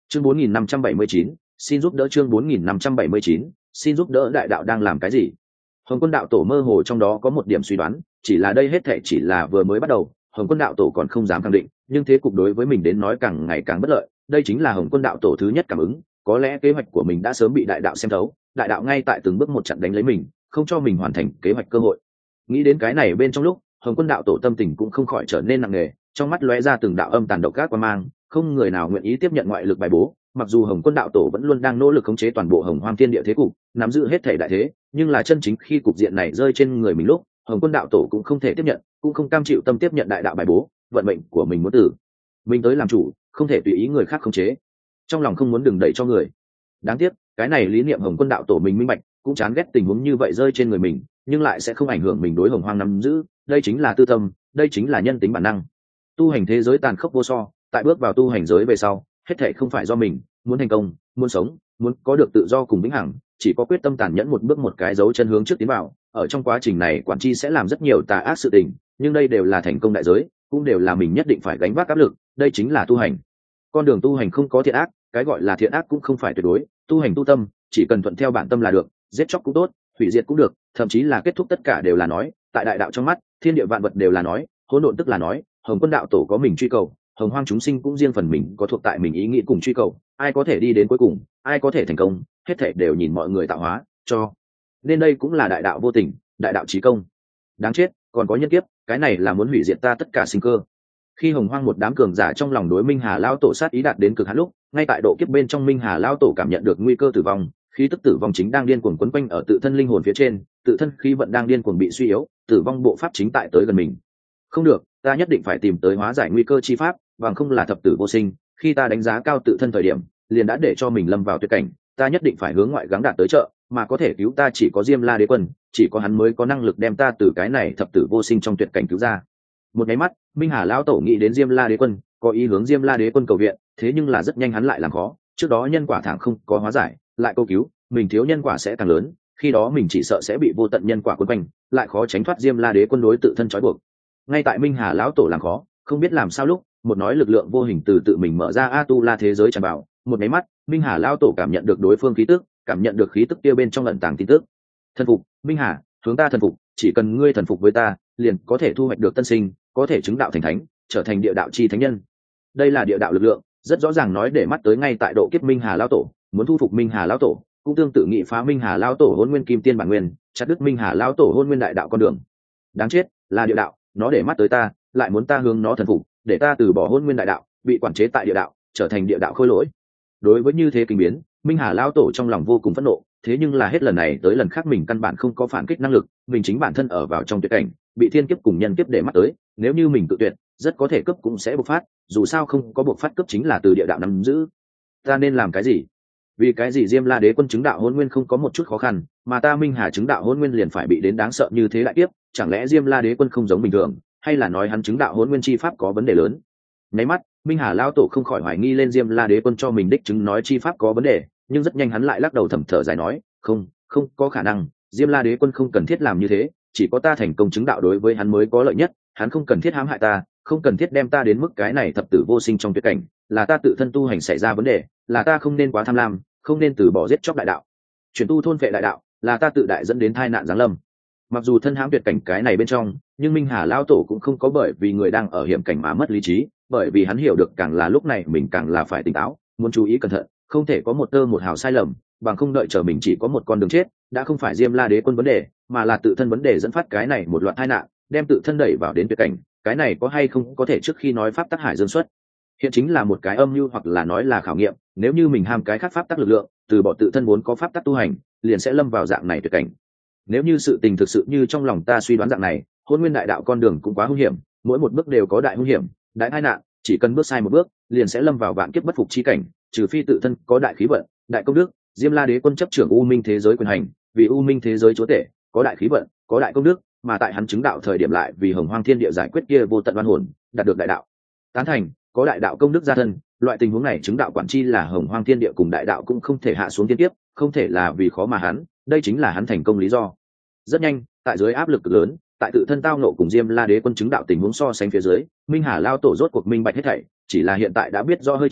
Chương 4579, xin giúp đỡ. Chương 4579, xin giúp đỡ. Đại đạo đang làm cái gì? Hồng Quân đạo tổ mơ hồ trong đó có một điểm suy đoán, chỉ là đây hết thảy chỉ là vừa mới bắt đầu, Hồng Quân đạo tổ còn không dám khẳng định, nhưng thế cục đối với mình đến nói càng ngày càng bất lợi, đây chính là Hồng Quân đạo tổ thứ nhất cảm ứng, có lẽ kế hoạch của mình đã sớm bị đại đạo xem thấu, đại đạo ngay tại từng bước một chặn đánh lấy mình, không cho mình hoàn thành kế hoạch cơ hội. Nghĩ đến cái này bên trong lúc, Hồng Quân đạo tổ tâm tình cũng không khỏi trở nên nặng nề, trong mắt lóe ra từng đạo âm tàn độc ác quang mang, không người nào nguyện ý tiếp nhận ngoại lực bài bố. Mặc dù Hồng Quân đạo tổ vẫn luôn đang nỗ lực khống chế toàn bộ Hồng Hoang Thiên Địa thế cục, nắm giữ hết thể đại thế, nhưng là chân chính khi cục diện này rơi trên người mình lúc, Hồng Quân đạo tổ cũng không thể tiếp nhận, cũng không cam chịu tâm tiếp nhận đại đạo bài bố, vận mệnh của mình muốn tử mình tới làm chủ, không thể tùy ý người khác khống chế, trong lòng không muốn đừng đẩy cho người. Đáng tiếc, cái này lý niệm Hồng Quân đạo tổ mình minh bạch, cũng chán ghét tình huống như vậy rơi trên người mình, nhưng lại sẽ không ảnh hưởng mình đối Hồng Hoang nắm giữ, đây chính là tư tâm, đây chính là nhân tính bản năng. Tu hành thế giới tàn khốc vô so, tại bước vào tu hành giới về sau, hết thảy không phải do mình, muốn thành công, muốn sống, muốn có được tự do cùng vĩnh hằng, chỉ có quyết tâm tàn nhẫn một bước một cái dấu chân hướng trước tiến vào. Ở trong quá trình này quản tri sẽ làm rất nhiều tà ác sự tình, nhưng đây đều là thành công đại giới, cũng đều là mình nhất định phải gánh vác áp lực, đây chính là tu hành. Con đường tu hành không có thiện ác, cái gọi là thiện ác cũng không phải tuyệt đối, tu hành tu tâm, chỉ cần thuận theo bản tâm là được, giết chóc cũng tốt, hủy diệt cũng được, thậm chí là kết thúc tất cả đều là nói, tại đại đạo trong mắt, thiên địa vạn vật đều là nói, hỗn độn tức là nói. Hồng Quân đạo tổ có mình truy cầu, Hồng Hoang chúng sinh cũng riêng phần mình có thuộc tại mình ý nghĩ cùng truy cầu, ai có thể đi đến cuối cùng, ai có thể thành công, hết thảy đều nhìn mọi người tạo hóa cho, nên đây cũng là đại đạo vô tình, đại đạo chí công. Đáng chết, còn có nhân kiếp, cái này là muốn hủy diệt ta tất cả sinh cơ. Khi Hồng Hoang một đám cường giả trong lòng đối Minh Hà lão tổ sát ý đạt đến cực hạn lúc, ngay tại độ kiếp bên trong Minh Hà lão tổ cảm nhận được nguy cơ tử vong, khí tức tử vong chính đang điên cuồng quấn quanh ở tự thân linh hồn phía trên, tự thân khí vận đang điên cuồng bị suy yếu, tử vong bộ pháp chính tại tới gần mình. Không được, ta nhất định phải tìm tới hóa giải nguy cơ chi pháp, bằng không là thập tử vô sinh. Khi ta đánh giá cao tự thân thời điểm, liền đã để cho mình lâm vào tuyệt cảnh, ta nhất định phải hướng ngoại gắng đạt tới trợ, mà có thể cứu ta chỉ có Diêm La Đế Quân, chỉ có hắn mới có năng lực đem ta từ cái này thập tử vô sinh trong tuyệt cảnh cứu ra. Một cái mắt, Minh Hà lão tổ nghĩ đến Diêm La Đế Quân, có ý hướng Diêm La Đế Quân cầu viện, thế nhưng là rất nhanh hắn lại làm khó, trước đó nhân quả thẳng không có hóa giải, lại câu cứu, mình thiếu nhân quả sẽ càng lớn, khi đó mình chỉ sợ sẽ bị vô tận nhân quả cuốn quanh, lại khó tránh thoát Diêm La Đế Quân đối tự thân trói buộc. Ngay tại Minh Hà lão tổ làm khó, không biết làm sao lúc, một nói lực lượng vô hình từ tự mình mở ra A Tu La thế giới tràn vào, một cái mắt, Minh Hà lão tổ cảm nhận được đối phương khí tức, cảm nhận được khí tức kia bên trong ẩn tàng tin tức. Thần phục, Minh Hà, hướng ta thần phục, chỉ cần ngươi thần phục với ta, liền có thể thu hoạch được tân sinh, có thể chứng đạo thành thánh, trở thành địa đạo chi thánh nhân. Đây là địa đạo lực lượng, rất rõ ràng nói để mắt tới ngay tại độ kiếp Minh Hà lão tổ, muốn thu phục Minh Hà lão tổ, cũng tương tự nghị phá Minh Hà lão tổ Hỗn Nguyên Kim Tiên bản nguyên, chặt đứt Minh Hà lão tổ Hỗn Nguyên đại đạo con đường. Đáng chết, là địa đạo, nó để mắt tới ta, lại muốn ta hướng nó thần phục, để ta từ bỏ Hỗn Nguyên đại đạo, bị quản chế tại địa đạo, trở thành địa đạo khôi lỗi. Đối với như thế kinh biến, Minh Hà lão tổ trong lòng vô cùng phẫn nộ, thế nhưng là hết lần này tới lần khác mình căn bản không có phản kích năng lực, mình chính bản thân ở vào trong tuyệt cảnh, bị thiên kiếp cùng nhân kiếp để mắt tới, nếu như mình tự tuyệt, rất có thể cấp cũng sẽ bộc phát, dù sao không có bộc phát cấp chính là từ địa đạo nắm giữ. Ta nên làm cái gì? Vì cái gì Diêm La Đế Quân chứng đạo Hỗn Nguyên không có một chút khó khăn, mà ta Minh Hà chứng đạo Hỗn Nguyên liền phải bị đến đáng sợ như thế lại tiếp, chẳng lẽ Diêm La Đế Quân không giống bình thường, hay là nói hắn chứng đạo Hỗn Nguyên chi pháp có vấn đề lớn? Nháy mắt, Minh Hà lão tổ không khỏi hoài nghi lên Diêm La Đế Quân cho mình đích chứng nói chi pháp có vấn đề, nhưng rất nhanh hắn lại lắc đầu thầm thở dài nói, không có khả năng, Diêm La Đế Quân không cần thiết làm như thế, chỉ có ta thành công chứng đạo đối với hắn mới có lợi nhất, hắn không cần thiết hãm hại ta, không cần thiết đem ta đến mức cái này thập tử vô sinh trong tuyệt cảnh, là ta tự thân tu hành xảy ra vấn đề, là ta không nên quá tham lam, không nên từ bỏ giết chóc đại đạo, chuyển tu thôn phệ đại đạo, là ta tự đại dẫn đến tai nạn giáng lâm. Mặc dù thân hãm tuyệt cảnh cái này bên trong, nhưng Minh Hà lão tổ cũng không có bởi vì người đang ở hiểm cảnh mà mất lý trí, bởi vì hắn hiểu được càng là lúc này mình càng là phải tỉnh táo, muốn chú ý cẩn thận, không thể có một tơ một hào sai lầm, bằng không đợi chờ mình chỉ có một con đường chết, đã không phải Diêm La Đế Quân vấn đề, mà là tự thân vấn đề dẫn phát cái này một loạt tai nạn, đem tự thân đẩy vào đến tuyệt cảnh, cái này có hay không có thể trước khi nói pháp tắc hải dương xuất hiện chính là một cái âm mưu hoặc là nói là khảo nghiệm, nếu như mình ham cái khác pháp tắc lực lượng, từ bỏ tự thân vốn có pháp tắc tu hành, liền sẽ lâm vào dạng này tuyệt cảnh. Nếu như sự tình thực sự như trong lòng ta suy đoán dạng này, Hỗn Nguyên đại đạo con đường cũng quá hung hiểm, mỗi một bước đều có đại hung hiểm, đại tai nạn, chỉ cần bước sai một bước, liền sẽ lâm vào vạn kiếp bất phục chi cảnh, trừ phi tự thân có đại khí vận, đại công đức. Diêm La Đế Quân chấp trưởng U Minh thế giới quyền hành, vì U Minh thế giới chúa tể, có đại khí vận, có đại công đức, mà tại hắn chứng đạo thời điểm lại vì Hồng Hoang Thiên Địa giải quyết kia vô tận oan hồn, đạt được đại đạo tán thành, có đại đạo công đức gia thân. Loại tình huống này chứng đạo quản chi là Hồng Hoang Thiên Địa cùng đại đạo cũng không thể hạ xuống thiên kiếp, không thể là vì khó mà hắn, đây chính là hắn thành công lý do. Rất nhanh, tại dưới áp lực lớn, tại tự thân tao nộ cùng Diêm La Đế Quân chứng đạo tình huống so sánh phía dưới, Minh Hà lao tổ rốt cuộc minh bạch hết thảy, chỉ là hiện tại đã biết rõ hơi trễ,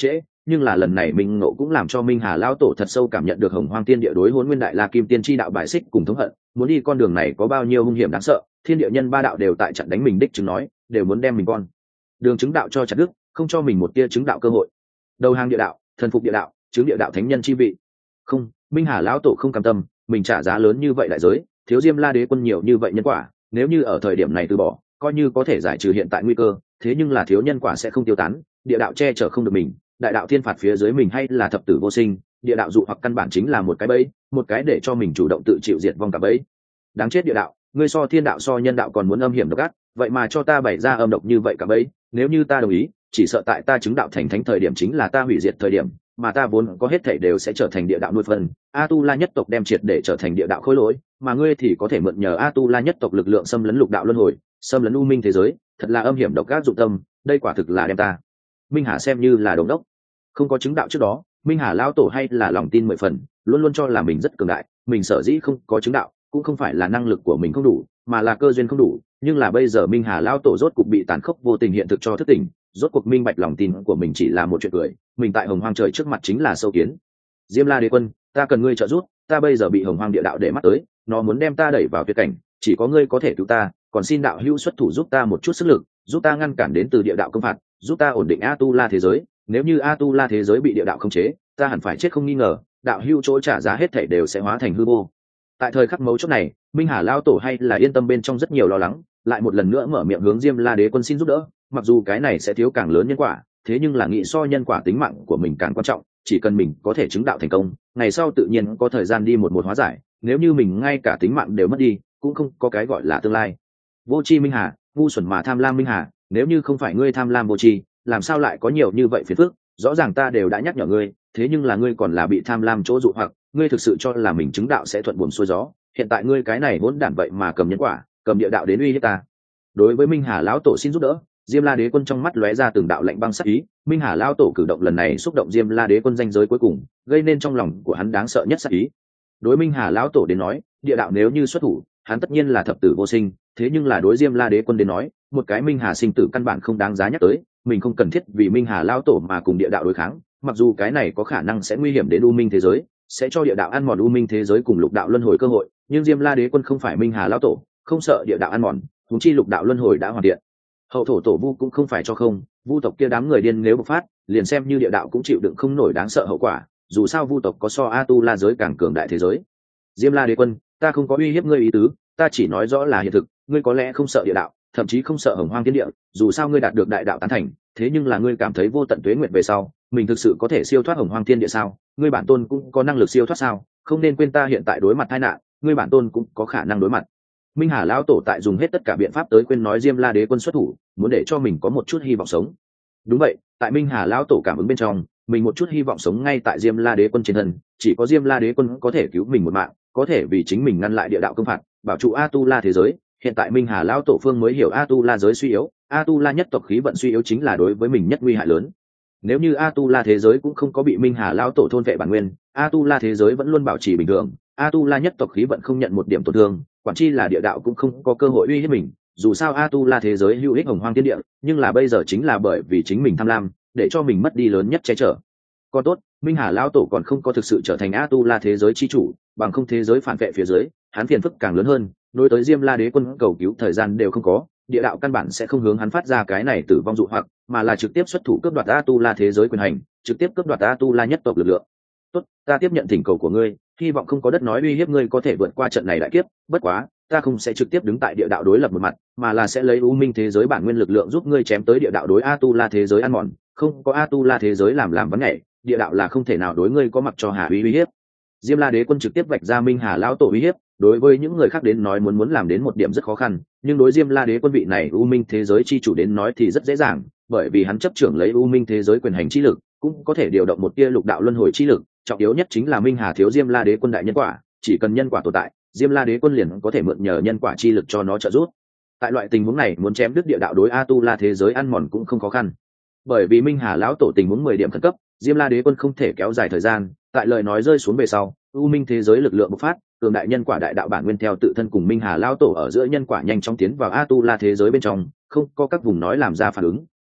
nhưng là lần này minh ngộ cũng làm cho minh hà lão tổ thật sâu cảm nhận được hồng hoang thiên địa đối Hỗn Nguyên Đại La Kim Tiên chi đạo bài xích cùng thống hận, muốn đi con đường này có bao nhiêu hung hiểm đáng sợ, thiên địa nhân ba đạo đều tại chặn đánh mình đích chứng nói, đều muốn đem mình con đường chứng đạo cho chặt đứt, không cho mình một tia chứng đạo cơ hội. Đầu hàng địa đạo, thần phục địa đạo, chứng địa đạo thánh nhân chi vị. Không, minh hà lão tổ không cam tâm, mình trả giá lớn như vậy đại giới, thiếu Diêm La Đế quân nhiều như vậy nhân quả, nếu như ở thời điểm này từ bỏ, coi như có thể giải trừ hiện tại nguy cơ, thế nhưng là thiếu nhân quả sẽ không tiêu tán, địa đạo che chở không được mình, đại đạo thiên phạt phía dưới mình hay là thập tử vô sinh, địa đạo dụ hoặc căn bản chính là một cái bẫy, một cái để cho mình chủ động tự chịu diệt vong cả bẫy. Đáng chết địa đạo, ngươi so thiên đạo so nhân đạo còn muốn âm hiểm độc ác, vậy mà cho ta bày ra âm độc như vậy cả bẫy, nếu như ta đồng ý, chỉ sợ tại ta chứng đạo thành thánh thời điểm chính là ta hủy diệt thời điểm, mà ta vốn có hết thảy đều sẽ trở thành địa đạo nuôi phân. A Tu La nhất tộc đem triệt để trở thành địa đạo khối lỗi, mà ngươi thì có thể mượn nhờ A Tu La nhất tộc lực lượng xâm lấn lục đạo luân hồi, xâm lấn u minh thế giới, thật là âm hiểm độc ác dụng tâm, đây quả thực là đem ta minh hà xem như là đồng đốc. Không có chứng đạo trước đó, minh hà lão tổ hay là lòng tin 10 phần, luôn luôn cho là mình rất cường đại, mình sở dĩ không có chứng đạo cũng không phải là năng lực của mình không đủ, mà là cơ duyên không đủ. Nhưng là bây giờ minh hà lão tổ rốt cuộc bị tàn khốc vô tình hiện thực cho thức tỉnh, rốt cuộc minh bạch lòng tin của mình chỉ là một chuyện cười, mình tại hồng hoang trời trước mặt chính là sâu kiến. Diêm La Đế quân, ta cần ngươi trợ giúp, ta bây giờ bị hồng hoang địa đạo để mắt tới, nó muốn đem ta đẩy vào tuyệt cảnh, chỉ có ngươi có thể cứu ta, còn xin đạo hữu xuất thủ giúp ta một chút sức lực, giúp ta ngăn cản đến từ địa đạo công phạt, giúp ta ổn định A Tu La thế giới. Nếu như A Tu La thế giới bị địa đạo khống chế, ta hẳn phải chết không nghi ngờ, đạo hữu chỗ trả giá hết thảy đều sẽ hóa thành hư vô. Tại thời khắc mấu chốt này, minh hà lao tổ hay là yên tâm bên trong rất nhiều lo lắng, lại một lần nữa mở miệng hướng Diêm La Đế quân xin giúp đỡ. Mặc dù cái này sẽ thiếu càng lớn nhân quả, thế nhưng là nghĩ so nhân quả tính mạng của mình càng quan trọng, chỉ cần mình có thể chứng đạo thành công, ngày sau tự nhiên có thời gian đi một hóa giải. Nếu như mình ngay cả tính mạng đều mất đi, cũng không có cái gọi là tương lai. Vô tri minh hà, ngu xuẩn mà tham lam minh hà, nếu như không phải ngươi tham lam vô tri, làm sao lại có nhiều như vậy phiền phức? Rõ ràng ta đều đã nhắc nhở ngươi, thế nhưng là ngươi còn là bị tham lam chỗ dụ hoặc, ngươi thực sự cho là mình chứng đạo sẽ thuận buồm xuôi gió. Hiện tại ngươi cái này hỗn đản vậy mà cầm nhân quả, cầm địa đạo đến uy hiếp ta. Đối với minh hà lão tổ xin giúp đỡ, Diêm La Đế quân trong mắt lóe ra từng đạo lạnh băng sắc ý. Minh hà lão tổ cử động lần này xúc động Diêm La Đế quân danh giới cuối cùng, gây nên trong lòng của hắn đáng sợ nhất sắc ý. Đối minh hà lão tổ đến nói, địa đạo nếu như xuất thủ, hắn tất nhiên là thập tử vô sinh, thế nhưng là đối Diêm La Đế quân đến nói, một cái minh hà sinh tử căn bản không đáng giá nhắc tới, mình không cần thiết vì minh hà lão tổ mà cùng địa đạo đối kháng, mặc dù cái này có khả năng sẽ nguy hiểm đến u minh thế giới, sẽ cho địa đạo ăn mòn u minh thế giới cùng lục đạo luân hồi cơ hội, nhưng Diêm La Đế quân không phải minh hà lão tổ, không sợ địa đạo ăn mòn, huống chi lục đạo luân hồi đã hoàn thiện. Hậu thổ tổ vu cũng không phải cho không, vu tộc kia đám người điên nếu bộc phát, liền xem như địa đạo cũng chịu đựng không nổi đáng sợ hậu quả, dù sao vu tộc có so A Tu La giới càng cường đại thế giới. Diêm La Đế quân, ta không có uy hiếp ngươi ý tứ, ta chỉ nói rõ là hiện thực, ngươi có lẽ không sợ địa đạo, thậm chí không sợ hồng hoang thiên địa, dù sao ngươi đạt được đại đạo tán thành, thế nhưng là ngươi cảm thấy vô tận tuế nguyệt về sau, mình thực sự có thể siêu thoát hồng hoang thiên địa sao? Ngươi bản tôn cũng có năng lực siêu thoát sao? Không nên quên ta hiện tại đối mặt tai nạn, ngươi bản tôn cũng có khả năng đối mặt. Minh hà lão tổ tại dùng hết tất cả biện pháp tới khuyên nói Diêm La Đế quân xuất thủ, muốn để cho mình có một chút hy vọng sống. Đúng vậy, tại minh hà lão tổ cảm ứng bên trong, mình một chút hy vọng sống ngay tại Diêm La Đế quân trên thân, chỉ có Diêm La Đế quân có thể cứu mình một mạng, có thể vì chính mình ngăn lại địa đạo công phạt, bảo trụ A Tu La thế giới. Hiện tại minh hà lão tổ phương mới hiểu A Tu La giới suy yếu, A Tu La nhất tộc khí vận suy yếu chính là đối với mình nhất nguy hại lớn. Nếu như A Tu La thế giới cũng không có bị minh hà lão tổ thôn vệ bản nguyên, A Tu La thế giới vẫn luôn bảo trì bình thường, A Tu La nhất tộc khí vận không nhận một điểm tổn thương, quản chi là địa đạo cũng không có cơ hội uy hiếp mình. Dù sao A Tu La thế giới hữu ích hồng hoang thiên địa, nhưng là bây giờ chính là bởi vì chính mình tham lam, để cho mình mất đi lớn nhất che chở. Còn tốt, minh hà lão tổ còn không có thực sự trở thành A Tu La thế giới chi chủ, bằng không thế giới phản vệ phía dưới, hắn phiền phức càng lớn hơn, đối tới Diêm La Đế quân cầu cứu thời gian đều không có, địa đạo căn bản sẽ không hướng hắn phát ra cái này tử vong dụ hoặc, mà là trực tiếp xuất thủ cướp đoạt A Tu La thế giới quyền hành, trực tiếp cướp đoạt A Tu La nhất tộc lực lượng. Tốt, ta tiếp nhận thỉnh cầu của ngươi, hy vọng không có đất nói uy hiếp ngươi có thể vượt qua trận này đại kiếp, bất quá, ta không sẽ trực tiếp đứng tại địa đạo đối lập một mặt, mà là sẽ lấy u minh thế giới bản nguyên lực lượng giúp ngươi chém tới địa đạo đối A Tu La thế giới ăn mòn, không có A Tu La thế giới làm vấn nhảy, địa đạo là không thể nào đối ngươi có mặc cho hà uy hiếp. Diêm La Đế quân trực tiếp vạch ra minh hà lão tổ uy hiếp, đối với những người khác đến nói muốn làm đến một điểm rất khó khăn, nhưng đối Diêm La Đế quân vị này u minh thế giới chi chủ đến nói thì rất dễ dàng, bởi vì hắn chấp trưởng lấy u minh thế giới quyền hành chi lực, cũng có thể điều động một tia lục đạo luân hồi chi lực, trọng yếu nhất chính là minh hà thiếu Diêm La Đế quân đại nhân quả, chỉ cần nhân quả tồn tại, Diêm La Đế quân liền có thể mượn nhờ nhân quả chi lực cho nó trợ giúp. Tại loại tình huống này, muốn chém đứt địa đạo đối A Tu La thế giới ăn mòn cũng không khó khăn. Bởi vì minh hà lão tổ tình huống 10 điểm khẩn cấp, Diêm La Đế quân không thể kéo dài thời gian, tại lời nói rơi xuống về sau, u minh thế giới lực lượng bộc phát, cường đại nhân quả đại đạo bản nguyên theo tự thân cùng minh hà lão tổ ở giữa nhân quả nhanh chóng tiến vào A Tu La thế giới bên trong, không có các vùng nói làm ra phản ứng,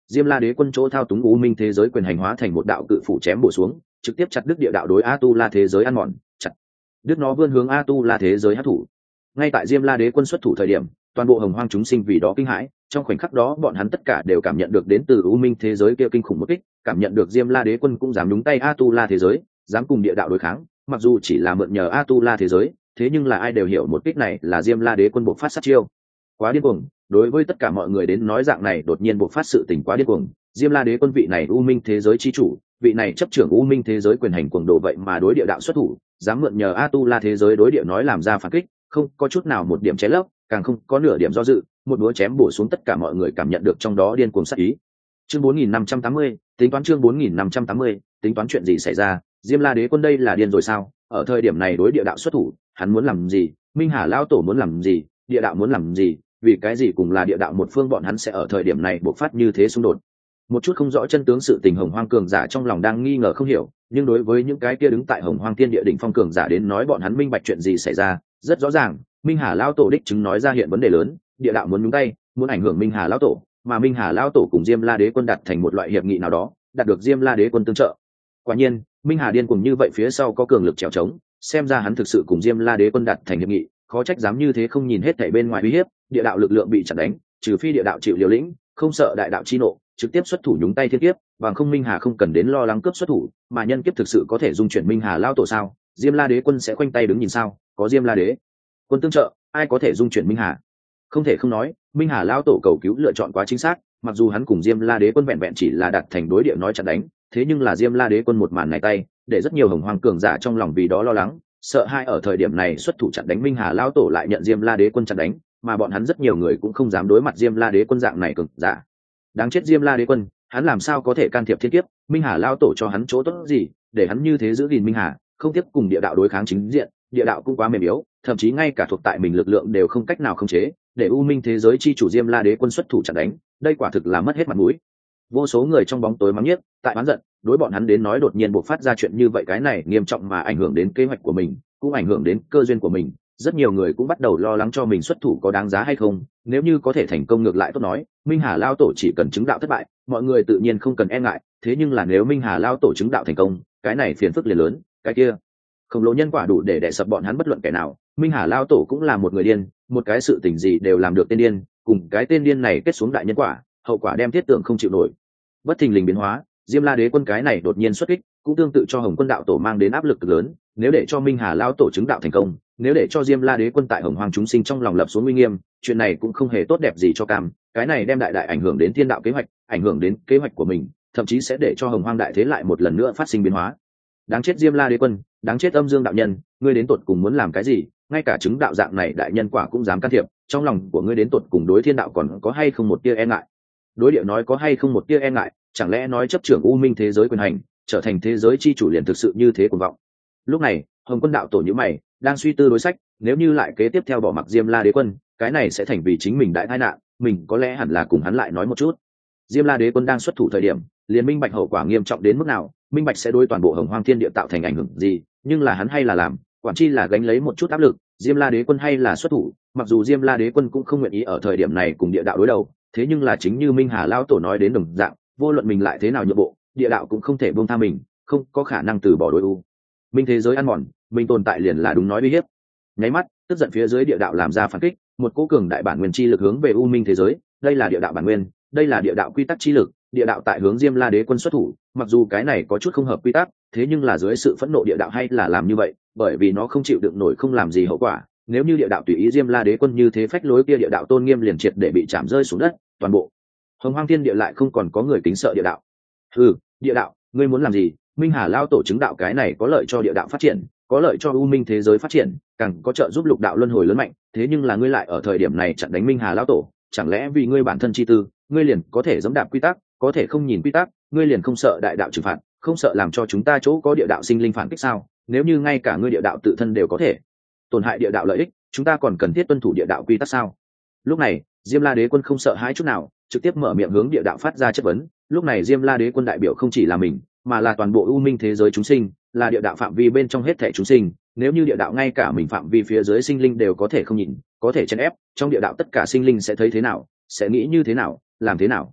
Diêm La Đế quân chỗ thao túng u minh thế giới quyền hành hóa thành một đạo cự phủ chém bổ xuống, trực tiếp chặt đứt địa đạo đối Atula thế giới ăn mòn, chặt đứt nó vươn hướng Atula thế giới hấp thụ. Ngay tại Diêm La Đế quân xuất thủ thời điểm, toàn bộ hồng hoang chúng sinh vì đó kinh hãi, trong khoảnh khắc đó bọn hắn tất cả đều cảm nhận được đến từ u minh thế giới kia kinh khủng một kích, cảm nhận được Diêm La Đế quân cũng dám đúng tay Atula thế giới, dám cùng địa đạo đối kháng, mặc dù chỉ là mượn nhờ Atula thế giới, thế nhưng là ai đều hiểu một kích này là Diêm La Đế quân bộc phát sát chiêu. Quá điên cuồng, đối với tất cả mọi người đến nói dạng này đột nhiên bộc phát sự tình quá điên cuồng, Diêm La Đế quân vị này u minh thế giới chi chủ, vị này chấp trưởng u minh thế giới quyền hành cuồng độ vậy mà đối địa đạo xuất thủ, dám mượn nhờ Atula thế giới đối địa nói làm ra phản kích, không có chút nào một điểm chế lấp, càng không có nửa điểm do dự, một búa chém bổ xuống tất cả mọi người cảm nhận được trong đó điên cuồng sát ý. Chương 4580, tính toán chương 4580, tính toán chuyện gì xảy ra, Diêm La Đế quân đây là điên rồi sao? Ở thời điểm này đối địa đạo xuất thủ, hắn muốn làm gì? Minh Hà lão tổ muốn làm gì? Địa đạo muốn làm gì? Vì cái gì cùng là địa đạo một phương bọn hắn sẽ ở thời điểm này bộc phát như thế xung đột? Một chút không rõ chân tướng sự tình hồng hoang cường giả trong lòng đang nghi ngờ không hiểu, nhưng đối với những cái kia đứng tại hồng hoang thiên địa đỉnh phong cường giả đến nói bọn hắn minh bạch chuyện gì xảy ra, rất rõ ràng. Minh Hà lão tổ đích chứng nói ra hiện vấn đề lớn, địa đạo muốn nhúng tay, muốn ảnh hưởng Minh Hà lão tổ, mà Minh Hà lão tổ cùng Diêm La Đế quân đặt thành một loại hiệp nghị nào đó, đạt được Diêm La Đế quân tương trợ. Quả nhiên, Minh Hà điên cuồng như vậy phía sau có cường lực trèo trống, xem ra hắn thực sự cùng Diêm La Đế quân đặt thành hiệp nghị, khó trách dám như thế không nhìn hết thảy bên ngoài uy hiếp, địa đạo lực lượng bị chặn đánh, trừ phi địa đạo chịu liều lĩnh, không sợ đại đạo chi nộ, trực tiếp xuất thủ nhúng tay thiên kiếp, bằng không Minh Hà không cần đến lo lắng cướp xuất thủ, mà nhân kiếp thực sự có thể dung chuyển Minh Hà lão tổ sao? Diêm La Đế quân sẽ khoanh tay đứng nhìn sao? Có Diêm La Đế quân tương trợ, ai có thể dung chuyển Minh Hà? Không thể không nói, Minh Hà lão tổ cầu cứu lựa chọn quá chính xác, mặc dù hắn cùng Diêm La Đế quân vẹn vẹn chỉ là đặt thành đối địa nói chặn đánh, thế nhưng là Diêm La Đế quân một màn này tay, để rất nhiều hồng hoang cường giả trong lòng vì đó lo lắng, sợ hai ở thời điểm này xuất thủ chặn đánh Minh Hà lão tổ lại nhận Diêm La Đế quân chặn đánh, mà bọn hắn rất nhiều người cũng không dám đối mặt Diêm La Đế quân dạng này cường giả. Đáng chết Diêm La Đế quân, hắn làm sao có thể can thiệp thiên kiếp, Minh Hà lão tổ cho hắn chỗ tốt gì, để hắn như thế giữ gìn Minh Hà, không tiếp cùng địa đạo đối kháng chính diện, địa đạo cũng quá mềm yếu, thậm chí ngay cả thuộc tại mình lực lượng đều không cách nào khống chế, để u minh thế giới chi chủ Diêm La Đế quân xuất thủ chặn đánh, đây quả thực là mất hết mặt mũi. Vô số người trong bóng tối mắng nhiếc, tại oán giận, đối bọn hắn đến nói đột nhiên bộc phát ra chuyện như vậy cái này nghiêm trọng mà ảnh hưởng đến kế hoạch của mình, cũng ảnh hưởng đến cơ duyên của mình. Rất nhiều người cũng bắt đầu lo lắng cho mình xuất thủ có đáng giá hay không, nếu như có thể thành công ngược lại tốt nói, Minh Hà lao tổ chỉ cần chứng đạo thất bại, mọi người tự nhiên không cần e ngại, thế nhưng là nếu Minh Hà lao tổ chứng đạo thành công, cái này phiền phức liền lớn, cái kia khổng lồ nhân quả đủ để đè sập bọn hắn bất luận kẻ nào. Minh Hà lao tổ cũng là một người điên, một cái sự tình gì đều làm được tên điên, cùng cái tên điên này kết xuống đại nhân quả, hậu quả đem thiết tượng không chịu nổi. Bất thình lình biến hóa, Diêm La Đế quân cái này đột nhiên xuất kích, cũng tương tự cho Hồng Quân đạo tổ mang đến áp lực lớn. Nếu để cho Minh Hà lao tổ chứng đạo thành công, nếu để cho Diêm La Đế quân tại Hồng Hoang chúng sinh trong lòng lập xuống uy nghiêm, chuyện này cũng không hề tốt đẹp gì cho Cam. Cái này đem đại đại ảnh hưởng đến thiên đạo kế hoạch, ảnh hưởng đến kế hoạch của mình, thậm chí sẽ để cho Hồng Hoang đại thế lại một lần nữa phát sinh biến hóa. Đáng chết Diêm La Đế quân, đáng chết Âm Dương đạo nhân, ngươi đến tột cùng muốn làm cái gì? Ngay cả chứng đạo dạng này đại nhân quả cũng dám can thiệp, trong lòng của ngươi đến tột cùng đối thiên đạo còn có hay không một tia e ngại? Đối địa nói có hay không một tia e ngại, chẳng lẽ nói chấp trưởng u minh thế giới quyền hành, trở thành thế giới chi chủ liền thực sự như thế cuồng vọng? Lúc này, Hồng Quân đạo tổ nhíu mày, đang suy tư đối sách, nếu như lại kế tiếp theo bỏ mặc Diêm La Đế quân, cái này sẽ thành vì chính mình đại tai nạn, mình có lẽ hẳn là cùng hắn lại nói một chút. Diêm La Đế quân đang xuất thủ thời điểm, liền minh bạch hậu quả nghiêm trọng đến mức nào, minh bạch sẽ đối toàn bộ Hồng Hoang thiên địa tạo thành ảnh hưởng gì, nhưng là hắn hay là làm, quản chi là gánh lấy một chút áp lực, Diêm La Đế quân hay là xuất thủ, mặc dù Diêm La Đế quân cũng không nguyện ý ở thời điểm này cùng địa đạo đối đầu, thế nhưng là chính như Minh Hà lão tổ nói đến đồng dạng, vô luận mình lại thế nào nhượng bộ, địa đạo cũng không thể buông tha mình, không có khả năng từ bỏ đối u minh thế giới ăn mòn, mình tồn tại liền là đúng nói uy hiếp. Nháy mắt, tức giận phía dưới địa đạo làm ra phản kích, một cỗ cường đại bản nguyên chi lực hướng về u minh thế giới, đây là địa đạo bản nguyên, đây là địa đạo quy tắc chi lực, địa đạo tại hướng Diêm La Đế quân xuất thủ, mặc dù cái này có chút không hợp quy tắc, thế nhưng là dưới sự phẫn nộ địa đạo hay là làm như vậy, bởi vì nó không chịu đựng nổi không làm gì hậu quả. Nếu như địa đạo tùy ý Diêm La Đế quân như thế phách lối kia, địa đạo tôn nghiêm liền triệt để bị chạm rơi xuống đất, toàn bộ Hồng Hoang thiên địa lại không còn có người kính sợ địa đạo. Địa đạo, ngươi muốn làm gì? Minh Hà lao tổ chứng đạo cái này có lợi cho địa đạo phát triển, có lợi cho u minh thế giới phát triển, càng có trợ giúp lục đạo luân hồi lớn mạnh, thế nhưng là ngươi lại ở thời điểm này chặn đánh Minh Hà lao tổ, chẳng lẽ vì ngươi bản thân chi tư, ngươi liền có thể giẫm đạp quy tắc, có thể không nhìn quy tắc, ngươi liền không sợ đại đạo trừng phạt, không sợ làm cho chúng ta chỗ có địa đạo sinh linh phản kích sao? Nếu như ngay cả ngươi địa đạo tự thân đều có thể tổn hại địa đạo lợi ích, chúng ta còn cần thiết tuân thủ địa đạo quy tắc sao? Lúc này, Diêm La Đế quân không sợ hãi chút nào, trực tiếp mở miệng hướng địa đạo phát ra chất vấn. Lúc này Diêm La Đế quân đại biểu không chỉ là mình, mà là toàn bộ u minh thế giới chúng sinh, là địa đạo phạm vi bên trong hết thảy chúng sinh. Nếu như địa đạo ngay cả mình phạm vi phía dưới sinh linh đều có thể không nhìn, có thể chèn ép, trong địa đạo tất cả sinh linh sẽ thấy thế nào, sẽ nghĩ như thế nào, làm thế nào?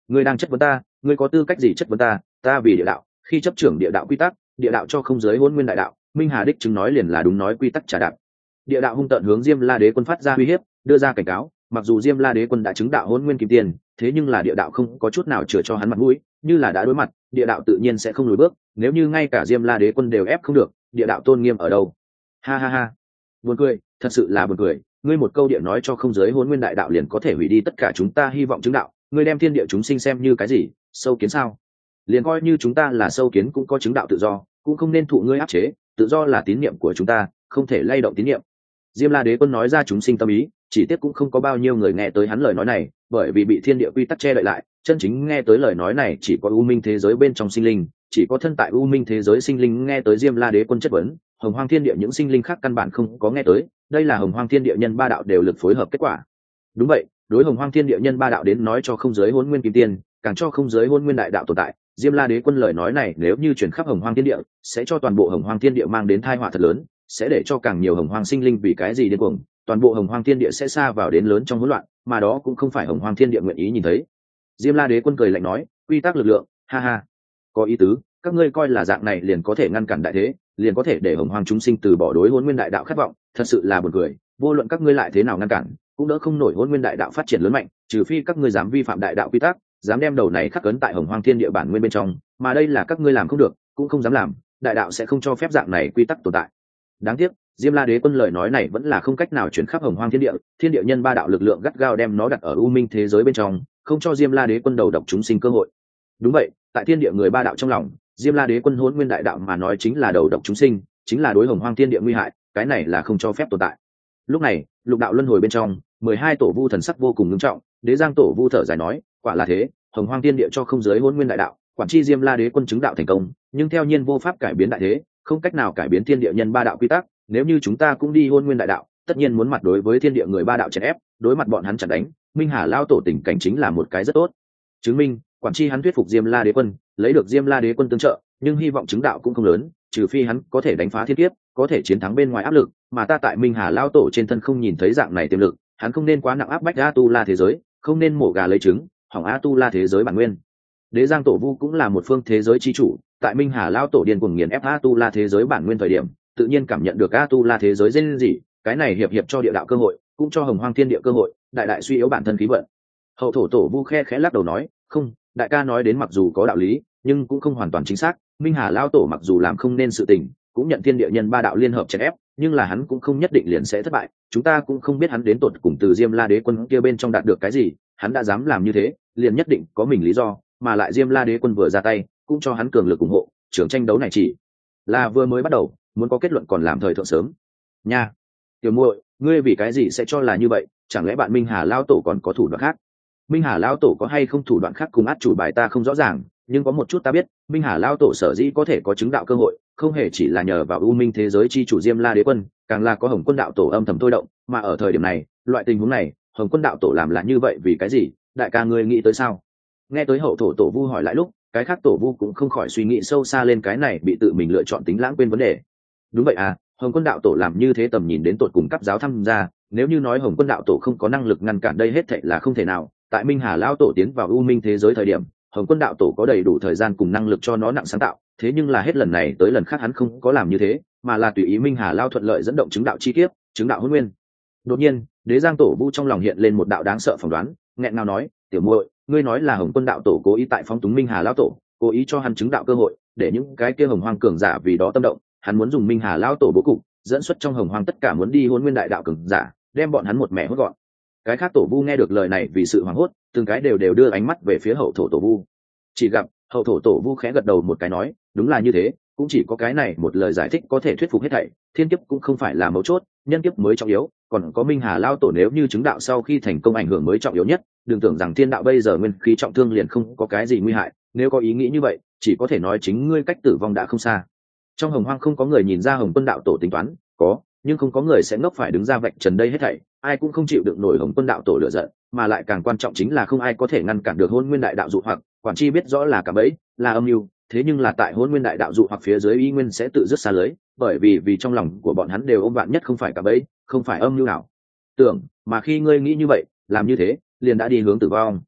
ngươi đang chất vấn ta, ngươi có tư cách gì chất vấn ta? Ta vì địa đạo, khi chấp trưởng địa đạo quy tắc, địa đạo cho không giới hôn nguyên đại đạo, minh hà đích chứng nói liền là đúng, nói quy tắc trả đạp. Địa đạo hung tợn hướng Diêm La Đế Quân phát ra uy hiếp, đưa ra cảnh cáo. Mặc dù Diêm La Đế Quân đã chứng đạo hôn nguyên kim tiền, thế nhưng là địa đạo không có chút nào chừa cho hắn mặt mũi, như là đã đối mặt, địa đạo tự nhiên sẽ không lùi bước. Nếu như ngay cả Diêm La Đế Quân đều ép không được, địa đạo tôn nghiêm ở đâu? Ha ha ha, buồn cười, thật sự là buồn cười. Ngươi một câu địa nói cho không giới hôn nguyên đại đạo liền có thể hủy đi tất cả chúng ta hy vọng chứng đạo, ngươi đem thiên địa chúng sinh xem như cái gì? Sâu kiến sao? Liền coi như chúng ta là sâu kiến cũng có chứng đạo tự do, cũng không nên thụ ngươi áp chế. Tự do là tín niệm của chúng ta, không thể lay động tín niệm. Diêm La Đế Quân nói ra chúng sinh tâm ý, chỉ tiếc cũng không có bao nhiêu người nghe tới hắn lời nói này, bởi vì bị thiên địa quy tắc che đậy lại, chân chính nghe tới lời nói này chỉ có u minh thế giới bên trong sinh linh, chỉ có thân tại u minh thế giới sinh linh nghe tới Diêm La Đế Quân chất vấn. Hồng Hoang Thiên Địa những sinh linh khác căn bản không có nghe tới, đây là Hồng Hoang Thiên Địa nhân ba đạo đều lực phối hợp kết quả. Đúng vậy, đối Hồng Hoang Thiên Địa nhân ba đạo đến nói cho không giới hôn nguyên kim tiên, càng cho không giới hôn nguyên đại đạo tồn tại. Diêm La Đế Quân lời nói này nếu như truyền khắp Hồng Hoang Thiên Địa, sẽ cho toàn bộ Hồng Hoang Thiên Địa mang đến tai họa thật lớn, sẽ để cho càng nhiều Hồng Hoang sinh linh vì cái gì điên cuồng, toàn bộ Hồng Hoang Thiên Địa sẽ xa vào đến lớn trong hỗn loạn, mà đó cũng không phải Hồng Hoang Thiên Địa nguyện ý nhìn thấy. Diêm La Đế Quân cười lạnh nói, quy tắc lực lượng, ha ha, có ý tứ, các ngươi coi là dạng này liền có thể ngăn cản đại thế, liền có thể để Hồng Hoang chúng sinh từ bỏ đối hôn nguyên đại đạo khát vọng, thật sự là buồn cười. Vô luận các ngươi lại thế nào ngăn cản, cũng đỡ không nổi hôn nguyên đại đạo phát triển lớn mạnh, trừ phi các ngươi dám vi phạm đại đạo quy tắc, dám đem đầu này khắc ấn tại Hồng Hoang Thiên Địa bản nguyên bên trong, mà đây là các ngươi làm không được, cũng không dám làm, đại đạo sẽ không cho phép dạng này quy tắc tồn tại. Đáng tiếc, Diêm La Đế Quân lời nói này vẫn là không cách nào chuyển khắp Hồng Hoang Thiên Địa, Thiên Địa nhân ba đạo lực lượng gắt gao đem nó đặt ở u minh thế giới bên trong, không cho Diêm La Đế Quân đầu độc chúng sinh cơ hội. Đúng vậy, tại Thiên Địa người ba đạo trong lòng, Diêm La Đế Quân hôn nguyên đại đạo mà nói chính là đầu độc chúng sinh, chính là đối Hồng Hoang Thiên Địa nguy hại, cái này là không cho phép tồn tại. Lúc này, lục đạo luân hồi bên trong, 12 tổ vu thần sắc vô cùng nghiêm trọng, Đế Giang tổ vu thở dài nói, quả là thế, Hồng Hoang Thiên Địa cho không giới hôn nguyên đại đạo, quản chi Diêm La Đế Quân chứng đạo thành công, nhưng theo nhiên vô pháp cải biến đại thế, không cách nào cải biến Thiên Địa nhân ba đạo quy tắc, nếu như chúng ta cũng đi hôn nguyên đại đạo, tất nhiên muốn mặt đối với Thiên Địa người ba đạo chèn ép, đối mặt bọn hắn chặn đánh, Minh Hà lao tổ tình cảnh chính là một cái rất tốt. Chứng minh, quản chi hắn thuyết phục Diêm La Đế Quân, lấy được Diêm La Đế Quân tương trợ, nhưng hy vọng chứng đạo cũng không lớn, trừ phi hắn có thể đánh phá thiên kiếp, có thể chiến thắng bên ngoài áp lực, mà ta tại Minh Hà lao tổ trên thân không nhìn thấy dạng này tiềm lực, hắn không nên quá nặng áp bách A Tu La thế giới, không nên mổ gà lấy trứng, hỏng A Tu La thế giới bản nguyên. Đế Giang tổ vu cũng là một phương thế giới chi chủ, tại Minh Hà lao tổ điên cuồng nghiền ép A Tu La thế giới bản nguyên thời điểm, tự nhiên cảm nhận được A Tu La thế giới dên gì, cái này hiệp cho địa đạo cơ hội, cũng cho Hồng Hoang Thiên Địa cơ hội, đại đại suy yếu bản thân khí vận. Hậu thổ tổ vu khẽ lắc đầu nói, không, đại ca nói đến mặc dù có đạo lý, nhưng cũng không hoàn toàn chính xác. Minh Hà lao tổ mặc dù làm không nên sự tình, cũng nhận Thiên Địa nhân ba đạo liên hợp chèn ép, nhưng là hắn cũng không nhất định liền sẽ thất bại, chúng ta cũng không biết hắn đến tột cùng từ Diêm La Đế Quân kia bên trong đạt được cái gì, hắn đã dám làm như thế, liền nhất định có mình lý do, mà lại Diêm La Đế Quân vừa ra tay, cũng cho hắn cường lực ủng hộ, trưởng tranh đấu này chỉ là vừa mới bắt đầu, muốn có kết luận còn làm thời thượng sớm. Nha, tiểu muội, ngươi vì cái gì sẽ cho là như vậy, chẳng lẽ bạn Minh Hà lao tổ còn có thủ đoạn khác? Minh Hà lao tổ có hay không thủ đoạn khác cùng át chủ bài ta không rõ ràng, nhưng có một chút ta biết, Minh Hà lao tổ sở dĩ có thể có chứng đạo cơ hội, không hề chỉ là nhờ vào u minh thế giới chi chủ Diêm La Đế Quân, càng là có Hồng Quân đạo tổ âm thầm thôi động, mà ở thời điểm này, loại tình huống này, Hồng Quân đạo tổ làm là như vậy vì cái gì? Đại ca ngươi nghĩ tới sao? Nghe tới hậu thổ tổ vu hỏi lại lúc, cái khác tổ vu cũng không khỏi suy nghĩ sâu xa lên cái này bị tự mình lựa chọn tính lãng quên vấn đề. Đúng vậy à, Hồng Quân đạo tổ làm như thế tầm nhìn đến tột cùng cấp giáo tham gia, nếu như nói Hồng Quân đạo tổ không có năng lực ngăn cản đây hết thảy là không thể nào. Tại Minh Hà lão tổ tiến vào u minh thế giới thời điểm, Hồng Quân đạo tổ có đầy đủ thời gian cùng năng lực cho nó nặng sáng tạo, thế nhưng là hết lần này tới lần khác hắn không có làm như thế, mà là tùy ý Minh Hà lao thuận lợi dẫn động chứng đạo chi kiếp, chứng đạo hôn nguyên. Đột nhiên, Đế Giang tổ vu trong lòng hiện lên một đạo đáng sợ phỏng đoán, nghẹn ngào nói, tiểu muội, ngươi nói là Hồng Quân đạo tổ cố ý tại phóng túng Minh Hà lão tổ, cố ý cho hắn chứng đạo cơ hội, để những cái kia Hồng Hoang cường giả vì đó tâm động, hắn muốn dùng Minh Hà lão tổ bố cục, dẫn xuất trong Hồng Hoang tất cả muốn đi hôn nguyên đại đạo cường giả, đem bọn hắn một mẻ hốt gọn. Cái khác tổ vu nghe được lời này vì sự hoảng hốt, từng cái đều đưa ánh mắt về phía hậu thổ tổ vu. Chỉ gặp hậu thổ tổ vu khẽ gật đầu một cái nói, đúng là như thế, cũng chỉ có cái này một lời giải thích có thể thuyết phục hết thảy, thiên kiếp cũng không phải là mấu chốt, nhân kiếp mới trọng yếu, còn có Minh Hà lao tổ nếu như chứng đạo sau khi thành công ảnh hưởng mới trọng yếu nhất, đừng tưởng rằng thiên đạo bây giờ nguyên khí trọng thương liền không có cái gì nguy hại, nếu có ý nghĩ như vậy, chỉ có thể nói chính ngươi cách tử vong đã không xa. Trong Hồng Hoang không có người nhìn ra Hồng Quân đạo tổ tính toán, có, nhưng không có người sẽ ngốc phải đứng ra vạch trần đây hết thảy, ai cũng không chịu được nổi Hồng Quân đạo tổ lửa giận, mà lại càng quan trọng chính là không ai có thể ngăn cản được hôn nguyên đại đạo dụ hoặc, quản chi biết rõ là cả bẫy, là âm mưu, thế nhưng là tại hôn nguyên đại đạo dụ hoặc phía dưới y nguyên sẽ tự dứt xa lưới, bởi vì trong lòng của bọn hắn đều ôm vạn nhất không phải cả bẫy, không phải âm mưu nào tưởng, mà khi ngươi nghĩ như vậy, làm như thế, liền đã đi hướng tử vong.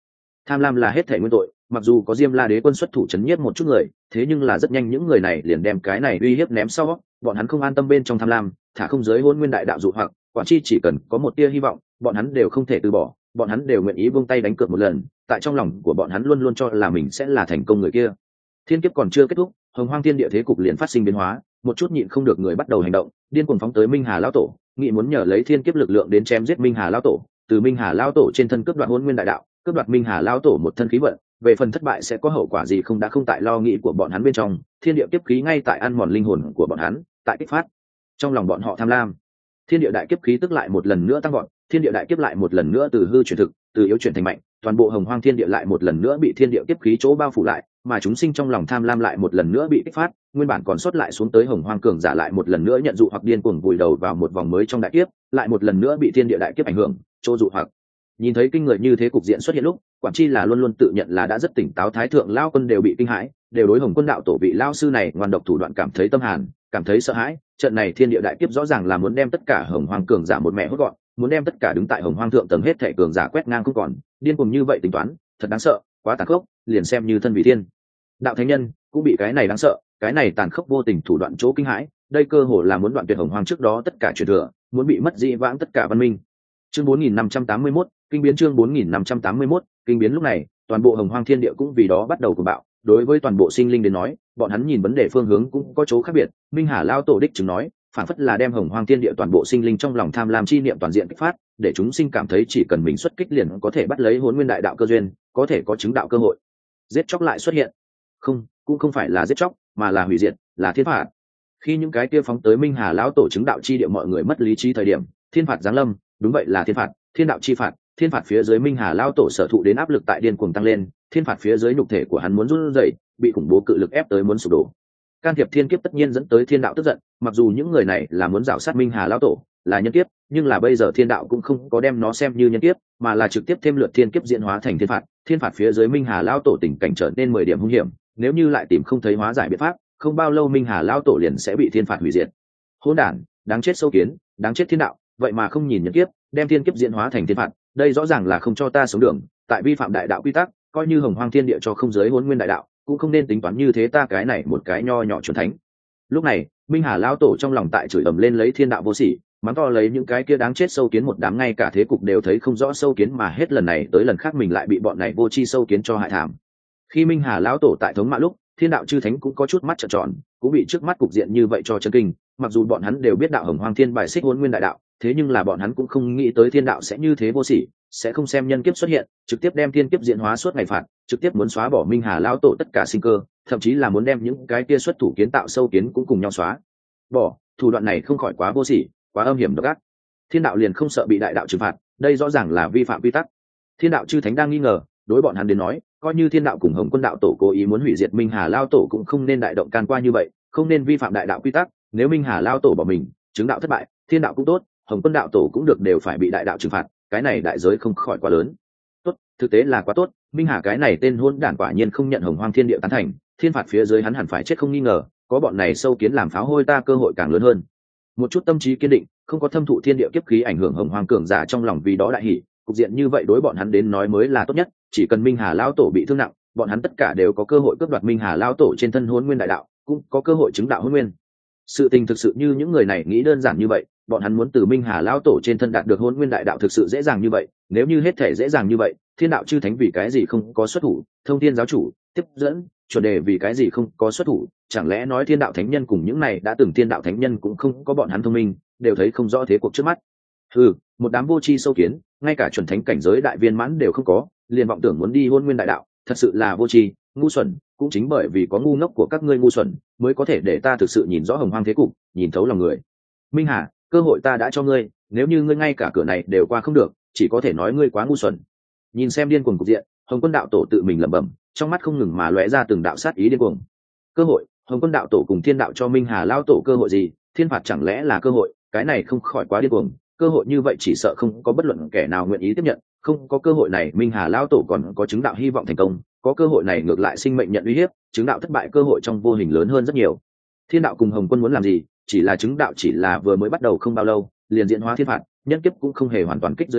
Tham lam là hết thể nguyên tội, mặc dù có Diêm La Đế quân xuất thủ chấn nhiếp một chút người, thế nhưng là rất nhanh những người này liền đem cái này uy hiếp ném sau, bọn hắn không an tâm bên trong tham lam, thả không giới hôn nguyên đại đạo dụ hoặc, quản chi chỉ cần có một tia hy vọng, bọn hắn đều không thể từ bỏ, bọn hắn đều nguyện ý buông tay đánh cược một lần, tại trong lòng của bọn hắn luôn luôn cho là mình sẽ là thành công người kia. Thiên kiếp còn chưa kết thúc, hồng hoang thiên địa thế cục liền phát sinh biến hóa, một chút nhịn không được người bắt đầu hành động, điên cuồng phóng tới Minh Hà lão tổ, nghĩ muốn nhờ lấy thiên kiếp lực lượng đến chém giết Minh Hà lão tổ, từ Minh Hà lão tổ trên thân cướp đoạt hôn nguyên đại đạo, cướp đoạt Minh Hà lão tổ một thân khí vận, về phần thất bại sẽ có hậu quả gì không đã không tại lo nghĩ của bọn hắn bên trong, thiên địa kiếp khí ngay tại ăn mòn linh hồn của bọn hắn, tại kích phát trong lòng bọn họ tham lam. Thiên địa đại kiếp khí tức lại một lần nữa tăng vọt, thiên địa đại kiếp lại một lần nữa từ hư chuyển thực, từ yếu chuyển thành mạnh, toàn bộ hồng hoang thiên địa lại một lần nữa bị thiên địa kiếp khí chỗ bao phủ lại, mà chúng sinh trong lòng tham lam lại một lần nữa bị kích phát, nguyên bản còn sót lại xuống tới hồng hoang cường giả lại một lần nữa nhận dụ hoặc điên cuồng vùi đầu vào một vòng mới trong đại kiếp, lại một lần nữa bị thiên địa đại kiếp ảnh hưởng, chỗ dụ hoặc. Nhìn thấy kinh người như thế cục diện xuất hiện lúc, quản chi là luôn luôn tự nhận là đã rất tỉnh táo thái thượng lao quân đều bị kinh hãi, đều đối hồng quân đạo tổ vị lao sư này ngoan độc thủ đoạn cảm thấy tâm hàn, cảm thấy sợ hãi. Trận này thiên địa đại kiếp rõ ràng là muốn đem tất cả hồng hoang cường giả một mẹ hốt gọn, muốn đem tất cả đứng tại hồng hoang thượng tầng hết thảy cường giả quét ngang không còn, điên cuồng như vậy tính toán, thật đáng sợ, quá tàn khốc, liền xem như thân vị thiên đạo thánh nhân cũng bị cái này đáng sợ, cái này tàn khốc vô tình thủ đoạn chỗ kinh hãi, đây cơ hồ là muốn đoạn tuyệt hồng hoang trước đó tất cả truyền thừa, muốn bị mất dĩ vãng tất cả văn minh. Chương 4581, kinh biến chương 4581, kinh biến lúc này, toàn bộ hồng hoang thiên địa cũng vì đó bắt đầu cuồng bạo, đối với toàn bộ sinh linh đến nói, bọn hắn nhìn vấn đề phương hướng cũng có chỗ khác biệt. Minh Hà lao tổ đích chứng nói, phản phất là đem hồng hoang thiên địa toàn bộ sinh linh trong lòng tham lam chi niệm toàn diện kích phát, để chúng sinh cảm thấy chỉ cần mình xuất kích liền có thể bắt lấy hồn nguyên đại đạo cơ duyên, có thể có chứng đạo cơ hội. Giết chóc lại xuất hiện. Không, cũng không phải là giết chóc, mà là hủy diệt, là thiên phạt. Khi những cái kia phóng tới Minh Hà lão tổ chứng đạo chi địa mọi người mất lý trí thời điểm, thiên phạt giáng lâm, đúng vậy là thiên phạt, thiên đạo chi phạt. Thiên phạt phía dưới Minh Hà lão tổ sở thụ đến áp lực tại điên cuồng tăng lên, thiên phạt phía dưới nhục thể của hắn muốn run rẩy, bị khủng bố cự lực ép tới muốn sụp đổ. Can thiệp thiên kiếp tất nhiên dẫn tới thiên đạo tức giận, mặc dù những người này là muốn rảo sát Minh Hà lão tổ, là nhân kiếp, nhưng là bây giờ thiên đạo cũng không có đem nó xem như nhân kiếp, mà là trực tiếp thêm lượt thiên kiếp diễn hóa thành thiên phạt. Thiên phạt phía dưới Minh Hà lão tổ tình cảnh trở nên 10 điểm hung hiểm, nếu như lại tìm không thấy hóa giải biện pháp, không bao lâu Minh Hà lão tổ liền sẽ bị thiên phạt hủy diệt. Hỗn đản, đáng chết sâu kiến, đáng chết thiên đạo, vậy mà không nhìn nhân kiếp, đem thiên kiếp diễn hóa thành thiên phạt, đây rõ ràng là không cho ta sống đường, tại vi phạm đại đạo quy tắc, coi như hồng hoang thiên địa cho không giới hỗn nguyên đại đạo, cũng không nên tính toán như thế ta cái này một cái nho nhỏ chuẩn thánh. Lúc này Minh Hà lão tổ trong lòng tại chửi ầm lên lấy thiên đạo vô sỉ, mắng to lấy những cái kia đáng chết sâu kiến một đám, ngay cả thế cục đều thấy không rõ sâu kiến mà hết lần này tới lần khác mình lại bị bọn này vô tri sâu kiến cho hại thảm. Khi Minh Hà lão tổ tại thống mạ lúc, thiên đạo chư thánh cũng có chút mắt trợn tròn, cũng bị trước mắt cục diện như vậy cho chấn kinh. Mặc dù bọn hắn đều biết đạo hồng hoang thiên bài xích hỗn nguyên đại đạo, thế nhưng là bọn hắn cũng không nghĩ tới thiên đạo sẽ như thế vô sỉ, sẽ không xem nhân kiếp xuất hiện, trực tiếp đem thiên kiếp diễn hóa suốt ngày phạt, trực tiếp muốn xóa bỏ Minh Hà lão tổ tất cả sinh cơ, thậm chí là muốn đem những cái kia xuất thủ kiến tạo sâu kiến cũng cùng nhau xóa bỏ. Thủ đoạn này không khỏi quá vô sỉ, quá âm hiểm độc ác. Thiên đạo liền không sợ bị đại đạo trừng phạt, đây rõ ràng là vi phạm quy tắc. Thiên đạo chư thánh đang nghi ngờ, đối bọn hắn đến nói, coi như thiên đạo cùng hồng quân đạo tổ cố ý muốn hủy diệt Minh Hà lao tổ cũng không nên đại động can qua như vậy, không nên vi phạm đại đạo quy tắc. Nếu Minh Hà lao tổ bỏ mình, chứng đạo thất bại, thiên đạo cũng tốt, hồng quân đạo tổ cũng được đều phải bị đại đạo trừng phạt, cái này đại giới không khỏi quá lớn. Tốt, thực tế là quá tốt, Minh Hà cái này tên hôn đản quả nhiên không nhận hồng hoang thiên địa tán thành, thiên phạt phía dưới hắn hẳn phải chết không nghi ngờ, có bọn này sâu kiến làm pháo hôi ta cơ hội càng lớn hơn. Một chút tâm trí kiên định, không có thâm thụ thiên địa kiếp khí ảnh hưởng hồng hoang cường giả trong lòng vì đó đại hỉ, cục diện như vậy đối bọn hắn đến nói mới là tốt nhất, chỉ cần Minh Hà lao tổ bị thương nặng, bọn hắn tất cả đều có cơ hội cướp đoạt Minh Hà lao tổ trên thân hỗn nguyên đại đạo, cũng có cơ hội chứng đạo hỗn nguyên. Sự tình thực sự như những người này nghĩ đơn giản như vậy, bọn hắn muốn từ Minh Hà lao tổ trên thân đạt được hỗn nguyên đại đạo thực sự dễ dàng như vậy, nếu như hết thể dễ dàng như vậy, thiên đạo chư thánh vì cái gì không có xuất thủ, thông thiên giáo chủ, tiếp dẫn, chuẩn đề vì cái gì không có xuất thủ, chẳng lẽ nói thiên đạo thánh nhân cùng những này đã từng thiên đạo thánh nhân cũng không có bọn hắn thông minh, đều thấy không rõ thế cuộc trước mắt. Một đám vô tri sâu kiến, ngay cả chuẩn thánh cảnh giới đại viên mãn đều không có, liền vọng tưởng muốn đi hôn nguyên đại đạo, thật sự là vô tri, ngu xuẩn, cũng chính bởi vì có ngu ngốc của các ngươi ngu xuẩn, mới có thể để ta thực sự nhìn rõ hồng hoang thế cục, nhìn thấu lòng người. Minh Hà, cơ hội ta đã cho ngươi, nếu như ngươi ngay cả cửa này đều qua không được, chỉ có thể nói ngươi quá ngu xuẩn. Nhìn xem điên cuồng cục diện, hồng quân đạo tổ tự mình lẩm bẩm, trong mắt không ngừng mà lóe ra từng đạo sát ý điên cuồng. Cơ hội, hồng quân đạo tổ cùng thiên đạo cho Minh Hà lao tổ cơ hội gì? Thiên phạt chẳng lẽ là cơ hội? Cái này không khỏi quá điên cuồng, cơ hội như vậy chỉ sợ không có bất luận kẻ nào nguyện ý tiếp nhận, không có cơ hội này Minh Hà lao tổ còn có chứng đạo hy vọng thành công, có cơ hội này ngược lại sinh mệnh nhận uy hiếp, chứng đạo thất bại cơ hội trong vô hình lớn hơn rất nhiều. Thiên đạo cùng hồng quân muốn làm gì? Chỉ là chứng đạo chỉ là vừa mới bắt đầu không bao lâu, liền diễn hóa thiên phạt, nhân kiếp cũng không hề hoàn toàn kích dưới tóc,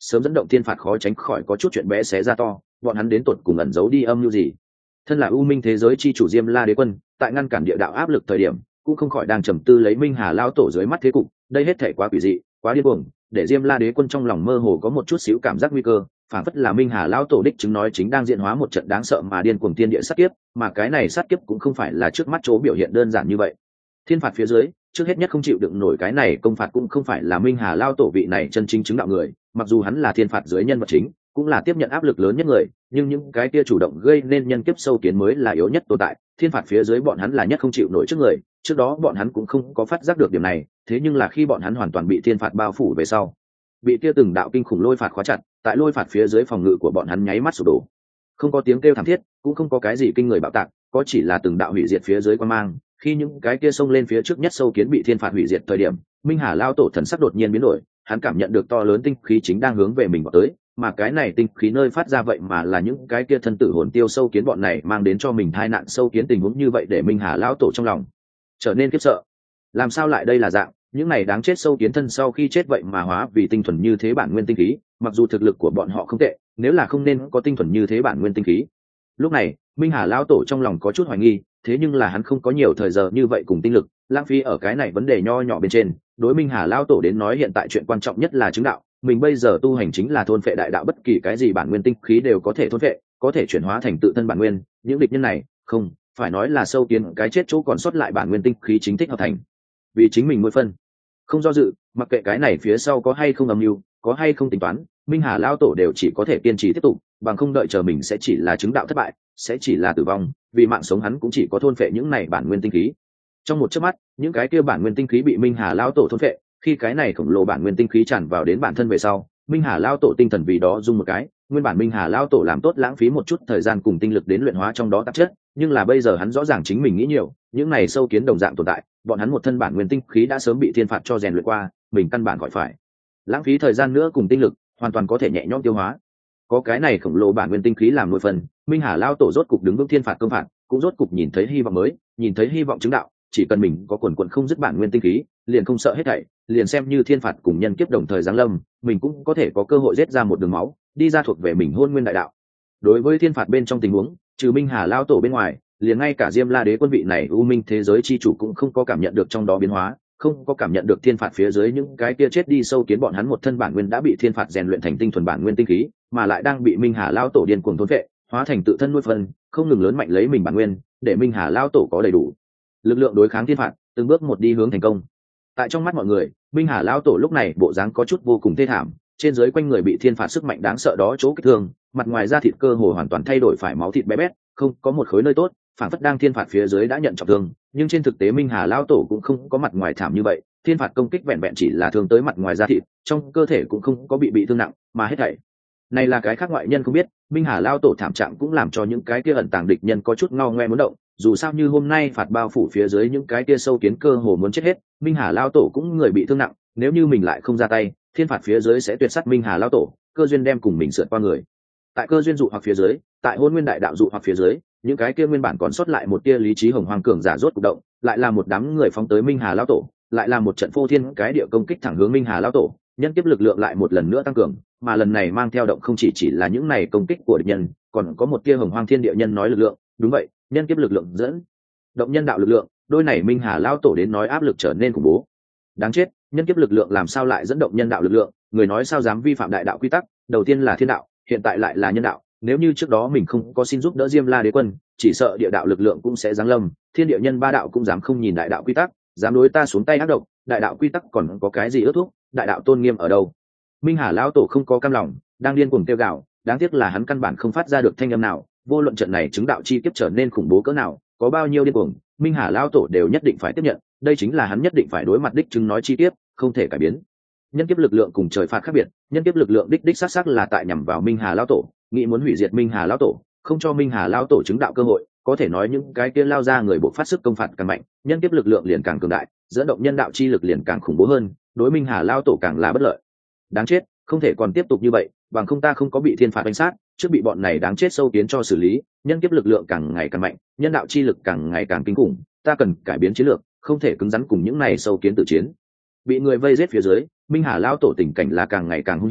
sớm dẫn động thiên phạt khó tránh khỏi có chút chuyện bé xé ra to, bọn hắn đến tột cùng ẩn giấu đi âm mưu gì. Thân là u minh thế giới chi chủ Diêm La Đế Quân, tại ngăn cản địa đạo áp lực thời điểm cũng không khỏi đang trầm tư lấy Minh Hà lao tổ dưới mắt thế cục, đây hết thể quá quỷ dị, quá điên cuồng, để Diêm La Đế Quân trong lòng mơ hồ có một chút xíu cảm giác nguy cơ, phản phất là Minh Hà lao tổ đích chứng nói chính đang diễn hóa một trận đáng sợ mà điên cuồng thiên địa sát kiếp, mà cái này sát kiếp cũng không phải là trước mắt chỗ biểu hiện đơn giản như vậy. Thiên phạt phía dưới, trước hết nhất không chịu đựng nổi cái này công phạt cũng không phải là Minh Hà lao tổ vị này chân chính chứng đạo người, mặc dù hắn là thiên phạt dưới nhân vật chính, cũng là tiếp nhận áp lực lớn nhất người, nhưng những cái kia chủ động gây nên nhân kiếp sâu kiến mới là yếu nhất tồn tại. Thiên phạt phía dưới bọn hắn là nhất không chịu nổi trước người, trước đó bọn hắn cũng không có phát giác được điểm này, thế nhưng là khi bọn hắn hoàn toàn bị thiên phạt bao phủ về sau, bị kia từng đạo kinh khủng lôi phạt khóa chặt, tại lôi phạt phía dưới phòng ngự của bọn hắn nháy mắt sụp đổ. Không có tiếng kêu thảm thiết, cũng không có cái gì kinh người bạo tạc, có chỉ là từng đạo hủy diệt phía dưới quan mang. Khi những cái kia xông lên phía trước nhất sâu kiến bị thiên phạt hủy diệt thời điểm, Minh Hà lao tổ thần sắc đột nhiên biến đổi, hắn cảm nhận được to lớn tinh khí chính đang hướng về mình vào tới, mà cái này tinh khí nơi phát ra vậy mà là những cái kia thân tử hồn tiêu sâu kiến bọn này mang đến cho mình tai nạn sâu kiến. Tình huống như vậy để Minh Hà lão tổ trong lòng trở nên khiếp sợ. Làm sao lại đây là dạng, những này đáng chết sâu kiến thân sau khi chết vậy mà hóa vì tinh thuần như thế bản nguyên tinh khí, mặc dù thực lực của bọn họ không tệ, nếu là không nên có tinh thuần như thế bản nguyên tinh khí. Lúc này, Minh Hà lão tổ trong lòng có chút hoài nghi, thế nhưng là hắn không có nhiều thời giờ như vậy cùng tinh lực lãng phí ở cái này vấn đề nho nhỏ bên trên. Đối Minh Hà lão tổ đến nói hiện tại chuyện quan trọng nhất là chứng đạo, mình bây giờ tu hành chính là thôn phệ đại đạo, bất kỳ cái gì bản nguyên tinh khí đều có thể thôn phệ, có thể chuyển hóa thành tự thân bản nguyên. Những địch nhân này, không phải nói là sâu kiến cái chết chỗ còn sót lại bản nguyên tinh khí chính thích hợp thành vì chính mình mỗi phân. Không do dự, mặc kệ cái này phía sau có hay không âm mưu, có hay không tính toán, Minh Hà lão tổ đều chỉ có thể kiên trì tiếp tục, bằng không đợi chờ mình sẽ chỉ là chứng đạo thất bại, sẽ chỉ là tử vong, vì mạng sống hắn cũng chỉ có thôn phệ những này bản nguyên tinh khí. Trong một chớp mắt, những cái kia bản nguyên tinh khí bị Minh Hà lão tổ thôn phệ, khi cái này khổng lồ bản nguyên tinh khí tràn vào đến bản thân về sau, Minh Hà lão tổ tinh thần vì đó rung một cái. Nguyên bản Minh Hà lão tổ làm tốt lãng phí một chút thời gian cùng tinh lực đến luyện hóa trong đó tạp chất, nhưng là bây giờ hắn rõ ràng chính mình nghĩ nhiều, những này sâu kiến đồng dạng tồn tại, bọn hắn một thân bản nguyên tinh khí đã sớm bị thiên phạt cho rèn luyện qua, mình căn bản khỏi phải lãng phí thời gian nữa cùng tinh lực, hoàn toàn có thể nhẹ nhõm tiêu hóa. Có cái này khổng lồ bản nguyên tinh khí làm nội phần, Minh Hà lão tổ rốt cục đứng vững thiên phạt công phạt, cũng rốt cục nhìn thấy hy vọng mới, nhìn thấy hy vọng chứng đạo. Chỉ cần mình có quần quần không dứt bản nguyên tinh khí, liền không sợ hết thảy, liền xem như thiên phạt cùng nhân kiếp đồng thời giáng lâm, mình cũng có thể có cơ hội giết ra một đường máu, đi ra thuộc về mình hôn nguyên đại đạo. Đối với thiên phạt bên trong tình huống, trừ Minh Hà lão tổ bên ngoài, liền ngay cả Diêm La Đế Quân vị này u minh thế giới chi chủ cũng không có cảm nhận được trong đó biến hóa, không có cảm nhận được thiên phạt phía dưới những cái kia chết đi sâu kiến bọn hắn một thân bản nguyên đã bị thiên phạt rèn luyện thành tinh thuần bản nguyên tinh khí, mà lại đang bị Minh Hà lão tổ điên cuồng thôn phệ, hóa thành tự thân nuôi phân, không ngừng lớn mạnh lấy mình bản nguyên, để Minh Hà lão tổ có đầy đủ lực lượng đối kháng thiên phạt, từng bước một đi hướng thành công. Tại trong mắt mọi người, Minh Hà lão tổ lúc này bộ dáng có chút vô cùng thê thảm, trên dưới quanh người bị thiên phạt sức mạnh đáng sợ đó chỗ kích thương, mặt ngoài da thịt cơ hồ hoàn toàn thay đổi phải máu thịt bé bét, không có một khối nơi tốt, phản phất đang thiên phạt phía dưới đã nhận trọng thương. Nhưng trên thực tế Minh Hà lão tổ cũng không có mặt ngoài thảm như vậy, thiên phạt công kích vẹn vẹn chỉ là thương tới mặt ngoài da thịt, trong cơ thể cũng không có bị thương nặng, mà hết thảy này là cái khác ngoại nhân không biết. Minh Hà lão tổ thảm trạng cũng làm cho những cái kia ẩn tàng địch nhân có chút ngao ngoe muốn động, dù sao như hôm nay phạt bao phủ phía dưới những cái kia sâu kiến cơ hồ muốn chết hết, Minh Hà lão tổ cũng người bị thương nặng, nếu như mình lại không ra tay, thiên phạt phía dưới sẽ tuyệt sát Minh Hà lão tổ, cơ duyên đem cùng mình sượt qua người. Tại cơ duyên dụ hoặc phía dưới, tại hôn nguyên đại đạo dụ hoặc phía dưới, những cái kia nguyên bản còn sót lại một tia lý trí hồng hoàng cường giả rốt cục động, lại là một đám người phóng tới Minh Hà lão tổ, lại là một trận phô thiên cái địa công kích thẳng hướng Minh Hà lão tổ. Nhân kiếp lực lượng lại một lần nữa tăng cường, mà lần này mang theo động không chỉ là những này công kích của địch nhân, còn có một tia hồng hoang thiên địa nhân nói lực lượng. Đúng vậy, nhân kiếp lực lượng dẫn động nhân đạo lực lượng, đôi này Minh Hà lão tổ đến nói áp lực trở nên khủng bố. Đáng chết, nhân kiếp lực lượng làm sao lại dẫn động nhân đạo lực lượng? Người nói sao dám vi phạm đại đạo quy tắc, đầu tiên là thiên đạo, hiện tại lại là nhân đạo. Nếu như trước đó mình không có xin giúp đỡ Diêm La Đế Quân, chỉ sợ địa đạo lực lượng cũng sẽ giáng lâm, thiên địa nhân ba đạo cũng dám không nhìn đại đạo quy tắc, dám đối ta xuống tay ác độc. Đại đạo quy tắc còn có cái gì ước thúc, đại đạo tôn nghiêm ở đâu? Minh Hà lão tổ không có cam lòng, đang điên cuồng kêu gào, đáng tiếc là hắn căn bản không phát ra được thanh âm nào. Vô luận trận này chứng đạo chi kiếp trở nên khủng bố cỡ nào, có bao nhiêu điên cuồng, Minh Hà lão tổ đều nhất định phải tiếp nhận, đây chính là hắn nhất định phải đối mặt đích chứng nói chi tiết, không thể cải biến. Nhân kiếp lực lượng cùng trời phạt khác biệt, nhân kiếp lực lượng đích xác là tại nhằm vào Minh Hà lão tổ, nghĩ muốn hủy diệt Minh Hà lão tổ, không cho Minh Hà lão tổ chứng đạo cơ hội. Có thể nói những cái kia lao ra người buộc phát sức công phạt càng mạnh, nhân kiếp lực lượng liền càng cường đại, dẫn động nhân đạo chi lực liền càng khủng bố hơn, đối Minh Hà lão tổ càng là bất lợi. Đáng chết, không thể còn tiếp tục như vậy, bằng không ta không có bị thiên phạt đánh sát, trước bị bọn này đáng chết sâu kiến cho xử lý. Nhân kiếp lực lượng càng ngày càng mạnh, nhân đạo chi lực càng ngày càng kinh khủng, ta cần cải biến chiến lược, không thể cứng rắn cùng những này sâu kiến tự chiến. Bị người vây giết phía dưới, Minh Hà lão tổ tình cảnh là càng ngày càng hung hiểm,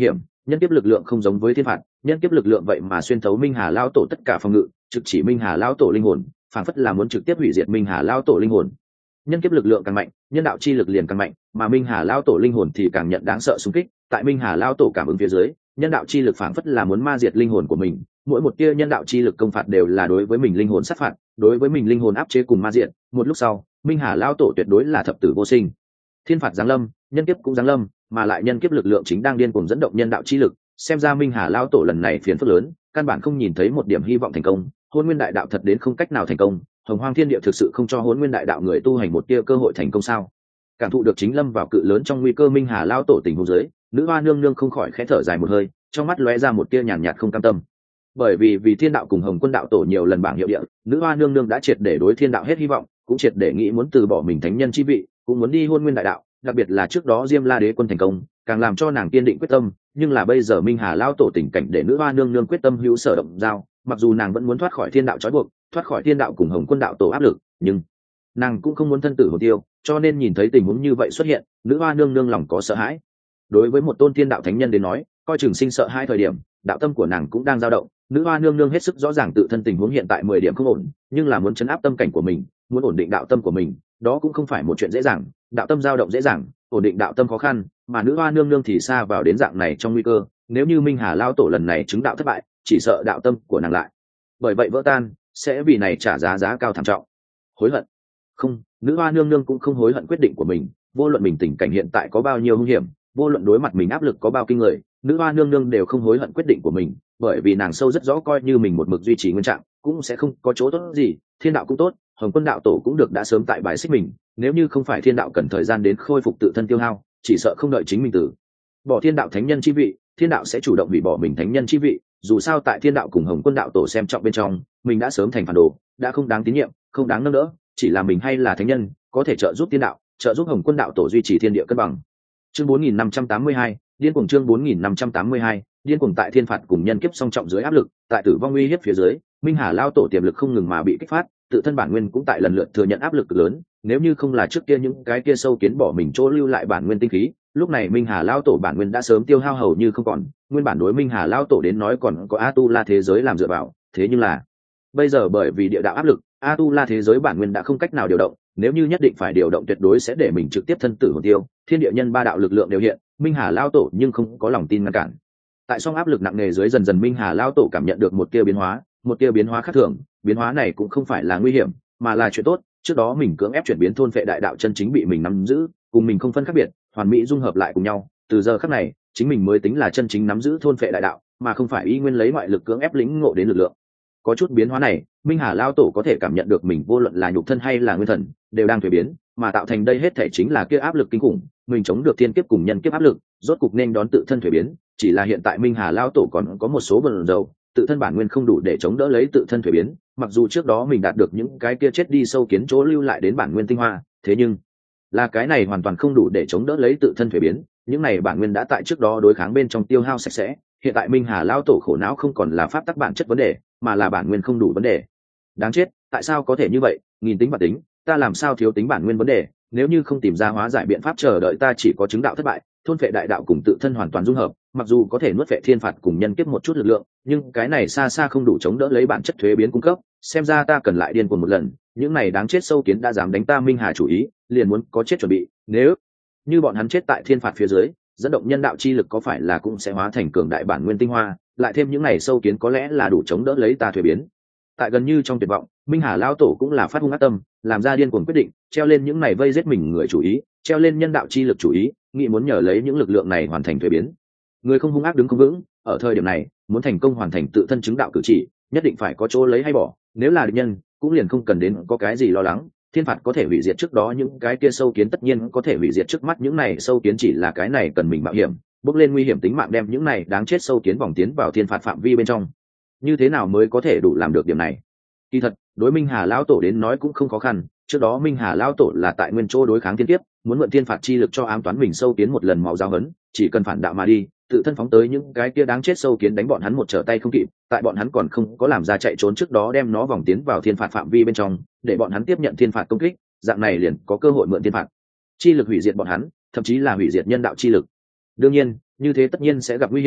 nhân kiếp lực lượng không giống với thiên phạt, nhân kiếp lực lượng vậy mà xuyên thấu minh hà lao tổ tất cả phòng ngự, trực chỉ minh hà lao tổ linh hồn, phảng phất là muốn trực tiếp hủy diệt minh hà lao tổ linh hồn. Nhân kiếp lực lượng càng mạnh, nhân đạo chi lực liền càng mạnh, mà minh hà lao tổ linh hồn thì càng nhận đáng sợ xung kích. Tại minh hà lao tổ cảm ứng phía dưới, nhân đạo chi lực phảng phất là muốn ma diệt linh hồn của mình, mỗi một tia nhân đạo chi lực công phạt đều là đối với mình linh hồn sát phạt, đối với mình linh hồn áp chế cùng ma diệt. Một lúc sau, minh hà lao tổ tuyệt đối là thập tử vô sinh. Thiên phạt giáng lâm, nhân kiếp cũng giáng lâm, mà lại nhân kiếp lực lượng chính đang điên cuồng dẫn động nhân đạo chi lực, xem ra minh hà lao tổ lần này phiền phức lớn, căn bản không nhìn thấy một điểm hy vọng thành công. Hôn nguyên đại đạo thật đến không cách nào thành công, hồng hoang thiên địa thực sự không cho hôn nguyên đại đạo người tu hành một tia cơ hội thành công sao? Cảm thụ được chính lâm vào cự lớn trong nguy cơ minh hà lao tổ tình huống dưới, nữ hoa nương nương không khỏi khẽ thở dài một hơi, trong mắt lóe ra một tia nhàn nhạt không cam tâm. Bởi vì thiên đạo cùng hồng quân đạo tổ nhiều lần bảng hiệu địa, nữ hoa nương nương đã triệt để đối thiên đạo hết hy vọng, cũng triệt để nghĩ muốn từ bỏ mình thánh nhân chi vị, cũng muốn đi hôn nguyên đại đạo. Đặc biệt là trước đó diêm la đế quân thành công, càng làm cho nàng kiên định quyết tâm. Nhưng là bây giờ minh hà lao tổ tình cảnh để nữ hoa nương nương quyết tâm hữu sở động dao, mặc dù nàng vẫn muốn thoát khỏi thiên đạo trói buộc, thoát khỏi thiên đạo cùng hồng quân đạo tổ áp lực, nhưng nàng cũng không muốn thân tử hồn tiêu. Cho nên nhìn thấy tình huống như vậy xuất hiện, nữ hoa nương nương lòng có sợ hãi. Đối với một tôn thiên đạo thánh nhân đến nói, coi chừng sinh sợ hai thời điểm, đạo tâm của nàng cũng đang dao động. Nữ hoa nương nương hết sức rõ ràng tự thân tình huống hiện tại 10 điểm không ổn, nhưng là muốn chấn áp tâm cảnh của mình, muốn ổn định đạo tâm của mình, đó cũng không phải một chuyện dễ dàng. Đạo tâm dao động dễ dàng, ổn định đạo tâm khó khăn, mà nữ hoa nương nương thì xa vào đến dạng này trong nguy cơ. Nếu như minh hà lao tổ lần này chứng đạo thất bại, chỉ sợ đạo tâm của nàng lại bởi vậy vỡ tan, sẽ vì này trả giá cao thảm trọng. Hối hận? Không, nữ hoa nương nương cũng không hối hận quyết định của mình. Vô luận mình tình cảnh hiện tại có bao nhiêu hung hiểm, vô luận đối mặt mình áp lực có bao kinh người, nữ hoa nương nương đều không hối hận quyết định của mình, bởi vì nàng sâu rất rõ coi như mình một mực duy trì nguyên trạng cũng sẽ không có chỗ tốt gì. Thiên đạo cũng tốt, hồng quân đạo tổ cũng được đã sớm tại bài xích mình, nếu như không phải thiên đạo cần thời gian đến khôi phục tự thân tiêu hao, chỉ sợ không đợi chính mình tử bỏ thiên đạo thánh nhân chi vị, thiên đạo sẽ chủ động hủy bỏ mình thánh nhân chi vị. Dù sao tại thiên đạo cùng hồng quân đạo tổ xem trọng bên trong, mình đã sớm thành phản đồ, đã không đáng tín nhiệm, không đáng nâng đỡ. Chỉ là mình hay là thánh nhân, có thể trợ giúp thiên đạo, trợ giúp hồng quân đạo tổ duy trì thiên địa cân bằng. Chương 4582, điên cuồng. Chương 4582, điên cuồng. Tại thiên phạt cùng nhân kiếp song trọng dưới áp lực, tại tử vong uy hiếp phía dưới, minh hà lao tổ tiềm lực không ngừng mà bị kích phát, tự thân bản nguyên cũng tại lần lượt thừa nhận áp lực lớn. Nếu như không là trước kia những cái kia sâu kiến bỏ mình chỗ lưu lại bản nguyên tinh khí, lúc này minh hà lao tổ bản nguyên đã sớm tiêu hao hầu như không còn. Nguyên bản đối minh hà lao tổ đến nói còn có A-tu-la thế giới làm dựa vào, thế nhưng là bây giờ bởi vì địa đạo áp lực, A-tu-la thế giới bản nguyên đã không cách nào điều động. Nếu như nhất định phải điều động, tuyệt đối sẽ để mình trực tiếp thân tử hồn tiêu. Thiên địa nhân ba đạo lực lượng đều hiện, minh hà lao tổ nhưng không có lòng tin ngăn cản. Tại song áp lực nặng nề dưới, dần dần minh hà lao tổ cảm nhận được một tia biến hóa khác thường. Biến hóa này cũng không phải là nguy hiểm, mà là chuyện tốt. Trước đó mình cưỡng ép chuyển biến thôn phệ đại đạo chân chính bị mình nắm giữ, cùng mình không phân khác biệt, hoàn mỹ dung hợp lại cùng nhau. Từ giờ khắc này, chính mình mới tính là chân chính nắm giữ thôn phệ đại đạo, mà không phải y nguyên lấy ngoại lực cưỡng ép lĩnh ngộ đến lực lượng. Có chút biến hóa này, minh hà lao tổ có thể cảm nhận được mình vô luận là nhục thân hay là nguyên thần đều đang thay biến, mà tạo thành đây hết thể chính là kia áp lực kinh khủng. Mình chống được thiên kiếp cùng nhân kiếp áp lực, rốt cục nên đón tự thân thay biến. Chỉ là hiện tại minh hà lao tổ còn có một số bần dầu, tự thân bản nguyên không đủ để chống đỡ lấy tự thân thay biến. Mặc dù trước đó mình đạt được những cái kia chết đi sâu kiến chỗ lưu lại đến bản nguyên tinh hoa, thế nhưng là cái này hoàn toàn không đủ để chống đỡ lấy tự thân thay biến. Những này bản nguyên đã tại trước đó đối kháng bên trong tiêu hao sạch sẽ. Hiện tại minh hà lao tổ khổ não không còn là pháp tắc bản chất vấn đề, mà là bản nguyên không đủ vấn đề. Đáng chết, tại sao có thể như vậy? Nghìn tính và tính, ta làm sao thiếu tính bản nguyên vấn đề? Nếu như không tìm ra hóa giải biện pháp, chờ đợi ta chỉ có chứng đạo thất bại, thôn phệ đại đạo cùng tự thân hoàn toàn dung hợp. Mặc dù có thể nuốt phệ thiên phạt cùng nhân kiếp một chút lực lượng, nhưng cái này xa xa không đủ chống đỡ lấy bản chất thuế biến cung cấp. Xem ra ta cần lại điên cuồng một lần. Những này đáng chết sâu kiến đã dám đánh ta minh hà chủ ý, liền muốn có chết chuẩn bị. Nếu như bọn hắn chết tại thiên phạt phía dưới, dẫn động nhân đạo chi lực có phải là cũng sẽ hóa thành cường đại bản nguyên tinh hoa, lại thêm những này sâu kiến có lẽ là đủ chống đỡ lấy ta thuế biến. Tại gần như trong tuyệt vọng, minh hà lao tổ cũng là phát hung ác tâm, làm ra điên cuồng quyết định, treo lên những này vây giết mình người chủ ý, treo lên nhân đạo chi lực chủ ý, nghĩ muốn nhờ lấy những lực lượng này hoàn thành thuế biến. Người không hung ác đứng không vững, ở thời điểm này muốn thành công hoàn thành tự thân chứng đạo cử chỉ, nhất định phải có chỗ lấy hay bỏ. Nếu là địch nhân, cũng liền không cần đến có cái gì lo lắng. Thiên phạt có thể hủy diệt trước đó những cái kia sâu kiến, tất nhiên có thể hủy diệt trước mắt những này sâu kiến, chỉ là cái này cần mình mạo hiểm, bước lên nguy hiểm tính mạng đem những này đáng chết sâu kiến vòng tiến vào thiên phạt phạm vi bên trong. Như thế nào mới có thể đủ làm được điểm này? Kỳ thật, đối minh hà lão tổ đến nói cũng không khó khăn. Trước đó minh hà lão tổ là tại nguyên chỗ đối kháng thiên kiếp, muốn mượn thiên phạt chi lực cho ám toán mình sâu kiến một lần máu giáo hấn, chỉ cần phản đạo mà đi, tự thân phóng tới những cái kia đáng chết sâu kiến, đánh bọn hắn một trở tay không kịp. Tại bọn hắn còn không có làm ra chạy trốn trước đó, đem nó vòng tiến vào thiên phạt phạm vi bên trong, để bọn hắn tiếp nhận thiên phạt công kích, dạng này liền có cơ hội mượn thiên phạt chi lực hủy diệt bọn hắn, thậm chí là hủy diệt nhân đạo chi lực. Đương nhiên, như thế tất nhiên sẽ gặp nguy hiểm,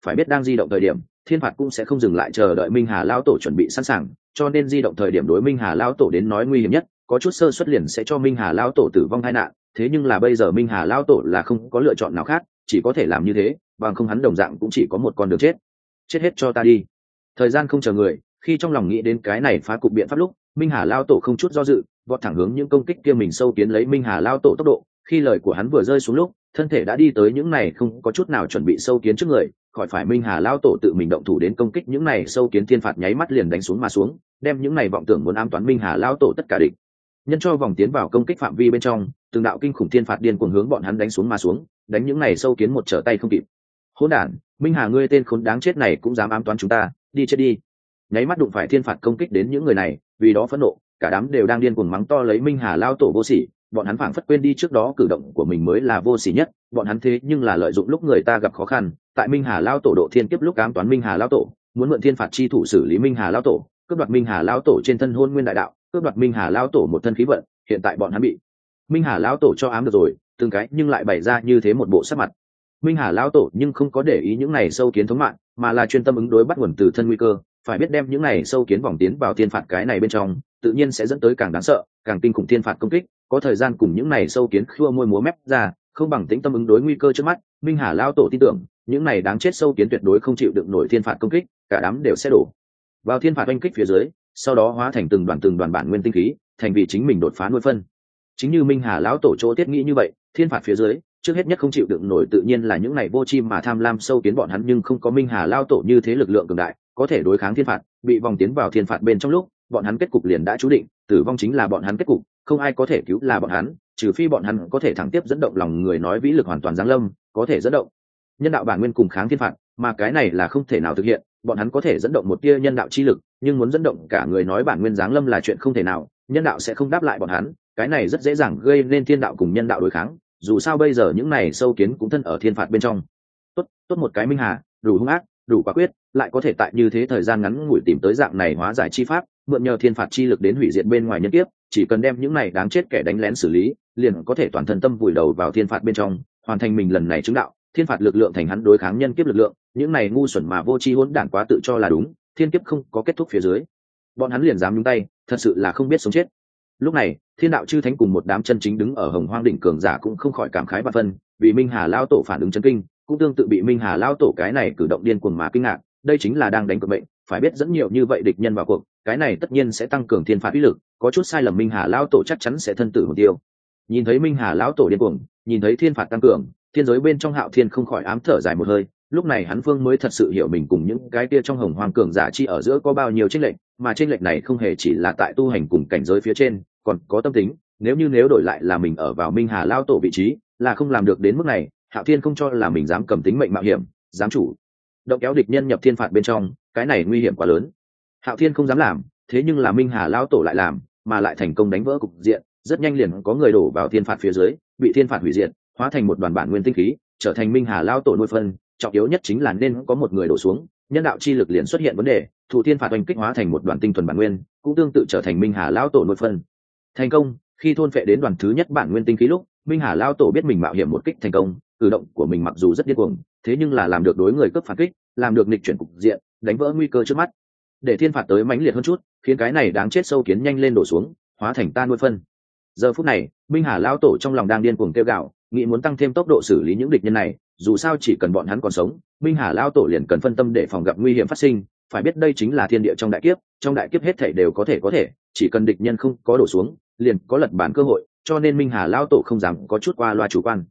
phải biết đang di động thời điểm thiên phạt cũng sẽ không dừng lại chờ đợi minh hà lao tổ chuẩn bị sẵn sàng, cho nên di động thời điểm đối minh hà lao tổ đến nói nguy hiểm nhất, có chút sơ xuất liền sẽ cho minh hà lao tổ tử vong tai nạn. Thế nhưng là bây giờ minh hà lao tổ là không có lựa chọn nào khác, chỉ có thể làm như thế, bằng không hắn đồng dạng cũng chỉ có một con đường chết. Chết hết cho ta đi. Thời gian không chờ người, khi trong lòng nghĩ đến cái này phá cục biện pháp lúc, minh hà lao tổ không chút do dự vọt thẳng hướng những công kích kia mình sâu kiến lấy minh hà lao tổ tốc độ. Khi lời của hắn vừa rơi xuống lúc, thân thể đã đi tới những này không có chút nào chuẩn bị sâu kiến trước người, khỏi phải minh hà lao tổ tự mình động thủ đến công kích những này sâu kiến, thiên phạt nháy mắt liền đánh xuống mà xuống, đem những này vọng tưởng muốn ám toán minh hà lao tổ tất cả địch nhân cho vòng tiến vào công kích phạm vi bên trong. Từng đạo kinh khủng thiên phạt điên cuồng hướng bọn hắn đánh xuống mà xuống, đánh những này sâu kiến một trở tay không kịp. Hỗn đản, minh hà ngươi tên khốn đáng chết này cũng dám ám toán chúng ta, đi chết đi. Nháy mắt đụng phải thiên phạt công kích đến những người này, vì đó phẫn nộ, cả đám đều đang điên cuồng mắng to lấy minh hà lao tổ vô sỉ. Bọn hắn phảng phất quên đi trước đó cử động của mình mới là vô sỉ nhất, bọn hắn thế nhưng là lợi dụng lúc người ta gặp khó khăn, tại minh hà lao tổ độ thiên kiếp lúc ám toán minh hà lao tổ, muốn mượn thiên phạt chi thủ xử lý minh hà lao tổ, cướp đoạt minh hà lao tổ trên thân hôn nguyên đại đạo, cướp đoạt minh hà lao tổ một thân khí vận. Hiện tại bọn hắn bị minh hà lao tổ cho ám được rồi, từng cái nhưng lại bày ra như thế một bộ sắc mặt. Minh hà lao tổ nhưng không có để ý những này sâu kiến thống mạng, mà là chuyên tâm ứng đối bắt nguồn từ thân nguy cơ. Phải biết đem những này sâu kiến vòng tiến vào thiên phạt cái này bên trong, tự nhiên sẽ dẫn tới càng đáng sợ càng kinh khủng thiên phạt công kích. Có thời gian cùng những này sâu kiến khua môi múa mép ra, không bằng tĩnh tâm ứng đối nguy cơ trước mắt. Minh hà lao tổ tin tưởng những này đáng chết sâu kiến tuyệt đối không chịu đựng nổi thiên phạt công kích, cả đám đều sẽ đổ vào thiên phạt oanh kích phía dưới, sau đó hóa thành từng đoàn bản nguyên tinh khí, thành vì chính mình đột phá nuôi phân. Chính như minh hà lão tổ chỗ tiết nghĩ như vậy, thiên phạt phía dưới trước hết nhất không chịu đựng nổi tự nhiên là những này vô chi mà tham lam sâu kiến, bọn hắn nhưng không có minh hà lao tổ như thế lực lượng cường đại có thể đối kháng thiên phạt. Bị vòng tiến vào thiên phạt bên trong lúc, bọn hắn kết cục liền đã chú định, tử vong chính là bọn hắn kết cục, không ai có thể cứu là bọn hắn, trừ phi bọn hắn có thể thẳng tiếp dẫn động lòng người nói vĩ lực hoàn toàn giáng lâm, có thể dẫn động nhân đạo bản nguyên cùng kháng thiên phạt, mà cái này là không thể nào thực hiện. Bọn hắn có thể dẫn động một tia nhân đạo chi lực, nhưng muốn dẫn động cả người nói bản nguyên giáng lâm là chuyện không thể nào, nhân đạo sẽ không đáp lại bọn hắn, cái này rất dễ dàng gây nên thiên đạo cùng nhân đạo đối kháng. Dù sao bây giờ những này sâu kiến cũng thân ở thiên phạt bên trong. Tốt một cái minh hà, đủ hung ác, đủ quả quyết, lại có thể tại như thế thời gian ngắn ngủi tìm tới dạng này hóa giải chi pháp, mượn nhờ thiên phạt chi lực đến hủy diệt bên ngoài nhân kiếp. Chỉ cần đem những này đáng chết kẻ đánh lén xử lý, liền có thể toàn thân tâm vùi đầu vào thiên phạt bên trong, hoàn thành mình lần này chứng đạo. Thiên phạt lực lượng thành hắn đối kháng nhân kiếp lực lượng. Những này ngu xuẩn mà vô tri hỗn đản quá tự cho là đúng, thiên kiếp không có kết thúc phía dưới, bọn hắn liền dám nhúng tay, thật sự là không biết sống chết. Lúc này thiên đạo chư thánh cùng một đám chân chính đứng ở hồng hoang đỉnh cường giả cũng không khỏi cảm khái và phân, vì minh hà lao tổ phản ứng chấn kinh, cũng tương tự bị minh hà lao tổ cái này cử động điên cuồng mà kinh ngạc. Đây chính là đang đánh cược mệnh, phải biết dẫn nhiều như vậy địch nhân vào cuộc, cái này tất nhiên sẽ tăng cường thiên phạt uy lực, có chút sai lầm minh hà lao tổ chắc chắn sẽ thân tử hồn tiêu. Nhìn thấy minh hà lão tổ điên cuồng, nhìn thấy thiên phạt tăng cường, thiên giới bên trong Hạo Thiên không khỏi ám thở dài một hơi. Lúc này hắn phương mới thật sự hiểu mình cùng những cái kia trong hồng hoang cường giả chi ở giữa có bao nhiêu chênh lệch, mà chênh lệch này không hề chỉ là tại tu hành cùng cảnh giới phía trên, còn có tâm tính. Nếu đổi lại là mình ở vào minh hà lao tổ vị trí, là không làm được đến mức này. Hạo Thiên không cho là mình dám cầm tính mệnh mạo hiểm, dám chủ động kéo địch nhân nhập thiên phạt bên trong, cái này nguy hiểm quá lớn. Hạo Thiên không dám làm, thế nhưng là minh hà lao tổ lại làm, mà lại thành công đánh vỡ cục diện. Rất nhanh liền có người đổ vào thiên phạt phía dưới, bị thiên phạt hủy diệt, hóa thành một đoàn bản nguyên tinh khí, trở thành minh hà lao tổ nuôi phân. Trọng yếu nhất chính là nên có một người đổ xuống, nhân đạo chi lực liền xuất hiện vấn đề, thủ thiên phạt oanh kích hóa thành một đoàn tinh thuần bản nguyên, cũng tương tự trở thành minh hà lao tổ nuôi phân. Thành công. Khi thôn phệ đến đoàn thứ nhất bản nguyên tinh khí lúc, minh hà lao tổ biết mình mạo hiểm một kích thành công. Cử động của mình mặc dù rất điên cuồng, thế nhưng là làm được đối người cướp phản kích, làm được nghịch chuyển cục diện, đánh vỡ nguy cơ trước mắt, để thiên phạt tới mãnh liệt hơn chút, khiến cái này đáng chết sâu kiến nhanh lên đổ xuống, hóa thành ta nuôi phân. Giờ phút này minh hà lao tổ trong lòng đang điên cuồng kêu gào, nghĩ muốn tăng thêm tốc độ xử lý những địch nhân này. Dù sao chỉ cần bọn hắn còn sống, minh hà lao tổ liền cần phân tâm để phòng gặp nguy hiểm phát sinh. Phải biết đây chính là thiên địa trong đại kiếp hết thảy đều có thể, chỉ cần địch nhân không có đổ xuống, liền có lật bản cơ hội. Cho nên minh hà lao tổ không dám có chút qua loa chủ quan.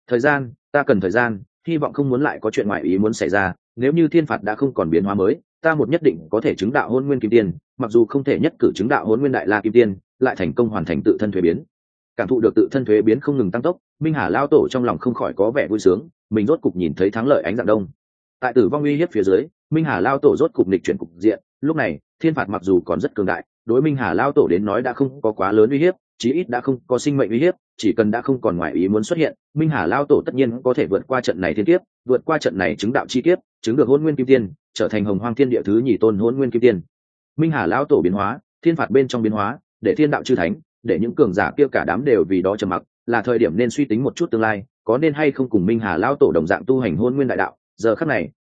Ta cần thời gian, hy vọng không muốn lại có chuyện ngoại ý muốn xảy ra. Nếu như thiên phạt đã không còn biến hóa mới, ta một nhất định có thể chứng đạo hôn nguyên kim tiên, mặc dù không thể nhất cử chứng đạo hôn nguyên đại la kim tiên, lại thành công hoàn thành tự thân thuế biến. Cảm thụ được tự thân thuế biến không ngừng tăng tốc, minh hà lao tổ trong lòng không khỏi có vẻ vui sướng, mình rốt cục nhìn thấy thắng lợi ánh dạng đông. Tại tử vong uy hiếp phía dưới, minh hà lao tổ rốt cục nghịch chuyển cục diện. Lúc này thiên phạt mặc dù còn rất cường đại, đối minh hà lao tổ đến nói đã không có quá lớn uy hiếp, chí ít đã không có sinh mệnh uy hiếp. Chỉ cần đã không còn ngoại ý muốn xuất hiện, minh hà lao tổ tất nhiên có thể vượt qua trận này thiên kiếp, vượt qua trận này chứng đạo chi kiếp, chứng được hôn nguyên kim tiên, trở thành hồng hoang thiên địa thứ nhì tôn hôn nguyên kim tiên. Minh hà lao tổ biến hóa, thiên phạt bên trong biến hóa, để thiên đạo chư thánh, để những cường giả kia cả đám đều vì đó trầm mặc. Là thời điểm nên suy tính một chút tương lai, có nên hay không cùng minh hà lao tổ đồng dạng tu hành hôn nguyên đại đạo. Giờ khắc này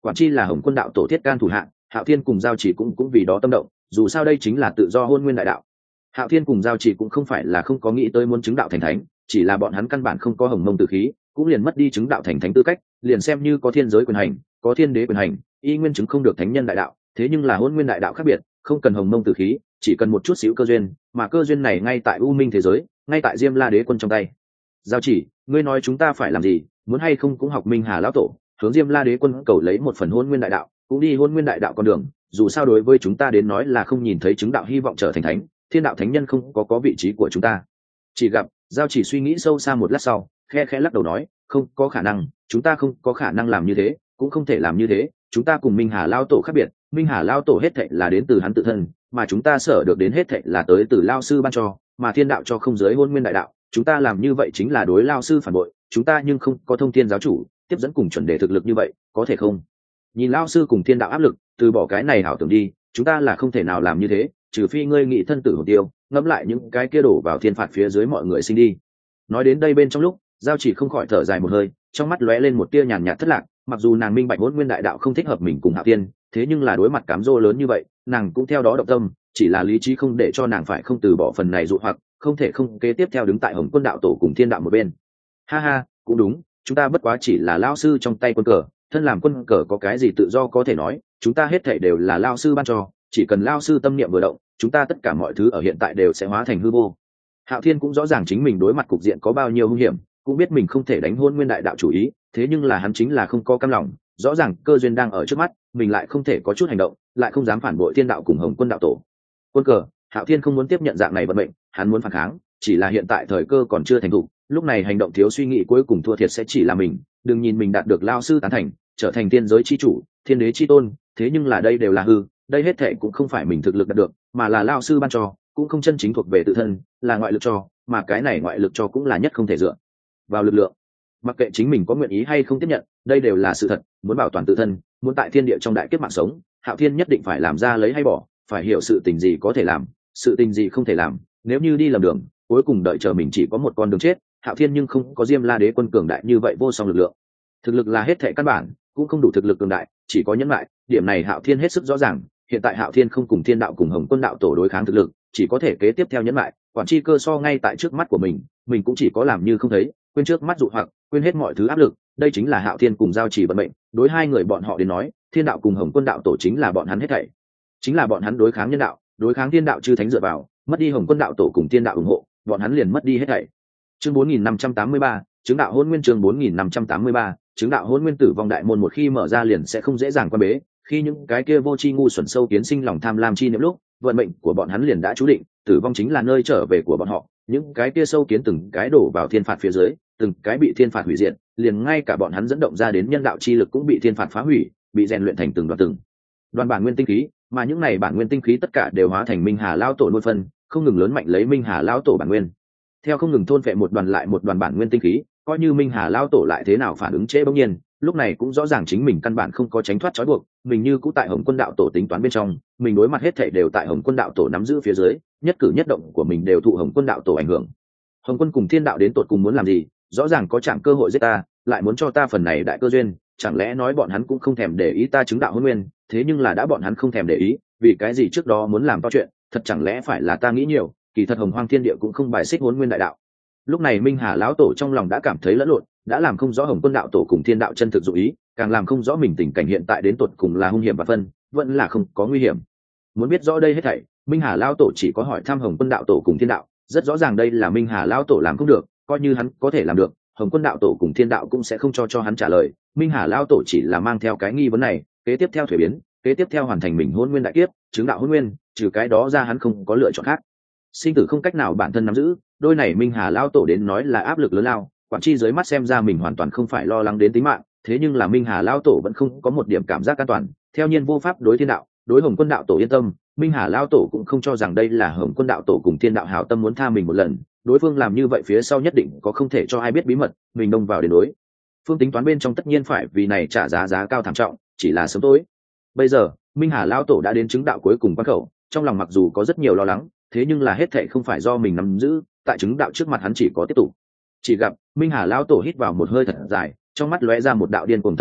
quản chi là Hồng Quân đạo tổ thiết can thủ hạng, Hạo Thiên cùng Giao Chỉ cũng vì đó tâm động, dù sao đây chính là tự do hôn nguyên đại đạo. Hạo Thiên cùng Giao Chỉ cũng không phải là không có nghĩ tới muốn chứng đạo thành thánh, chỉ là bọn hắn căn bản không có hồng mông tử khí, cũng liền mất đi chứng đạo thành thánh tư cách, liền xem như có thiên giới quyền hành, có thiên đế quyền hành, y nguyên chứng không được thánh nhân đại đạo. Thế nhưng là hôn nguyên đại đạo khác biệt, không cần hồng mông tử khí, chỉ cần một chút xíu cơ duyên, mà cơ duyên này ngay tại u minh thế giới, ngay tại Diêm La Đế quân trong tay. Giao Chỉ, ngươi nói chúng ta phải làm gì, muốn hay không cũng học Minh Hà lão tổ, hướng Diêm La Đế quân cầu lấy một phần hôn nguyên đại đạo, cũng đi hôn nguyên đại đạo con đường, dù sao đối với chúng ta đến nói là không nhìn thấy chứng đạo hy vọng trở thành thánh, thiên đạo thánh nhân không có vị trí của chúng ta. Chỉ gặp Giao Chỉ suy nghĩ sâu xa một lát sau, khe khẽ lắc đầu nói, không có khả năng, chúng ta không có khả năng làm như thế, cũng không thể làm như thế, chúng ta cùng Minh Hà lão tổ khác biệt, Minh Hà lão tổ hết thảy là đến từ hắn tự thân, mà chúng ta sở được đến hết thảy là tới từ lão sư ban cho, mà thiên đạo cho không giới hôn nguyên đại đạo, chúng ta làm như vậy chính là đối lão sư phản bội, chúng ta nhưng không có thông thiên giáo chủ tiếp dẫn cùng chuẩn đề thực lực như vậy, có thể không? Nhìn lão sư cùng thiên đạo áp lực, từ bỏ cái này hảo tưởng đi, chúng ta là không thể nào làm như thế, trừ phi ngươi nghị thân tử hồn tiêu, ngẫm lại những cái kia đổ vào thiên phạt phía dưới mọi người sinh đi. Nói đến đây bên trong lúc, Giao Chỉ không khỏi thở dài một hơi, trong mắt lóe lên một tia nhàn nhạt thất lạc, mặc dù nàng minh bạch hôn nguyên đại đạo không thích hợp mình cùng Hạo Thiên, thế nhưng là đối mặt cám dỗ lớn như vậy, nàng cũng theo đó động tâm, chỉ là lý trí không để cho nàng phải không từ bỏ phần này dụ hoặc, không thể không kế tiếp theo đứng tại Hồng Quân đạo tổ cùng thiên đạo một bên. Ha ha, cũng đúng, chúng ta bất quá chỉ là lao sư trong tay quân cờ, thân làm quân cờ có cái gì tự do có thể nói, chúng ta hết thảy đều là lao sư ban cho, chỉ cần lao sư tâm niệm vừa động, chúng ta tất cả mọi thứ ở hiện tại đều sẽ hóa thành hư vô. Hạo Thiên cũng rõ ràng chính mình đối mặt cục diện có bao nhiêu hung hiểm, cũng biết mình không thể đánh hôn nguyên đại đạo chủ ý, thế nhưng là hắn chính là không có cam lòng, rõ ràng cơ duyên đang ở trước mắt, mình lại không thể có chút hành động, lại không dám phản bội thiên đạo cùng Hồng Quân đạo tổ. Quân cờ, Hạo Thiên không muốn tiếp nhận dạng này vận mệnh, hắn muốn phản kháng, chỉ là hiện tại thời cơ còn chưa thành thục, lúc này hành động thiếu suy nghĩ cuối cùng thua thiệt sẽ chỉ là mình. Đừng nhìn mình đạt được lao sư tán thành, trở thành thiên giới chi chủ, thiên đế chi tôn, thế nhưng là đây đều là hư, đây hết thệ cũng không phải mình thực lực đạt được, mà là lao sư ban cho, cũng không chân chính thuộc về tự thân, là ngoại lực cho, mà cái này ngoại lực cho cũng là nhất không thể dựa vào lực lượng. Mặc kệ chính mình có nguyện ý hay không tiếp nhận, đây đều là sự thật, muốn bảo toàn tự thân, muốn tại thiên địa trong đại kiếp mạng sống, Hạo Thiên nhất định phải làm ra lấy hay bỏ, phải hiểu sự tình gì có thể làm, sự tình gì không thể làm, nếu như đi lầm đường, cuối cùng đợi chờ mình chỉ có một con đường chết. Hạo Thiên nhưng không có Diêm La Đế quân cường đại như vậy vô song lực lượng, thực lực là hết thệ căn bản, cũng không đủ thực lực cường đại, chỉ có nhẫn lại, điểm này Hạo Thiên hết sức rõ ràng. Hiện tại Hạo Thiên không cùng thiên đạo cùng Hồng Quân đạo tổ đối kháng thực lực, chỉ có thể kế tiếp theo nhẫn lại, quản chi cơ so ngay tại trước mắt của mình cũng chỉ có làm như không thấy, quên trước mắt dụ hoặc, quên hết mọi thứ áp lực. Đây chính là Hạo Thiên cùng Giao Chỉ vận mệnh, đối hai người bọn họ đến nói, thiên đạo cùng Hồng Quân đạo tổ chính là bọn hắn hết thảy, chính là bọn hắn đối kháng nhân đạo, đối kháng thiên đạo chư thánh dựa vào, mất đi Hồng Quân đạo tổ cùng thiên đạo ủng hộ, bọn hắn liền mất đi hết thảy. Chương 4583, chứng đạo hôn nguyên. Chương 4583, chứng đạo hôn nguyên. Tử vong đại môn một khi mở ra liền sẽ không dễ dàng qua bế, khi những cái kia vô tri ngu xuẩn sâu kiến sinh lòng tham lam chi niệm lúc, vận mệnh của bọn hắn liền đã chú định, tử vong chính là nơi trở về của bọn họ. Những cái kia sâu kiến từng cái đổ vào thiên phạt phía dưới, từng cái bị thiên phạt hủy diệt, liền ngay cả bọn hắn dẫn động ra đến nhân đạo chi lực cũng bị thiên phạt phá hủy, bị rèn luyện thành từng đoàn bản nguyên tinh khí, mà những này bản nguyên tinh khí tất cả đều hóa thành Minh Hà lão tổ nuôi phân, không ngừng lớn mạnh lấy Minh Hà lão tổ bản nguyên. Theo không ngừng thôn phệ một đoàn lại một đoàn bản nguyên tinh khí, coi như Minh Hà lão tổ lại thế nào phản ứng trễ bỗng nhiên, lúc này cũng rõ ràng chính mình căn bản không có tránh thoát trói buộc, mình như cũ tại Hồng Quân đạo tổ tính toán bên trong, mình đối mặt hết thảy đều tại Hồng Quân đạo tổ nắm giữ phía dưới, nhất cử nhất động của mình đều thụ Hồng Quân đạo tổ ảnh hưởng. Hồng Quân cùng thiên đạo đến tột cùng muốn làm gì, rõ ràng có chẳng cơ hội giết ta, lại muốn cho ta phần này đại cơ duyên, chẳng lẽ nói bọn hắn cũng không thèm để ý ta chứng đạo hôn nguyên, thế nhưng là đã bọn hắn không thèm để ý, vì cái gì trước đó muốn làm to chuyện, thật chẳng lẽ phải là ta nghĩ nhiều, kỳ thật Hồng Hoang thiên địa cũng không bài xích hôn nguyên đại đạo. Lúc này Minh Hà lão tổ trong lòng đã cảm thấy lẫn lộn, đã làm không rõ Hồng Quân đạo tổ cùng thiên đạo chân thực dụng ý, càng làm không rõ mình tình cảnh hiện tại đến tột cùng là hung hiểm và phân, vẫn là không có nguy hiểm. Muốn biết rõ đây hết thảy, Minh Hà lão tổ chỉ có hỏi thăm Hồng Quân đạo tổ cùng thiên đạo, rất rõ ràng đây là Minh Hà lão tổ làm không được, coi như hắn có thể làm được, Hồng Quân đạo tổ cùng thiên đạo cũng sẽ không cho hắn trả lời. Minh Hà lão tổ chỉ là mang theo cái nghi vấn này, kế tiếp theo thuế biến, kế tiếp theo hoàn thành mình hôn nguyên đại kiếp, chứng đạo hôn nguyên, trừ cái đó ra hắn không có lựa chọn khác. Sinh tử không cách nào bản thân nắm giữ, đôi này Minh Hà lão tổ đến nói là áp lực lớn lao, quản chi dưới mắt xem ra mình hoàn toàn không phải lo lắng đến tính mạng, thế nhưng là Minh Hà lão tổ vẫn không có một điểm cảm giác an toàn, theo nhiên vô pháp đối thiên đạo, đối Hồng Quân đạo tổ yên tâm. Minh Hà lão tổ cũng không cho rằng đây là Hồng Quân đạo tổ cùng thiên đạo hảo tâm muốn tha mình một lần, đối phương làm như vậy phía sau nhất định có không thể cho ai biết bí mật, mình đông vào đến đối phương tính toán bên trong tất nhiên phải vì này trả giá cao thảm trọng, chỉ là sớm tối. Bây giờ Minh Hà lão tổ đã đến chứng đạo cuối cùng quan khẩu, trong lòng mặc dù có rất nhiều lo lắng, thế nhưng là hết thảy không phải do mình nắm giữ, tại chứng đạo trước mặt hắn chỉ có tiếp tục. Chỉ gặp Minh Hà lão tổ hít vào một hơi thật dài, trong mắt lóe ra một đạo điên cuồng thần sắc,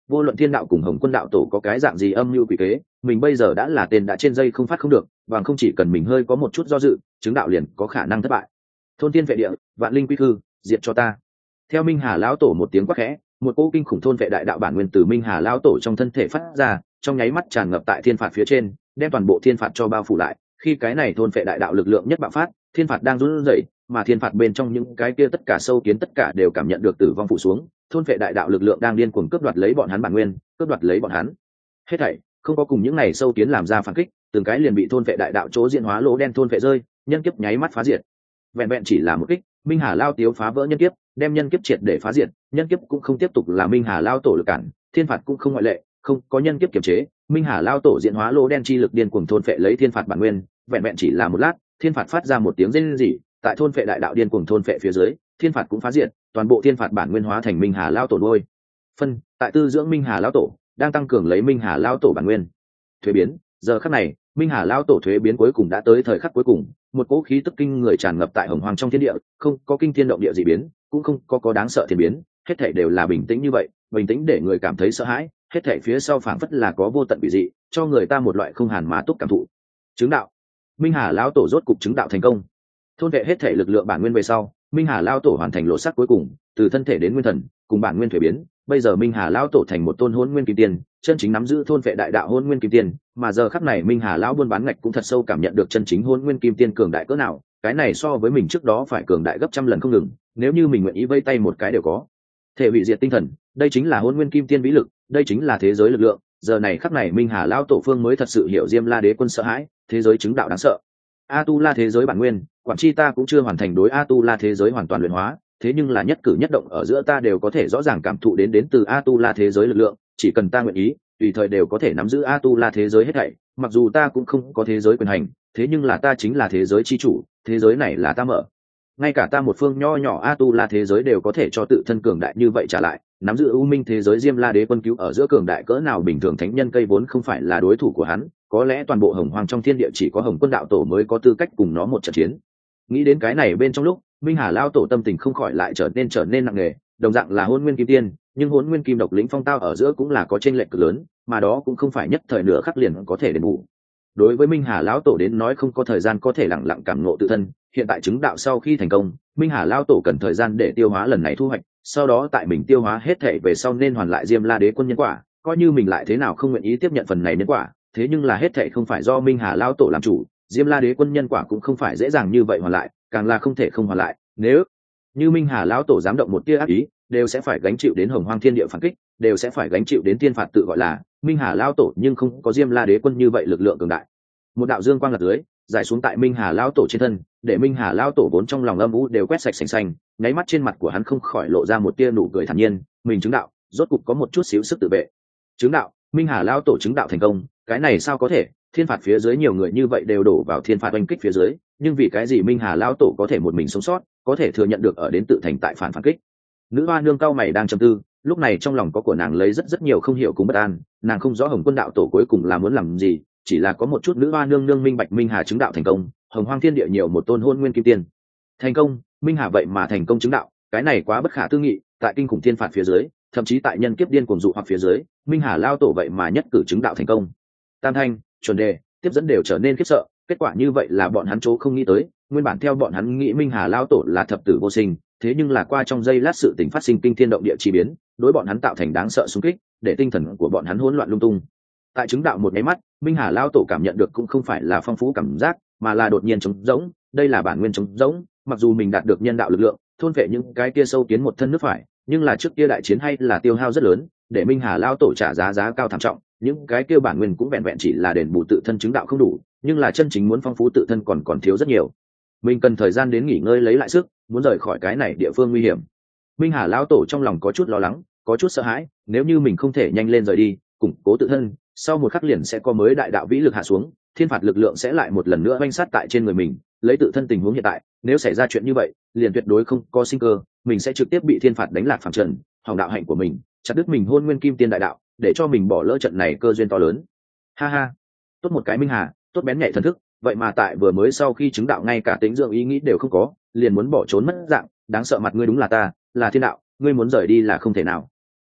vô luận thiên đạo cùng Hồng Quân đạo tổ có cái dạng gì âm mưu quỷ kế, mình bây giờ đã là tên đã trên dây không phát không được, và không chỉ cần mình hơi có một chút do dự, chứng đạo liền có khả năng thất bại. Thôn tiên vệ địa, vạn linh quy khư, diệt cho ta. Theo Minh Hà lão tổ một tiếng quát khẽ, một cỗ kinh khủng thôn vệ đại đạo bản nguyên từ Minh Hà lão tổ trong thân thể phát ra, trong nháy mắt tràn ngập tại thiên phạt phía trên, đem toàn bộ thiên phạt cho bao phủ lại. Khi cái này thôn vệ đại đạo lực lượng nhất bạo phát, thiên phạt đang run rẩy, mà thiên phạt bên trong những cái kia tất cả sâu kiến tất cả đều cảm nhận được tử vong phủ xuống. Thôn vệ đại đạo lực lượng đang điên cuồng cướp đoạt lấy bọn hắn bản nguyên, cướp đoạt lấy bọn hắn. Hết thảy không có cùng những này sâu kiến làm ra phản kích, từng cái liền bị thôn vệ đại đạo chỗ diễn hóa lỗ đen thôn vệ rơi, nhân kiếp nháy mắt phá diệt. Vẹn vẹn chỉ là một kích, Minh Hà lao tiếu phá vỡ nhân kiếp, đem nhân kiếp triệt để phá diệt. Nhân kiếp cũng không tiếp tục là Minh Hà lao tổ lực cản, thiên phạt cũng không ngoại lệ, không có nhân kiếp kiềm chế, Minh Hà lao tổ diễn hóa lỗ đen chi lực điên cuồng thôn phệ lấy thiên phạt bản nguyên. Vẹn vẹn chỉ là một lát, thiên phạt phát ra một tiếng rên rỉ, tại thôn phệ đại đạo điên cuồng thôn phệ phía dưới, thiên phạt cũng phá diệt, toàn bộ thiên phạt bản nguyên hóa thành Minh Hà lao tổ nuôi phân, tại tư dưỡng Minh Hà lao tổ, đang tăng cường lấy Minh Hà lao tổ bản nguyên. Thuế biến, giờ khắc này, Minh Hà lao tổ thuế biến cuối cùng đã tới thời khắc cuối cùng, một cỗ khí tức kinh người tràn ngập tại hồng hoang trong thiên địa, không có kinh thiên động địa dị biến, cũng không có đáng sợ thiên biến, hết thảy đều là bình tĩnh như vậy, bình tĩnh để người cảm thấy sợ hãi, hết thảy phía sau phảng phất là có vô tận quỷ dị, cho người ta một loại không hàn má túc cảm thụ. Chứng đạo, Minh Hà lao tổ rốt cục chứng đạo thành công. Thôn vệ hết thảy lực lượng bản nguyên về sau, Minh Hà lao tổ hoàn thành lộ sắc cuối cùng, từ thân thể đến nguyên thần, cùng bản nguyên thuế biến, bây giờ Minh Hà lao tổ thành một tôn hôn nguyên kim tiên, chân chính nắm giữ thôn vệ đại đạo hôn nguyên kim tiên, mà giờ khắc này Minh Hà lão buôn bán ngạch cũng thật sâu cảm nhận được chân chính hôn nguyên kim tiên cường đại cỡ nào, cái này so với mình trước đó phải cường đại gấp trăm lần không ngừng, nếu như mình nguyện ý vây tay một cái đều có thể hủy diệt tinh thần, đây chính là hôn nguyên kim tiên vĩ lực, đây chính là thế giới lực lượng. Giờ này khắc này Minh Hà lão tổ phương mới thật sự hiểu Diêm La Đế quân sợ hãi, thế giới chứng đạo đáng sợ. A Tu La thế giới bản nguyên, quản chi ta cũng chưa hoàn thành đối A Tu La thế giới hoàn toàn luyện hóa, thế nhưng là nhất cử nhất động ở giữa ta đều có thể rõ ràng cảm thụ đến từ A Tu La thế giới lực lượng, chỉ cần ta nguyện ý, tùy thời đều có thể nắm giữ A Tu La thế giới hết thảy. Mặc dù ta cũng không có thế giới quyền hành, thế nhưng là ta chính là thế giới chi chủ, thế giới này là ta mở. Ngay cả ta một phương nho nhỏ A Tu La thế giới đều có thể cho tự thân cường đại như vậy trả lại, nắm giữ U Minh thế giới Diêm La Đế quân cứu ở giữa cường đại cỡ nào bình thường thánh nhân cây vốn không phải là đối thủ của hắn, có lẽ toàn bộ hồng hoang trong thiên địa chỉ có Hồng Quân đạo tổ mới có tư cách cùng nó một trận chiến. Nghĩ đến cái này bên trong lúc, Minh Hà lao tổ tâm tình không khỏi lại trở nên nặng nề, đồng dạng là hôn nguyên kim tiên, nhưng hôn nguyên kim độc lĩnh phong tao ở giữa cũng là có chênh lệch cực lớn, mà đó cũng không phải nhất thời nửa khắc liền có thể đền bù. Đối với Minh Hà lão tổ đến nói không có thời gian có thể lặng lặng cảm ngộ tự thân, hiện tại chứng đạo sau khi thành công, Minh Hà lão tổ cần thời gian để tiêu hóa lần này thu hoạch, sau đó tại mình tiêu hóa hết thể về sau nên hoàn lại Diêm La Đế quân nhân quả, coi như mình lại thế nào không nguyện ý tiếp nhận phần này nhân quả, thế nhưng là hết thể không phải do Minh Hà lão tổ làm chủ, Diêm La Đế quân nhân quả cũng không phải dễ dàng như vậy hoàn lại, càng là không thể không hoàn lại, nếu như Minh Hà lão tổ dám động một tia ác ý, đều sẽ phải gánh chịu đến hồng hoang thiên địa phản kích, đều sẽ phải gánh chịu đến thiên phạt tự gọi là Minh Hà lão tổ, nhưng không có Diêm La Đế quân như vậy lực lượng cường đại. Một đạo dương quang lật dưới, giải xuống tại Minh Hà lão tổ trên thân, để Minh Hà lão tổ vốn trong lòng âm u đều quét sạch sành xanh, nháy mắt trên mặt của hắn không khỏi lộ ra một tia nụ cười thản nhiên, mình chứng đạo, rốt cục có một chút xíu sức tự vệ. Chứng đạo, Minh Hà lão tổ chứng đạo thành công, cái này sao có thể, thiên phạt phía dưới nhiều người như vậy đều đổ vào thiên phạt oanh kích phía dưới, nhưng vì cái gì Minh Hà lão tổ có thể một mình sống sót, có thể thừa nhận được ở đến tự thành tại phản kích. Nữ hoa nương cao mày đang trầm tư, lúc này trong lòng có của nàng lấy rất nhiều không hiểu cùng bất an, nàng không rõ Hồng Quân đạo tổ cuối cùng là muốn làm gì, chỉ là có một chút nữ hoa nương minh bạch Minh Hà chứng đạo thành công, hồng hoang thiên địa nhiều một tôn hôn nguyên kim tiên thành công, Minh Hà vậy mà thành công chứng đạo, cái này quá bất khả tư nghị, tại kinh khủng thiên phạt phía dưới, thậm chí tại nhân kiếp điên cuồng dụ hoặc phía dưới, Minh Hà lao tổ vậy mà nhất cử chứng đạo thành công. Tam thanh, chuẩn đề, tiếp dẫn đều trở nên khiếp sợ, kết quả như vậy là bọn hắn chỗ không nghĩ tới, nguyên bản theo bọn hắn nghĩ Minh Hà lao tổ là thập tử vô sinh, thế nhưng là qua trong giây lát sự tình phát sinh kinh thiên động địa chi biến, đối bọn hắn tạo thành đáng sợ xung kích, để tinh thần của bọn hắn hỗn loạn lung tung. Tại chứng đạo một cái mắt, Minh Hà lao tổ cảm nhận được cũng không phải là phong phú cảm giác, mà là đột nhiên trống rỗng, đây là bản nguyên trống rỗng, mặc dù mình đạt được nhân đạo lực lượng, thôn vệ những cái kia sâu kiến một thân nước phải, nhưng là trước kia đại chiến hay là tiêu hao rất lớn, để Minh Hà lao tổ trả giá cao thảm trọng, những cái kia bản nguyên cũng vẹn vẹn chỉ là đền bù tự thân chứng đạo không đủ, nhưng là chân chính muốn phong phú tự thân còn thiếu rất nhiều. Mình cần thời gian đến nghỉ ngơi lấy lại sức, muốn rời khỏi cái này địa phương nguy hiểm. Minh Hà lão tổ trong lòng có chút lo lắng, có chút sợ hãi, nếu như mình không thể nhanh lên rời đi, củng cố tự thân, sau một khắc liền sẽ có mới đại đạo vĩ lực hạ xuống, thiên phạt lực lượng sẽ lại một lần nữa oanh sát tại trên người mình, lấy tự thân tình huống hiện tại, nếu xảy ra chuyện như vậy, liền tuyệt đối không có sinh cơ, mình sẽ trực tiếp bị thiên phạt đánh lạc phàm trần, hỏng đạo hạnh của mình, chặt đứt mình hôn nguyên kim tiên đại đạo, để cho mình bỏ lỡ trận này cơ duyên to lớn. Ha ha, tốt một cái Minh Hà, tốt bén nhạy thần thức, vậy mà tại vừa mới sau khi chứng đạo ngay cả tính dưỡng ý nghĩ đều không có, liền muốn bỏ trốn mất dạng, đáng sợ, mặt ngươi đúng là ta, là thiên đạo, ngươi muốn rời đi là không thể nào.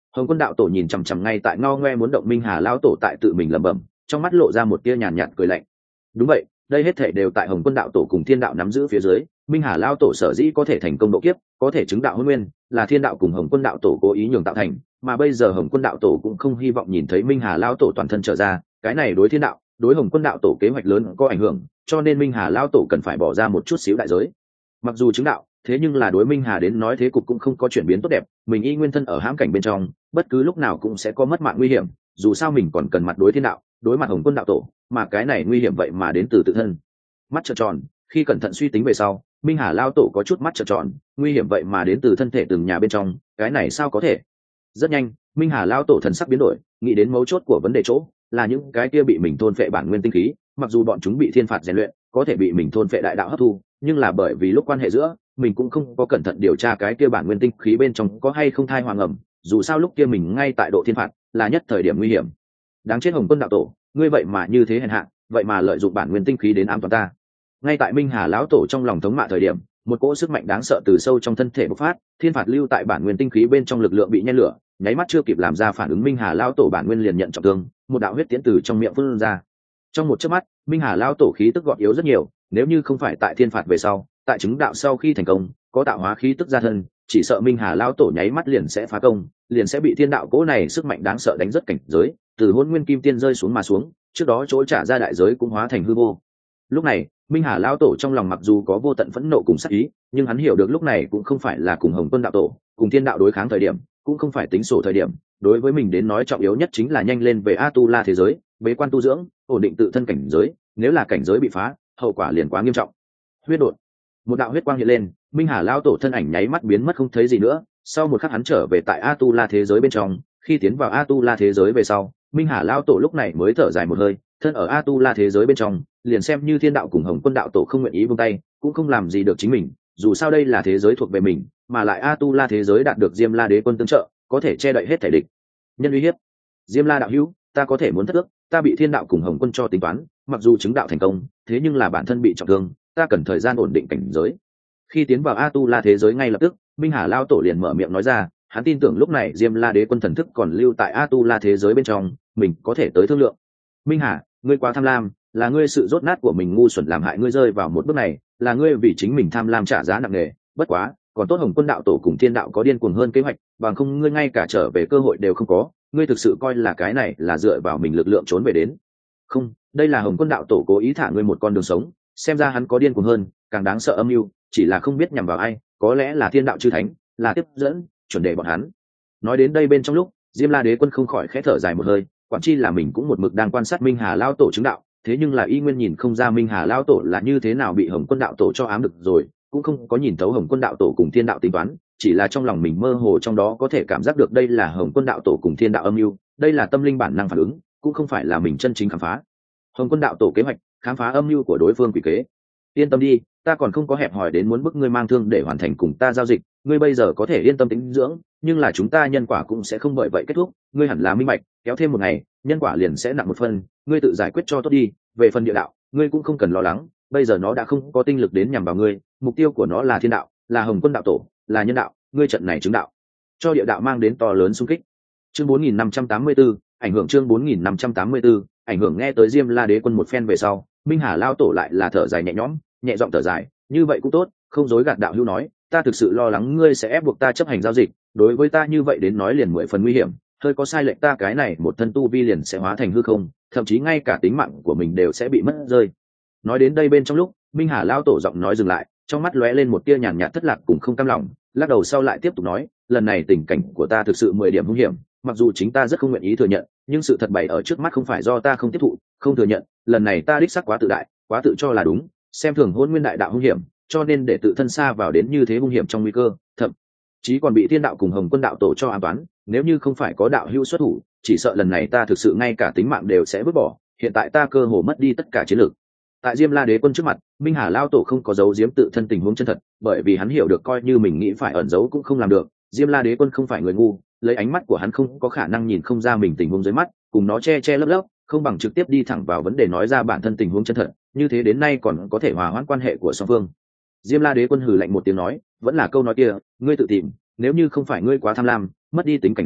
Hồng Quân đạo tổ nhìn chằm chằm ngay tại ngao ngoe muốn động Minh Hà lão tổ tại tự mình lẩm bẩm, trong mắt lộ ra một tia nhàn nhạt cười lạnh. Đúng vậy, đây hết thảy đều tại Hồng Quân đạo tổ cùng Thiên đạo nắm giữ phía dưới. Minh Hà lão tổ sở dĩ có thể thành công độ kiếp, có thể chứng đạo hôn nguyên, là Thiên đạo cùng Hồng Quân đạo tổ cố ý nhường tạo thành, mà bây giờ Hồng Quân đạo tổ cũng không hy vọng nhìn thấy Minh Hà lão tổ toàn thân trở ra, cái này đối Thiên đạo, đối Hồng Quân đạo tổ kế hoạch lớn có ảnh hưởng, cho nên Minh Hà lão tổ cần phải bỏ ra một chút xíu đại giới. Mặc dù chứng đạo, thế nhưng là đối Minh Hà đến nói thế cục cũng không có chuyển biến tốt đẹp, mình y nguyên thân ở hãm cảnh bên trong, bất cứ lúc nào cũng sẽ có mất mạng nguy hiểm, dù sao mình còn cần mặt đối Thiên đạo, đối mặt Hồng Quân đạo tổ, mà cái này nguy hiểm vậy mà đến từ tự thân. Mắt trợn tròn, khi cẩn thận suy tính về sau, Minh Hà lao tổ có chút mắt trợn tròn, nguy hiểm vậy mà đến từ thân thể từng nhà bên trong, cái này sao có thể? Rất nhanh, Minh Hà lao tổ thần sắc biến đổi, nghĩ đến mấu chốt của vấn đề chỗ, là những cái kia bị mình thôn phệ bản nguyên tinh khí, mặc dù bọn chúng bị thiên phạt rèn luyện, có thể bị mình thôn phệ đại đạo hấp thu, nhưng là bởi vì lúc quan hệ giữa, mình cũng không có cẩn thận điều tra cái kia bản nguyên tinh khí bên trong có hay không thai hoàng ẩm, dù sao lúc kia mình ngay tại độ thiên phạt, là nhất thời điểm nguy hiểm. Đáng chết Hồng Quân đạo tổ, ngươi vậy mà như thế hèn hạ, vậy mà lợi dụng bản nguyên tinh khí đến ám toán ta. Ngay tại Minh Hà lão tổ trong lòng thống mạ thời điểm, một cỗ sức mạnh đáng sợ từ sâu trong thân thể bộc phát, thiên phạt lưu tại bản nguyên tinh khí bên trong lực lượng bị nhen lửa, nháy mắt chưa kịp làm ra phản ứng, Minh Hà lão tổ bản nguyên liền nhận trọng thương, một đạo huyết tiễn từ trong miệng phun ra. Trong một chớp mắt, Minh Hà lão tổ khí tức gọn yếu rất nhiều, nếu như không phải tại thiên phạt về sau, tại chứng đạo sau khi thành công, có tạo hóa khí tức ra thân, chỉ sợ Minh Hà lão tổ nháy mắt liền sẽ phá công, liền sẽ bị thiên đạo cỗ này sức mạnh đáng sợ đánh rất cảnh giới, từ Hỗn Nguyên Kim Tiên rơi xuống mà xuống, trước đó chỗ trả ra đại giới cũng hóa thành hư vô. Lúc này, Minh Hà lão tổ trong lòng mặc dù có vô tận phẫn nộ cùng sát ý, nhưng hắn hiểu được lúc này cũng không phải là cùng Hồng Quân đạo tổ, cùng Thiên đạo đối kháng thời điểm, cũng không phải tính sổ thời điểm, đối với mình đến nói trọng yếu nhất chính là nhanh lên về A Tu La thế giới, bế quan tu dưỡng, ổn định tự thân cảnh giới, nếu là cảnh giới bị phá, hậu quả liền quá nghiêm trọng. Huyết đột, một đạo huyết quang hiện lên, Minh Hà lão tổ thân ảnh nháy mắt biến mất không thấy gì nữa, sau một khắc hắn trở về tại A Tu La thế giới bên trong, khi tiến vào A Tu La thế giới về sau, Minh Hà lão tổ lúc này mới thở dài một hơi, thân ở A Tu La thế giới bên trong, liền xem như Thiên đạo cùng Hồng Quân đạo tổ không nguyện ý buông tay, cũng không làm gì được chính mình, dù sao đây là thế giới thuộc về mình, mà lại A Tu La thế giới đạt được Diêm La đế quân tương trợ, có thể che đậy hết thể địch. Nhân uy hiếp. Diêm La đạo hữu, ta có thể muốn thất ước, ta bị Thiên đạo cùng Hồng Quân cho tính toán, mặc dù chứng đạo thành công, thế nhưng là bản thân bị trọng thương, ta cần thời gian ổn định cảnh giới. Khi tiến vào A Tu La thế giới ngay lập tức, Minh Hà lão tổ liền mở miệng nói ra, hắn tin tưởng lúc này Diêm La đế quân thần thức còn lưu tại A Tu La thế giới bên trong, mình có thể tới thương lượng. Minh Hà, ngươi quá tham lam, là ngươi sự rốt nát của mình ngu xuẩn làm hại ngươi rơi vào một bước này, là ngươi vì chính mình tham lam trả giá nặng nề, bất quá, còn tốt Hồng Quân đạo tổ cùng Thiên đạo có điên cuồng hơn kế hoạch, bằng không ngươi ngay cả trở về cơ hội đều không có, ngươi thực sự coi là cái này là dựa vào mình lực lượng trốn về đến. Không, đây là Hồng Quân đạo tổ cố ý thả ngươi một con đường sống, xem ra hắn có điên cuồng hơn, càng đáng sợ âm mưu, chỉ là không biết nhằm vào ai, có lẽ là Thiên đạo chư thánh, là tiếp dẫn, chuẩn đề bọn hắn. Nói đến đây bên trong lúc, Diêm La đế quân không khỏi khẽ thở dài một hơi, quản chi là mình cũng một mực đang quan sát Minh Hà lão tổ chứng đạo, thế nhưng là y nguyên nhìn không ra Minh Hà lão tổ là như thế nào bị Hồng Quân đạo tổ cho ám được rồi, cũng không có nhìn thấu Hồng Quân đạo tổ cùng Thiên đạo tính toán, chỉ là trong lòng mình mơ hồ trong đó có thể cảm giác được đây là Hồng Quân đạo tổ cùng Thiên đạo âm mưu, đây là tâm linh bản năng phản ứng, cũng không phải là mình chân chính khám phá. Hồng Quân đạo tổ kế hoạch, khám phá âm mưu của đối phương quỷ kế. Yên tâm đi, ta còn không có hẹp hòi đến muốn bức ngươi mang thương để hoàn thành cùng ta giao dịch, ngươi bây giờ có thể yên tâm tĩnh dưỡng, nhưng là chúng ta nhân quả cũng sẽ không bởi vậy kết thúc, ngươi hẳn là minh bạch, kéo thêm một ngày, nhân quả liền sẽ nặng một phần, ngươi tự giải quyết cho tốt đi, về phần địa đạo, ngươi cũng không cần lo lắng, bây giờ nó đã không có tinh lực đến nhằm vào ngươi, mục tiêu của nó là Thiên đạo, là Hồng Quân đạo tổ, là nhân đạo, ngươi trận này chứng đạo, cho địa đạo mang đến to lớn xung kích. Chương 4584, ảnh hưởng chương 4584, ảnh hưởng nghe tới Diêm La đế quân một phen về sau, Minh Hà lao tổ lại là thở dài nhẹ nhõm, nhẹ giọng thở dài, như vậy cũng tốt, không dối gạt đạo hữu nói, ta thực sự lo lắng ngươi sẽ ép buộc ta chấp hành giao dịch, đối với ta như vậy đến nói liền 10 phần nguy hiểm, hơi có sai lệch ta cái này một thân tu vi liền sẽ hóa thành hư không, thậm chí ngay cả tính mạng của mình đều sẽ bị mất rơi. Nói đến đây bên trong lúc, Minh Hà lao tổ giọng nói dừng lại, trong mắt lóe lên một tia nhàn nhạt thất lạc cùng không cam lòng, lắc đầu sau lại tiếp tục nói, lần này tình cảnh của ta thực sự 10 điểm nguy hiểm, mặc dù chính ta rất không nguyện ý thừa nhận, nhưng sự thật bày ở trước mắt không phải do ta không tiếp thụ, không thừa nhận, lần này ta đích xác quá tự đại, quá tự cho là đúng, xem thường Hỗn Nguyên đại đạo hung hiểm, cho nên để tự thân xa vào đến như thế hung hiểm trong nguy cơ, thậm chí còn bị Thiên đạo cùng Hồng Quân đạo tổ cho ám toán, nếu như không phải có đạo hữu xuất thủ, chỉ sợ lần này ta thực sự ngay cả tính mạng đều sẽ vứt bỏ, hiện tại ta cơ hồ mất đi tất cả chiến lược. Tại Diêm La đế quân trước mặt, Minh Hà lao tổ không có giấu giếm tự thân tình huống chân thật, bởi vì hắn hiểu được coi như mình nghĩ phải ẩn giấu cũng không làm được, Diêm La đế quân không phải người ngu, lấy ánh mắt của hắn không có khả năng nhìn không ra mình tình huống dưới mắt, cùng nó che che lấp lấp, không bằng trực tiếp đi thẳng vào vấn đề nói ra bản thân tình huống chân thật, như thế đến nay còn có thể hòa hoãn quan hệ của song phương. Diêm La đế quân hừ lạnh một tiếng nói, vẫn là câu nói kia, ngươi tự tìm, nếu như không phải ngươi quá tham lam, mất đi tính cảnh giác,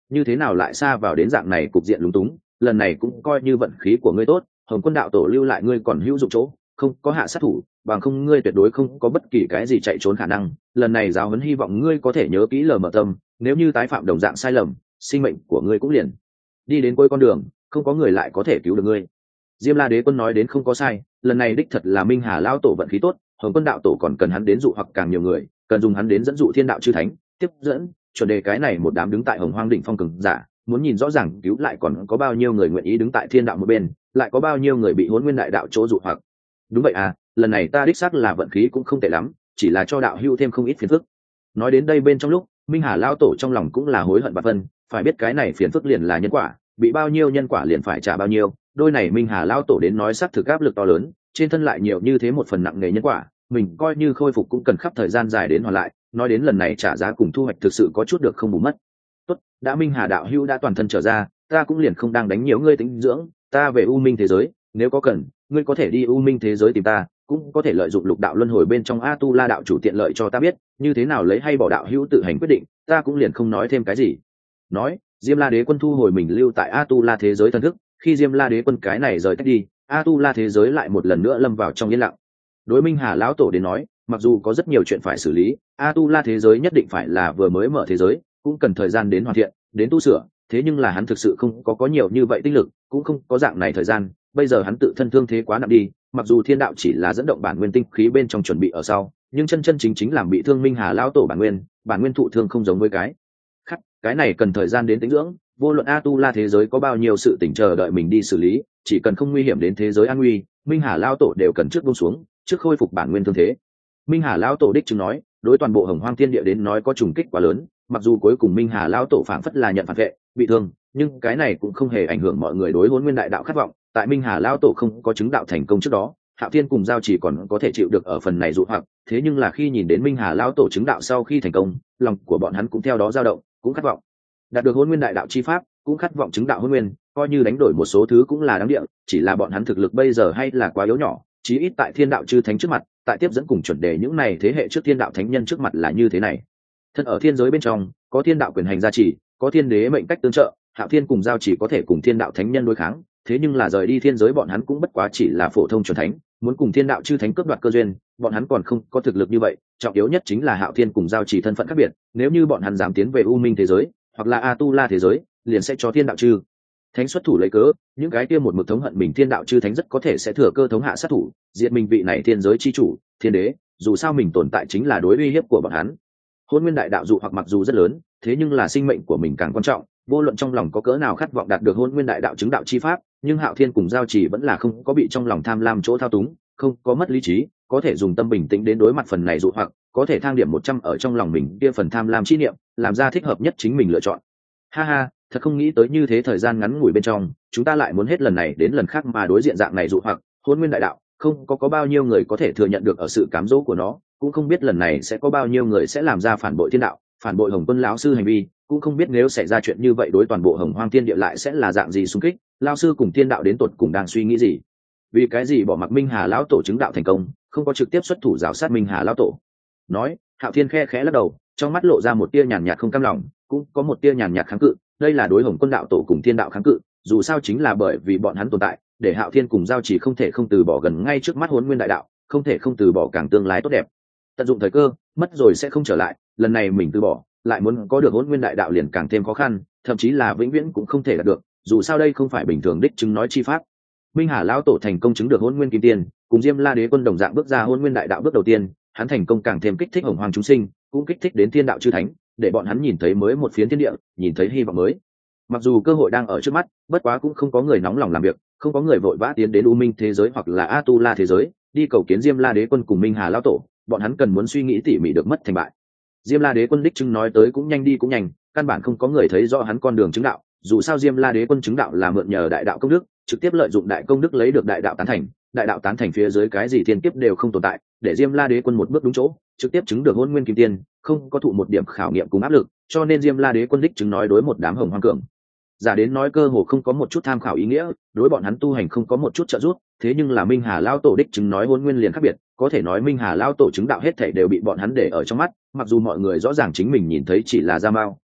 như thế nào lại xa vào đến dạng này cục diện lúng túng. Lần này cũng coi như vận khí của ngươi tốt, Hồng Quân đạo tổ lưu lại ngươi còn hữu dụng chỗ, không có hạ sát thủ, bằng không ngươi tuyệt đối không có bất kỳ cái gì chạy trốn khả năng. Lần này giáo huấn hy vọng ngươi có thể nhớ kỹ lờ mở tâm, nếu như tái phạm đồng dạng sai lầm, sinh mệnh của ngươi cũng liền đi đến cuối con đường, không có người lại có thể cứu được ngươi. Diêm La Đế Quân nói đến không có sai, lần này đích thật là Minh Hà lão tổ vận khí tốt, Hồng Quân đạo tổ còn cần hắn đến dụ hoặc càng nhiều người, cần dùng hắn đến dẫn dụ thiên đạo chư thánh, tiếp dẫn, chuẩn đề cái này một đám đứng tại Hồng Hoang đỉnh phong cường giả, muốn nhìn rõ ràng cứu lại còn có bao nhiêu người nguyện ý đứng tại thiên đạo một bên, lại có bao nhiêu người bị Hỗn Nguyên đại đạo chỗ dụ hoặc. Đúng vậy à, lần này ta đích xác là vận khí cũng không tệ lắm, chỉ là cho đạo hữu thêm không ít phiền phức. Nói đến đây bên trong lúc, Minh Hà lão tổ trong lòng cũng là hối hận và phân, phải biết cái này phiền phức liền là nhân quả, bị bao nhiêu nhân quả liền phải trả bao nhiêu. Đôi này Minh Hà lão tổ đến nói xác thực áp lực to lớn, trên thân lại nhiều như thế một phần nặng nề nhân quả, mình coi như khôi phục cũng cần khắp thời gian dài đến hoàn lại. Nói đến lần này trả giá cùng thu hoạch thực sự có chút được không bù mất. Tốt, đã Minh Hà đạo hữu đã toàn thân trở ra, ta cũng liền không đang đánh nhiều ngươi tĩnh dưỡng, ta về U Minh thế giới, nếu có cần, ngươi có thể đi U Minh thế giới tìm ta, cũng có thể lợi dụng lục đạo luân hồi bên trong A Tu La đạo chủ tiện lợi cho ta biết, như thế nào lấy hay bỏ đạo hữu tự hành quyết định, ta cũng liền không nói thêm cái gì. Nói, Diêm La Đế Quân thu hồi mình lưu tại A Tu La thế giới thần thức, khi Diêm La Đế Quân cái này rời tách đi, A Tu La thế giới lại một lần nữa lâm vào trong yên lặng. Đối Minh Hà lão tổ đến nói, mặc dù có rất nhiều chuyện phải xử lý, A Tu La thế giới nhất định phải là vừa mới mở thế giới, cũng cần thời gian đến hoàn thiện, đến tu sửa, thế nhưng là hắn thực sự không có nhiều như vậy tinh lực, cũng không có dạng này thời gian, bây giờ hắn tự thân thương thế quá nặng đi, mặc dù thiên đạo chỉ là dẫn động bản nguyên tinh khí bên trong chuẩn bị ở sau, nhưng chân chân chính chính làm bị thương Minh Hà lão tổ bản nguyên thụ thương không giống với cái khác, cái này cần thời gian đến tĩnh dưỡng. Vô luận A Tu La thế giới có bao nhiêu sự tỉnh chờ đợi mình đi xử lý, chỉ cần không nguy hiểm đến thế giới an nguy, Minh Hà lão tổ đều cần trước buông xuống, trước khôi phục bản nguyên thương thế. Minh Hà lão tổ đích chứng nói, đối toàn bộ Hồng Hoang thiên địa đến nói có trùng kích quá lớn, mặc dù cuối cùng Minh Hà lão tổ phảng phất là nhận phản vệ, bị thương, nhưng cái này cũng không hề ảnh hưởng mọi người đối Hỗn Nguyên đại đạo khát vọng. Tại Minh Hà lão tổ không có chứng đạo thành công trước đó, Hạo Thiên cùng Giao Chỉ còn có thể chịu được ở phần này dụ hoặc, thế nhưng là khi nhìn đến Minh Hà lão tổ chứng đạo sau khi thành công, lòng của bọn hắn cũng theo đó dao động, cũng khát vọng đạt được Hỗn Nguyên đại đạo chi pháp, cũng khát vọng chứng đạo Hỗn Nguyên, coi như đánh đổi một số thứ cũng là đáng địa, chỉ là bọn hắn thực lực bây giờ hay là quá yếu nhỏ, chí ít tại thiên đạo chư thánh trước mặt, tại tiếp dẫn cùng chuẩn đề những này thế hệ trước thiên đạo thánh nhân trước mặt là như thế này. Thân ở thiên giới bên trong, có thiên đạo quyền hành gia trì, có thiên đế mệnh cách tương trợ, Hạo Thiên cùng Giao Chỉ có thể cùng thiên đạo thánh nhân đối kháng, thế nhưng là rời đi thiên giới bọn hắn cũng bất quá chỉ là phổ thông chuẩn thánh, muốn cùng thiên đạo chư thánh cướp đoạt cơ duyên, bọn hắn còn không có thực lực như vậy. Trọng yếu nhất chính là Hạo Thiên cùng Giao Chỉ thân phận khác biệt, nếu như bọn hắn dám tiến về U Minh thế giới hoặc là A Tu La thế giới, liền sẽ cho thiên đạo chư thánh xuất thủ lấy cớ, những cái kia một mực thống hận mình thiên đạo chư thánh rất có thể sẽ thừa cơ thống hạ sát thủ, diệt mình vị này thiên giới chi chủ, thiên đế, dù sao mình tồn tại chính là đối uy hiếp của bọn hắn. Hôn Nguyên đại đạo dụ hoặc mặc dù rất lớn, thế nhưng là sinh mệnh của mình càng quan trọng, vô luận trong lòng có cỡ nào khát vọng đạt được Hôn Nguyên đại đạo chứng đạo chi pháp, nhưng Hạo Thiên cùng Giao Chỉ vẫn là không có bị trong lòng tham lam chỗ thao túng, không có mất lý trí, có thể dùng tâm bình tĩnh đến đối mặt phần này dụ hoặc, có thể thang điểm 100 ở trong lòng mình kia phần tham lam chi niệm, làm ra thích hợp nhất chính mình lựa chọn. Ha ha, thật không nghĩ tới như thế thời gian ngắn ngủi bên trong, chúng ta lại muốn hết lần này đến lần khác mà đối diện dạng này dụ hoặc, Hôn Nguyên đại đạo, không có bao nhiêu người có thể thừa nhận được ở sự cám dỗ của nó, cũng không biết lần này sẽ có bao nhiêu người sẽ làm ra phản bội thiên đạo, phản bội Hồng Quân lão sư hành vi, cũng không biết nếu xảy ra chuyện như vậy đối toàn bộ Hồng Hoang thiên địa lại sẽ là dạng gì xung kích, lão sư cùng thiên đạo đến tột cùng đang suy nghĩ gì? Vì cái gì bỏ mặc Minh Hà lão tổ chứng đạo thành công, không có trực tiếp xuất thủ giảo sát Minh Hà lão tổ? Nói, Hạo Thiên khe khẽ lắc đầu, trong mắt lộ ra một tia nhàn nhạt không cam lòng, cũng có một tia nhàn nhạt kháng cự, đây là đối Hồng Quân đạo tổ cùng thiên đạo kháng cự, dù sao chính là bởi vì bọn hắn tồn tại, để Hạo Thiên cùng Giao Chỉ không thể không từ bỏ gần ngay trước mắt Hỗn Nguyên đại đạo, không thể không từ bỏ càng tương lai tốt đẹp. Tận dụng thời cơ, mất rồi sẽ không trở lại, lần này mình từ bỏ, lại muốn có được Hỗn Nguyên đại đạo liền càng thêm khó khăn, thậm chí là vĩnh viễn cũng không thể đạt được, dù sao đây không phải bình thường đích chứng nói chi pháp. Minh Hà lão tổ thành công chứng được Hỗn Nguyên kim tiên, cùng Diêm La Đế Quân đồng dạng bước ra Hỗn Nguyên đại đạo bước đầu tiên, hắn thành công càng thêm kích thích Hồng Hoang chúng sinh, cũng kích thích đến thiên đạo chư thánh, để bọn hắn nhìn thấy mới một phiến thiên địa, nhìn thấy hy vọng mới. Mặc dù cơ hội đang ở trước mắt, bất quá cũng không có người nóng lòng làm việc, không có người vội vã tiến đến U Minh thế giới hoặc là A Tu La thế giới, đi cầu kiến Diêm La Đế Quân cùng Minh Hà lão tổ, bọn hắn cần muốn suy nghĩ tỉ mỉ được mất thành bại. Diêm La Đế Quân đích chứng nói tới cũng nhanh đi cũng nhanh, căn bản không có người thấy rõ hắn con đường chứng đạo, dù sao Diêm La Đế Quân chứng đạo là mượn nhờ đại đạo công đức, trực tiếp lợi dụng đại công đức lấy được đại đạo tán thành phía dưới cái gì thiên kiếp đều không tồn tại, để Diêm La Đế Quân một bước đúng chỗ, trực tiếp chứng được Hỗn Nguyên kim tiên, không có thụ một điểm khảo nghiệm cùng áp lực, cho nên Diêm La Đế Quân đích chứng nói đối một đám Hồng Hoang cường giả đến nói cơ hồ không có một chút tham khảo ý nghĩa, đối bọn hắn tu hành không có một chút trợ giúp, thế nhưng là Minh Hà lão tổ đích chứng nói Hỗn Nguyên liền khác biệt, có thể nói Minh Hà lão tổ chứng đạo hết thảy đều bị bọn hắn để ở trong mắt, mặc dù mọi người rõ ràng chính mình nhìn thấy chỉ là da mao,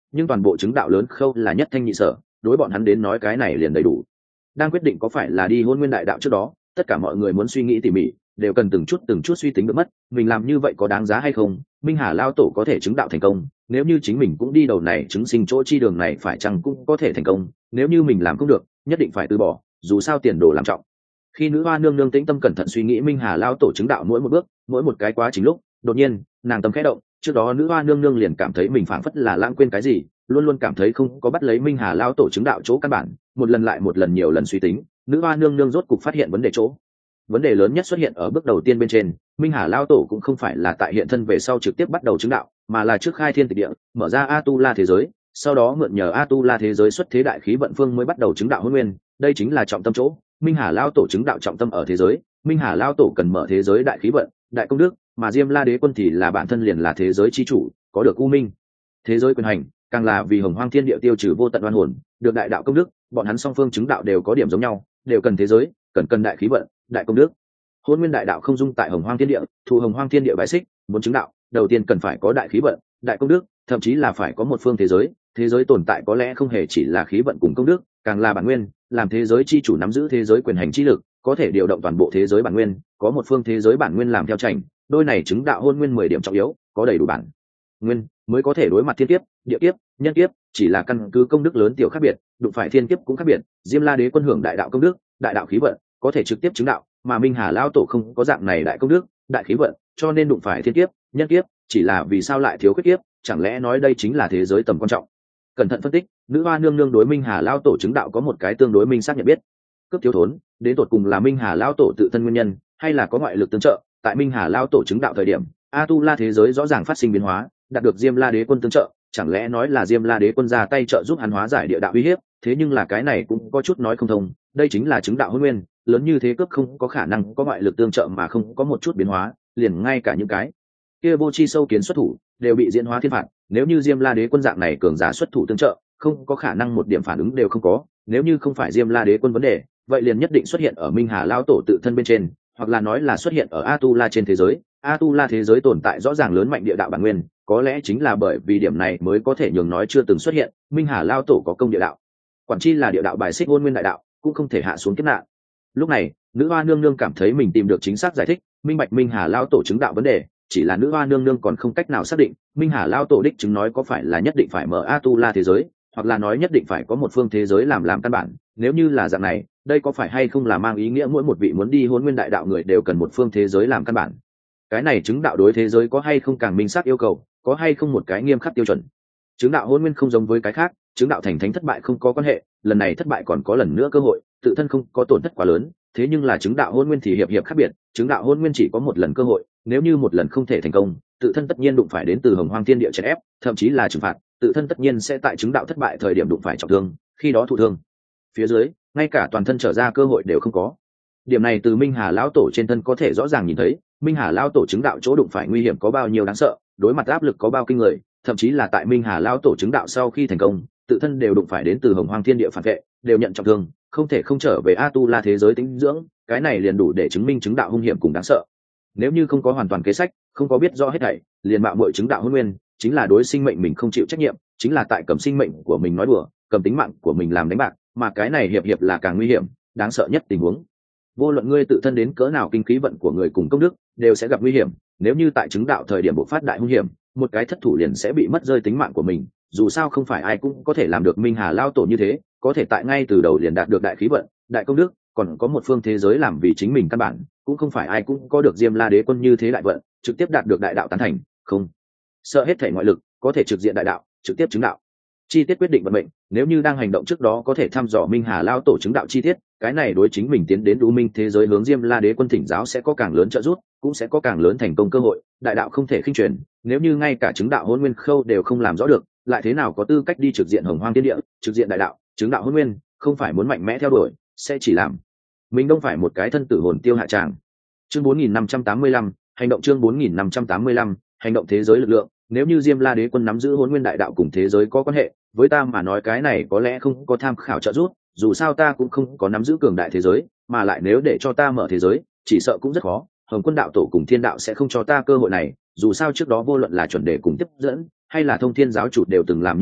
nhưng toàn bộ chứng đạo lớn khâu là nhất thanh nhị sở, đối bọn hắn đến nói cái này liền đầy đủ. Đang quyết định có phải là đi hôn nguyên đại đạo trước đó, tất cả mọi người muốn suy nghĩ tỉ mỉ, đều cần từng chút suy tính được mất mình làm như vậy có đáng giá hay không. Minh Hà lao tổ có thể chứng đạo thành công, nếu như chính mình cũng đi đầu này chứng sinh chỗ chi đường này phải chăng cũng có thể thành công, nếu như mình làm không được nhất định phải từ bỏ, dù sao tiền đồ làm trọng. Khi nữ hoa nương nương tĩnh tâm cẩn thận suy nghĩ Minh Hà lao tổ chứng đạo mỗi một bước mỗi một cái quá trình lúc, đột nhiên nàng tâm khẽ động. Trước đó nữ hoa nương nương liền cảm thấy mình phảng phất là lãng quên cái gì, luôn luôn cảm thấy không có bắt lấy Minh Hà lao tổ chứng đạo chỗ căn bản. Một lần lại một lần nhiều lần suy tính, nữ hoa nương nương rốt cục phát hiện vấn đề chỗ. Vấn đề lớn nhất xuất hiện ở bước đầu tiên bên trên. Minh Hà lao tổ cũng không phải là tại hiện thân về sau trực tiếp bắt đầu chứng đạo, mà là trước khai thiên tịch địa, mở ra A-tu-la thế giới, sau đó mượn nhờ A-tu-la thế giới xuất thế đại khí vận phương mới bắt đầu chứng đạo hôn nguyên. Đây chính là trọng tâm chỗ. Minh Hà lao tổ chứng đạo trọng tâm ở thế giới, Minh Hà lao tổ cần mở thế giới đại khí vận, đại công đức, mà Diêm La Đế Quân thì là bản thân liền là thế giới chi chủ, có được u minh thế giới quyền hành, càng là vì hồng hoang thiên địa tiêu trừ vô tận oan hồn, được đại đạo công đức. Bọn hắn song phương chứng đạo đều có điểm giống nhau, đều cần thế giới, cần đại khí vận, đại công đức. Hôn nguyên đại đạo không dung tại hồng hoang thiên địa, thu hồng hoang thiên địa bãi xích. Muốn chứng đạo đầu tiên cần phải có đại khí vận, đại công đức, thậm chí là phải có một phương thế giới. Thế giới tồn tại có lẽ không hề chỉ là khí vận cùng công đức, càng là bản nguyên, làm thế giới chi chủ nắm giữ thế giới quyền hành chi lực, có thể điều động toàn bộ thế giới bản nguyên, có một phương thế giới bản nguyên làm theo chảnh. Đôi này chứng đạo hôn nguyên 10 điểm trọng yếu, có đầy đủ bản nguyên mới có thể đối mặt thiên kiếp, địa kiếp, nhân kiếp. Chỉ là căn cứ công đức lớn tiểu khác biệt, đụng phải thiên kiếp cũng khác biệt. Diêm La Đế Quân hưởng đại đạo công đức, đại đạo khí vận, có thể trực tiếp chứng đạo, mà Minh Hà lao tổ không có dạng này đại công đức, đại khí vận, cho nên đụng phải thiên kiếp, nhân kiếp. Chỉ là vì sao lại thiếu khuyết kiếp, chẳng lẽ nói đây chính là thế giới tầm quan trọng. Cẩn thận phân tích, nữ hoa nương nương đối Minh Hà lao tổ chứng đạo có một cái tương đối minh xác nhận biết. Cướp thiếu thốn đến tột cùng là Minh Hà lao tổ tự thân nguyên nhân, hay là có ngoại lực tương trợ. Tại Minh Hà lao tổ chứng đạo thời điểm, A-tu-la thế giới rõ ràng phát sinh biến hóa, đạt được Diêm La Đế Quân tương trợ. Chẳng lẽ nói là Diêm La Đế Quân ra tay trợ giúp hắn hóa giải địa đạo uy hiếp? Thế nhưng là cái này cũng có chút nói không thông. Đây chính là chứng đạo hôn nguyên, lớn như thế cướp không có khả năng có ngoại lực tương trợ mà không có một chút biến hóa, liền ngay cả những cái kia vô chi sâu kiến xuất thủ đều bị diễn hóa thiên phạt. Nếu như Diêm La Đế Quân dạng này cường giả xuất thủ tương trợ, không có khả năng một điểm phản ứng đều không có. Nếu như không phải Diêm La Đế Quân vấn đề, vậy liền nhất định xuất hiện ở Minh Hà lao tổ tự thân bên trên, hoặc là nói là xuất hiện ở A-tu-la trên thế giới. A-tu-la thế giới tồn tại rõ ràng lớn mạnh địa đạo bản nguyên, có lẽ chính là bởi vì điểm này mới có thể nhường nói chưa từng xuất hiện Minh Hà lao tổ có công địa đạo, quản chi là địa đạo bài xích hôn nguyên đại đạo, cũng không thể hạ xuống kiếp nạn. Lúc này nữ hoa nương nương cảm thấy mình tìm được chính xác giải thích, minh bạch Minh Hà lao tổ chứng đạo vấn đề. Chỉ là nữ hoa nương nương còn không cách nào xác định Minh Hà lao tổ đích chứng nói có phải là nhất định phải mở A-tu-la thế giới, hoặc là nói nhất định phải có một phương thế giới làm căn bản. Nếu như là dạng này, đây có phải hay không là mang ý nghĩa mỗi một vị muốn đi hôn nguyên đại đạo người đều cần một phương thế giới làm căn bản? Cái này chứng đạo đối thế giới có hay không càng minh xác yêu cầu, có hay không một cái nghiêm khắc tiêu chuẩn? Chứng đạo hôn nguyên không giống với cái khác, chứng đạo thành thánh thất bại không có quan hệ, lần này thất bại còn có lần nữa cơ hội, tự thân không có tổn thất quá lớn. Thế nhưng là chứng đạo hôn nguyên thì hiệp khác biệt, chứng đạo hôn nguyên chỉ có một lần cơ hội, nếu như một lần không thể thành công, tự thân tất nhiên đụng phải đến từ hồng hoang thiên địa chèn ép, thậm chí là trừng phạt. Tự thân tất nhiên sẽ tại chứng đạo thất bại thời điểm đụng phải trọng thương, khi đó thụ thương phía dưới ngay cả toàn thân trở ra cơ hội đều không có. Điểm này từ Minh Hà lão tổ trên thân có thể rõ ràng nhìn thấy, Minh Hà lão tổ chứng đạo chỗ đụng phải nguy hiểm có bao nhiêu đáng sợ, đối mặt áp lực có bao kinh người. Thậm chí là tại Minh Hà lão tổ chứng đạo sau khi thành công, tự thân đều đụng phải đến từ hồng hoang thiên địa phản vệ, đều nhận trọng thương, không thể không trở về A-tu-la thế giới tĩnh dưỡng. Cái này liền đủ để chứng minh chứng đạo hung hiểm cùng đáng sợ. Nếu như không có hoàn toàn kế sách, không có biết rõ hết thảy, liền mạo muội chứng đạo hôn nguyên, chính là đối sinh mệnh mình không chịu trách nhiệm, chính là tại cầm sinh mệnh của mình nói đùa, cầm tính mạng của mình làm đánh bạc. Mà cái này hiệp là càng nguy hiểm, đáng sợ nhất tình huống. Vô luận ngươi tự thân đến cỡ nào kinh khí vận của người cùng công đức, đều sẽ gặp nguy hiểm. Nếu như tại chứng đạo thời điểm bộc phát đại hung hiểm, một cái thất thủ liền sẽ bị mất rơi tính mạng của mình. Dù sao không phải ai cũng có thể làm được Minh Hà lao tổ như thế, có thể tại ngay từ đầu liền đạt được đại khí vận, đại công đức, còn có một phương thế giới làm vì chính mình căn bản, cũng không phải ai cũng có được Diêm La Đế Quân như thế đại vận, trực tiếp đạt được đại đạo tán thành, không sợ hết thể ngoại lực, có thể trực diện đại đạo, trực tiếp chứng đạo. Chi tiết quyết định vận mệnh, nếu như đang hành động trước đó có thể thăm dò Minh Hà lao tổ chứng đạo chi tiết, cái này đối chính mình tiến đến U Minh thế giới hướng Diêm La Đế Quân thỉnh giáo sẽ có càng lớn trợ giúp, cũng sẽ có càng lớn thành công cơ hội. Đại đạo không thể khinh truyền, nếu như ngay cả chứng đạo hôn nguyên khâu đều không làm rõ được, lại thế nào có tư cách đi trực diện hồng hoang thiên địa, trực diện đại đạo. Chứng đạo hôn nguyên không phải muốn mạnh mẽ theo đuổi, sẽ chỉ làm mình không phải một cái thân tử hồn tiêu hạ tràng. Chương 4585, hành động. Chương 4585, hành động. Thế giới lực lượng. Nếu như Diêm La Đế Quân nắm giữ hôn nguyên đại đạo cùng thế giới có quan hệ, với ta mà nói cái này có lẽ không có tham khảo trợ giúp, dù sao ta cũng không có nắm giữ cường đại thế giới, mà lại nếu để cho ta mở thế giới, chỉ sợ cũng rất khó. Hồng Quân đạo tổ cùng Thiên đạo sẽ không cho ta cơ hội này, dù sao trước đó vô luận là chuẩn đề cùng tiếp dẫn, hay là Thông Thiên giáo chủ đều từng làm như thế,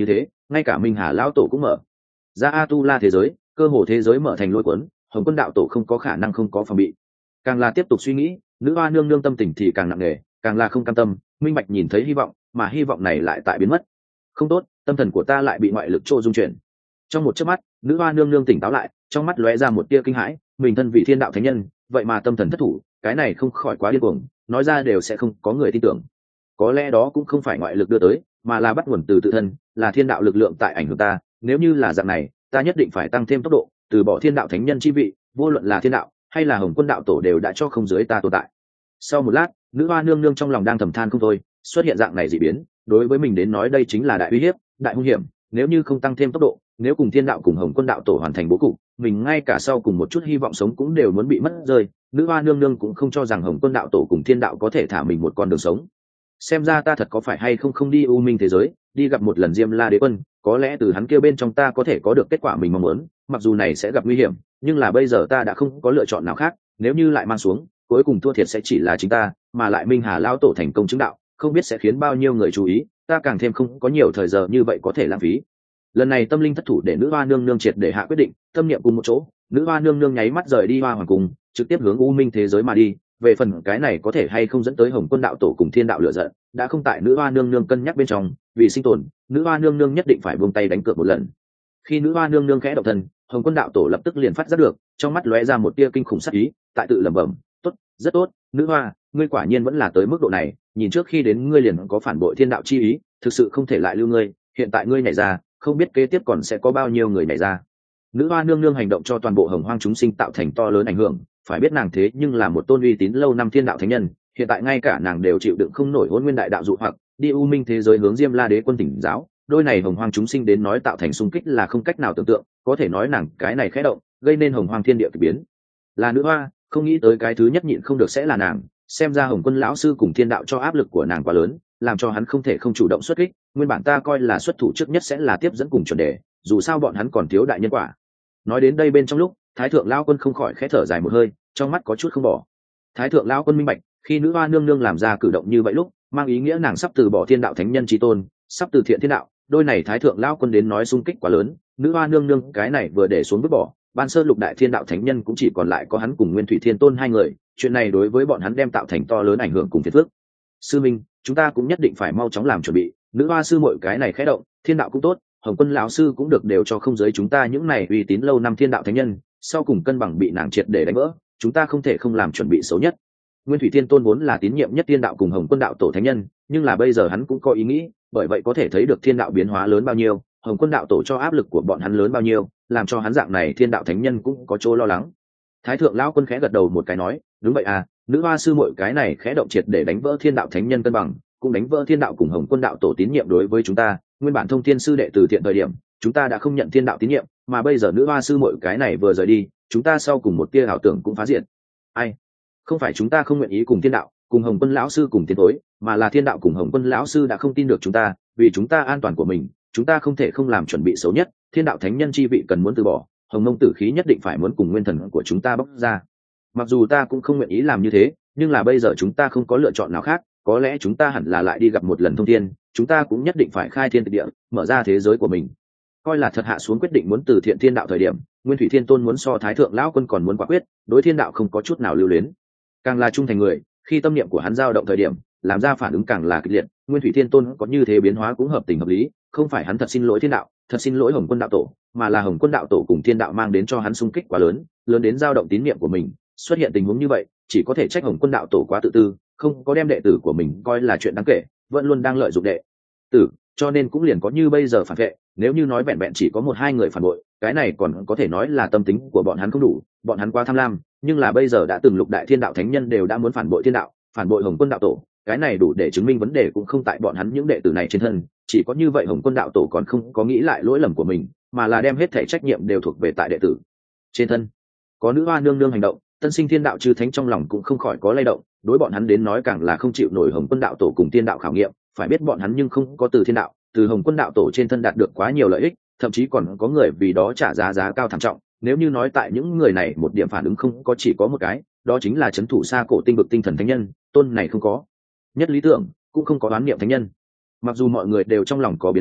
ngay cả minh hà lão tổ cũng mở ra Atula thế giới, cơ hồ thế giới mở thành lôi cuốn, Hồng Quân đạo tổ không có khả năng không có phòng bị. Càng là tiếp tục suy nghĩ, nữ hoa nương nương tâm tình thì càng nặng nề, càng là không cam tâm, minh bạch nhìn thấy hy vọng, mà hy vọng này lại tại biến mất. Không tốt, tâm thần của ta lại bị ngoại lực trô dung chuyển. Trong một chớp mắt, nữ hoa nương nương tỉnh táo lại, trong mắt lóe ra một tia kinh hãi, mình thân vị thiên đạo thánh nhân, vậy mà tâm thần thất thủ, cái này không khỏi quá điên cuồng, nói ra đều sẽ không có người tin tưởng. Có lẽ đó cũng không phải ngoại lực đưa tới, mà là bắt nguồn từ tự thân, là thiên đạo lực lượng tại ảnh hưởng ta, nếu như là dạng này, ta nhất định phải tăng thêm tốc độ, từ bỏ thiên đạo thánh nhân chi vị, vô luận là thiên đạo hay là Hồng Quân đạo tổ đều đã cho không dưới ta tồn tại. Sau một lát, nữ hoa nương nương trong lòng đang thầm than không thôi, xuất hiện dạng này dị biến, đối với mình đến nói đây chính là đại uy hiếp, đại hung hiểm, nếu như không tăng thêm tốc độ, nếu cùng thiên đạo cùng Hồng Quân đạo tổ hoàn thành bố cục, mình ngay cả sau cùng một chút hy vọng sống cũng đều muốn bị mất rơi. Nữ hoa nương nương cũng không cho rằng Hồng Quân đạo tổ cùng thiên đạo có thể thả mình một con đường sống. Xem ra ta thật có phải hay không đi u minh thế giới, đi gặp một lần Diêm La Đế Quân, có lẽ từ hắn kia bên trong ta có thể có được kết quả mình mong muốn, mặc dù này sẽ gặp nguy hiểm, nhưng là bây giờ ta đã không có lựa chọn nào khác, nếu như lại mang xuống, cuối cùng thua thiệt sẽ chỉ là chính ta, mà lại Minh Hà lão tổ thành công chứng đạo, không biết sẽ khiến bao nhiêu người chú ý, ta càng thêm không có nhiều thời giờ như vậy có thể lãng phí. Lần này tâm linh thất thủ để nữ hoa nương nương triệt để hạ quyết định, tâm niệm cùng một chỗ, nữ hoa nương nương nháy mắt rời đi Hoa Hoàng cung, trực tiếp hướng u minh thế giới mà đi. Về phần cái này có thể hay không dẫn tới Hồng Quân đạo tổ cùng thiên đạo lựa giận, đã không tại nữ hoa nương nương cân nhắc bên trong, vì sinh tồn, nữ hoa nương nương nhất định phải buông tay đánh cược một lần. Khi nữ hoa nương nương khẽ động thân, Hồng Quân đạo tổ lập tức liền phát giác được, trong mắt lóe ra một tia kinh khủng sắc ý, tại tự lẩm bẩm, tốt, rất tốt, nữ hoa, ngươi quả nhiên vẫn là tới mức độ này, nhìn trước khi đến ngươi liền có phản bội thiên đạo chi ý, thực sự không thể lại lưu ngươi, hiện tại ngươi nhảy ra, không biết kế tiếp còn sẽ có bao nhiêu người nhảy ra. Nữ hoa nương nương hành động cho toàn bộ hồng hoang chúng sinh tạo thành to lớn ảnh hưởng, phải biết nàng thế nhưng là một tôn uy tín lâu năm thiên đạo thánh nhân, hiện tại ngay cả nàng đều chịu đựng không nổi hôn nguyên đại đạo dụ hoặc đi u minh thế giới hướng Diêm La Đế Quân tỉnh giáo, đôi này hồng hoang chúng sinh đến nói tạo thành xung kích là không cách nào tưởng tượng, có thể nói nàng cái này khẽ động gây nên hồng hoang thiên địa kỳ biến. Là nữ hoa, không nghĩ tới cái thứ nhất nhịn không được sẽ là nàng, xem ra Hồng Quân lão sư cùng thiên đạo cho áp lực của nàng quá lớn, làm cho hắn không thể không chủ động xuất kích, nguyên bản ta coi là xuất thủ trước nhất sẽ là tiếp dẫn cùng chuẩn đề, dù sao bọn hắn còn thiếu đại nhân quả. Nói đến đây bên trong lúc, Thái thượng lão quân không khỏi khẽ thở dài một hơi, trong mắt có chút không bỏ. Thái thượng lão quân minh bạch, khi nữ hoa nương nương làm ra cử động như vậy lúc, mang ý nghĩa nàng sắp từ bỏ thiên đạo thánh nhân chí tôn, sắp từ thiện thiên đạo, đôi này Thái thượng lão quân đến nói xung kích quá lớn, nữ hoa nương nương cái này vừa để xuống vứt bỏ, ban sơ lục đại thiên đạo thánh nhân cũng chỉ còn lại có hắn cùng Nguyên Thủy Thiên Tôn hai người, chuyện này đối với bọn hắn đem tạo thành to lớn ảnh hưởng cùng phiền phức. Sư minh, chúng ta cũng nhất định phải mau chóng làm chuẩn bị, nữ hoa sư muội cái này khẽ động, thiên đạo cũng tốt, Hồng Quân lão sư cũng được đều cho không giới chúng ta những này uy tín lâu năm thiên đạo thánh nhân, sau cùng cân bằng bị nàng triệt để đánh vỡ, chúng ta không thể không làm chuẩn bị xấu nhất. Nguyên Thủy Thiên Tôn vốn là tín nhiệm nhất thiên đạo cùng Hồng Quân đạo tổ thánh nhân, nhưng là bây giờ hắn cũng có ý nghĩ, bởi vậy có thể thấy được thiên đạo biến hóa lớn bao nhiêu, Hồng Quân đạo tổ cho áp lực của bọn hắn lớn bao nhiêu, làm cho hắn dạng này thiên đạo thánh nhân cũng có chỗ lo lắng. Thái thượng lão quân khẽ gật đầu một cái nói, đúng vậy à, nữ hoa sư muội cái này khẽ động triệt để đánh vỡ thiên đạo thánh nhân cân bằng, cũng đánh vỡ thiên đạo cùng Hồng Quân đạo tổ tín nhiệm đối với chúng ta. Nguyên bản thông thiên sư đệ từ thiện thời điểm, chúng ta đã không nhận thiên đạo tín nhiệm, mà bây giờ nữ hoa sư muội cái này vừa rời đi, chúng ta sau cùng một tia ảo tưởng cũng phá diệt. Ai? Không phải chúng ta không nguyện ý cùng thiên đạo, cùng Hồng Quân lão sư cùng tiến thối, mà là thiên đạo cùng Hồng Quân lão sư đã không tin được chúng ta, vì chúng ta an toàn của mình, chúng ta không thể không làm chuẩn bị xấu nhất, thiên đạo thánh nhân chi vị cần muốn từ bỏ, Hồng Mông tử khí nhất định phải muốn cùng nguyên thần của chúng ta bóc ra. Mặc dù ta cũng không nguyện ý làm như thế, nhưng là bây giờ chúng ta không có lựa chọn nào khác, có lẽ chúng ta hẳn là lại đi gặp một lần thông thiên, chúng ta cũng nhất định phải khai thiên tịch địa, mở ra thế giới của mình. Coi là thật hạ xuống quyết định muốn từ thiện thiên đạo thời điểm, Nguyên Thủy Thiên Tôn muốn so Thái thượng lão quân còn muốn quả quyết, đối thiên đạo không có chút nào lưu luyến. Càng là trung thành người, khi tâm niệm của hắn dao động thời điểm, làm ra phản ứng càng là kịch liệt, Nguyên Thủy Thiên Tôn có như thế biến hóa cũng hợp tình hợp lý, không phải hắn thật xin lỗi thiên đạo, thật xin lỗi Hồng Quân đạo tổ, mà là Hồng Quân đạo tổ cùng thiên đạo mang đến cho hắn xung kích quá lớn, lớn đến dao động tín niệm của mình, xuất hiện tình huống như vậy, chỉ có thể trách Hồng Quân đạo tổ quá tự tư, không có đem đệ tử của mình coi là chuyện đáng kể, vẫn luôn đang lợi dụng đệ tử, cho nên cũng liền có như bây giờ phản vệ. Nếu như nói vẹn vẹn chỉ có một hai người phản bội, cái này còn có thể nói là tâm tính của bọn hắn không đủ, bọn hắn quá tham lam, nhưng là bây giờ đã từng lục đại thiên đạo thánh nhân đều đã muốn phản bội thiên đạo, phản bội Hồng Quân đạo tổ, cái này đủ để chứng minh vấn đề cũng không tại bọn hắn những đệ tử này trên thân, chỉ có như vậy Hồng Quân đạo tổ còn không có nghĩ lại lỗi lầm của mình, mà là đem hết thể trách nhiệm đều thuộc về tại đệ tử trên thân. Có nữ hoa nương nương hành động, tân sinh thiên đạo chư thánh trong lòng cũng không khỏi có lay động, đối bọn hắn đến nói càng là không chịu nổi Hồng Quân đạo tổ cùng thiên đạo khảo nghiệm, phải biết bọn hắn nhưng không có từ thiên đạo, từ Hồng Quân đạo tổ trên thân đạt được quá nhiều lợi ích, thậm chí còn có người vì đó trả giá cao thảm trọng. Nếu như nói tại những người này một điểm phản ứng không có, chỉ có một cái, đó chính là trấn thủ xa cổ tinh vực tinh thần thánh nhân, tôn này không có nhất lý tưởng, cũng không có đoán niệm thánh nhân. Mặc dù mọi người đều trong lòng có biến hóa,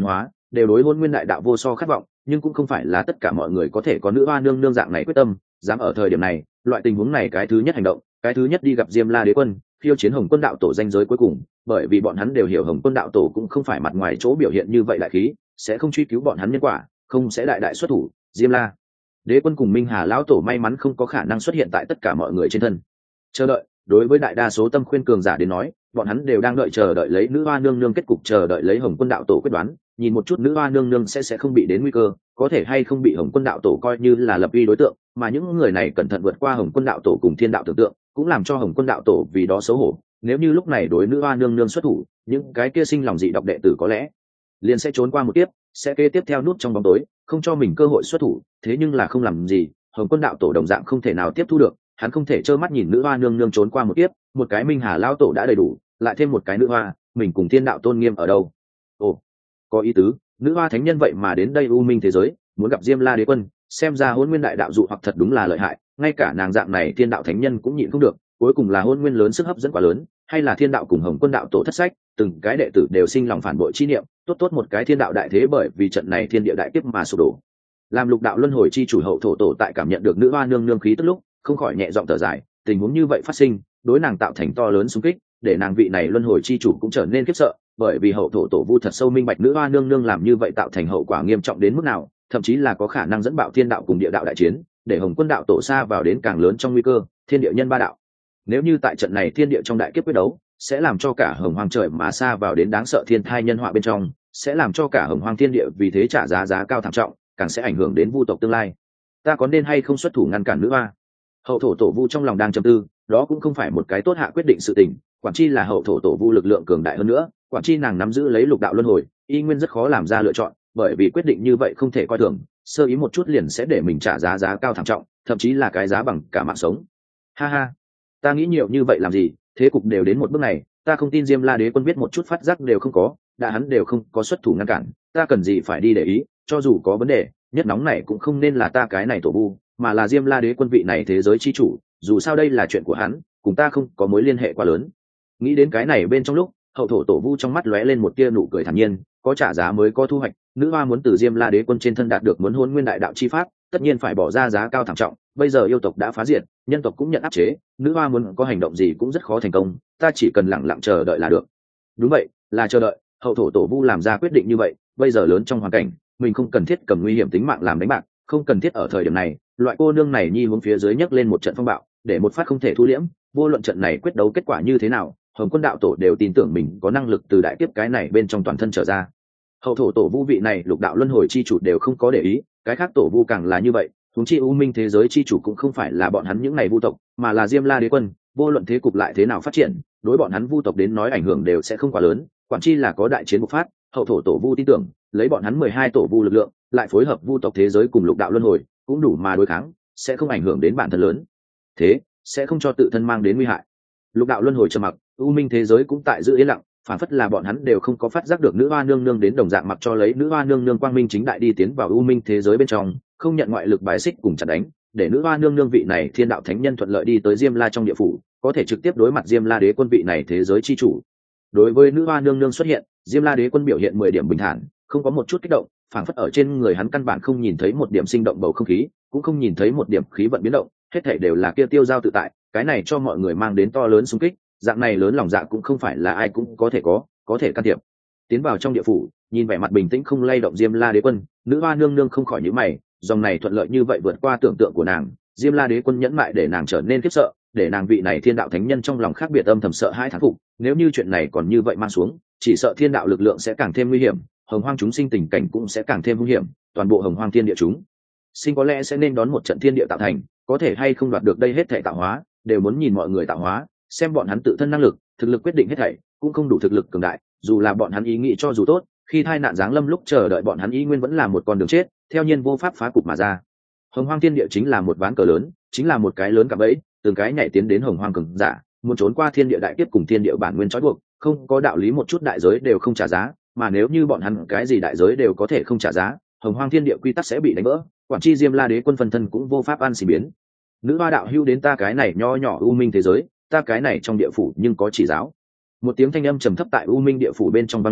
đều đối hôn nguyên đại đạo vô so khát vọng, nhưng cũng không phải là tất cả mọi người có thể có nữ hoa nương nương dạng này quyết tâm dám ở thời điểm này loại tình huống này cái thứ nhất hành động, cái thứ nhất đi gặp Diêm La Đế quân khiêu chiến Hồng Quân đạo tổ danh giới cuối cùng, bởi vì bọn hắn đều hiểu Hồng Quân đạo tổ cũng không phải mặt ngoài chỗ biểu hiện như vậy đại khí, sẽ không truy cứu bọn hắn nhân quả, không sẽ đại đại xuất thủ. Diêm La Đế quân cùng Minh Hà lão tổ may mắn không có khả năng xuất hiện tại tất cả mọi người trên thân. Chờ đợi, đối với đại đa số tâm khuyên cường giả đến nói, bọn hắn đều đang đợi chờ đợi lấy nữ hoa nương nương kết cục, chờ đợi lấy Hồng Quân đạo tổ quyết đoán, nhìn một chút nữ hoa nương nương sẽ không bị đến nguy cơ, có thể hay không bị Hồng Quân đạo tổ coi như là lập uy đối tượng, mà những người này cẩn thận vượt qua Hồng Quân đạo tổ cùng thiên đạo tưởng tượng, cũng làm cho Hồng Quân đạo tổ vì đó xấu hổ. Nếu như lúc này đối nữ hoa nương nương xuất thủ, những cái kia sinh lòng dị độc đệ tử có lẽ liền sẽ trốn qua một kiếp, sẽ kế tiếp theo nút trong bóng tối, không cho mình cơ hội xuất thủ. Thế nhưng là không làm gì, Hồng Quân đạo tổ đồng dạng không thể nào tiếp thu được, hắn không thể trơ mắt nhìn nữ hoa nương nương trốn qua một kiếp, một cái Minh Hà lão tổ đã đầy đủ, lại thêm một cái nữ hoa, mình cùng thiên đạo tôn nghiêm ở đâu? Ồ, có ý tứ, nữ hoa thánh nhân vậy mà đến đây u minh thế giới, muốn gặp Diêm La Đế quân, xem ra hôn nguyên đại đạo dụ hoặc thật đúng là lợi hại, ngay cả nàng dạng này thiên đạo thánh nhân cũng nhịn không được. Cuối cùng là hôn nguyên lớn sức hấp dẫn quá lớn, hay là thiên đạo cùng Hồng Quân đạo tổ thất sách, từng cái đệ tử đều sinh lòng phản bội chi niệm, tốt một cái thiên đạo đại thế bởi vì trận này thiên địa đại kiếp mà sụp đổ. Làm lục đạo luân hồi chi chủ hậu thổ tổ tại cảm nhận được nữ hoa nương nương khí tức lúc, không khỏi nhẹ giọng thở dài, tình huống như vậy phát sinh, đối nàng tạo thành to lớn xung kích, để nàng vị này luân hồi chi chủ cũng trở nên khiếp sợ, bởi vì hậu thổ tổ vu thật sâu minh bạch nữ hoa nương nương làm như vậy tạo thành hậu quả nghiêm trọng đến mức nào, thậm chí là có khả năng dẫn bạo thiên đạo cùng địa đạo đại chiến, để Hồng Quân đạo tổ xa vào đến càng lớn trong nguy cơ, thiên địa nhân ba đạo. Nếu như tại trận này thiên địa trong đại kiếp quyết đấu, sẽ làm cho cả hồng hoang trời mà xa vào đến đáng sợ thiên thai nhân họa bên trong, sẽ làm cho cả hồng hoang thiên địa vì thế trả giá cao thảm trọng, càng sẽ ảnh hưởng đến vu tộc tương lai. Ta có nên hay không xuất thủ ngăn cản nữ hoa? Hậu thổ tổ vu trong lòng đang trầm tư, đó cũng không phải một cái tốt hạ quyết định sự tình, quản chi là hậu thổ tổ vu lực lượng cường đại hơn nữa, quản chi nàng nắm giữ lấy lục đạo luân hồi, y nguyên rất khó làm ra lựa chọn, bởi vì quyết định như vậy không thể coi thường, sơ ý một chút liền sẽ để mình trả giá cao thảm trọng, thậm chí là cái giá bằng cả mạng sống. Ha ha, ta nghĩ nhiều như vậy làm gì, thế cục đều đến một bước này, ta không tin Diêm La Đế quân biết một chút phát giác đều không có, đã hắn đều không có xuất thủ ngăn cản, ta cần gì phải đi để ý, cho dù có vấn đề, nhất nóng này cũng không nên là ta cái này tổ vu, mà là Diêm La Đế quân vị này thế giới chi chủ, dù sao đây là chuyện của hắn, cùng ta không có mối liên hệ quá lớn. Nghĩ đến cái này bên trong lúc, hậu thổ tổ vu trong mắt lóe lên một tia nụ cười thản nhiên, có trả giá mới có thu hoạch, nữ hoa muốn từ Diêm La Đế quân trên thân đạt được muốn hôn nguyên đại đạo chi pháp, tất nhiên phải bỏ ra giá cao thảm trọng. Bây giờ yêu tộc đã phá diệt, nhân tộc cũng nhận áp chế, nữ hoa muốn có hành động gì cũng rất khó thành công, ta chỉ cần lặng lặng chờ đợi là được. Đúng vậy, là chờ đợi. Hậu thổ tổ vu làm ra quyết định như vậy, bây giờ lớn trong hoàn cảnh, mình không cần thiết cầm nguy hiểm tính mạng làm đánh bạc, không cần thiết ở thời điểm này, loại cô nương này nhi hướng phía dưới nhấc lên một trận phong bạo, để một phát không thể thu liễm. Vô luận trận này quyết đấu kết quả như thế nào, Hồng Quân đạo tổ đều tin tưởng mình có năng lực từ đại kiếp cái này bên trong toàn thân trở ra. Hậu thổ tổ vu vị này lục đạo luân hồi chi chủ đều không có để ý, cái khác tổ vu càng là như vậy. Huống chi u minh thế giới chi chủ cũng không phải là bọn hắn những này vu tộc, mà là Diêm La Đế quân, vô luận thế cục lại thế nào phát triển, đối bọn hắn vu tộc đến nói ảnh hưởng đều sẽ không quá lớn, quản chi là có đại chiến bộc phát, hậu thổ tổ vu tin tưởng, lấy bọn hắn 12 tổ vu lực lượng, lại phối hợp vu tộc thế giới cùng lục đạo luân hồi, cũng đủ mà đối kháng, sẽ không ảnh hưởng đến bản thân lớn. Thế, sẽ không cho tự thân mang đến nguy hại. Lục đạo luân hồi trầm mặc, u minh thế giới cũng tại giữ yên lặng, phản phất là bọn hắn đều không có phát giác được nữ hoa nương nương đến đồng dạng, mặc cho lấy nữ hoa nương nương quang minh chính đại đi tiến vào u minh thế giới bên trong, không nhận ngoại lực bài xích cùng chặt đánh, để nữ hoa nương nương vị này thiên đạo thánh nhân thuận lợi đi tới Diêm La trong địa phủ, có thể trực tiếp đối mặt Diêm La Đế quân vị này thế giới chi chủ. Đối với nữ hoa nương nương xuất hiện, Diêm La Đế quân biểu hiện 10 điểm bình thản, không có một chút kích động, phảng phất ở trên người hắn căn bản không nhìn thấy một điểm sinh động bầu không khí, cũng không nhìn thấy một điểm khí vận biến động, hết thảy đều là kia tiêu dao tự tại, cái này cho mọi người mang đến to lớn xung kích, dạng này lớn lòng dạ cũng không phải là ai cũng có thể có thể can thiệp. Tiến vào trong địa phủ, nhìn vẻ mặt bình tĩnh không lay động Diêm La Đế quân, nữ hoa nương nương không khỏi nhíu mày, dòng này thuận lợi như vậy vượt qua tưởng tượng của nàng, Diêm La Đế quân nhẫn mại để nàng trở nên khiếp sợ, để nàng vị này thiên đạo thánh nhân trong lòng khác biệt âm thầm sợ hãi thán phục, nếu như chuyện này còn như vậy mang xuống, chỉ sợ thiên đạo lực lượng sẽ càng thêm nguy hiểm, hồng hoang chúng sinh tình cảnh cũng sẽ càng thêm nguy hiểm, toàn bộ hồng hoang thiên địa chúng sinh có lẽ sẽ nên đón một trận thiên địa tạo thành, có thể hay không đoạt được đây hết thảy tạo hóa, đều muốn nhìn mọi người tạo hóa, xem bọn hắn tự thân năng lực, thực lực quyết định hết thảy, cũng không đủ thực lực cường đại, dù là bọn hắn ý nghĩ cho dù tốt, khi tai nạn giáng lâm lúc chờ đợi bọn hắn ý nguyên vẫn là một con đường chết, theo nhiên vô pháp phá cục mà ra. Hồng hoang thiên địa chính là một ván cờ lớn, chính là một cái lớn cạm bẫy, từng cái nhảy tiến đến hồng hoang cường giả, muốn trốn qua thiên địa đại kiếp cùng thiên địa bản nguyên trói buộc, không có đạo lý một chút đại giới đều không trả giá, mà nếu như bọn hắn cái gì đại giới đều có thể không trả giá, hồng hoang thiên địa quy tắc sẽ bị đánh vỡ, quản chi Diêm La Đế quân phân thân cũng vô pháp an xỉ biến. Nữ hoa đạo hưu đến ta cái này nho nhỏ u minh thế giới, ta cái này trong địa phủ nhưng có chỉ giáo. Một tiếng thanh âm trầm thấp tại u minh địa phủ bên trong vang lên,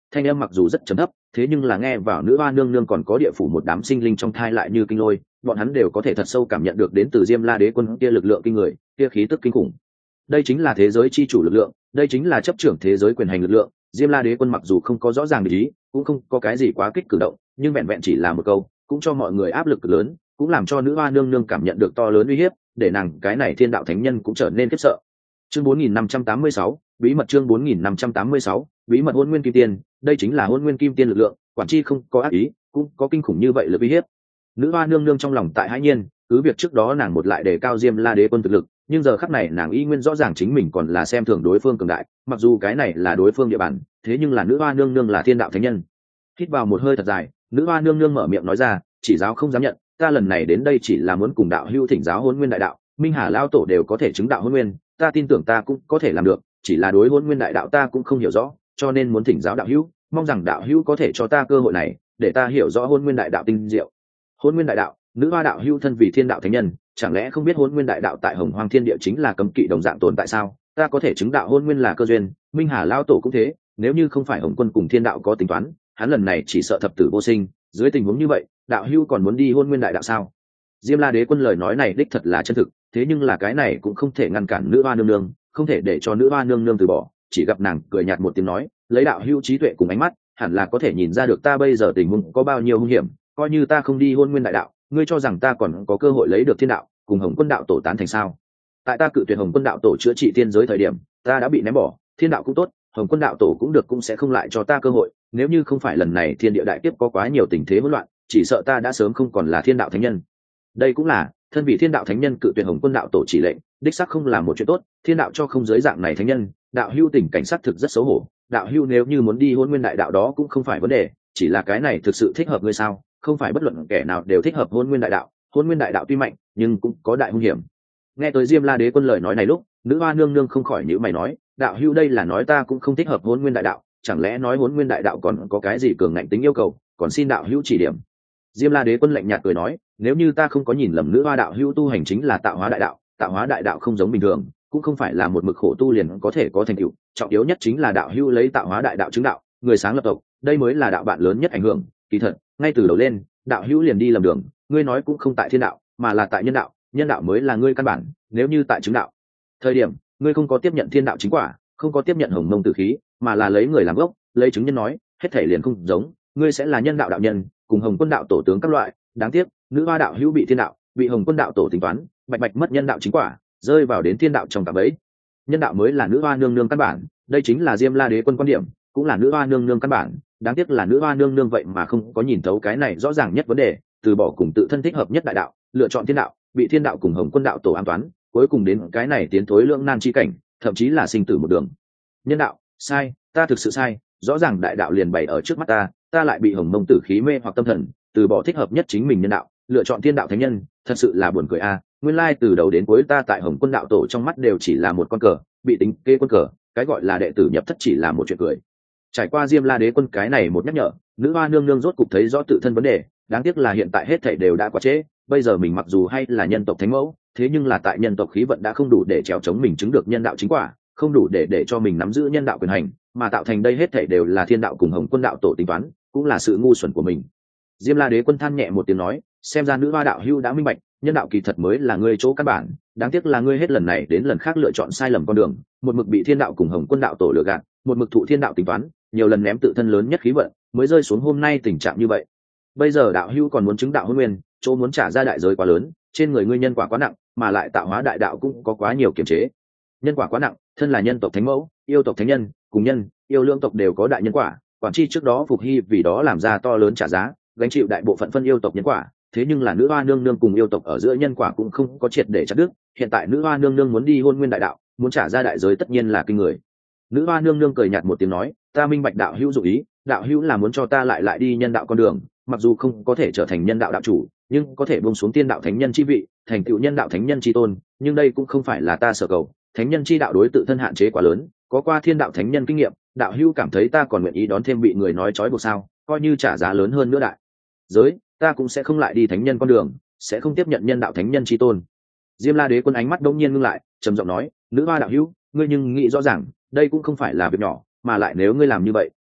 thanh âm mặc dù rất trầm thấp, thế nhưng là nghe vào nữ hoa nương nương còn có địa phủ một đám sinh linh trong thai lại như kinh lôi, bọn hắn đều có thể thật sâu cảm nhận được đến từ Diêm La Đế Quân kia lực lượng kinh người, kia khí tức kinh khủng. Đây chính là thế giới chi chủ lực lượng, đây chính là chấp trưởng thế giới quyền hành lực lượng. Diêm La Đế Quân mặc dù không có rõ ràng ý, cũng không có cái gì quá kích cử động, nhưng vẹn vẹn chỉ là một câu, cũng cho mọi người áp lực lớn, cũng làm cho nữ hoa nương nương cảm nhận được to lớn uy hiếp, để nàng cái này thiên đạo thánh nhân cũng trở nên khiếp sợ. Chương 4586, bí mật chương 4586, bí mật Hôn Nguyên Kim Tiên, đây chính là Hôn Nguyên Kim Tiên lực lượng, quản chi không có ác ý, cũng có kinh khủng như vậy lực uy hiếp. Nữ hoa nương nương trong lòng tại hãi nhiên, cứ việc trước đó nàng một lại đề cao Diêm La Đế Quân thực lực, nhưng giờ khắc này nàng y nguyên rõ ràng chính mình còn là xem thường đối phương cường đại, mặc dù cái này là đối phương địa bàn, thế nhưng là nữ hoa nương nương là thiên đạo thánh nhân. Hít vào một hơi thật dài, nữ hoa nương nương mở miệng nói ra, chỉ giáo không dám nhận, ta lần này đến đây chỉ là muốn cùng đạo hữu thỉnh giáo Hôn Nguyên đại đạo, Minh Hà lao tổ đều có thể chứng đạo Hôn Nguyên, ta tin tưởng ta cũng có thể làm được, chỉ là đối Hôn Nguyên đại đạo ta cũng không hiểu rõ, cho nên muốn thỉnh giáo đạo hữu, mong rằng đạo hữu có thể cho ta cơ hội này, để ta hiểu rõ Hôn Nguyên đại đạo tinh diệu. Hôn Nguyên đại đạo, nữ hoa đạo hữu thân vì thiên đạo thánh nhân, chẳng lẽ không biết Hôn Nguyên đại đạo tại Hồng Hoang Thiên Địa chính là cấm kỵ đồng dạng tồn tại sao? Ta có thể chứng đạo Hôn Nguyên là cơ duyên, Minh Hà lao tổ cũng thế, nếu như không phải Hồng Quân cùng thiên đạo có tính toán, hắn lần này chỉ sợ thập tử vô sinh. Dưới tình huống như vậy, đạo hữu còn muốn đi Hôn Nguyên đại đạo sao? Diêm La Đế Quân lời nói này đích thật là chân thực, thế nhưng là cái này cũng không thể ngăn cản nữ hoa nương nương, không thể để cho nữ hoa nương nương từ bỏ. Chỉ gặp nàng cười nhạt một tiếng nói, lấy đạo hữu trí tuệ cùng ánh mắt, hẳn là có thể nhìn ra được ta bây giờ tình huống có bao nhiêu hung hiểm. Coi như ta không đi Hôn Nguyên đại đạo, ngươi cho rằng ta còn có cơ hội lấy được thiên đạo cùng Hồng Quân đạo tổ tán thành sao? Tại ta cự tuyệt Hồng Quân đạo tổ chữa trị thiên giới thời điểm, ta đã bị ném bỏ, thiên đạo cũng tốt, Hồng Quân đạo tổ cũng được, cũng sẽ không lại cho ta cơ hội. Nếu như không phải lần này thiên địa đại kiếp có quá nhiều tình thế hỗn loạn, chỉ sợ ta đã sớm không còn là thiên đạo thánh nhân. Đây cũng là thân vị thiên đạo thánh nhân cự tuyệt Hồng Quân đạo tổ chỉ lệnh, đích xác không là một chuyện tốt. Thiên đạo cho không giới dạng này thánh nhân, đạo hưu tình cảnh sát thực rất xấu hổ. Đạo hưu nếu như muốn đi Hôn Nguyên đại đạo đó cũng không phải vấn đề, chỉ là cái này thực sự thích hợp ngươi sao? Không phải bất luận kẻ nào đều thích hợp Hôn Nguyên đại đạo. Hôn Nguyên đại đạo tuy mạnh, nhưng cũng có đại hung hiểm. Nghe tới Diêm La Đế Quân lời nói này lúc, nữ hoa nương nương không khỏi nhíu mày nói, đạo hưu đây là nói ta cũng không thích hợp Hôn Nguyên đại đạo, chẳng lẽ nói Hôn Nguyên đại đạo còn có cái gì cường ngạnh tính yêu cầu, còn xin đạo hưu chỉ điểm. Diêm La Đế Quân lạnh nhạt cười nói, nếu như ta không có nhìn lầm, nữ hoa đạo hưu tu hành chính là tạo hóa đại đạo. Tạo hóa đại đạo không giống bình thường, cũng không phải là một mực khổ tu liền có thể có thành tựu, trọng yếu nhất chính là đạo hưu lấy tạo hóa đại đạo chứng đạo, người sáng lập tộc, đây mới là đạo bạn lớn nhất ảnh hưởng. Kỳ thật ngay từ đầu lên, đạo hưu liền đi lầm đường, ngươi nói cũng không tại thiên đạo mà là tại nhân đạo, nhân đạo mới là ngươi căn bản. Nếu như tại chứng đạo thời điểm ngươi không có tiếp nhận thiên đạo chính quả, không có tiếp nhận hồng mông tử khí, mà là lấy người làm gốc, lấy chứng nhân nói, hết thể liền không giống, ngươi sẽ là nhân đạo đạo nhân, cùng Hồng Quân đạo tổ tướng các loại. Đáng tiếc nữ hoa đạo hữu bị thiên đạo, bị Hồng Quân đạo tổ tính toán, bạch bạch mất nhân đạo chính quả, rơi vào đến thiên đạo trong cạm bẫy. Nhân đạo mới là nữ hoa nương nương căn bản, đây chính là Diêm La Đế Quân quan điểm, cũng là nữ hoa nương nương căn bản. Đáng tiếc là nữ hoa nương nương vậy mà không có nhìn thấu cái này rõ ràng nhất vấn đề, từ bỏ cùng tự thân thích hợp nhất đại đạo, lựa chọn thiên đạo, bị thiên đạo cùng Hồng Quân đạo tổ an toán, cuối cùng đến cái này tiến thối lưỡng nan chi cảnh, thậm chí là sinh tử một đường. Nhân đạo sai, ta thực sự sai, rõ ràng đại đạo liền bày ở trước mắt ta, ta lại bị hồng mông tử khí mê hoặc tâm thần, từ bỏ thích hợp nhất chính mình nhân đạo, lựa chọn thiên đạo thánh nhân, thật sự là buồn cười a. Nguyên lai từ đầu đến cuối ta tại Hồng Quân đạo tổ trong mắt đều chỉ là một con cờ, bị tính kê quân cờ, cái gọi là đệ tử nhập thất chỉ là một chuyện cười. Trải qua Diêm La Đế Quân cái này một nhắc nhở, nữ hoa nương nương rốt cục thấy rõ tự thân vấn đề. Đáng tiếc là hiện tại hết thảy đều đã quá trễ, bây giờ mình mặc dù hay là nhân tộc thánh mẫu, thế nhưng là tại nhân tộc khí vận đã không đủ để trèo chống mình chứng được nhân đạo chính quả, không đủ để cho mình nắm giữ nhân đạo quyền hành, mà tạo thành đây hết thảy đều là thiên đạo cùng Hồng Quân đạo tổ tính toán, cũng là sự ngu xuẩn của mình. Diêm La Đế Quân than nhẹ một tiếng nói, xem ra nữ hoa đạo hưu đã minh bạch, nhân đạo kỳ thật mới là ngươi chỗ căn bản, đáng tiếc là ngươi hết lần này đến lần khác lựa chọn sai lầm con đường, một mực bị thiên đạo cùng Hồng Quân đạo tổ lừa gạt, một mực thụ thiên đạo tính toán, nhiều lần ném tự thân lớn nhất khí vận, mới rơi xuống hôm nay tình trạng như vậy. Bây giờ đạo hưu còn muốn chứng đạo Hôn Nguyên, chỗ muốn trả ra đại giới quá lớn, trên người ngươi nhân quả quá nặng, mà lại tạo hóa đại đạo cũng có quá nhiều kiềm chế. Nhân quả quá nặng, thân là nhân tộc thánh mẫu, yêu tộc thánh nhân, cùng nhân, yêu lưỡng tộc đều có đại nhân quả, quản chi trước đó Phục Hy vì đó làm ra to lớn trả giá, gánh chịu đại bộ phận phân yêu tộc nhân quả, thế nhưng là nữ hoa nương nương cùng yêu tộc ở giữa nhân quả cũng không có triệt để chặt đứt, hiện tại nữ hoa nương nương muốn đi Hôn Nguyên đại đạo, muốn trả ra đại giới tất nhiên là kinh người. Nữ hoa nương nương cười nhạt một tiếng nói, ta minh bạch đạo hữu dụng ý, đạo hữu là muốn cho ta lại đi nhân đạo con đường, mặc dù không có thể trở thành nhân đạo đạo chủ, nhưng có thể buông xuống tiên đạo thánh nhân chi vị, thành tựu nhân đạo thánh nhân chi tôn, nhưng đây cũng không phải là ta sở cầu. Thánh nhân chi đạo đối tự thân hạn chế quá lớn, có qua thiên đạo thánh nhân kinh nghiệm, đạo hữu cảm thấy ta còn nguyện ý đón thêm bị người nói trói buộc sao? Coi như trả giá lớn hơn nữa đại giới, ta cũng sẽ không lại đi thánh nhân con đường, sẽ không tiếp nhận nhân đạo thánh nhân chi tôn. Diêm La Đế Quân ánh mắt đống nhiên ngưng lại, trầm giọng nói, nữ hoa đạo hữu, ngươi nhưng nghĩ rõ ràng, đây cũng không phải là việc nhỏ, mà lại nếu ngươi làm như vậy,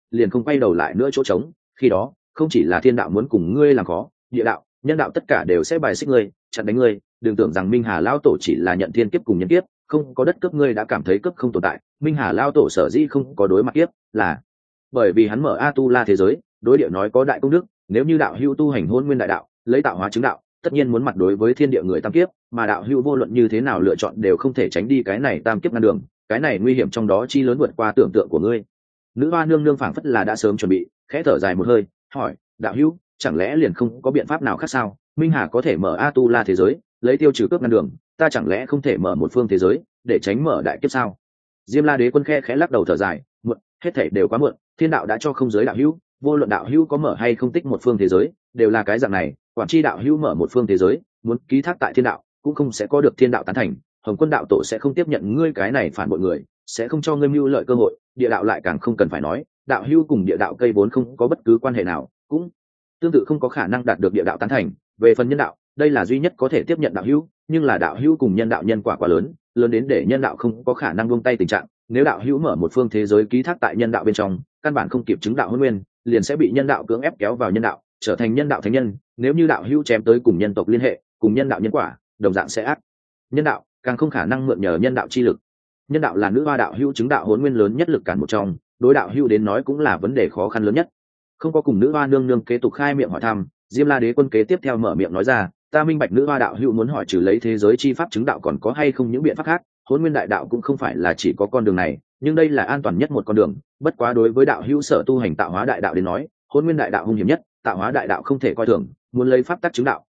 liền không quay đầu lại nữa chỗ trống. Khi đó không chỉ là thiên đạo muốn cùng ngươi làm khó, địa đạo, nhân đạo tất cả đều sẽ bài xích ngươi, chặn đánh ngươi. Đừng tưởng rằng Minh Hà lao tổ chỉ là nhận thiên kiếp cùng nhân kiếp, không có đất cướp ngươi đã cảm thấy cướp không tồn tại. Minh Hà lao tổ sở dĩ không có đối mặt kiếp là bởi vì hắn mở A Tu La thế giới, đối địa nói có đại công đức. Nếu như đạo hữu tu hành hôn nguyên đại đạo, lấy tạo hóa chứng đạo, tất nhiên muốn mặt đối với thiên địa người tam kiếp, mà đạo hữu vô luận như thế nào lựa chọn đều không thể tránh đi cái này tam kiếp ngăn đường. Cái này nguy hiểm trong đó chi lớn vượt qua tưởng tượng của ngươi. Nữ hoa nương nương phảng phất là đã sớm chuẩn bị, khẽ thở dài một hơi, hỏi: đạo hữu, chẳng lẽ liền không có biện pháp nào khác sao? Minh Hà có thể mở A Tu La thế giới, lấy tiêu trừ cướp ngăn đường, ta chẳng lẽ không thể mở một phương thế giới để tránh mở đại kiếp sao? Diêm La Đế quân khẽ lắc đầu thở dài, muộn, hết thảy đều quá muộn, thiên đạo đã cho không giới đạo hữu, vô luận đạo hữu có mở hay không tích một phương thế giới, đều là cái dạng này. Quản chi đạo hữu mở một phương thế giới, muốn ký thác tại thiên đạo, cũng không sẽ có được thiên đạo tán thành. Hồng Quân đạo tổ sẽ không tiếp nhận ngươi cái này phản bội người, sẽ không cho ngươi mưu lợi cơ hội. Địa đạo lại càng không cần phải nói, đạo hữu cùng địa đạo cây vốn không có bất cứ quan hệ nào, cũng tương tự không có khả năng đạt được địa đạo tán thành. Về phần nhân đạo, đây là duy nhất có thể tiếp nhận đạo hữu, nhưng là đạo hữu cùng nhân đạo nhân quả quá lớn, lớn đến để nhân đạo không có khả năng buông tay tình trạng. Nếu đạo hữu mở một phương thế giới ký thác tại nhân đạo bên trong, căn bản không kịp chứng đạo hôn nguyên, liền sẽ bị nhân đạo cưỡng ép kéo vào nhân đạo, trở thành nhân đạo thánh nhân. Nếu như đạo hữu chém tới cùng nhân tộc liên hệ, cùng nhân đạo nhân quả đồng dạng sẽ ác nhân đạo, càng không khả năng mượn nhờ nhân đạo chi lực. Nhân đạo là nữ hoa đạo hữu chứng đạo hôn nguyên lớn nhất lực cản một trong, đối đạo hữu đến nói cũng là vấn đề khó khăn lớn nhất. Không có cùng nữ hoa nương nương kế tục khai miệng hỏi thăm, Diêm La Đế quân kế tiếp theo mở miệng nói ra: ta minh bạch nữ hoa đạo hữu muốn hỏi trừ lấy thế giới chi pháp chứng đạo còn có hay không những biện pháp khác. Hôn nguyên đại đạo cũng không phải là chỉ có con đường này, nhưng đây là an toàn nhất một con đường. Bất quá đối với đạo hữu sở tu hành tạo hóa đại đạo đến nói, hôn nguyên đại đạo hung hiểm nhất, tạo hóa đại đạo không thể coi thường. Muốn lấy pháp tắc chứng đạo,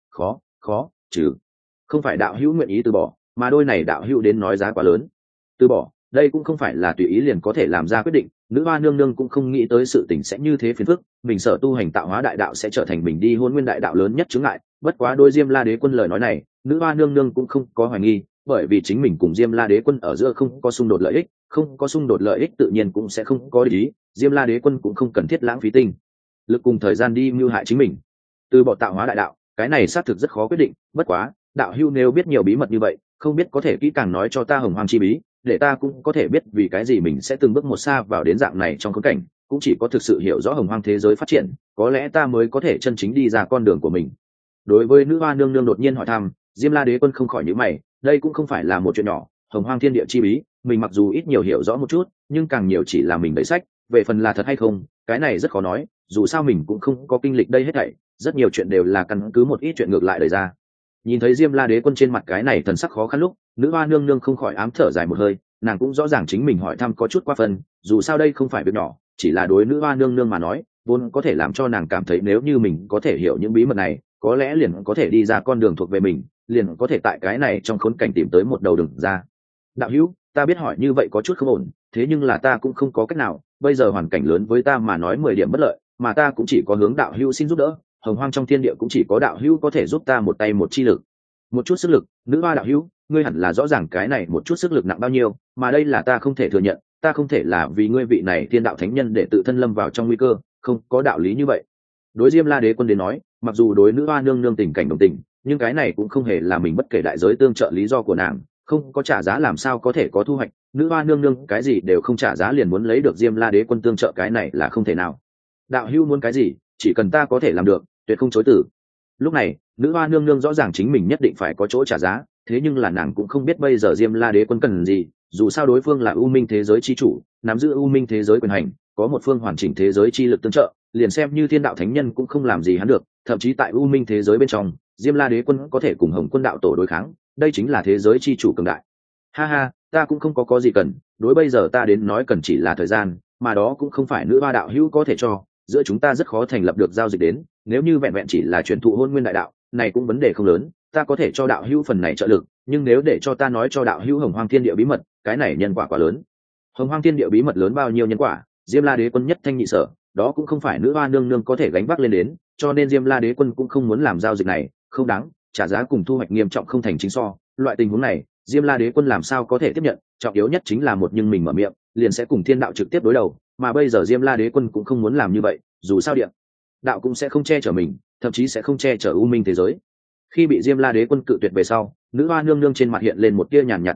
khó trừ không phải đạo hữu nguyện ý từ bỏ, mà đôi này đạo hữu đến nói giá quá lớn. Từ bỏ, đây cũng không phải là tùy ý liền có thể làm ra quyết định. Nữ hoa nương nương cũng không nghĩ tới sự tình sẽ như thế phiền phức, mình sở tu hành tạo hóa đại đạo sẽ trở thành mình đi hôn nguyên đại đạo lớn nhất chướng ngại. Bất quá đôi Diêm La Đế quân lời nói này, nữ hoa nương nương cũng không có hoài nghi, bởi vì chính mình cùng Diêm La Đế quân ở giữa không có xung đột lợi ích, không có xung đột lợi ích tự nhiên cũng sẽ không có ý. Diêm La Đế quân cũng không cần thiết lãng phí tinh lực cùng thời gian đi mưu hại chính mình. Từ bỏ tạo hóa đại đạo, cái này xác thực rất khó quyết định. Bất quá đạo hữu nếu biết nhiều bí mật như vậy, không biết có thể kỹ càng nói cho ta hồng hoang chi bí, để ta cũng có thể biết vì cái gì mình sẽ từng bước một xa vào đến dạng này trong khốn cảnh. Cũng chỉ có thực sự hiểu rõ hồng hoang thế giới phát triển, có lẽ ta mới có thể chân chính đi ra con đường của mình. Đối với nữ hoa nương nương đột nhiên hỏi thăm, Diêm La Đế quân không khỏi nhíu mày, đây cũng không phải là một chuyện nhỏ. Hồng hoang thiên địa chi bí, mình mặc dù ít nhiều hiểu rõ một chút, nhưng càng nhiều chỉ là mình đẩy sách, về phần là thật hay không, cái này rất khó nói. Dù sao mình cũng không có kinh lịch đây hết thảy, rất nhiều chuyện đều là căn cứ một ít chuyện ngược lại đời ra. Nhìn thấy Diêm La Đế quân trên mặt cái này thần sắc khó khăn lúc, nữ hoa nương nương không khỏi ám thở dài một hơi. Nàng cũng rõ ràng chính mình hỏi thăm có chút quá phần, dù sao đây không phải việc nhỏ, chỉ là đối nữ hoa nương nương mà nói, vốn có thể làm cho nàng cảm thấy nếu như mình có thể hiểu những bí mật này, có lẽ liền có thể đi ra con đường thuộc về mình, liền có thể tại cái này trong khốn cảnh tìm tới một đầu đường ra. Đạo hữu, ta biết hỏi như vậy có chút không ổn, thế nhưng là ta cũng không có cách nào, bây giờ hoàn cảnh lớn với ta mà nói 10 điểm bất lợi, mà ta cũng chỉ có hướng đạo hữu xin giúp đỡ. Hồng hoang trong thiên địa cũng chỉ có đạo hữu có thể giúp ta một tay một chi lực, một chút sức lực. Nữ hoa đạo hữu, ngươi hẳn là rõ ràng cái này một chút sức lực nặng bao nhiêu, mà đây là ta không thể thừa nhận. Ta không thể là vì ngươi vị này thiên đạo thánh nhân để tự thân lâm vào trong nguy cơ, không có đạo lý như vậy. Đối Diêm La Đế quân đến nói, mặc dù đối nữ hoa nương nương tình cảnh đồng tình, nhưng cái này cũng không hề là mình bất kể đại giới tương trợ lý do của nàng. Không có trả giá làm sao có thể có thu hoạch. Nữ hoa nương nương cái gì đều không trả giá liền muốn lấy được Diêm La Đế quân tương trợ, cái này là không thể nào. Đạo hữu muốn cái gì, chỉ cần ta có thể làm được, tuyệt không chối từ. Lúc này nữ hoa nương nương rõ ràng chính mình nhất định phải có chỗ trả giá, thế nhưng là nàng cũng không biết bây giờ Diêm La Đế quân cần gì. Dù sao đối phương là U Minh thế giới chi chủ, nắm giữ U Minh thế giới quyền hành, có một phương hoàn chỉnh thế giới chi lực tương trợ, liền xem như thiên đạo thánh nhân cũng không làm gì hắn được. Thậm chí tại U Minh thế giới bên trong, Diêm La Đế quân có thể cùng Hồng Quân đạo tổ đối kháng, đây chính là thế giới chi chủ cường đại. Ha ha, ta cũng không có gì cần, đối bây giờ ta đến nói cần chỉ là thời gian, mà đó cũng không phải nữ hoa đạo hữu có thể cho. Giữa chúng ta rất khó thành lập được giao dịch đến, nếu như vẹn vẹn chỉ là truyền thụ hôn nguyên đại đạo, này cũng vấn đề không lớn, ta có thể cho đạo hữu phần này trợ lực, nhưng nếu để cho ta nói cho đạo hữu hồng hoang thiên địa bí mật, cái này nhân quả quá lớn. Hồng hoang thiên địa bí mật lớn bao nhiêu nhân quả, Diêm La Đế quân nhất thanh nhị sở, đó cũng không phải nữ hoa nương nương có thể gánh vác lên đến, cho nên Diêm La Đế quân cũng không muốn làm giao dịch này, không đáng, trả giá cùng thu hoạch nghiêm trọng không thành chính so. Loại tình huống này, Diêm La Đế quân làm sao có thể tiếp nhận, trọng yếu nhất chính là một nhưng mình mở miệng, liền sẽ cùng thiên đạo trực tiếp đối đầu, mà bây giờ Diêm La Đế quân cũng không muốn làm như vậy, dù sao điện đạo cũng sẽ không che chở mình, thậm chí sẽ không che chở U Minh thế giới. Khi bị Diêm La Đế quân cự tuyệt về sau, nữ hoa nương nương trên mặt hiện lên một tia nhàn nhạt thất lạc,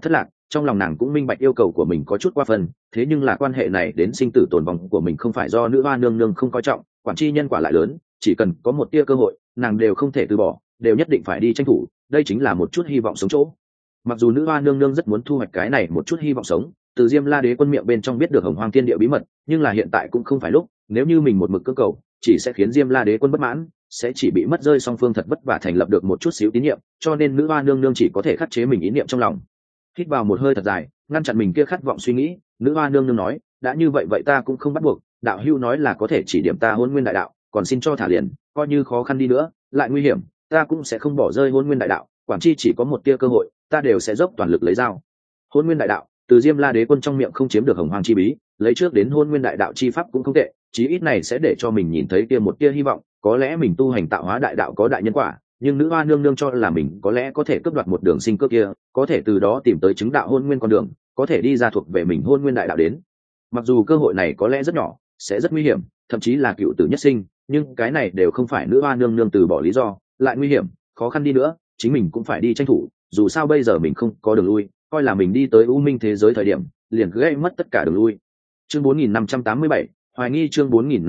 trong lòng nàng cũng minh bạch yêu cầu của mình có chút qua phần, thế nhưng là quan hệ này đến sinh tử tồn vong của mình không phải do nữ hoa nương nương không coi trọng, quản chi nhân quả lại lớn, chỉ cần có một tia cơ hội nàng đều không thể từ bỏ, đều nhất định phải đi tranh thủ, đây chính là một chút hy vọng sống chỗ. Mặc dù nữ hoa nương nương rất muốn thu hoạch cái này một chút hy vọng sống, từ Diêm La Đế quân miệng bên trong biết được Hồng Hoang Thiên Địa bí mật, nhưng là hiện tại cũng không phải lúc, nếu như mình một mực cưỡng cầu chỉ sẽ khiến Diêm La Đế quân bất mãn, sẽ chỉ bị mất rơi song phương thật vất vả thành lập được một chút xíu tín nhiệm, cho nên nữ hoa nương nương chỉ có thể khắc chế mình ý niệm trong lòng. Hít vào một hơi thật dài, ngăn chặn mình kia khát vọng suy nghĩ, nữ hoa nương nương nói, đã như vậy vậy ta cũng không bắt buộc, đạo hữu nói là có thể chỉ điểm ta Hôn Nguyên đại đạo, còn xin cho thả liền, coi như khó khăn đi nữa, lại nguy hiểm, ta cũng sẽ không bỏ rơi Hôn Nguyên đại đạo, quản chi chỉ có một tia cơ hội, ta đều sẽ dốc toàn lực lấy dao. Hôn Nguyên đại đạo, từ Diêm La Đế quân trong miệng không chiếm được Hồng Hoang chi bí, lấy trước đến Hôn Nguyên đại đạo chi pháp cũng không tệ, chí ít này sẽ để cho mình nhìn thấy kia một tia hy vọng, có lẽ mình tu hành tạo hóa đại đạo có đại nhân quả, nhưng nữ hoa nương nương cho là mình có lẽ có thể cướp đoạt một đường sinh cơ kia, có thể từ đó tìm tới chứng đạo Hôn Nguyên con đường, có thể đi ra thuộc về mình Hôn Nguyên đại đạo đến. Mặc dù cơ hội này có lẽ rất nhỏ, sẽ rất nguy hiểm, thậm chí là cựu tử nhất sinh, nhưng cái này đều không phải nữ hoa nương nương từ bỏ lý do, lại nguy hiểm, khó khăn đi nữa, chính mình cũng phải đi tranh thủ, dù sao bây giờ mình không có đường lui, coi là mình đi tới u minh thế giới thời điểm, liền gây mất tất cả đường lui. Chương 4587, hoài nghi chương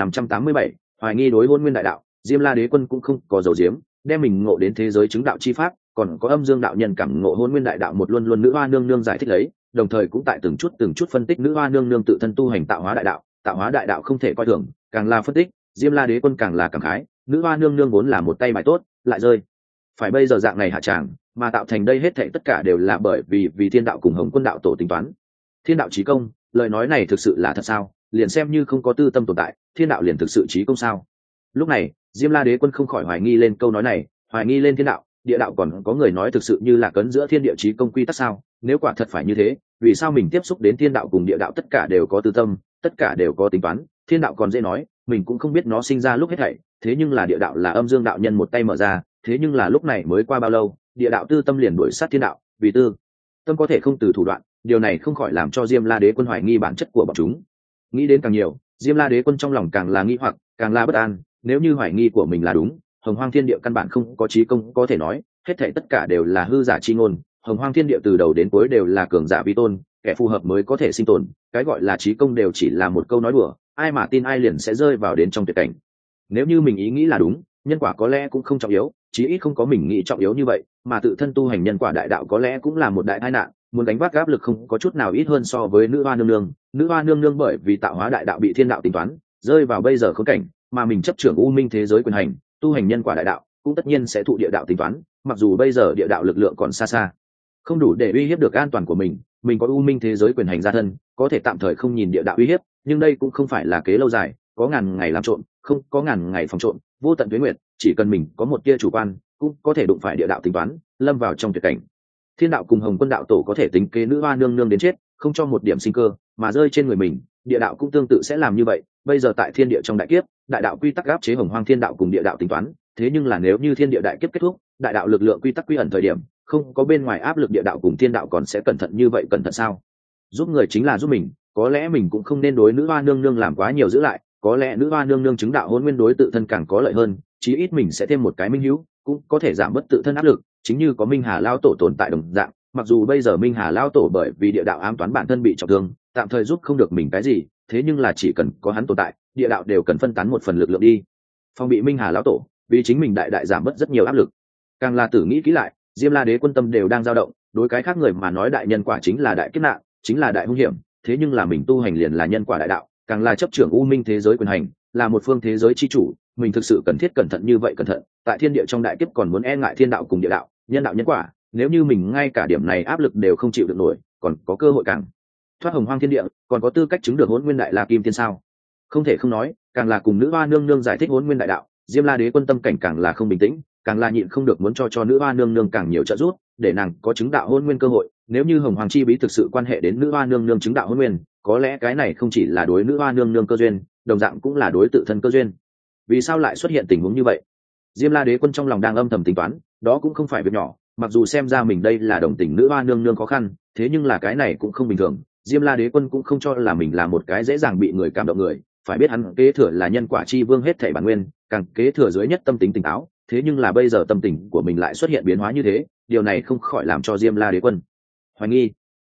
4587, hoài nghi đối Hôn Nguyên đại đạo, Diêm La Đế quân cũng không có dầu diếm, đem mình ngộ đến thế giới chứng đạo chi pháp, còn có Âm Dương đạo nhân cảm ngộ Hôn Nguyên đại đạo một luôn luôn nữ hoa nương nương giải thích lấy, đồng thời cũng tại từng chút phân tích nữ hoa nương nương tự thân tu hành tạo hóa đại đạo không thể coi thường, càng là phân tích, Diêm La Đế quân càng là cảm khái, nữ hoa nương nương vốn là một tay bài tốt, lại rơi phải bây giờ dạng này hạ tràng, mà tạo thành đây hết thảy tất cả đều là bởi vì Thiên đạo cùng Hồng Quân đạo tổ tính toán. Thiên đạo chí công, lời nói này thực sự là thật sao? Liền xem như không có tư tâm tồn tại, Thiên đạo liền thực sự chí công sao? Lúc này, Diêm La Đế quân không khỏi hoài nghi lên câu nói này, hoài nghi lên Thiên đạo, địa đạo còn có người nói thực sự như là cấn giữa thiên địa chí công quy tắc sao? Nếu quả thật phải như thế, vì sao mình tiếp xúc đến Thiên đạo cùng địa đạo tất cả đều có tư tâm, tất cả đều có tính toán, Thiên đạo còn dễ nói, mình cũng không biết nó sinh ra lúc hết thảy, thế nhưng là địa đạo là Âm Dương đạo nhân một tay mở ra, thế nhưng là lúc này mới qua bao lâu, địa đạo tư tâm liền đuổi sát Thiên đạo, vì tư tâm có thể không từ thủ đoạn, điều này không khỏi làm cho Diêm La Đế quân hoài nghi bản chất của bọn chúng. Nghĩ đến càng nhiều, Diêm La Đế quân trong lòng càng là nghi hoặc, càng là bất an, nếu như hoài nghi của mình là đúng, Hồng Hoang Thiên Địa căn bản không có chí công có thể nói, hết thảy tất cả đều là hư giả chi ngôn, Hồng Hoang Thiên Địa từ đầu đến cuối đều là cường giả vi tôn, kẻ phù hợp mới có thể sinh tồn, cái gọi là chí công đều chỉ là một câu nói đùa, ai mà tin ai liền sẽ rơi vào đến trong tuyệt cảnh. Nếu như mình ý nghĩ là đúng, nhân quả có lẽ cũng không trọng yếu, chí ít không có mình nghĩ trọng yếu như vậy, mà tự thân tu hành nhân quả đại đạo có lẽ cũng là một đại tai nạn, muốn đánh vác áp lực không có chút nào ít hơn so với nữ hoa nương nương bởi vì tạo hóa đại đạo bị Thiên đạo tính toán, rơi vào bây giờ khốn cảnh, mà mình chấp trưởng u minh thế giới quyền hành, tu hành nhân quả đại đạo cũng tất nhiên sẽ thụ địa đạo tính toán, mặc dù bây giờ địa đạo lực lượng còn xa xa không đủ để uy hiếp được an toàn của mình có u minh thế giới quyền hành gia thân, có thể tạm thời không nhìn địa đạo uy hiếp, nhưng đây cũng không phải là kế lâu dài, có ngàn ngày làm trộm, không có ngàn ngày phòng trộm, vô tận tuế nguyệt, chỉ cần mình có một tia chủ quan, cũng có thể đụng phải địa đạo tính toán, lâm vào trong tuyệt cảnh. Thiên đạo cùng Hồng Quân đạo tổ có thể tính kế nữ hoa nương nương đến chết, không cho một điểm sinh cơ, mà rơi trên người mình, địa đạo cũng tương tự sẽ làm như vậy. Bây giờ tại thiên địa trong đại kiếp, đại đạo quy tắc áp chế Hồng Hoang Thiên đạo cùng địa đạo tính toán, thế nhưng là nếu như thiên địa đại kiếp kết thúc, đại đạo lực lượng quy tắc quy ẩn thời điểm, không có bên ngoài áp lực, địa đạo cùng thiên đạo còn sẽ cẩn thận như vậy cẩn thận sao? Giúp người chính là giúp mình, có lẽ mình cũng không nên đối nữ hoa nương nương làm quá nhiều giữ lại, có lẽ nữ hoa nương nương chứng đạo Hôn Nguyên đối tự thân càng có lợi hơn, chí ít mình sẽ thêm một cái minh hữu, cũng có thể giảm bớt tự thân áp lực, chính như có Minh Hà Lao tổ tồn tại đồng dạng. Mặc dù bây giờ Minh Hà Lao tổ bởi vì địa đạo ám toán bản thân bị trọng thương, tạm thời giúp không được mình cái gì, thế nhưng là chỉ cần có hắn tồn tại, địa đạo đều cần phân tán một phần lực lượng đi phòng bị Minh Hà Lão tổ, vì chính mình đại giảm bớt rất nhiều áp lực. Càng là tử nghĩ kỹ lại, Diêm La Đế quân tâm đều đang dao động, đối cái khác người mà nói đại nhân quả chính là đại kiếp nạn, chính là đại hung hiểm, thế nhưng là mình tu hành liền là nhân quả đại đạo, càng là chấp trưởng u minh thế giới quyền hành, là một phương thế giới chi chủ, mình thực sự cần thiết cẩn thận như vậy cẩn thận, tại thiên địa trong đại kiếp còn muốn e ngại thiên đạo cùng địa đạo, nhân đạo nhân quả, nếu như mình ngay cả điểm này áp lực đều không chịu được nổi, còn có cơ hội càng thoát Hồng Hoang thiên địa, còn có tư cách chứng được Hỗn Nguyên đại la kim tiên sao? Không thể không nói, càng là cùng nữ hoa nương nương giải thích Hỗn Nguyên đại đạo, Diêm La Đế quân tâm cảnh càng là không bình tĩnh, càng là nhịn không được muốn cho nữ hoa nương nương càng nhiều trợ giúp, để nàng có chứng đạo Hỗn Nguyên cơ hội. Nếu như Hồng Hoàng chi bí thực sự quan hệ đến nữ hoa nương nương chứng đạo Hỗn Nguyên, có lẽ cái này không chỉ là đối nữ hoa nương nương cơ duyên, đồng dạng cũng là đối tự thân cơ duyên. Vì sao lại xuất hiện tình huống như vậy? Diêm La Đế quân trong lòng đang âm thầm tính toán, đó cũng không phải việc nhỏ, mặc dù xem ra mình đây là đồng tình nữ hoa nương nương khó khăn, thế nhưng là cái này cũng không bình thường. Diêm La Đế quân cũng không cho là mình là một cái dễ dàng bị người cảm động người, phải biết hắn kế thừa là nhân quả chi vương hết thảy bản nguyên, càng kế thừa dưới nhất tâm tính tỉnh táo, thế nhưng là bây giờ tâm tình của mình lại xuất hiện biến hóa như thế, điều này không khỏi làm cho Diêm La Đế quân hoài nghi.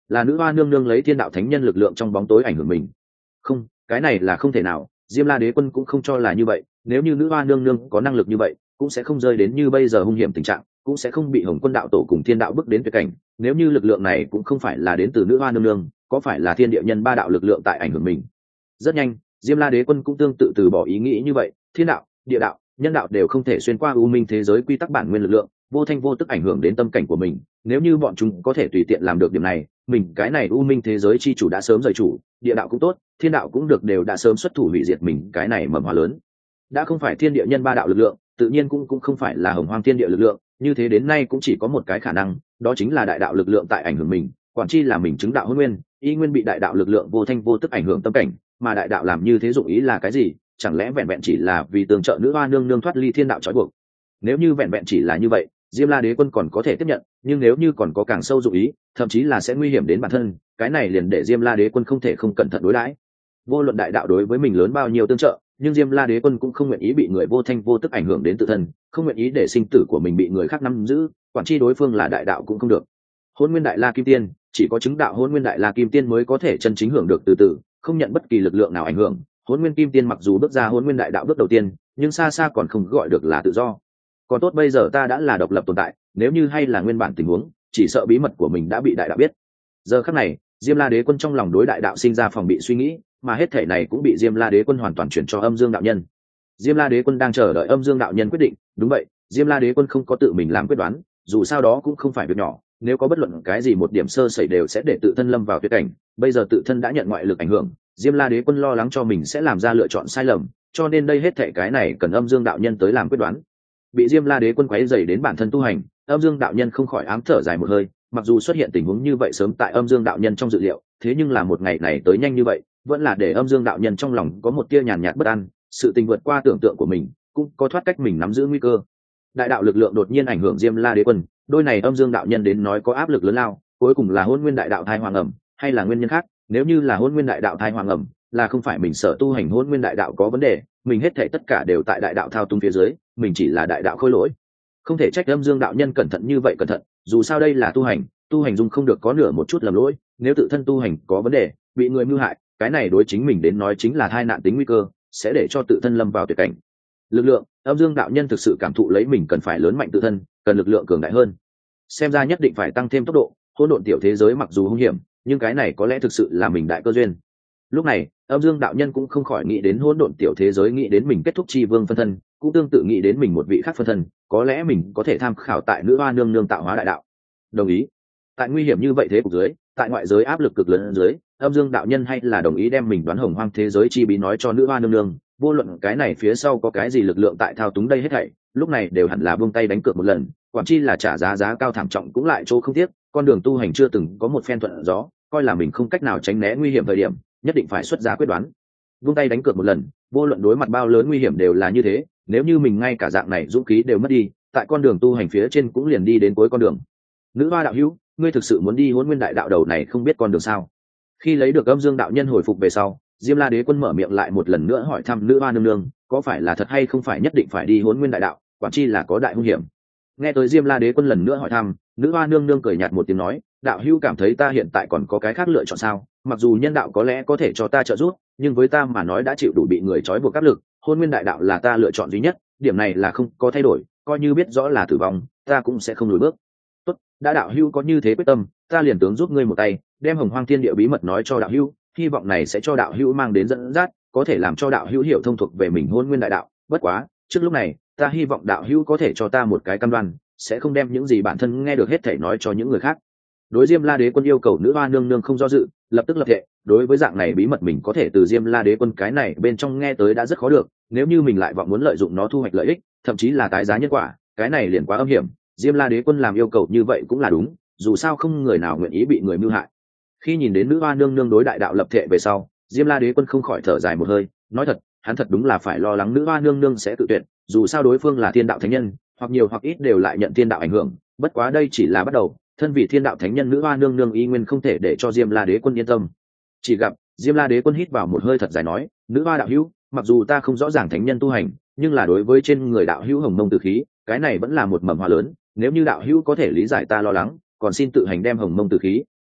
là nữ hoa nương nương lấy thiên đạo thánh nhân lực lượng trong bóng tối ảnh hưởng mình. Không, cái này là không thể nào, Diêm La Đế Quân cũng không cho là như vậy, nếu như nữ hoa nương nương có năng lực như vậy cũng sẽ không rơi đến như bây giờ hung hiểm tình trạng, cũng sẽ không bị Hồng Quân đạo tổ cùng thiên đạo bước đến tuyệt cảnh. Nếu như lực lượng này cũng không phải là đến từ nữ hoa nương nương, có phải là thiên địa nhân ba đạo lực lượng tại ảnh hưởng mình? Rất nhanh, Diêm La Đế Quân cũng tương tự từ bỏ ý nghĩ như vậy, thiên đạo, địa đạo, nhân đạo đều không thể xuyên qua u minh thế giới quy tắc bản nguyên lực lượng, vô thanh vô tức ảnh hưởng đến tâm cảnh của mình. Nếu như bọn chúng có thể tùy tiện làm được điểm này, mình cái này u minh thế giới chi chủ đã sớm rời chủ, địa đạo cũng tốt, thiên đạo cũng được, đều đã sớm xuất thủ hủy diệt mình cái này mầm hoa lớn. Đã không phải thiên địa nhân ba đạo lực lượng, tự nhiên cũng không phải là hồng hoang thiên địa lực lượng, như thế đến nay cũng chỉ có một cái khả năng, đó chính là đại đạo lực lượng tại ảnh hưởng mình, quản chi là mình chứng đạo hôn nguyên, y nguyên bị đại đạo lực lượng vô thanh vô tức ảnh hưởng tâm cảnh, mà đại đạo làm như thế dụng ý là cái gì? Chẳng lẽ vẹn vẹn chỉ là vì tương trợ nữ hoa nương nương thoát ly thiên đạo trói buộc? Nếu như vẹn vẹn chỉ là như vậy, Diêm La Đế Quân còn có thể tiếp nhận, nhưng nếu như còn có càng sâu dụng ý, thậm chí là sẽ nguy hiểm đến bản thân, cái này liền để Diêm La Đế Quân không thể không cẩn thận đối đãi. Vô luận đại đạo đối với mình lớn bao nhiêu tương trợ, nhưng Diêm La Đế Quân cũng không nguyện ý bị người vô thanh vô tức ảnh hưởng đến tự thân, không nguyện ý để sinh tử của mình bị người khác nắm giữ, quản chi đối phương là đại đạo cũng không được. Hôn Nguyên Đại La Kim Tiên, chỉ có chứng đạo Hôn Nguyên Đại La Kim Tiên mới có thể chân chính hưởng được từ từ, không nhận bất kỳ lực lượng nào ảnh hưởng. Hôn Nguyên Kim Tiên mặc dù bước ra Hôn Nguyên Đại Đạo bước đầu tiên, nhưng xa xa còn không gọi được là tự do. Còn tốt bây giờ ta đã là độc lập tồn tại, nếu như hay là nguyên bản tình huống, chỉ sợ bí mật của mình đã bị đại đạo biết. Giờ khắc này, Diêm La Đế Quân trong lòng đối đại đạo sinh ra phòng bị suy nghĩ, mà hết thể này cũng bị Diêm La Đế Quân hoàn toàn chuyển cho Âm Dương đạo nhân. Diêm La Đế Quân đang chờ đợi Âm Dương đạo nhân quyết định. Đúng vậy, Diêm La Đế Quân không có tự mình làm quyết đoán, dù sao đó cũng không phải việc nhỏ, nếu có bất luận cái gì một điểm sơ sẩy đều sẽ để tự thân lâm vào tuyệt cảnh. Bây giờ tự thân đã nhận ngoại lực ảnh hưởng, Diêm La Đế Quân lo lắng cho mình sẽ làm ra lựa chọn sai lầm, cho nên đây hết thảy cái này cần Âm Dương đạo nhân tới làm quyết đoán. Bị Diêm La Đế Quân quấy rầy đến bản thân tu hành, Âm Dương đạo nhân không khỏi ám thở dài một hơi, mặc dù xuất hiện tình huống như vậy sớm tại Âm Dương đạo nhân trong dự liệu, thế nhưng là một ngày này tới nhanh như vậy, vẫn là để Âm Dương đạo nhân trong lòng có một tia nhàn nhạt bất an, sự tình vượt qua tưởng tượng của mình, cũng có thoát cách mình nắm giữ nguy cơ. Đại đạo lực lượng đột nhiên ảnh hưởng Diêm La Đế Quân, đôi này Âm Dương đạo nhân đến nói có áp lực lớn lao, cuối cùng là Hôn Nguyên Đại Đạo thai hoàng ẩm, hay là nguyên nhân khác? Nếu như là Hôn Nguyên Đại Đạo thai hoàng ẩm, là không phải mình sở tu hành Hôn Nguyên Đại Đạo có vấn đề, mình hết thảy tất cả đều tại đại đạo thao túng phía dưới, mình chỉ là đại đạo khôi lỗi. Không thể trách Âm Dương đạo nhân cẩn thận như vậy cẩn thận, dù sao đây là tu hành dung không được có nửa một chút lầm lỗi, nếu tự thân tu hành có vấn đề, bị người mưu hại, cái này đối chính mình đến nói chính là tai nạn tính nguy cơ, sẽ để cho tự thân lâm vào tuyệt cảnh. Lực lượng, Âm Dương đạo nhân thực sự cảm thụ lấy mình cần phải lớn mạnh tự thân, cần lực lượng cường đại hơn. Xem ra nhất định phải tăng thêm tốc độ, hỗn độn tiểu thế giới mặc dù hung hiểm, nhưng cái này có lẽ thực sự là mình đại cơ duyên. Lúc này, Âm Dương đạo nhân cũng không khỏi nghĩ đến hỗn độn tiểu thế giới, nghĩ đến mình kết thúc chi vương phân thân, cũng tương tự nghĩ đến mình một vị khác phân thân, có lẽ mình có thể tham khảo tại nữ hoa nương nương tạo hóa đại đạo. Đồng ý. Tại nguy hiểm như vậy thế cục dưới, tại ngoại giới áp lực cực lớn dưới, Âm Dương đạo nhân hay là đồng ý đem mình đoán hồng hoang thế giới chi bí nói cho nữ hoa nương nương, vô luận cái này phía sau có cái gì lực lượng tại thao túng đây hết thảy, lúc này đều hẳn là buông tay đánh cược một lần, quản chi là trả giá cao thảm trọng cũng lại chỗ không tiếc, con đường tu hành chưa từng có một phen thuận gió, coi là mình không cách nào tránh né nguy hiểm thời điểm, nhất định phải xuất giá quyết đoán. Buông tay đánh cược một lần, vô luận đối mặt bao lớn nguy hiểm đều là như thế, nếu như mình ngay cả dạng này dũng khí đều mất đi, tại con đường tu hành phía trên cũng liền đi đến cuối con đường. Nữ hoa đạo hữu, ngươi thực sự muốn đi Hỗn Nguyên Đại Đạo đầu này không biết con đường sao? Khi lấy được Âm Dương đạo nhân hồi phục về sau, Diêm La Đế Quân mở miệng lại một lần nữa hỏi thăm nữ hoa nương nương, có phải là thật hay không phải nhất định phải đi Hỗn Nguyên Đại Đạo, quản chi là có đại hung hiểm. Nghe tới Diêm La Đế Quân lần nữa hỏi thăm, nữ hoa nương nương cười nhạt một tiếng nói, đạo hữu cảm thấy ta hiện tại còn có cái khác lựa chọn sao? Mặc dù nhân đạo có lẽ có thể cho ta trợ giúp, nhưng với ta mà nói đã chịu đủ bị người trói buộc áp lực, Hỗn Nguyên Đại Đạo là ta lựa chọn duy nhất, điểm này là không có thay đổi, coi như biết rõ là tử vong, ta cũng sẽ không lùi bước. Tốt, đã đạo hữu có như thế quyết tâm, ta liền tướng giúp ngươi một tay, đem Hồng Hoang Thiên Địa bí mật nói cho đạo hữu, hy vọng này sẽ cho đạo hữu mang đến dẫn dắt, có thể làm cho đạo hữu hiểu thông thuộc về mình Hỗn Nguyên Đại Đạo. Bất quá, trước lúc này, ta hy vọng đạo hữu có thể cho ta một cái cam đoan, sẽ không đem những gì bản thân nghe được hết thảy nói cho những người khác. Đối Diêm La Đế Quân yêu cầu nữ hoa nương nương không do dự, lập tức lập thệ, đối với dạng này bí mật mình có thể từ Diêm La Đế Quân cái này bên trong nghe tới đã rất khó được, nếu như mình lại vọng muốn lợi dụng nó thu hoạch lợi ích, thậm chí là tái giá nhân quả, cái này liền quá âm hiểm. Diêm La Đế Quân làm yêu cầu như vậy cũng là đúng, dù sao không người nào nguyện ý bị người mưu hại. Khi nhìn đến nữ hoa nương nương đối đại đạo lập thệ về sau, Diêm La Đế Quân không khỏi thở dài một hơi, nói thật, hắn thật đúng là phải lo lắng nữ hoa nương nương sẽ tự tuyệt, dù sao đối phương là thiên đạo thánh nhân, hoặc nhiều hoặc ít đều lại nhận thiên đạo ảnh hưởng, bất quá đây chỉ là bắt đầu, thân vị thiên đạo thánh nhân nữ hoa nương nương y nguyên không thể để cho Diêm La Đế Quân yên tâm. Chỉ gặp Diêm La Đế Quân hít vào một hơi thật dài nói, nữ hoa đạo hữu, mặc dù ta không rõ ràng thánh nhân tu hành, nhưng là đối với trên người đạo hữu hồng mông tử khí, cái này vẫn là một mầm hoa lớn, nếu như đạo hữu có thể lý giải ta lo lắng, còn xin tự hành đem hồng mông tử khí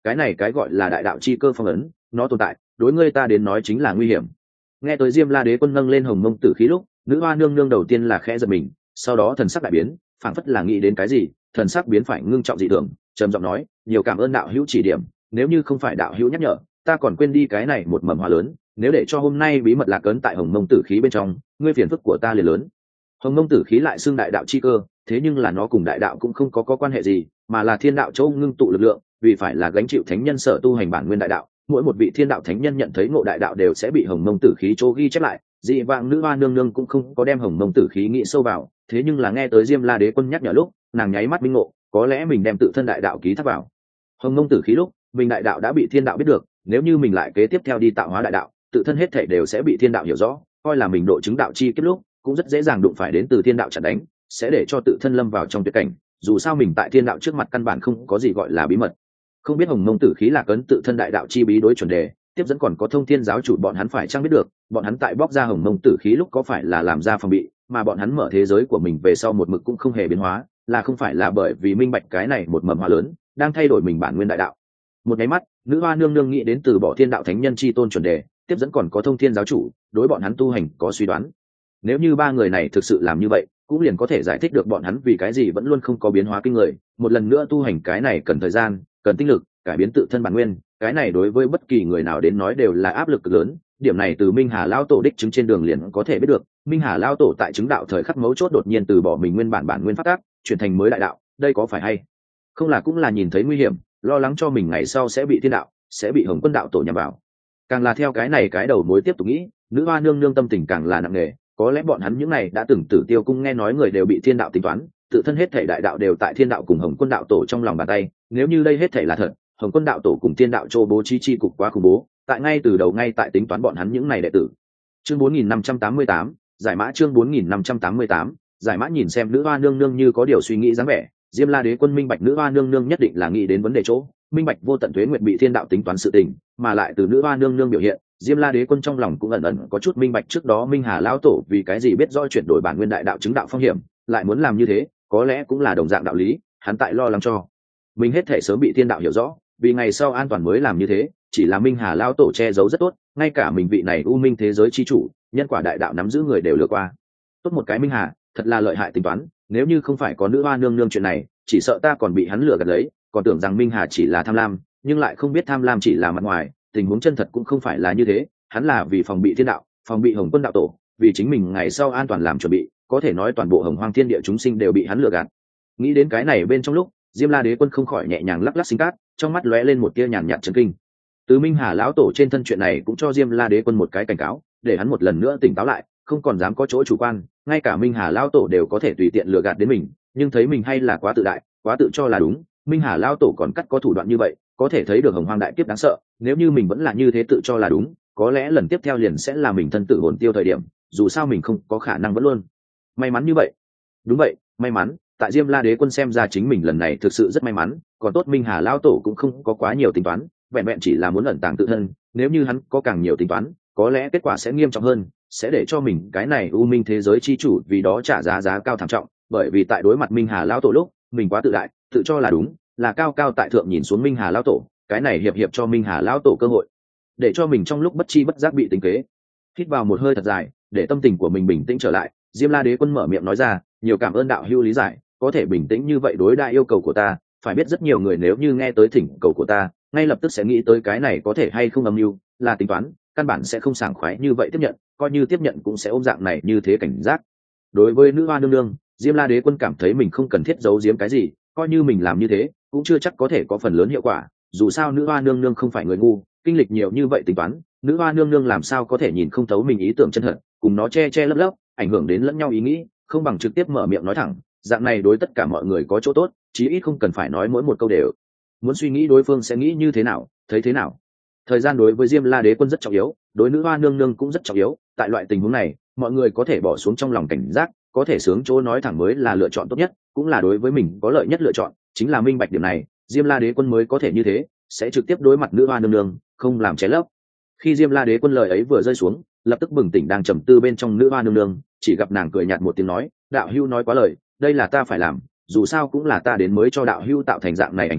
cái này cái gọi là đại đạo chi cơ phong ấn, nó tồn tại đối ngươi ta đến nói chính là nguy hiểm. Nghe tới Diêm La Đế Quân nâng lên hồng mông tử khí lúc, nữ hoa nương nương đầu tiên là khẽ giật mình, sau đó thần sắc đại biến, phảng phất là nghĩ đến cái gì, thần sắc biến phải ngưng trọng dị thường, trầm giọng nói, nhiều cảm ơn đạo hữu chỉ điểm, nếu như không phải đạo hữu nhắc nhở, ta còn quên đi cái này một mầm hoa lớn, nếu để cho hôm nay bí mật lạc ấn tại hồng mông tử khí bên trong, ngươi phiền phức của ta liền lớn. Hồng mông tử khí lại xưng đại đạo chi cơ, thế nhưng là nó cùng đại đạo cũng không có quan hệ gì, mà là thiên đạo châu ngưng tụ lực lượng, vì phải là gánh chịu thánh nhân sở tu hành bản nguyên đại đạo, mỗi một vị thiên đạo thánh nhân nhận thấy ngộ đại đạo đều sẽ bị hồng mông tử khí chỗ ghi chép lại. Dị vãng nữ hoa nương nương cũng không có đem hồng mông tử khí nghĩ sâu vào, thế nhưng là nghe tới Diêm La Đế Quân nhắc nhở lúc, nàng nháy mắt minh ngộ, có lẽ mình đem tự thân đại đạo ký thác vào hồng mông tử khí lúc, mình đại đạo đã bị thiên đạo biết được, nếu như mình lại kế tiếp theo đi tạo hóa đại đạo, tự thân hết thể đều sẽ bị thiên đạo hiểu rõ, coi là mình độ chứng đạo chi kết lúc cũng rất dễ dàng đụng phải đến từ thiên đạo chặn đánh, sẽ để cho tự thân lâm vào trong tuyệt cảnh. Dù sao mình tại thiên đạo trước mặt căn bản không có gì gọi là bí mật. Không biết hồng mông tử khí là cấn tự thân đại đạo chi bí đối chuẩn đề, tiếp dẫn còn có thông thiên giáo chủ bọn hắn phải chăng biết được, bọn hắn tại bóc ra hồng mông tử khí lúc có phải là làm ra phòng bị, mà bọn hắn mở thế giới của mình về sau một mực cũng không hề biến hóa, là không phải là bởi vì minh bạch cái này một mầm hoa lớn đang thay đổi mình bản nguyên đại đạo. Một cái mắt, nữ hoa nương nương nghĩ đến từ bỏ thiên đạo thánh nhân chi tôn chuẩn đề, tiếp dẫn còn có thông thiên giáo chủ, đối bọn hắn tu hành có suy đoán. Nếu như ba người này thực sự làm như vậy, cũng liền có thể giải thích được bọn hắn vì cái gì vẫn luôn không có biến hóa kinh người. Một lần nữa tu hành cái này cần thời gian, cần tinh lực, cải biến tự thân bản nguyên, cái này đối với bất kỳ người nào đến nói đều là áp lực cực lớn. Điểm này từ Minh Hà Lão Tổ đích chứng trên đường liền có thể biết được. Minh Hà Lão Tổ tại chứng đạo thời khắc mấu chốt đột nhiên từ bỏ mình nguyên bản nguyên pháp tắc, chuyển thành mới đại đạo, đây có phải hay không là cũng là nhìn thấy nguy hiểm, lo lắng cho mình ngày sau sẽ bị thiên đạo, sẽ bị Hồng Quân đạo tổ nhằm vào. Càng là theo cái này cái đầu mối tiếp tục nghĩ, nữ hoa nương nương tâm tình càng là nặng nề. Có lẽ bọn hắn những này đã từng Tử Tiêu cung nghe nói người đều bị thiên đạo tính toán, tự thân hết thảy đại đạo đều tại thiên đạo cùng Hồng Quân đạo tổ trong lòng bàn tay. Nếu như đây hết thảy là thật, Hồng Quân đạo tổ cùng thiên đạo châu bố trí chi cục quá khủng bố, tại ngay từ đầu ngay tại tính toán bọn hắn những này đệ tử. Chương 4588, giải mã. Chương 4588, giải mã. Nhìn xem nữ hoa nương nương như có điều suy nghĩ dáng vẻ, Diêm La Đế Quân minh bạch nữ hoa nương nương nhất định là nghĩ đến vấn đề chỗ, minh bạch vô tận tuế nguyệt bị thiên đạo tính toán sự tình, mà lại từ nữ hoa nương nương biểu hiện, Diêm La Đế Quân trong lòng cũng ẩn ẩn có chút minh bạch trước đó Minh Hà lão tổ vì cái gì biết rõ chuyển đổi bản nguyên đại đạo chứng đạo phong hiểm, lại muốn làm như thế, có lẽ cũng là đồng dạng đạo lý, hắn tại lo lắng cho mình hết thể sớm bị thiên đạo hiểu rõ, vì ngày sau an toàn mới làm như thế. Chỉ là Minh Hà lão tổ che giấu rất tốt, ngay cả mình vị này u minh thế giới chi chủ, nhân quả đại đạo nắm giữ người đều lừa qua. Tốt một cái Minh Hà, thật là lợi hại tính toán, nếu như không phải có nữ hoa nương nương chuyện này, chỉ sợ ta còn bị hắn lừa gạt lấy, còn tưởng rằng Minh Hà chỉ là tham lam, nhưng lại không biết tham lam chỉ là mặt ngoài, tình huống chân thật cũng không phải là như thế. Hắn là vì phòng bị thiên đạo, phòng bị Hồng Quân đạo tổ, vì chính mình ngày sau an toàn làm chuẩn bị, có thể nói toàn bộ hồng hoang thiên địa chúng sinh đều bị hắn lừa gạt. Nghĩ đến cái này bên trong lúc, Diêm La Đế Quân không khỏi nhẹ nhàng lắc lắc sinh cát, trong mắt lóe lên một tia nhàn nhạt chấn kinh. Từ Minh Hà lão tổ trên thân chuyện này cũng cho Diêm La Đế Quân một cái cảnh cáo, để hắn một lần nữa tỉnh táo lại, không còn dám có chỗ chủ quan. Ngay cả Minh Hà lão tổ đều có thể tùy tiện lừa gạt đến mình, nhưng thấy mình hay là quá tự đại, quá tự cho là đúng. Minh Hà lão tổ còn cắt có thủ đoạn như vậy, có thể thấy được hồng hoang đại kiếp đáng sợ. Nếu như mình vẫn là như thế tự cho là đúng, có lẽ lần tiếp theo liền sẽ là mình thân tự hồn tiêu thời điểm, dù sao mình không có khả năng vẫn luôn may mắn như vậy. Đúng vậy, may mắn, tại Diêm La Đế Quân xem ra chính mình lần này thực sự rất may mắn, còn tốt Minh Hà lão tổ cũng không có quá nhiều tính toán, vẹn vẹn chỉ là muốn ẩn tàng tự thân, nếu như hắn có càng nhiều tính toán, có lẽ kết quả sẽ nghiêm trọng hơn, sẽ để cho mình cái này u minh thế giới chi chủ vì đó trả giá cao thảm trọng. Bởi vì tại đối mặt Minh Hà lão tổ lúc, mình quá tự đại, tự cho là đúng, là cao cao tại thượng nhìn xuống Minh Hà lão tổ, cái này hiệp cho Minh Hà lão tổ cơ hội, để cho mình trong lúc bất chi bất giác bị tính kế. Hít vào một hơi thật dài, để tâm tình của mình bình tĩnh trở lại, Diêm La Đế Quân mở miệng nói ra, nhiều cảm ơn đạo hữu lý giải, có thể bình tĩnh như vậy đối đại yêu cầu của ta. Phải biết rất nhiều người nếu như nghe tới thỉnh cầu của ta, ngay lập tức sẽ nghĩ tới cái này có thể hay không âm mưu, là tính toán, căn bản sẽ không sảng khoái như vậy tiếp nhận, coi như tiếp nhận cũng sẽ ôm dạng này như thế cảnh giác. Đối với nữ hoa nương nương, Diêm La Đế Quân cảm thấy mình không cần thiết giấu giếm cái gì, coi như mình làm như thế cũng chưa chắc có thể có phần lớn hiệu quả. Dù sao nữ hoa nương nương không phải người ngu, kinh lịch nhiều như vậy tính toán, nữ hoa nương nương làm sao có thể nhìn không thấu mình ý tưởng chân thật, cùng nó che lấp lấp, ảnh hưởng đến lẫn nhau ý nghĩ, không bằng trực tiếp mở miệng nói thẳng, dạng này đối tất cả mọi người có chỗ tốt, chí ít không cần phải nói mỗi một câu đều muốn suy nghĩ đối phương sẽ nghĩ như thế nào, thấy thế nào. Thời gian đối với Diêm La Đế Quân rất trọng yếu, đối nữ hoa nương nương cũng rất trọng yếu. Tại loại tình huống này, mọi người có thể bỏ xuống trong lòng cảnh giác, có thể sướng chỗ nói thẳng mới là lựa chọn tốt nhất, cũng là đối với mình có lợi nhất lựa chọn. Chính là minh bạch điểm này, Diêm La Đế Quân mới có thể như thế, sẽ trực tiếp đối mặt nữ hoa nương nương, không làm che lấp. Khi Diêm La Đế Quân lời ấy vừa rơi xuống, lập tức bừng tỉnh đang trầm tư bên trong nữ hoa nương nương, chỉ gặp nàng cười nhạt một tiếng nói, đạo hữu nói quá lời, đây là ta phải làm, dù sao cũng là ta đến mới cho đạo hữu tạo thành dạng này ảnh hưởng,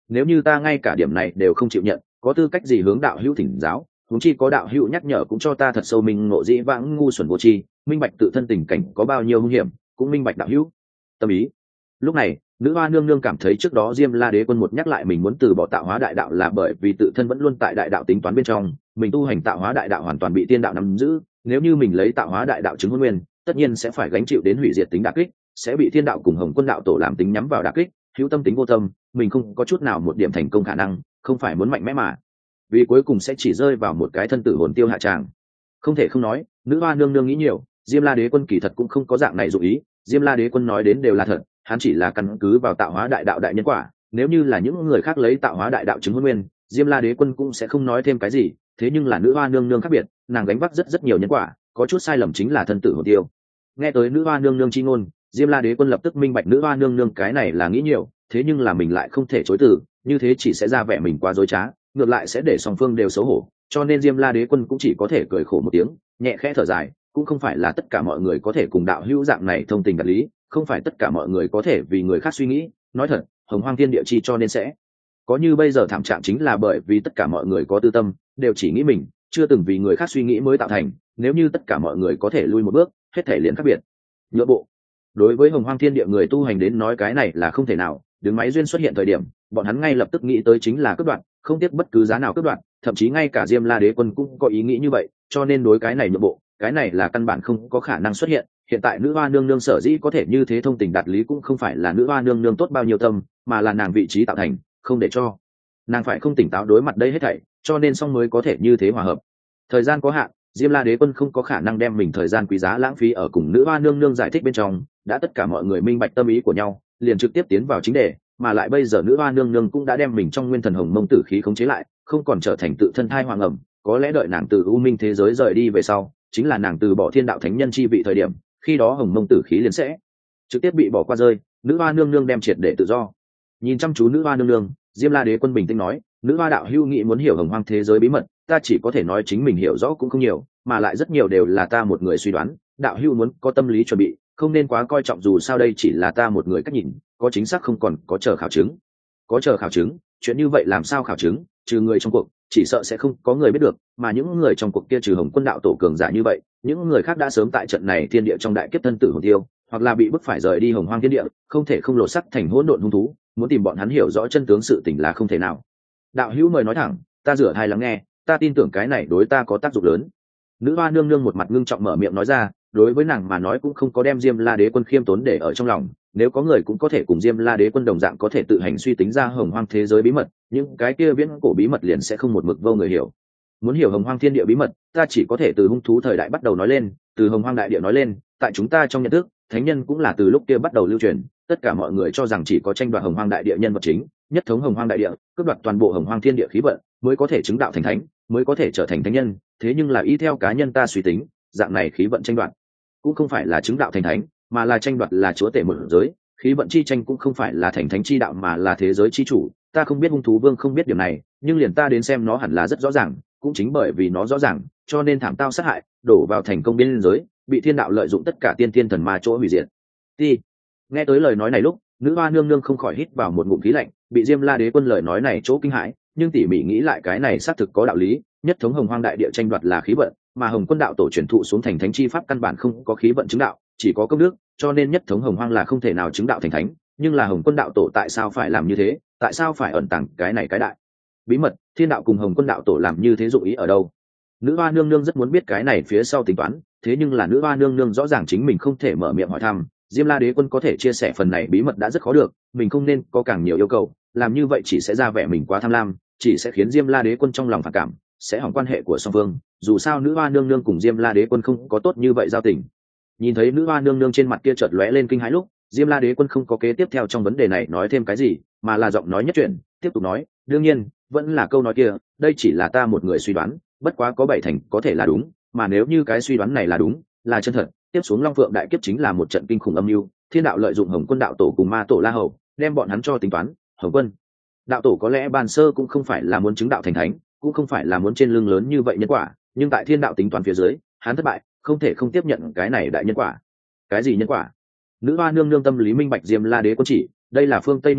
nếu như ta ngay cả điểm này đều không chịu nhận, có tư cách gì hướng đạo hữu thỉnh giáo? Huống chi có đạo hữu nhắc nhở cũng cho ta thật sâu mình ngộ dĩ vãng ngu xuẩn vô tri, minh bạch tự thân tình cảnh có bao nhiêu hung hiểm, cũng minh bạch đạo hữu tâm ý. Lúc này nữ hoa nương nương cảm thấy trước đó Diêm La Đế Quân một nhắc lại mình muốn từ bỏ tạo hóa đại đạo là bởi vì tự thân vẫn luôn tại đại đạo tính toán bên trong, mình tu hành tạo hóa đại đạo hoàn toàn bị tiên đạo nắm giữ, nếu như mình lấy tạo hóa đại đạo chứng hôn nguyên, tất nhiên sẽ phải gánh chịu đến hủy diệt tính đả kích, sẽ bị thiên đạo cùng Hồng Quân đạo tổ làm tính nhắm vào đả kích, hữu tâm tính vô tâm, mình không có chút nào một điểm thành công khả năng, không phải muốn mạnh mẽ mà, vì cuối cùng sẽ chỉ rơi vào một cái thân tử hồn tiêu hạ tràng. Không thể không nói, nữ hoa nương nương nghĩ nhiều, Diêm La Đế Quân kỳ thật cũng không có dạng này dụ ý, Diêm La Đế Quân nói đến đều là thật, hắn chỉ là căn cứ vào tạo hóa đại đạo đại nhân quả, nếu như là những người khác lấy tạo hóa đại đạo chứng hôn nguyên, Diêm La Đế Quân cũng sẽ không nói thêm cái gì, thế nhưng là nữ hoa nương nương khác biệt, nàng gánh vác rất nhiều nhân quả, có chút sai lầm chính là thân tử hồn tiêu. Nghe tới nữ hoa nương nương chi ngôn, Diêm La Đế Quân lập tức minh bạch nữ hoa nương nương cái này là nghĩ nhiều, thế nhưng là mình lại không thể chối từ, như thế chỉ sẽ ra vẻ mình quá dối trá, ngược lại sẽ để song phương đều xấu hổ, cho nên Diêm La Đế Quân cũng chỉ có thể cười khổ một tiếng, nhẹ khẽ thở dài, cũng không phải là tất cả mọi người có thể cùng đạo hữu dạng này thông tình đạt lý, không phải tất cả mọi người có thể vì người khác suy nghĩ, nói thật, hồng hoang thiên địa chi cho nên sẽ có như bây giờ thảm trạng chính là bởi vì tất cả mọi người có tư tâm, đều chỉ nghĩ mình, chưa từng vì người khác suy nghĩ mới tạo thành, nếu như tất cả mọi người có thể lui một bước, hết thể liền khác biệt. Nhượng bộ. Đối với hồng hoang thiên địa người tu hành đến nói cái này là không thể nào, đứng máy duyên xuất hiện thời điểm, bọn hắn ngay lập tức nghĩ tới chính là cướp đoạt, không tiếc bất cứ giá nào cướp đoạt, thậm chí ngay cả Diêm La Đế Quân cũng có ý nghĩ như vậy, cho nên đối cái này nhượng bộ, cái này là căn bản không có khả năng xuất hiện. Hiện tại nữ hoa nương nương sở dĩ có thể như thế thông tình đạt lý cũng không phải là nữ hoa nương nương tốt bao nhiêu tâm, mà là nàng vị trí tạo thành, không để cho nàng phải không tỉnh táo đối mặt đây hết thảy, cho nên song mới có thể như thế hòa hợp. Thời gian có hạn, Diêm La Đế Quân không có khả năng đem mình thời gian quý giá lãng phí ở cùng nữ hoa nương nương giải thích bên trong, đã tất cả mọi người minh bạch tâm ý của nhau, liền trực tiếp tiến vào chính đề, mà lại bây giờ nữ hoa nương nương cũng đã đem mình trong nguyên thần hồng mông tử khí khống chế lại, không còn trở thành tự thân thai hoàng ẩm, có lẽ đợi nàng từ u minh thế giới rời đi về sau, chính là nàng từ bỏ thiên đạo thánh nhân chi vị thời điểm, khi đó hồng mông tử khí liền sẽ trực tiếp bị bỏ qua rơi, nữ hoa nương nương đem triệt để tự do. Nhìn chăm chú nữ hoa nương nương, Diêm La Đế Quân bình tĩnh nói, nữ hoa đạo hữu nghĩ muốn hiểu hồng hoang thế giới bí mật, ta chỉ có thể nói chính mình hiểu rõ cũng không nhiều, mà lại rất nhiều đều là ta một người suy đoán, đạo hữu muốn có tâm lý chuẩn bị, không nên quá coi trọng, dù sao đây chỉ là ta một người cách nhìn, có chính xác không còn có chờ khảo chứng. Có chờ khảo chứng, chuyện như vậy làm sao khảo chứng, trừ người trong cuộc, chỉ sợ sẽ không có người biết được, mà những người trong cuộc kia trừ Hồng Quân đạo tổ cường giả như vậy, những người khác đã sớm tại trận này thiên địa trong đại kiếp thân tử hồn tiêu, hoặc là bị bức phải rời đi hồng hoang thiên địa, không thể không lột sắc thành hỗn độn hung thú, muốn tìm bọn hắn hiểu rõ chân tướng sự tình là không thể nào. Đạo hữu mời nói thẳng, ta rửa hai lắng nghe, ta tin tưởng cái này đối ta có tác dụng lớn. Nữ hoa nương nương một mặt ngưng trọng mở miệng nói ra, đối với nàng mà nói cũng không có đem Diêm La Đế Quân khiêm tốn để ở trong lòng, nếu có người cũng có thể cùng Diêm La Đế Quân đồng dạng có thể tự hành suy tính ra hồng hoang thế giới bí mật, những cái kia viễn cổ bí mật liền sẽ không một mực vô người hiểu. Muốn hiểu hồng hoang thiên địa bí mật, ta chỉ có thể từ hung thú thời đại bắt đầu nói lên, từ hồng hoang đại địa nói lên, tại chúng ta trong nhận thức, thánh nhân cũng là từ lúc kia bắt đầu lưu truyền, tất cả mọi người cho rằng chỉ có tranh đoạt hồng hoang đại địa nhân vật chính, nhất thống hồng hoang đại địa, cướp đoạt toàn bộ hồng hoang thiên địa khí vận, mới có thể chứng đạo thành thánh, mới có thể trở thành thánh nhân, thế nhưng là y theo cá nhân ta suy tính, dạng này khí vận tranh đoạt cũng không phải là chứng đạo thành thánh, mà là tranh đoạt là chúa tể một giới, khí vận chi tranh cũng không phải là thành thánh chi đạo mà là thế giới chi chủ. Ta không biết hung thú vương không biết điều này, nhưng liền ta đến xem nó hẳn là rất rõ ràng, cũng chính bởi vì nó rõ ràng, cho nên thảm tao sát hại, đổ vào thành công biên giới, bị thiên đạo lợi dụng tất cả tiên thiên thần ma chỗ hủy diệt. Đi. Nghe tới lời nói này lúc, nữ hoa nương nương không khỏi hít vào một ngụm khí lạnh, bị Diêm La Đế Quân lời nói này chỗ kinh hãi, nhưng tỉ mỉ nghĩ lại cái này xác thực có đạo lý, nhất thống hồng hoang đại địa tranh đoạt là khí vận, mà Hồng Quân đạo tổ truyền thụ xuống thành thánh chi pháp căn bản không có khí vận chứng đạo, chỉ có công đức, cho nên nhất thống hồng hoang là không thể nào chứng đạo thành thánh, nhưng là Hồng Quân đạo tổ tại sao phải làm như thế, tại sao phải ẩn tàng cái này cái đại bí mật, thiên đạo cùng Hồng Quân đạo tổ làm như thế dụng ý ở đâu? Nữ hoa nương nương rất muốn biết cái này phía sau tính toán, thế nhưng là nữ hoa nương nương rõ ràng chính mình không thể mở miệng hỏi thăm, Diêm La Đế Quân có thể chia sẻ phần này bí mật đã rất khó được, mình không nên có càng nhiều yêu cầu, làm như vậy chỉ sẽ ra vẻ mình quá tham lam, chỉ sẽ khiến Diêm La Đế Quân trong lòng phản cảm, sẽ hỏng quan hệ của song phương, dù sao nữ hoa nương nương cùng Diêm La Đế Quân không có tốt như vậy giao tình. Nhìn thấy nữ hoa nương nương trên mặt kia chợt lóe lên kinh hãi lúc, Diêm La Đế Quân không có kế tiếp theo trong vấn đề này nói thêm cái gì, mà là giọng nói nhất chuyện, tiếp tục nói, đương nhiên, vẫn là câu nói kia, đây chỉ là ta một người suy đoán, bất quá có 7 thành có thể là đúng, mà nếu như cái suy đoán này là đúng, là chân thật, tiếp xuống Long Phượng đại kiếp chính là một trận kinh khủng âm mưu, thiên đạo lợi dụng Hồng Quân đạo tổ cùng ma tổ La Hầu, đem bọn hắn cho tính toán, Hồng Quân đạo tổ có lẽ ban sơ cũng không phải là muốn chứng đạo thành thánh, cũng không phải là muốn trên lưng lớn như vậy nhân quả, nhưng tại thiên đạo tính toán phía dưới, hắn thất bại, không thể không tiếp nhận cái này đại nhân quả. Cái gì nhân quả? Nữ hoa nương nương tâm lý minh bạch Diêm La Đế Quân chỉ, đây là phương Tây nhân quả,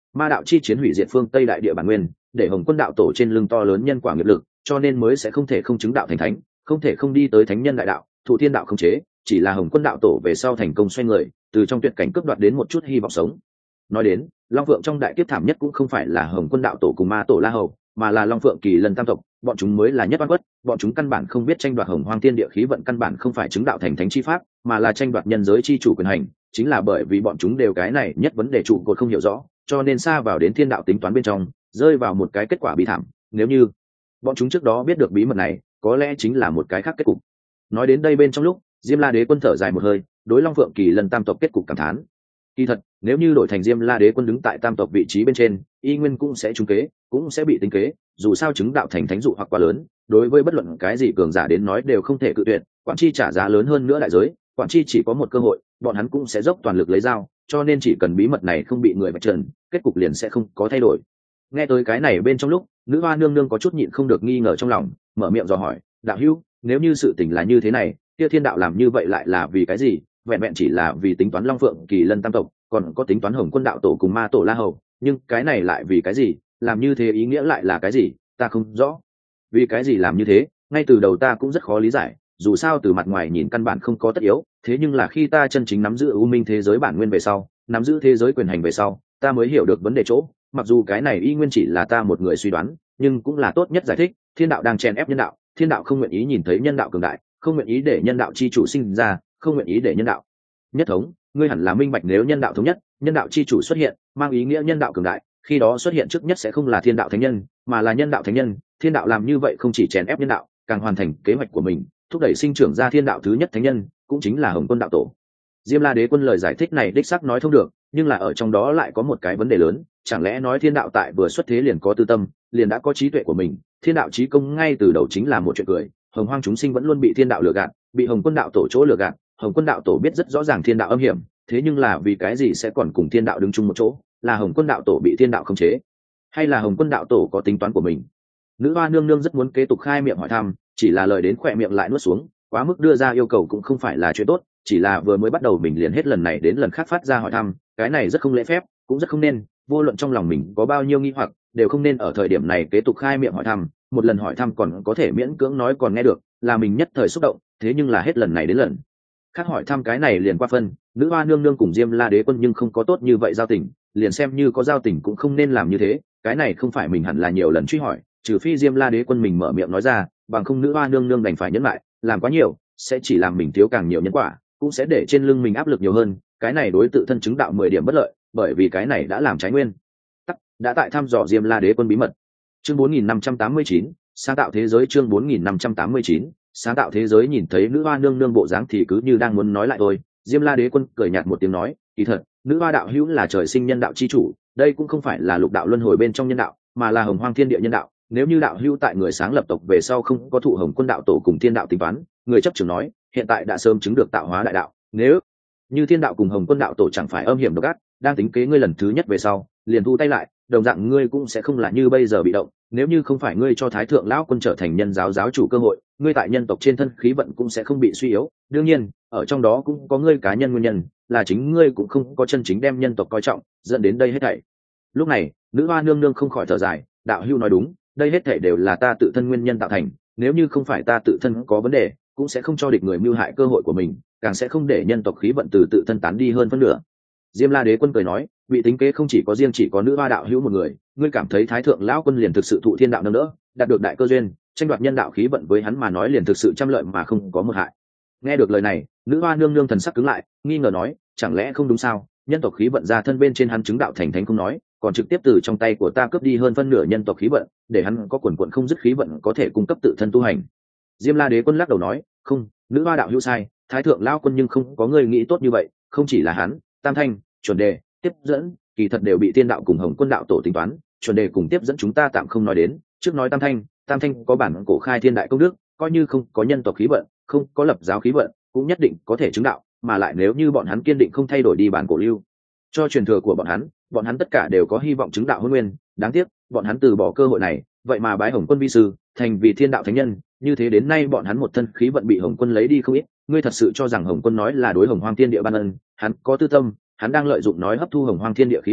Ma đạo chi chiến hủy diệt phương Tây đại địa bản nguyên, để Hồng Quân đạo tổ trên lưng to lớn nhân quả nghiệp lực, cho nên mới sẽ không thể không chứng đạo thành thánh, không thể không đi tới thánh nhân đại đạo, thụ thiên đạo không chế, chỉ là Hồng Quân đạo tổ về sau thành công xoay người, từ trong tuyệt cảnh cướp đoạt đến một chút hy vọng sống. Nói đến, Long Phượng trong đại kiếp thảm nhất cũng không phải là Hồng Quân đạo tổ cùng Ma tổ La Hầu, mà là Long Phượng Kỳ Lân tam tộc, bọn chúng mới là nhất oan khuất, bọn chúng căn bản không biết tranh đoạt Hồng Hoang Thiên Địa khí vận, căn bản không phải chứng đạo thành thánh chi pháp, mà là tranh đoạt nhân giới chi chủ quyền hành, chính là bởi vì bọn chúng đều cái này nhất vấn đề trụ cột không hiểu rõ, cho nên xa vào đến thiên đạo tính toán bên trong, rơi vào một cái kết quả bi thảm. Nếu như bọn chúng trước đó biết được bí mật này, có lẽ chính là một cái khác kết cục. Nói đến đây bên trong lúc, Diêm La Đế Quân thở dài một hơi, đối Long Phượng Kỳ Lân tam tộc kết cục cảm thán. Kỳ thật, nếu như đổi thành Diêm La Đế Quân đứng tại tam tộc vị trí bên trên, y nguyên cũng sẽ trúng kế, cũng sẽ bị tính kế, dù sao chứng đạo thành thánh dụ hoặc quá lớn, đối với bất luận cái gì cường giả đến nói đều không thể cự tuyệt, Quản Chi trả giá lớn hơn nữa đại giới, Quản Chi chỉ có một cơ hội, bọn hắn cũng sẽ dốc toàn lực lấy dao, cho nên chỉ cần bí mật này không bị người vạch trần, kết cục liền sẽ không có thay đổi. Nghe tới cái này bên trong lúc, nữ hoa nương nương có chút nhịn không được nghi ngờ trong lòng, mở miệng dò hỏi, đạo hữu, nếu như sự tình là như thế này, kia thiên đạo làm như vậy lại là vì cái gì? Vẹn vẹn chỉ là vì tính toán Long Phượng Kỳ Lân tam tộc, còn có tính toán Hồng Quân đạo tổ cùng Ma tổ La Hầu, nhưng cái này lại vì cái gì? Làm như thế ý nghĩa lại là cái gì? Ta không rõ. Vì cái gì làm như thế? Ngay từ đầu ta cũng rất khó lý giải, dù sao từ mặt ngoài nhìn căn bản không có tất yếu, thế nhưng là khi ta chân chính nắm giữ u minh thế giới bản nguyên về sau, nắm giữ thế giới quyền hành về sau, ta mới hiểu được vấn đề chỗ. Mặc dù cái này y nguyên chỉ là ta một người suy đoán, nhưng cũng là tốt nhất giải thích. Thiên đạo đang chèn ép nhân đạo, thiên đạo không nguyện ý nhìn thấy nhân đạo cường đại, không nguyện ý để nhân đạo chi chủ sinh ra, không nguyện ý để nhân đạo nhất thống. Ngươi hẳn là minh bạch, nếu nhân đạo thống nhất, nhân đạo chi chủ xuất hiện, mang ý nghĩa nhân đạo cường đại, khi đó xuất hiện trước nhất sẽ không là thiên đạo thánh nhân, mà là nhân đạo thánh nhân. Thiên đạo làm như vậy không chỉ chèn ép nhân đạo, càng hoàn thành kế hoạch của mình, thúc đẩy sinh trưởng ra thiên đạo thứ nhất thánh nhân, cũng chính là Hồng Quân đạo tổ. Diêm La Đế Quân lời giải thích này đích xác nói thông được, nhưng là ở trong đó lại có một cái vấn đề lớn, chẳng lẽ nói thiên đạo tại vừa xuất thế liền có tư tâm, liền đã có trí tuệ của mình, thiên đạo trí công ngay từ đầu chính là một chuyện cười. Hồng Hoang chúng sinh vẫn luôn bị thiên đạo lừa gạt, bị Hồng Quân đạo tổ chỗ lừa gạt. Hồng Quân đạo tổ biết rất rõ ràng thiên đạo âm hiểm, thế nhưng là vì cái gì sẽ còn cùng thiên đạo đứng chung một chỗ? Là Hồng Quân đạo tổ bị thiên đạo khống chế, hay là Hồng Quân đạo tổ có tính toán của mình? Nữ hoa nương nương rất muốn kế tục khai miệng hỏi thăm, chỉ là lời đến khỏe miệng lại nuốt xuống, quá mức đưa ra yêu cầu cũng không phải là chuyện tốt, chỉ là vừa mới bắt đầu mình liền hết lần này đến lần khác phát ra hỏi thăm, cái này rất không lễ phép, cũng rất không nên. Vô luận trong lòng mình có bao nhiêu nghi hoặc, đều không nên ở thời điểm này kế tục khai miệng hỏi thăm. Một lần hỏi thăm còn có thể miễn cưỡng nói còn nghe được, là mình nhất thời xúc động, thế nhưng là hết lần này đến lần khác hỏi thăm, cái này liền qua phân. Nữ hoa nương nương cùng Diêm La Đế Quân nhưng không có tốt như vậy giao tình, liền xem như có giao tình cũng không nên làm như thế, cái này không phải mình hẳn là nhiều lần truy hỏi, trừ phi Diêm La Đế Quân mình mở miệng nói ra, bằng không nữ hoa nương nương đành phải nhẫn lại, làm quá nhiều sẽ chỉ làm mình thiếu càng nhiều nhân quả, cũng sẽ để trên lưng mình áp lực nhiều hơn, cái này đối tự thân chứng đạo 10 điểm bất lợi, bởi vì cái này đã làm trái nguyên tắc. Đã tại thăm dò Diêm La Đế Quân bí mật. Chương 4589, sáng tạo thế giới. Chương 4589, sáng tạo thế giới. Nhìn thấy nữ hoa nương nương bộ dáng thì cứ như đang muốn nói lại thôi, Diêm La Đế Quân cười nhạt một tiếng nói, kỳ thật nữ hoa đạo hữu là trời sinh nhân đạo chi chủ, đây cũng không phải là lục đạo luân hồi bên trong nhân đạo, mà là Hồng Hoang thiên địa nhân đạo. Nếu như đạo hữu tại người sáng lập tộc về sau không có thụ Hồng Quân đạo tổ cùng thiên đạo tính toán, người chấp trưởng nói hiện tại đã sớm chứng được tạo hóa đại đạo. Nếu như thiên đạo cùng Hồng Quân đạo tổ chẳng phải âm hiểm độc ác, đang tính kế ngươi lần thứ nhất về sau liền thu tay lại, đồng dạng ngươi cũng sẽ không là như bây giờ bị động. Nếu như không phải ngươi cho Thái Thượng lão quân trở thành nhân giáo giáo chủ cơ hội, ngươi tại nhân tộc trên thân khí vận cũng sẽ không bị suy yếu. Đương nhiên ở trong đó cũng có ngươi cá nhân nguyên nhân, là chính ngươi cũng không có chân chính đem nhân tộc coi trọng, dẫn đến đây hết thảy. Lúc này nữ hoa nương nương không khỏi thở dài, đạo hữu nói đúng, đây hết thảy đều là ta tự thân nguyên nhân tạo thành, nếu như không phải ta tự thân có vấn đề, cũng sẽ không cho địch người mưu hại cơ hội của mình, càng sẽ không để nhân tộc khí vận từ tự thân tán đi hơn phân nửa. Diêm La Đế Quân cười nói, bị tính kế không chỉ có riêng chỉ có nữ hoa đạo hữu một người, ngươi cảm thấy Thái Thượng lão quân liền thực sự thụ thiên đạo nâng đỡ, đạt được đại cơ duyên, tranh đoạt nhân đạo khí vận với hắn mà nói liền thực sự trăm lợi mà không có một hại. Nghe được lời này, nữ hoa nương nương thần sắc cứng lại, nghi ngờ nói, chẳng lẽ không đúng sao? Nhân tộc khí vận ra thân bên trên hắn chứng đạo thành thánh không nói, còn trực tiếp từ trong tay của ta cướp đi hơn phân nửa nhân tộc khí vận, để hắn có quần quần không dứt khí vận có thể cung cấp tự thân tu hành. Diêm La Đế Quân lắc đầu nói, không, nữ hoa đạo hữu sai, Thái Thượng lão quân nhưng không có người nghĩ tốt như vậy, không chỉ là hắn, Tam Thanh, Chuẩn Đề, Tiếp Dẫn, kỳ thật đều bị thiên đạo cùng Hồng Quân đạo tổ tính toán. Chuẩn Đề cùng Tiếp Dẫn chúng ta tạm không nói đến, trước nói Tam Thanh có bản cổ khai thiên đại công đức, coi như không có nhân tộc khí vận, không có lập giáo khí vận, cũng nhất định có thể chứng đạo, mà lại nếu như bọn hắn kiên định không thay đổi đi bản cổ lưu cho truyền thừa của bọn hắn tất cả đều có hy vọng chứng đạo hôn nguyên. Đáng tiếc bọn hắn từ bỏ cơ hội này, vậy mà bái Hồng Quân vi sư, thành vì thiên đạo thánh nhân, như thế đến nay bọn hắn một thân khí vận bị Hồng Quân lấy đi không ít. Ngươi thật sự cho rằng Hồng Quân nói là đối Hồng Hoang thiên địa ban ân? Hắn có tư tâm, hắn đang lợi dụng nói hấp thu Hồng Hoang thiên địa khí vận,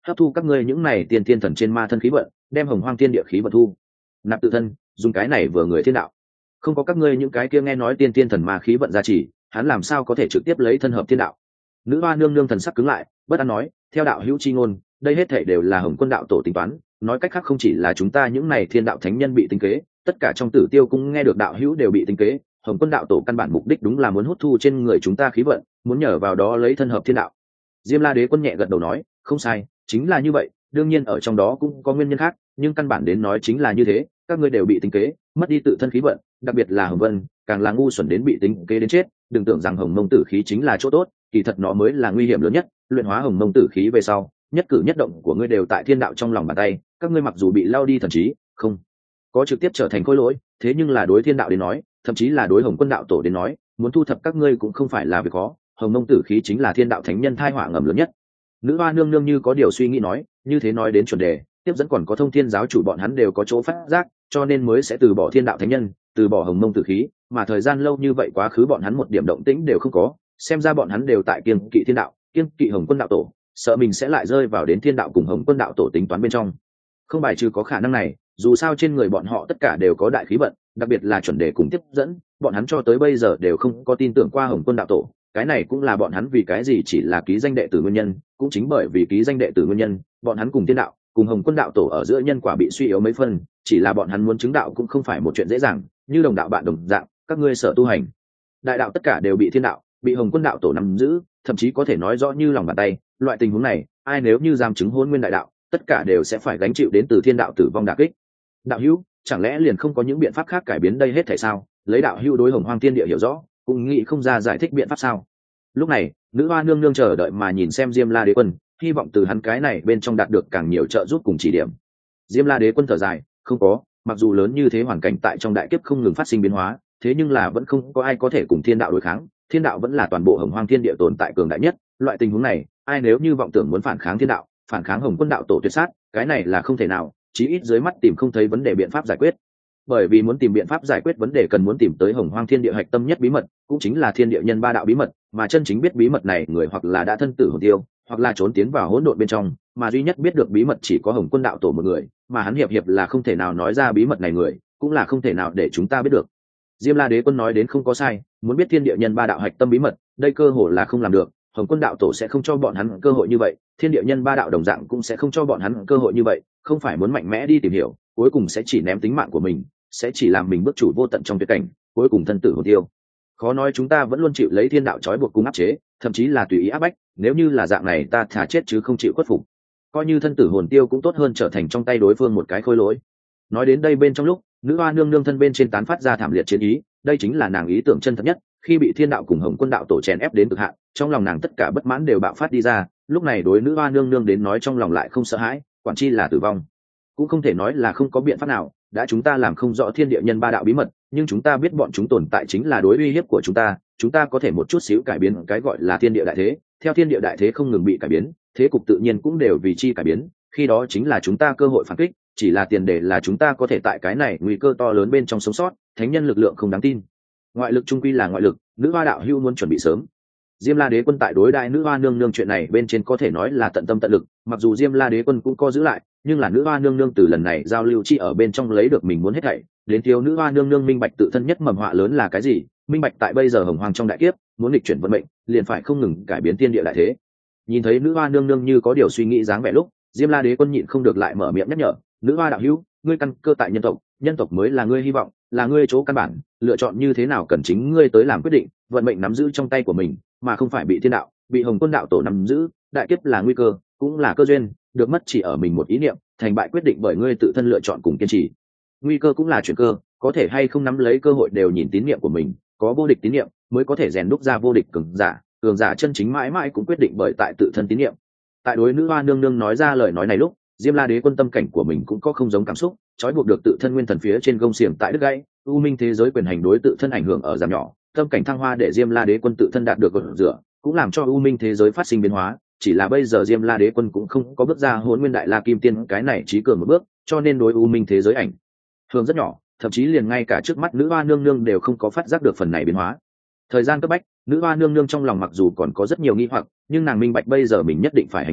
hấp thu các ngươi những này tiên thiên thần trên ma thân khí vận, đem hồng hoang thiên địa khí vận thu nạp tự thân, dùng cái này vừa người thiên đạo. Không có các ngươi những cái kia nghe nói tiên thiên thần ma khí vận gia trì, hắn làm sao có thể trực tiếp lấy thân hợp thiên đạo. Nữ hoa nương nương thần sắc cứng lại, bất an nói, theo đạo hữu chi ngôn, đây hết thảy đều là hồng quân đạo tổ tính toán, nói cách khác không chỉ là chúng ta những này thiên đạo thánh nhân bị tính kế, tất cả trong Tử Tiêu cung nghe được đạo hữu đều bị tính kế. Hồng quân đạo tổ căn bản mục đích đúng là muốn hút thu trên người chúng ta khí vận, muốn nhờ vào đó lấy thân hợp thiên đạo. Diêm La Đế quân nhẹ gật đầu nói, không sai, chính là như vậy, đương nhiên ở trong đó cũng có nguyên nhân khác, nhưng căn bản đến nói chính là như thế, các ngươi đều bị tính kế, mất đi tự thân khí vận, đặc biệt là Hồng Vân, càng là ngu xuẩn đến bị tính kế đến chết, đừng tưởng rằng Hồng Mông tử khí chính là chỗ tốt, kỳ thật nó mới là nguy hiểm lớn nhất, luyện hóa Hồng Mông tử khí về sau, nhất cử nhất động của ngươi đều tại thiên đạo trong lòng bàn tay, các ngươi mặc dù bị lao đi thần trí, không có trực tiếp trở thành khối lỗi, thế nhưng là đối thiên đạo đến nói, thậm chí là đối Hồng quân đạo tổ đến nói, muốn thu thập các ngươi cũng không phải là việc khó. Hồng Mông tử khí chính là thiên đạo thánh nhân thai họa ngầm lớn nhất. Nữ hoa nương nương như có điều suy nghĩ nói, như thế nói đến chuẩn đề, tiếp dẫn còn có thông thiên giáo chủ bọn hắn đều có chỗ phát giác, cho nên mới sẽ từ bỏ thiên đạo thánh nhân, từ bỏ Hồng Mông tử khí, mà thời gian lâu như vậy quá khứ bọn hắn một điểm động tĩnh đều không có, xem ra bọn hắn đều tại kiêng kỵ thiên đạo, kiêng kỵ Hồng quân đạo tổ, sợ mình sẽ lại rơi vào đến thiên đạo cùng Hồng quân đạo tổ tính toán bên trong. Không bài trừ có khả năng này, dù sao trên người bọn họ tất cả đều có đại khí vận, đặc biệt là chuẩn đề cùng tiếp dẫn, bọn hắn cho tới bây giờ đều không có tin tưởng qua Hồng quân đạo tổ, cái này cũng là bọn hắn vì cái gì chỉ là ký danh đệ tử nguyên nhân, cũng chính bởi vì ký danh đệ tử nguyên nhân, bọn hắn cùng thiên đạo, cùng Hồng quân đạo tổ ở giữa nhân quả bị suy yếu mấy phân, chỉ là bọn hắn muốn chứng đạo cũng không phải một chuyện dễ dàng, như đồng đạo bạn đồng dạng, các ngươi sở tu hành, đại đạo tất cả đều bị thiên đạo, bị Hồng quân đạo tổ nắm giữ, thậm chí có thể nói rõ như lòng bàn tay, loại tình huống này, ai nếu như giam chứng hôn nguyên đại đạo, tất cả đều sẽ phải gánh chịu đến từ thiên đạo tử vong đả kích. Đạo hữu, chẳng lẽ liền không có những biện pháp khác cải biến đây hết thể sao? Lấy đạo hữu đối Hồng hoang thiên địa hiểu rõ, cũng nghĩ không ra giải thích biện pháp sao? Lúc này, nữ hoa nương nương chờ đợi mà nhìn xem Diêm La Đế quân, hy vọng từ hắn cái này bên trong đạt được càng nhiều trợ giúp cùng chỉ điểm. Diêm La Đế quân thở dài, không có, mặc dù lớn như thế hoàn cảnh tại trong đại kiếp không ngừng phát sinh biến hóa, thế nhưng là vẫn không có ai có thể cùng thiên đạo đối kháng, thiên đạo vẫn là toàn bộ Hồng hoang thiên địa tồn tại cường đại nhất, loại tình huống này, ai nếu như vọng tưởng muốn phản kháng thiên đạo, phản kháng Hồng quân đạo tổ tuyệt sát, cái này là không thể nào, chí ít dưới mắt tìm không thấy vấn đề biện pháp giải quyết. Bởi vì muốn tìm biện pháp giải quyết vấn đề cần muốn tìm tới Hồng hoang thiên địa hạch tâm nhất bí mật, cũng chính là thiên địa nhân ba đạo bí mật, mà chân chính biết bí mật này người hoặc là đã thân tử hồn tiêu, hoặc là trốn tiến vào hỗn độn bên trong, mà duy nhất biết được bí mật chỉ có Hồng quân đạo tổ một người, mà hắn hiệp là không thể nào nói ra bí mật này người, cũng là không thể nào để chúng ta biết được. Diêm La Đế quân nói đến không có sai, muốn biết thiên địa nhân ba đạo hạch tâm bí mật, đây cơ hội là không làm được, Hồng quân đạo tổ sẽ không cho bọn hắn cơ hội như vậy, thiên địa nhân ba đạo đồng dạng cũng sẽ không cho bọn hắn cơ hội như vậy, không phải muốn mạnh mẽ đi tìm hiểu, cuối cùng sẽ chỉ ném tính mạng của mình, sẽ chỉ làm mình bước chủ vô tận trong tuyệt cảnh, cuối cùng thân tử hồn tiêu. Khó nói chúng ta vẫn luôn chịu lấy thiên đạo trói buộc cùng áp chế, thậm chí là tùy ý áp bách, nếu như là dạng này ta thà chết chứ không chịu khuất phục. Coi như thân tử hồn tiêu cũng tốt hơn trở thành trong tay đối phương một cái khôi lỗi. Nói đến đây bên trong lúc, nữ hoa nương nương thân bên trên tán phát ra thảm liệt chiến ý, đây chính là nàng ý tưởng chân thật nhất, khi bị thiên đạo cùng Hồng quân đạo tổ chèn ép đến cực hạn, trong lòng nàng tất cả bất mãn đều bạo phát đi ra, lúc này đối nữ hoa nương nương đến nói trong lòng lại không sợ hãi, quản chi là tử vong. Cũng không thể nói là không có biện pháp nào, đã chúng ta làm không rõ thiên địa nhân ba đạo bí mật, nhưng chúng ta biết bọn chúng tồn tại chính là đối uy hiếp của chúng ta có thể một chút xíu cải biến cái gọi là thiên địa đại thế, theo thiên địa đại thế không ngừng bị cải biến, thế cục tự nhiên cũng đều vì chi cải biến, khi đó chính là chúng ta cơ hội phản kích, chỉ là tiền đề là chúng ta có thể tại cái này nguy cơ to lớn bên trong sống sót, thánh nhân lực lượng không đáng tin. Ngoại lực trung quy là ngoại lực, nữ hoa đạo hữu muốn chuẩn bị sớm. Diêm La Đế quân tại đối đại nữ hoa nương nương chuyện này bên trên có thể nói là tận tâm tận lực, mặc dù Diêm La Đế quân cũng có giữ lại, nhưng là nữ hoa nương nương từ lần này giao lưu chi ở bên trong lấy được mình muốn hết thảy, đến thiếu nữ hoa nương nương minh bạch tự thân nhất mầm họa lớn là cái gì, minh bạch tại bây giờ hồng hoàng trong đại kiếp, muốn nghịch chuyển vận mệnh, liền phải không ngừng cải biến thiên địa đại thế. Nhìn thấy nữ hoa nương nương như có điều suy nghĩ dáng vẻ lúc, Diêm La Đế quân nhịn không được lại mở miệng nhắc nhở, nữ hoa đạo hữu, ngươi căn cơ tại nhân tộc mới là ngươi hy vọng, là ngươi chỗ căn bản, lựa chọn như thế nào cần chính ngươi tới làm quyết định, vận mệnh nắm giữ trong tay của mình, mà không phải bị thiên đạo, bị Hồng quân đạo tổ nắm giữ. Đại kiếp là nguy cơ, cũng là cơ duyên, được mất chỉ ở mình một ý niệm, thành bại quyết định bởi ngươi tự thân lựa chọn cùng kiên trì. Nguy cơ cũng là chuyển cơ, có thể hay không nắm lấy cơ hội đều nhìn tín niệm của mình, có vô địch tín niệm mới có thể rèn đúc ra vô địch cường giả chân chính mãi mãi cũng quyết định bởi tại tự thân tín niệm. Tại đối nữ hoa nương nương nói ra lời nói này lúc, Diêm La Đế quân tâm cảnh của mình cũng có không giống cảm xúc, trói buộc được tự thân nguyên thần phía trên gông xiềng tại đứt gãy, u minh thế giới quyền hành đối tự thân ảnh hưởng ở giảm nhỏ, tâm cảnh thăng hoa để Diêm La Đế quân tự thân đạt được gột rửa, cũng làm cho u minh thế giới phát sinh biến hóa. Chỉ là bây giờ Diêm La Đế quân cũng không có bước ra Hỗn Nguyên Đại La Kim Tiên cái này trí cường một bước, cho nên đối u minh thế giới ảnh hưởng rất nhỏ, thậm chí liền ngay cả trước mắt nữ hoa nương nương đều không có phát giác được phần này biến hóa. Thời gian cấp bách, nữ hoa nương nương trong lòng mặc dù còn có rất nhiều nghi hoặc, nhưng nàng minh bạch bây giờ mình nhất định phải hành động,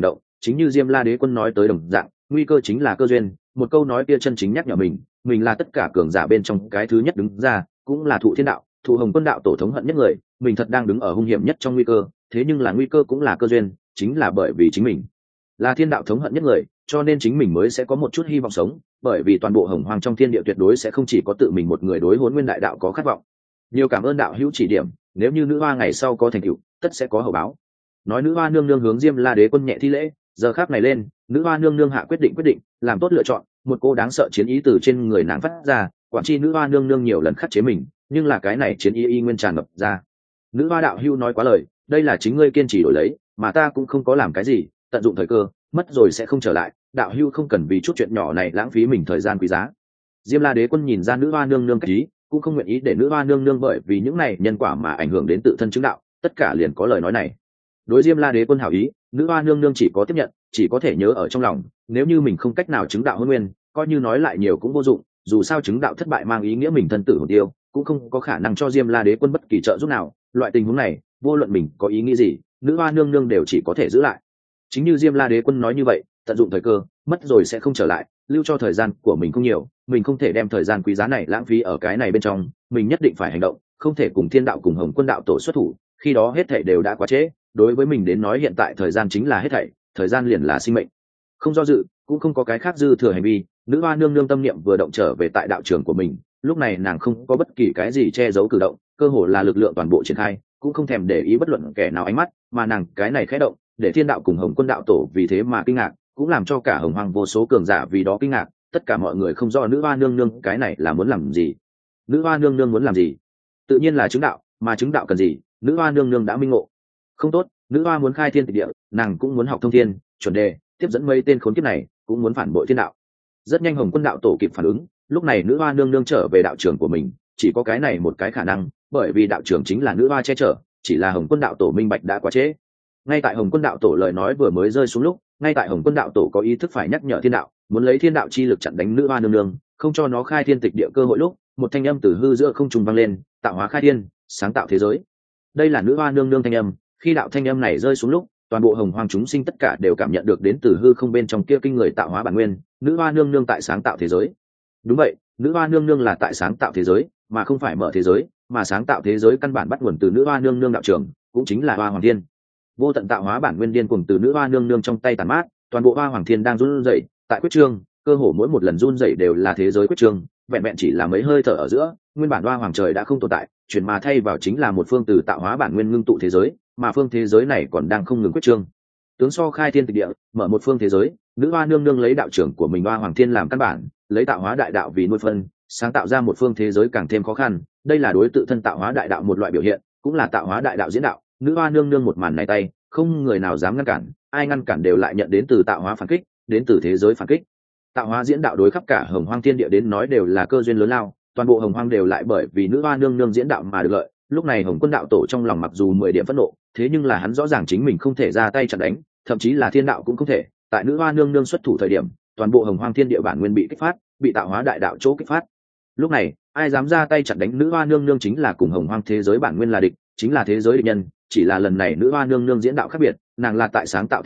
chính như Diêm La Đế Quân nói tới đồng dạng, nguy cơ chính là cơ duyên, một câu nói kia chân chính nhắc nhở mình là tất cả cường giả bên trong cái thứ nhất đứng ra, cũng là thụ thiên đạo, thụ Hồng Quân đạo tổ thống hận nhất người, mình thật đang đứng ở hung hiểm nhất trong nguy cơ, thế nhưng là nguy cơ cũng là cơ duyên, chính là bởi vì chính mình là thiên đạo thống hận nhất người, cho nên chính mình mới sẽ có một chút hy vọng sống, bởi vì toàn bộ hồng hoang trong thiên địa tuyệt đối sẽ không chỉ có tự mình một người đối Hỗn Nguyên đại đạo có khát vọng. Nhiều cảm ơn đạo hữu chỉ điểm, nếu như nữ hoa ngày sau có thành tựu, tất sẽ có hậu báo. Nói nữ hoa nương nương hướng Diêm La Đế Quân nhẹ thi lễ, giờ khắc này lên, nữ hoa nương nương hạ quyết định, làm tốt lựa chọn, một cô đáng sợ chiến ý từ trên người nàng phát ra, quản chi nữ hoa nương nương nhiều lần khắc chế mình, nhưng là cái này chiến ý y nguyên tràn ngập ra. Nữ hoa đạo hữu nói quá lời, đây là chính ngươi kiên trì đổi lấy, mà ta cũng không có làm cái gì, tận dụng thời cơ, mất rồi sẽ không trở lại, đạo hữu không cần vì chút chuyện nhỏ này lãng phí mình thời gian quý giá. Diêm La Đế Quân nhìn ra nữ hoa nương nương cái ý, cũng không nguyện ý để nữ hoa nương nương bởi vì những này nhân quả mà ảnh hưởng đến tự thân chứng đạo, tất cả liền có lời nói này. Đối Diêm La Đế Quân hảo ý, nữ hoa nương nương chỉ có tiếp nhận, chỉ có thể nhớ ở trong lòng, nếu như mình không cách nào chứng đạo Hỗn Nguyên, coi như nói lại nhiều cũng vô dụng, dù sao chứng đạo thất bại mang ý nghĩa mình thân tử hồn tiêu, cũng không có khả năng cho Diêm La Đế Quân bất kỳ trợ giúp nào, loại tình huống này, vô luận mình có ý nghĩ gì, nữ hoa nương nương đều chỉ có thể giữ lại. Chính như Diêm La Đế Quân nói như vậy, tận dụng thời cơ, mất rồi sẽ không trở lại, lưu cho thời gian của mình không nhiều, mình không thể đem thời gian quý giá này lãng phí ở cái này bên trong, mình nhất định phải hành động, không thể cùng thiên đạo cùng Hồng Quân đạo tổ xuất thủ, khi đó hết thảy đều đã quá trễ, đối với mình đến nói hiện tại thời gian chính là hết thảy, thời gian liền là sinh mệnh. Không do dự, cũng không có cái khác dư thừa hành vi, nữ hoa nương nương tâm niệm vừa động trở về tại đạo trường của mình, lúc này nàng không có bất kỳ cái gì che giấu cử động, cơ hồ là lực lượng toàn bộ triển khai, cũng không thèm để ý bất luận kẻ nào ánh mắt, mà nàng cái này khẽ động, để thiên đạo cùng Hồng Quân đạo tổ vì thế mà kinh ngạc, cũng làm cho cả hồng hoang vô số cường giả vì đó kinh ngạc, tất cả mọi người không rõ nữ hoa nương nương cái này là muốn làm gì. Nữ hoa nương nương muốn làm gì? Tự nhiên là chứng đạo, mà chứng đạo cần gì? Nữ hoa nương nương đã minh ngộ. Không tốt, nữ hoa muốn khai thiên tịch địa, nàng cũng muốn học thông thiên, chuẩn đề, tiếp dẫn mấy tên khốn kiếp này, cũng muốn phản bội thiên đạo. Rất nhanh Hồng Quân đạo tổ kịp phản ứng, lúc này nữ hoa nương nương trở về đạo trường của mình, chỉ có cái này một cái khả năng, bởi vì đạo trường chính là nữ hoa che chở, chỉ là Hồng Quân đạo tổ minh bạch đã quá trễ. Ngay tại Hồng Quân đạo tổ lời nói vừa mới rơi xuống lúc, ngay tại Hồng Quân đạo tổ có ý thức phải nhắc nhở thiên đạo, muốn lấy thiên đạo chi lực chặn đánh nữ hoa nương nương, không cho nó khai thiên tịch địa cơ hội lúc, một thanh âm từ hư giữa không trung vang lên, tạo hóa khai thiên, sáng tạo thế giới. Đây là nữ hoa nương nương thanh âm, khi đạo thanh âm này rơi xuống lúc, toàn bộ hồng hoang chúng sinh tất cả đều cảm nhận được đến từ hư không bên trong kia kinh người tạo hóa bản nguyên, nữ hoa nương nương tại sáng tạo thế giới. Đúng vậy, nữ hoa nương nương là tại sáng tạo thế giới, mà không phải mở thế giới, mà sáng tạo thế giới căn bản bắt nguồn từ nữ hoa nương nương đạo trưởng, cũng chính là Hoa Hoàng Thiên. Vô tận tạo hóa bản nguyên điên cuồng từ nữ hoa nương nương trong tay tàn mát, toàn bộ Hoa Hoàng Thiên đang run rẩy, tại quyết trương, cơ hồ mỗi một lần run rẩy đều là thế giới quyết trương, vẹn vẹn chỉ là mấy hơi thở ở giữa, nguyên bản Hoa Hoàng trời đã không tồn tại, chuyển mà thay vào chính là một phương từ tạo hóa bản nguyên ngưng tụ thế giới, mà phương thế giới này còn đang không ngừng quyết trương. Tướng so khai thiên tịch địa, mở một phương thế giới, nữ hoa nương nương lấy đạo trưởng của mình Hoa Hoàng Thiên làm căn bản, lấy tạo hóa đại đạo vì nuôi phân, sáng tạo ra một phương thế giới càng thêm khó khăn, đây là đối tự thân tạo hóa đại đạo một loại biểu hiện, cũng là tạo hóa đại đạo diễn đạo. Nữ hoa nương nương một màn này tay, không người nào dám ngăn cản, ai ngăn cản đều lại nhận đến từ tạo hóa phản kích, đến từ thế giới phản kích. Tạo hóa diễn đạo đối khắp cả hồng hoang thiên địa đến nói đều là cơ duyên lớn lao, toàn bộ hồng hoang đều lại bởi vì nữ hoa nương nương diễn đạo mà được lợi. Lúc này Hồng Quân đạo tổ trong lòng mặc dù 10 điểm phẫn nộ, thế nhưng là hắn rõ ràng chính mình không thể ra tay chặn đánh, thậm chí là thiên đạo cũng không thể. Tại nữ hoa nương nương xuất thủ thời điểm, toàn bộ hồng hoang thiên địa bản nguyên bị kích phát, bị tạo hóa đại đạo chỗ kích phát. Lúc này, ai dám ra tay chặn đánh nữ hoa nương nương chính là cùng hồng hoang thế giới bản nguyên là địch, chính là thế giới địch nhân. Chỉ là lần này nữ hoa nương nương diễn đạo khác biệt, nàng là tại sáng tạo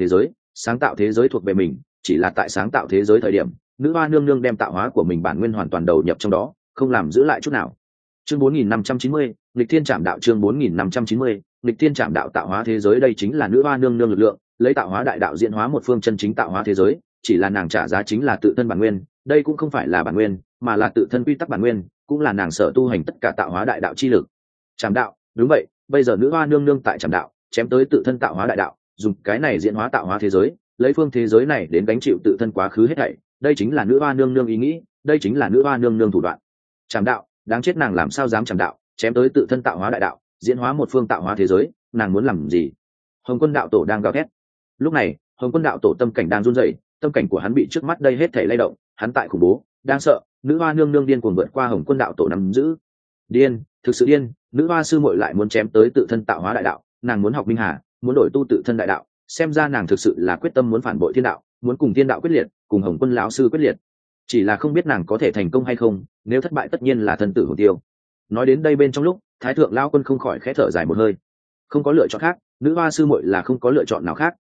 thế giới thuộc về mình, chỉ là tại sáng tạo thế giới thời điểm, nữ hoa nương nương đem tạo hóa của mình bản nguyên hoàn toàn đầu nhập trong đó, không làm giữ lại chút nào. Chương 4590, nghịch thiên trảm đạo. Chương 4590, nghịch thiên trảm đạo. Tạo hóa thế giới đây chính là nữ hoa nương nương lực lượng, lấy tạo hóa đại đạo diễn hóa một phương chân chính tạo hóa thế giới, chỉ là nàng trả giá chính là tự thân bản nguyên, đây cũng không phải là bản nguyên, mà là tự thân quy tắc bản nguyên, cũng là nàng sở tu hành tất cả tạo hóa đại đạo chi lực. Trảm đạo, đúng vậy, bây giờ nữ hoa nương nương tại trảm đạo, chém tới tự thân tạo hóa đại đạo, dùng cái này diễn hóa tạo hóa thế giới, lấy phương thế giới này đến gánh chịu tự thân quá khứ hết thảy, đây chính là nữ hoa nương nương ý nghĩ, đây chính là nữ hoa nương nương thủ đoạn. Trảm đạo, đáng chết, nàng làm sao dám trảm đạo, chém tới tự thân tạo hóa đại đạo, diễn hóa một phương tạo hóa thế giới, nàng muốn làm gì? Hồng Quân đạo tổ đang gào thét. Lúc này, Hồng Quân đạo tổ tâm cảnh đang run rẩy, tâm cảnh của hắn bị trước mắt đây hết thảy lay động, hắn tại khủng bố, đang sợ, nữ hoa nương nương điên cuồng vượt qua Hồng Quân đạo tổ nắm giữ. Điên, thực sự điên, nữ hoa sư muội lại muốn chém tới tự thân tạo hóa đại đạo, nàng muốn học minh hà, muốn đổi tu tự thân đại đạo, xem ra nàng thực sự là quyết tâm muốn phản bội thiên đạo, muốn cùng thiên đạo quyết liệt, cùng Hồng Quân lão sư quyết liệt. Chỉ là không biết nàng có thể thành công hay không, nếu thất bại tất nhiên là thân tử hồn tiêu. Nói đến đây bên trong lúc, Thái thượng lão quân không khỏi khẽ thở dài một hơi. Không có lựa chọn khác, nữ hoa sư muội là không có lựa chọn nào khác,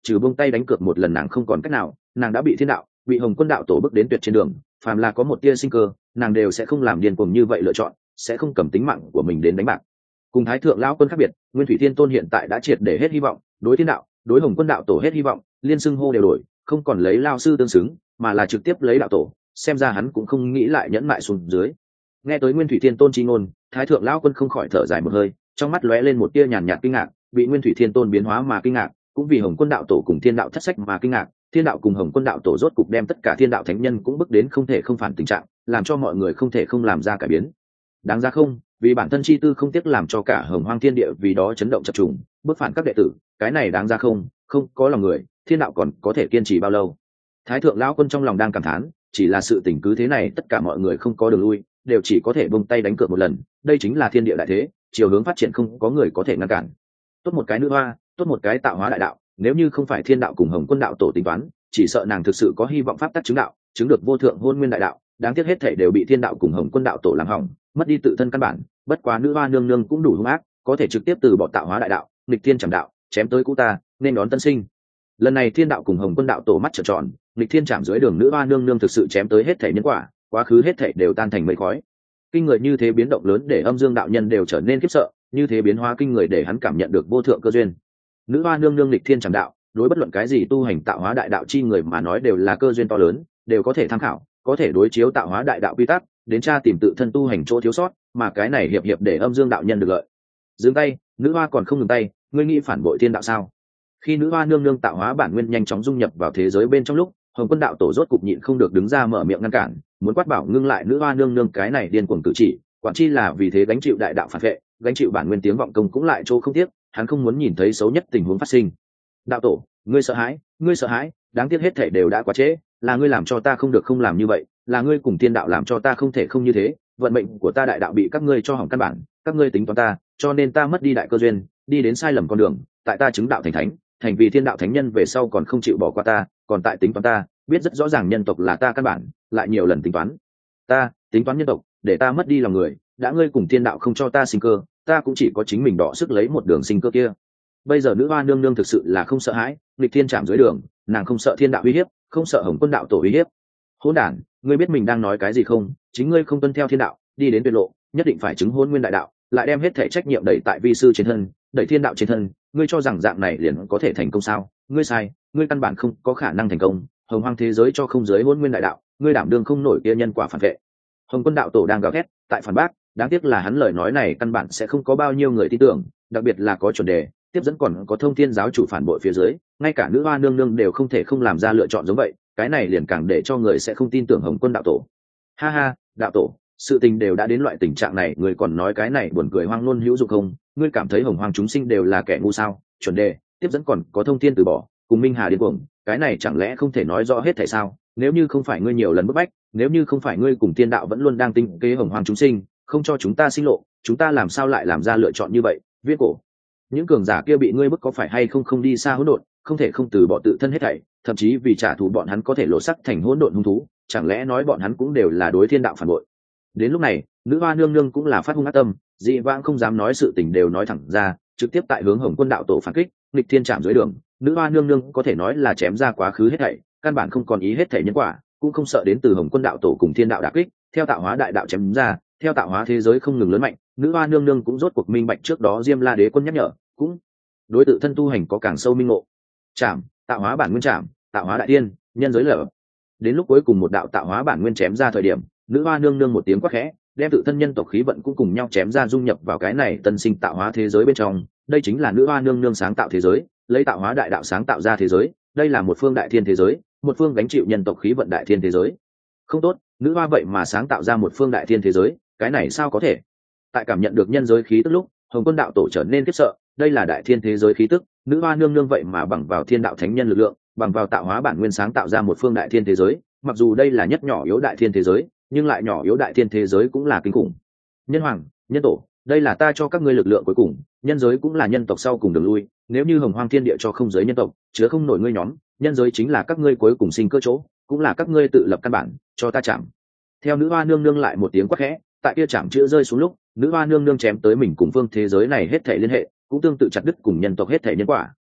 trừ buông tay đánh cược một lần nàng không còn cách nào, nàng đã bị thiên đạo, bị Hồng Quân đạo tổ bước đến tuyệt trên đường, phàm là có một tia sinh cơ, nàng đều sẽ không làm điên cuồng như vậy lựa chọn, sẽ không cầm tính mạng của mình đến đánh bạc. Cùng Thái thượng lão quân khác biệt, Nguyên Thủy Thiên Tôn hiện tại đã triệt để hết hy vọng, đối thiên đạo, đối Hồng Quân đạo tổ hết hy vọng, liên xưng hô đều đổi, không còn lấy lao sư tương xứng, mà là trực tiếp lấy đạo tổ, xem ra hắn cũng không nghĩ lại nhẫn mại xuống dưới. Nghe tới Nguyên Thủy Thiên Tôn chi ngôn, Thái thượng lão quân không khỏi thở dài một hơi, trong mắt lóe lên một tia nhàn nhạt kinh ngạc, bị Nguyên Thủy Thiên Tôn biến hóa mà kinh ngạc, cũng vì Hồng Quân đạo tổ cùng thiên đạo thất sách mà kinh ngạc. Thiên đạo cùng Hồng Quân đạo tổ rốt cục đem tất cả thiên đạo thánh nhân cũng bước đến không thể không phản tình trạng, làm cho mọi người không thể không làm ra cải biến. Đáng ra không, vì bản thân chi tư không tiếc làm cho cả Hồng Hoang thiên địa vì đó chấn động chập trùng, bước phản các đệ tử, cái này đáng ra không, không có lòng người, thiên đạo còn có thể kiên trì bao lâu? Thái thượng lão quân trong lòng đang cảm thán, chỉ là sự tình cứ thế này tất cả mọi người không có đường lui, đều chỉ có thể buông tay đánh cược một lần, đây chính là thiên địa đại thế, chiều hướng phát triển không có người có thể ngăn cản. Tốt một cái nữ hoa, tốt một cái tạo hóa đại đạo, nếu như không phải thiên đạo cùng Hồng Quân đạo tổ tính toán, chỉ sợ nàng thực sự có hy vọng pháp tắc chứng đạo, chứng được vô thượng hôn nguyên đại đạo, đáng tiếc hết thảy đều bị thiên đạo cùng Hồng Quân đạo tổ làm hỏng, mất đi tự thân căn bản. Bất quá nữ hoa nương nương cũng đủ hung ác, có thể trực tiếp từ bỏ tạo hóa đại đạo, nghịch thiên trảm đạo, chém tới cũ ta, nên đón tân sinh. Lần này thiên đạo cùng Hồng Quân đạo tổ mắt trợn tròn, nghịch thiên trảm dưới đường nữ hoa nương nương thực sự chém tới hết thảy nhân quả, quá khứ hết thảy đều tan thành mây khói. Kinh người như thế biến động lớn để Âm Dương đạo nhân đều trở nên khiếp sợ, như thế biến hóa kinh người để hắn cảm nhận được vô thượng cơ duyên. Nữ hoa nương nương nghịch thiên trảm đạo, đối bất luận cái gì tu hành tạo hóa đại đạo chi người mà nói đều là cơ duyên to lớn, đều có thể tham khảo, có thể đối chiếu tạo hóa đại đạo quy tắc, đến tra tìm tự thân tu hành chỗ thiếu sót, mà cái này hiệp hiệp để Âm Dương đạo nhân được lợi. Dừng tay, nữ hoa còn không ngừng tay, ngươi nghĩ phản bội thiên đạo sao? Khi nữ hoa nương nương tạo hóa bản nguyên nhanh chóng dung nhập vào thế giới bên trong lúc, Hồng Quân đạo tổ rốt cục nhịn không được đứng ra mở miệng ngăn cản, muốn quát bảo ngưng lại nữ hoa nương nương cái này điên cuồng cử chỉ, quản chi là vì thế gánh chịu đại đạo phản vệ, gánh chịu bản nguyên tiếng vọng công cũng lại chỗ không tiếc, hắn không muốn nhìn thấy xấu nhất tình huống phát sinh. Đạo tổ, ngươi sợ hãi, đáng tiếc hết thảy đều đã quá trễ, là ngươi làm cho ta không được không làm như vậy, là ngươi cùng thiên đạo làm cho ta không thể không như thế, vận mệnh của ta đại đạo bị các ngươi cho hỏng căn bản, các ngươi tính toán ta, cho nên ta mất đi đại cơ duyên, đi đến sai lầm con đường, tại ta chứng đạo thành thánh, thành vì thiên đạo thánh nhân về sau còn không chịu bỏ qua ta, còn tại tính toán ta, biết rất rõ ràng nhân tộc là ta căn bản, lại nhiều lần tính toán ta, tính toán nhân tộc, để ta mất đi lòng người, đã ngươi cùng thiên đạo không cho ta sinh cơ, ta cũng chỉ có chính mình đọ sức lấy một đường sinh cơ kia. Bây giờ nữ hoa nương nương thực sự là không sợ hãi, nghịch thiên chạm dưới đường, nàng không sợ thiên đạo uy hiếp, không sợ Hồng Quân đạo tổ uy hiếp. Hỗn đản, ngươi biết mình đang nói cái gì không? Chính ngươi không tuân theo thiên đạo, đi đến tuyệt lộ, nhất định phải chứng hôn nguyên đại đạo, lại đem hết thể trách nhiệm đẩy tại vi sư trên thân, đẩy thiên đạo trên thân, ngươi cho rằng dạng này liền có thể thành công sao? Ngươi sai, ngươi căn bản không có khả năng thành công. Hồng Hoang thế giới cho không giới hôn nguyên đại đạo, ngươi đảm đương không nổi kia nhân quả phản vệ. Hồng Quân đạo tổ đang gào thét, tại phản bác, đáng tiếc là hắn lời nói này căn bản sẽ không có bao nhiêu người tin tưởng, đặc biệt là có chuẩn đề, tiếp dẫn còn có Thông Thiên giáo chủ phản bội phía dưới, ngay cả nữ hoa nương nương đều không thể không làm ra lựa chọn giống vậy, cái này liền càng để cho người sẽ không tin tưởng Hồng Quân đạo tổ. Ha ha, đạo tổ, sự tình đều đã đến loại tình trạng này, người còn nói cái này buồn cười hoang ngôn hữu dụng không? Ngươi cảm thấy Hồng Hoang chúng sinh đều là kẻ ngu sao? Chuẩn đề, tiếp dẫn còn có Thông Thiên từ bỏ, cùng Minh Hà điên cuồng, cái này chẳng lẽ không thể nói rõ hết tại sao? Nếu như không phải ngươi nhiều lần bức bách, nếu như không phải ngươi cùng thiên đạo vẫn luôn đang tinh kế Hồng Hoang chúng sinh, không cho chúng ta sinh lộ, chúng ta làm sao lại làm ra lựa chọn như vậy? Viễn cổ, những cường giả kia bị ngươi bức có phải hay không đi xa hỗn độn, không thể không từ bỏ tự thân hết thảy, thậm chí vì trả thù bọn hắn có thể lộ sắc thành hỗn độn hung thú, chẳng lẽ nói bọn hắn cũng đều là đối thiên đạo phản bội? Đến lúc này, nữ hoa nương nương cũng là phát hung ác tâm, dị vãng không dám nói sự tình đều nói thẳng ra, trực tiếp tại hướng Hồng Quân đạo tổ phản kích, nghịch thiên chạm dưới đường, nữ hoa nương nương có thể nói là chém ra quá khứ hết thảy, căn bản không còn ý hết thảy nhân quả, cũng không sợ đến từ Hồng Quân đạo tổ cùng thiên đạo đả kích, theo tạo hóa đại đạo chém ra, theo tạo hóa thế giới không ngừng lớn mạnh, nữ hoa nương nương cũng rốt cuộc minh bạch trước đó Diêm La Đế quân nhắc nhở, cũng đối tự thân tu hành có càng sâu minh ngộ. Chạm, tạo hóa bản nguyên chạm, tạo hóa đại tiên, nhân giới lở. Đến lúc cuối cùng một đạo tạo hóa bản nguyên chém ra thời điểm, nữ hoa nương nương một tiếng quát khẽ, đem tự thân nhân tộc khí vận cũng cùng nhau chém ra dung nhập vào cái này tân sinh tạo hóa thế giới bên trong. Đây chính là nữ hoa nương nương sáng tạo thế giới, lấy tạo hóa đại đạo sáng tạo ra thế giới, đây là một phương đại thiên thế giới, một phương gánh chịu nhân tộc khí vận đại thiên thế giới. Không tốt, nữ hoa vậy mà sáng tạo ra một phương đại thiên thế giới, cái này sao có thể? Tại cảm nhận được nhân giới khí tức lúc, Hồng Quân đạo tổ trở nên khiếp sợ, đây là đại thiên thế giới khí tức, nữ hoa nương nương vậy mà bằng vào thiên đạo thánh nhân lực lượng, bằng vào tạo hóa bản nguyên sáng tạo ra một phương đại thiên thế giới, mặc dù đây là nhất nhỏ yếu đại thiên thế giới, nhưng lại nhỏ yếu đại thiên thế giới cũng là kinh khủng. Nhân hoàng, nhân tổ, đây là ta cho các ngươi lực lượng cuối cùng, nhân giới cũng là nhân tộc sau cùng đường lui, nếu như Hồng Hoang thiên địa cho không giới nhân tộc, chứa không nổi ngươi nhóm, nhân giới chính là các ngươi cuối cùng sinh cơ chỗ, cũng là các ngươi tự lập căn bản, cho ta chạm. Theo nữ hoa nương nương lại một tiếng quát khẽ, tại kia chạm chữ rơi xuống lúc, nữ hoa nương nương chém tới mình cùng phương thế giới này hết thảy liên hệ, cũng tương tự chặt đứt cùng nhân tộc hết thảy nhân quả,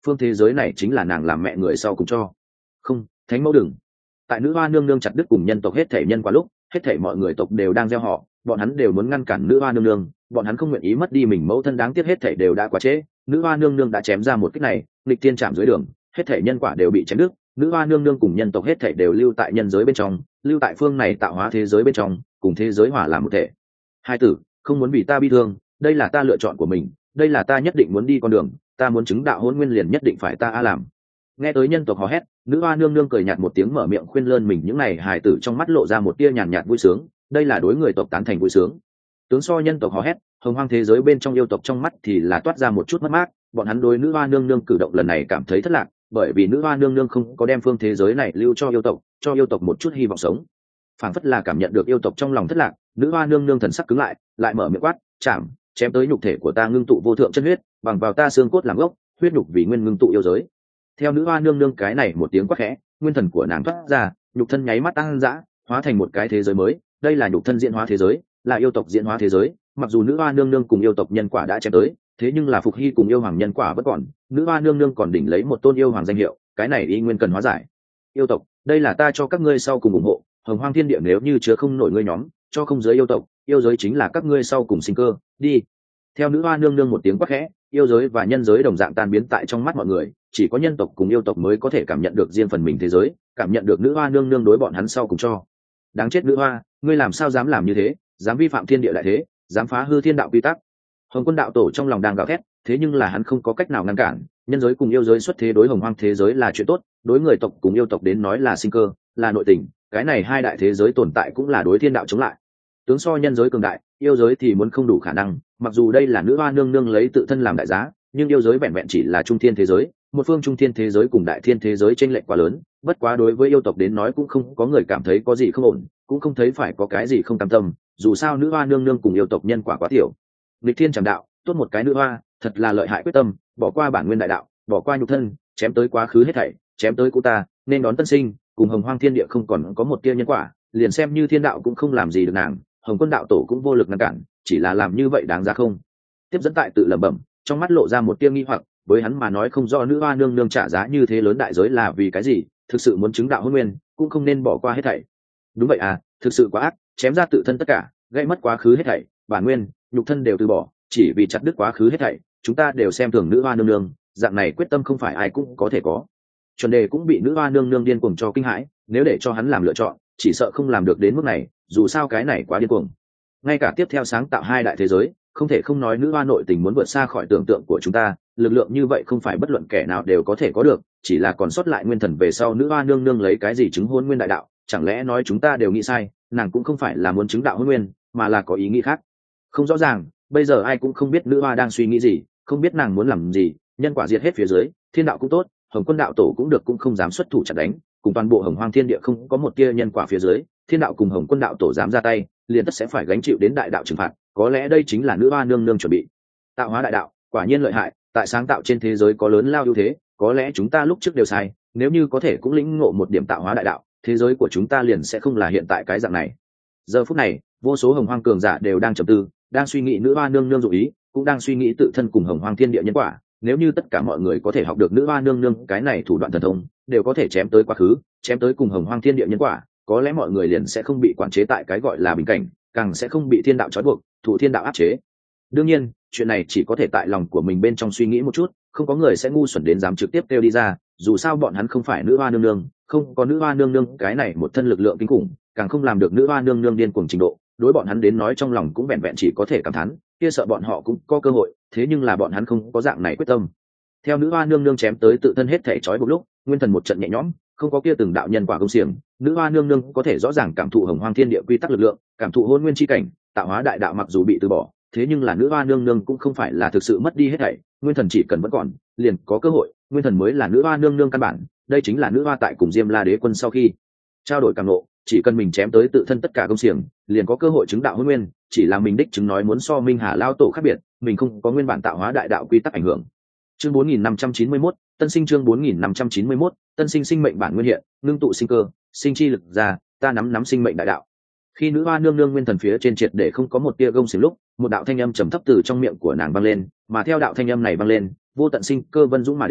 phương thế giới này chính là nàng làm mẹ người sau cùng cho. Không, thánh mẫu đừng. Tại nữ hoa nương nương chặt đứt cùng nhân tộc hết thể nhân quả lúc, hết thể mọi người tộc đều đang gieo họ, bọn hắn đều muốn ngăn cản nữ hoa nương nương, bọn hắn không nguyện ý mất đi mình mẫu thân, đáng tiếc hết thể đều đã quá trễ. Nữ hoa nương nương đã chém ra một kích này, nghịch thiên chạm dưới đường, hết thể nhân quả đều bị chém đứt. Nữ hoa nương nương cùng nhân tộc hết thể đều lưu tại nhân giới bên trong, lưu tại phương này tạo hóa thế giới bên trong, cùng thế giới hòa làm một thể. Hai tử, không muốn vì ta bi thương, đây là ta lựa chọn của mình, đây là ta nhất định muốn đi con đường, ta muốn chứng đạo hôn nguyên liền nhất định phải ta làm. Nghe tới nhân tộc hò hét, nữ hoa nương nương cười nhạt một tiếng, mở miệng khuyên lơn mình. Những này hài tử trong mắt lộ ra một tia nhàn nhạt vui sướng, đây là đối người tộc tán thành vui sướng. Tướng so nhân tộc hò hét, hồng hoang thế giới bên trong yêu tộc trong mắt thì là toát ra một chút mất mát, bọn hắn đối nữ hoa nương nương cử động lần này cảm thấy thất lạc, bởi vì nữ hoa nương nương không có đem phương thế giới này lưu cho yêu tộc một chút hy vọng sống. Phảng phất là cảm nhận được yêu tộc trong lòng thất lạc, nữ hoa nương nương thần sắc cứng lại mở miệng quát, chém tới nhục thể của ta, ngưng tụ vô thượng chân huyết, bằng vào ta xương cốt làm gốc, huyết nhục vì nguyên, ngưng tụ yêu giới. Theo nữ hoa nương nương cái này một tiếng quát khẽ, nguyên thần của nàng thoát ra, nhục thân nháy mắt tăng dã, hóa thành một cái thế giới mới. Đây là nhục thân diễn hóa thế giới, là yêu tộc diễn hóa thế giới. Mặc dù nữ hoa nương nương cùng yêu tộc nhân quả đã chém tới, thế nhưng là phục hy cùng yêu hoàng nhân quả vẫn còn, nữ hoa nương nương còn đỉnh lấy một tôn yêu hoàng danh hiệu, cái này y nguyên cần hóa giải. Yêu tộc, đây là ta cho các ngươi sau cùng ủng hộ, hồng hoang thiên địa nếu như chứa không nổi ngươi nhóm, cho không giới yêu tộc, yêu giới chính là các ngươi sau cùng sinh cơ, đi. Theo nữ hoa nương nương một tiếng quát khẽ, yêu giới và nhân giới đồng dạng tan biến tại trong mắt mọi người, chỉ có nhân tộc cùng yêu tộc mới có thể cảm nhận được riêng phần mình thế giới, cảm nhận được nữ hoa nương nương đối bọn hắn sau cùng cho. Đáng chết nữ hoa, ngươi làm sao dám làm như thế, dám vi phạm thiên địa đại thế, dám phá hư thiên đạo quy tắc. Hồng Quân đạo tổ trong lòng đang gào thét, thế nhưng là hắn không có cách nào ngăn cản. Nhân giới cùng yêu giới xuất thế đối hồng hoang thế giới là chuyện tốt, đối người tộc cùng yêu tộc đến nói là sinh cơ, là nội tình, cái này hai đại thế giới tồn tại cũng là đối thiên đạo chống lại. Tướng so nhân giới cường đại, yêu giới thì muốn không đủ khả năng, mặc dù đây là nữ hoa nương nương lấy tự thân làm đại giá, nhưng yêu giới vẹn vẹn chỉ là trung thiên thế giới, một phương trung thiên thế giới cùng đại thiên thế giới chênh lệch quá lớn, bất quá đối với yêu tộc đến nói cũng không có người cảm thấy có gì không ổn, cũng không thấy phải có cái gì không cam tâm, dù sao nữ hoa nương nương cùng yêu tộc nhân quả quá tiểu. Lịch thiên trảm đạo, tốt một cái nữ hoa, thật là lợi hại quyết tâm, bỏ qua bản nguyên đại đạo, bỏ qua nhục thân, chém tới quá khứ hết thảy, chém tới cụ ta, nên đón tân sinh, cùng hồng hoang thiên địa không còn có một tia nhân quả, liền xem như thiên đạo cũng không làm gì được nàng, Hồng Quân đạo tổ cũng vô lực ngăn cản, chỉ là làm như vậy đáng ra không? Tiếp dẫn tại tự lẩm bẩm, trong mắt lộ ra một tia nghi hoặc, với hắn mà nói không rõ nữ hoa nương nương trả giá như thế lớn đại giới là vì cái gì, thực sự muốn chứng đạo hôn nguyên, cũng không nên bỏ qua hết thảy. Đúng vậy à, thực sự quá ác, chém ra tự thân tất cả, gây mất quá khứ hết thảy, bản nguyên, nhục thân đều từ bỏ, chỉ vì chặt đứt quá khứ hết thảy, chúng ta đều xem thường nữ hoa nương nương, dạng này quyết tâm không phải ai cũng có thể có. Chuẩn đề cũng bị nữ hoa nương nương điên cuồng cho kinh hãi, nếu để cho hắn làm lựa chọn, chỉ sợ không làm được đến mức này, dù sao cái này quá điên cuồng. Ngay cả tiếp theo sáng tạo hai đại thế giới, không thể không nói nữ hoa nội tình muốn vượt xa khỏi tưởng tượng của chúng ta, lực lượng như vậy không phải bất luận kẻ nào đều có thể có được, chỉ là còn sót lại nguyên thần về sau nữ hoa nương nương lấy cái gì chứng hôn nguyên đại đạo, chẳng lẽ nói chúng ta đều nghĩ sai, nàng cũng không phải là muốn chứng đạo hôn nguyên, mà là có ý nghĩ khác. Không rõ ràng, bây giờ ai cũng không biết nữ hoa đang suy nghĩ gì, không biết nàng muốn làm gì, nhân quả diệt hết phía dưới, thiên đạo cũng tốt, Hồng Quân đạo tổ cũng được, cũng không dám xuất thủ chặt đánh, cùng toàn bộ hồng hoang thiên địa không có một tia nhân quả phía dưới, thiên đạo cùng Hồng Quân đạo tổ dám ra tay, liền tất sẽ phải gánh chịu đến đại đạo trừng phạt, có lẽ đây chính là nữ hoa nương nương chuẩn bị. Tạo hóa đại đạo quả nhiên lợi hại, tại sáng tạo trên thế giới có lớn lao ưu thế, có lẽ chúng ta lúc trước đều sai, nếu như có thể cũng lĩnh ngộ một điểm tạo hóa đại đạo, thế giới của chúng ta liền sẽ không là hiện tại cái dạng này. Giờ phút này, vô số hồng hoang cường giả đều đang trầm tư, đang suy nghĩ nữ hoa nương nương dụ ý, cũng đang suy nghĩ tự thân cùng hồng hoang thiên địa nhân quả. Nếu như tất cả mọi người có thể học được nữ hoa nương nương cái này thủ đoạn thần thông, đều có thể chém tới quá khứ, chém tới cùng hồng hoang thiên địa nhân quả, có lẽ mọi người liền sẽ không bị quản chế tại cái gọi là bình cảnh, càng sẽ không bị thiên đạo trói buộc, thụ thiên đạo áp chế. Đương nhiên, chuyện này chỉ có thể tại lòng của mình bên trong suy nghĩ một chút, không có người sẽ ngu xuẩn đến dám trực tiếp kêu đi ra, dù sao bọn hắn không phải nữ hoa nương nương, không có nữ hoa nương nương cái này một thân lực lượng kinh khủng, càng không làm được nữ hoa nương nương điên cuồng trình độ, đối bọn hắn đến nói trong lòng cũng vẹn vẹn chỉ có thể cảm thán, kia sợ bọn họ cũng có cơ hội, thế nhưng là bọn hắn không có dạng này quyết tâm. Theo nữ hoa nương nương chém tới tự thân hết thể trói buộc lúc, nguyên thần một trận nhẹ nhõm, không có kia từng đạo nhân quả công xiềng, nữ hoa nương nương có thể rõ ràng cảm thụ hồng hoang thiên địa quy tắc lực lượng, cảm thụ hôn nguyên chi cảnh, tạo hóa đại đạo mặc dù bị từ bỏ, thế nhưng là nữ hoa nương nương cũng không phải là thực sự mất đi hết thảy, nguyên thần chỉ cần vẫn còn, liền có cơ hội, nguyên thần mới là nữ hoa nương nương căn bản, đây chính là nữ hoa tại cùng Diêm La Đế quân sau khi trao đổi cảm ngộ, chỉ cần mình chém tới tự thân tất cả công xiềng, liền có cơ hội chứng đạo hôn nguyên, chỉ là mình đích chứng nói muốn so Minh Hà lao tổ khác biệt, mình không có nguyên bản tạo hóa đại đạo quy tắc ảnh hưởng. Chương 4591, tân sinh chương 4591, tân sinh sinh mệnh bản nguyên hiện, ngưng tụ sinh cơ, sinh chi lực ra, ta nắm sinh mệnh đại đạo. Khi nữ hoa nương nương nguyên thần phía trên triệt để không có một tia gông xiềng lúc, một đạo thanh âm trầm thấp từ trong miệng của nàng vang lên, mà theo đạo thanh âm này vang lên, vô tận sinh cơ vân dũng mà đến,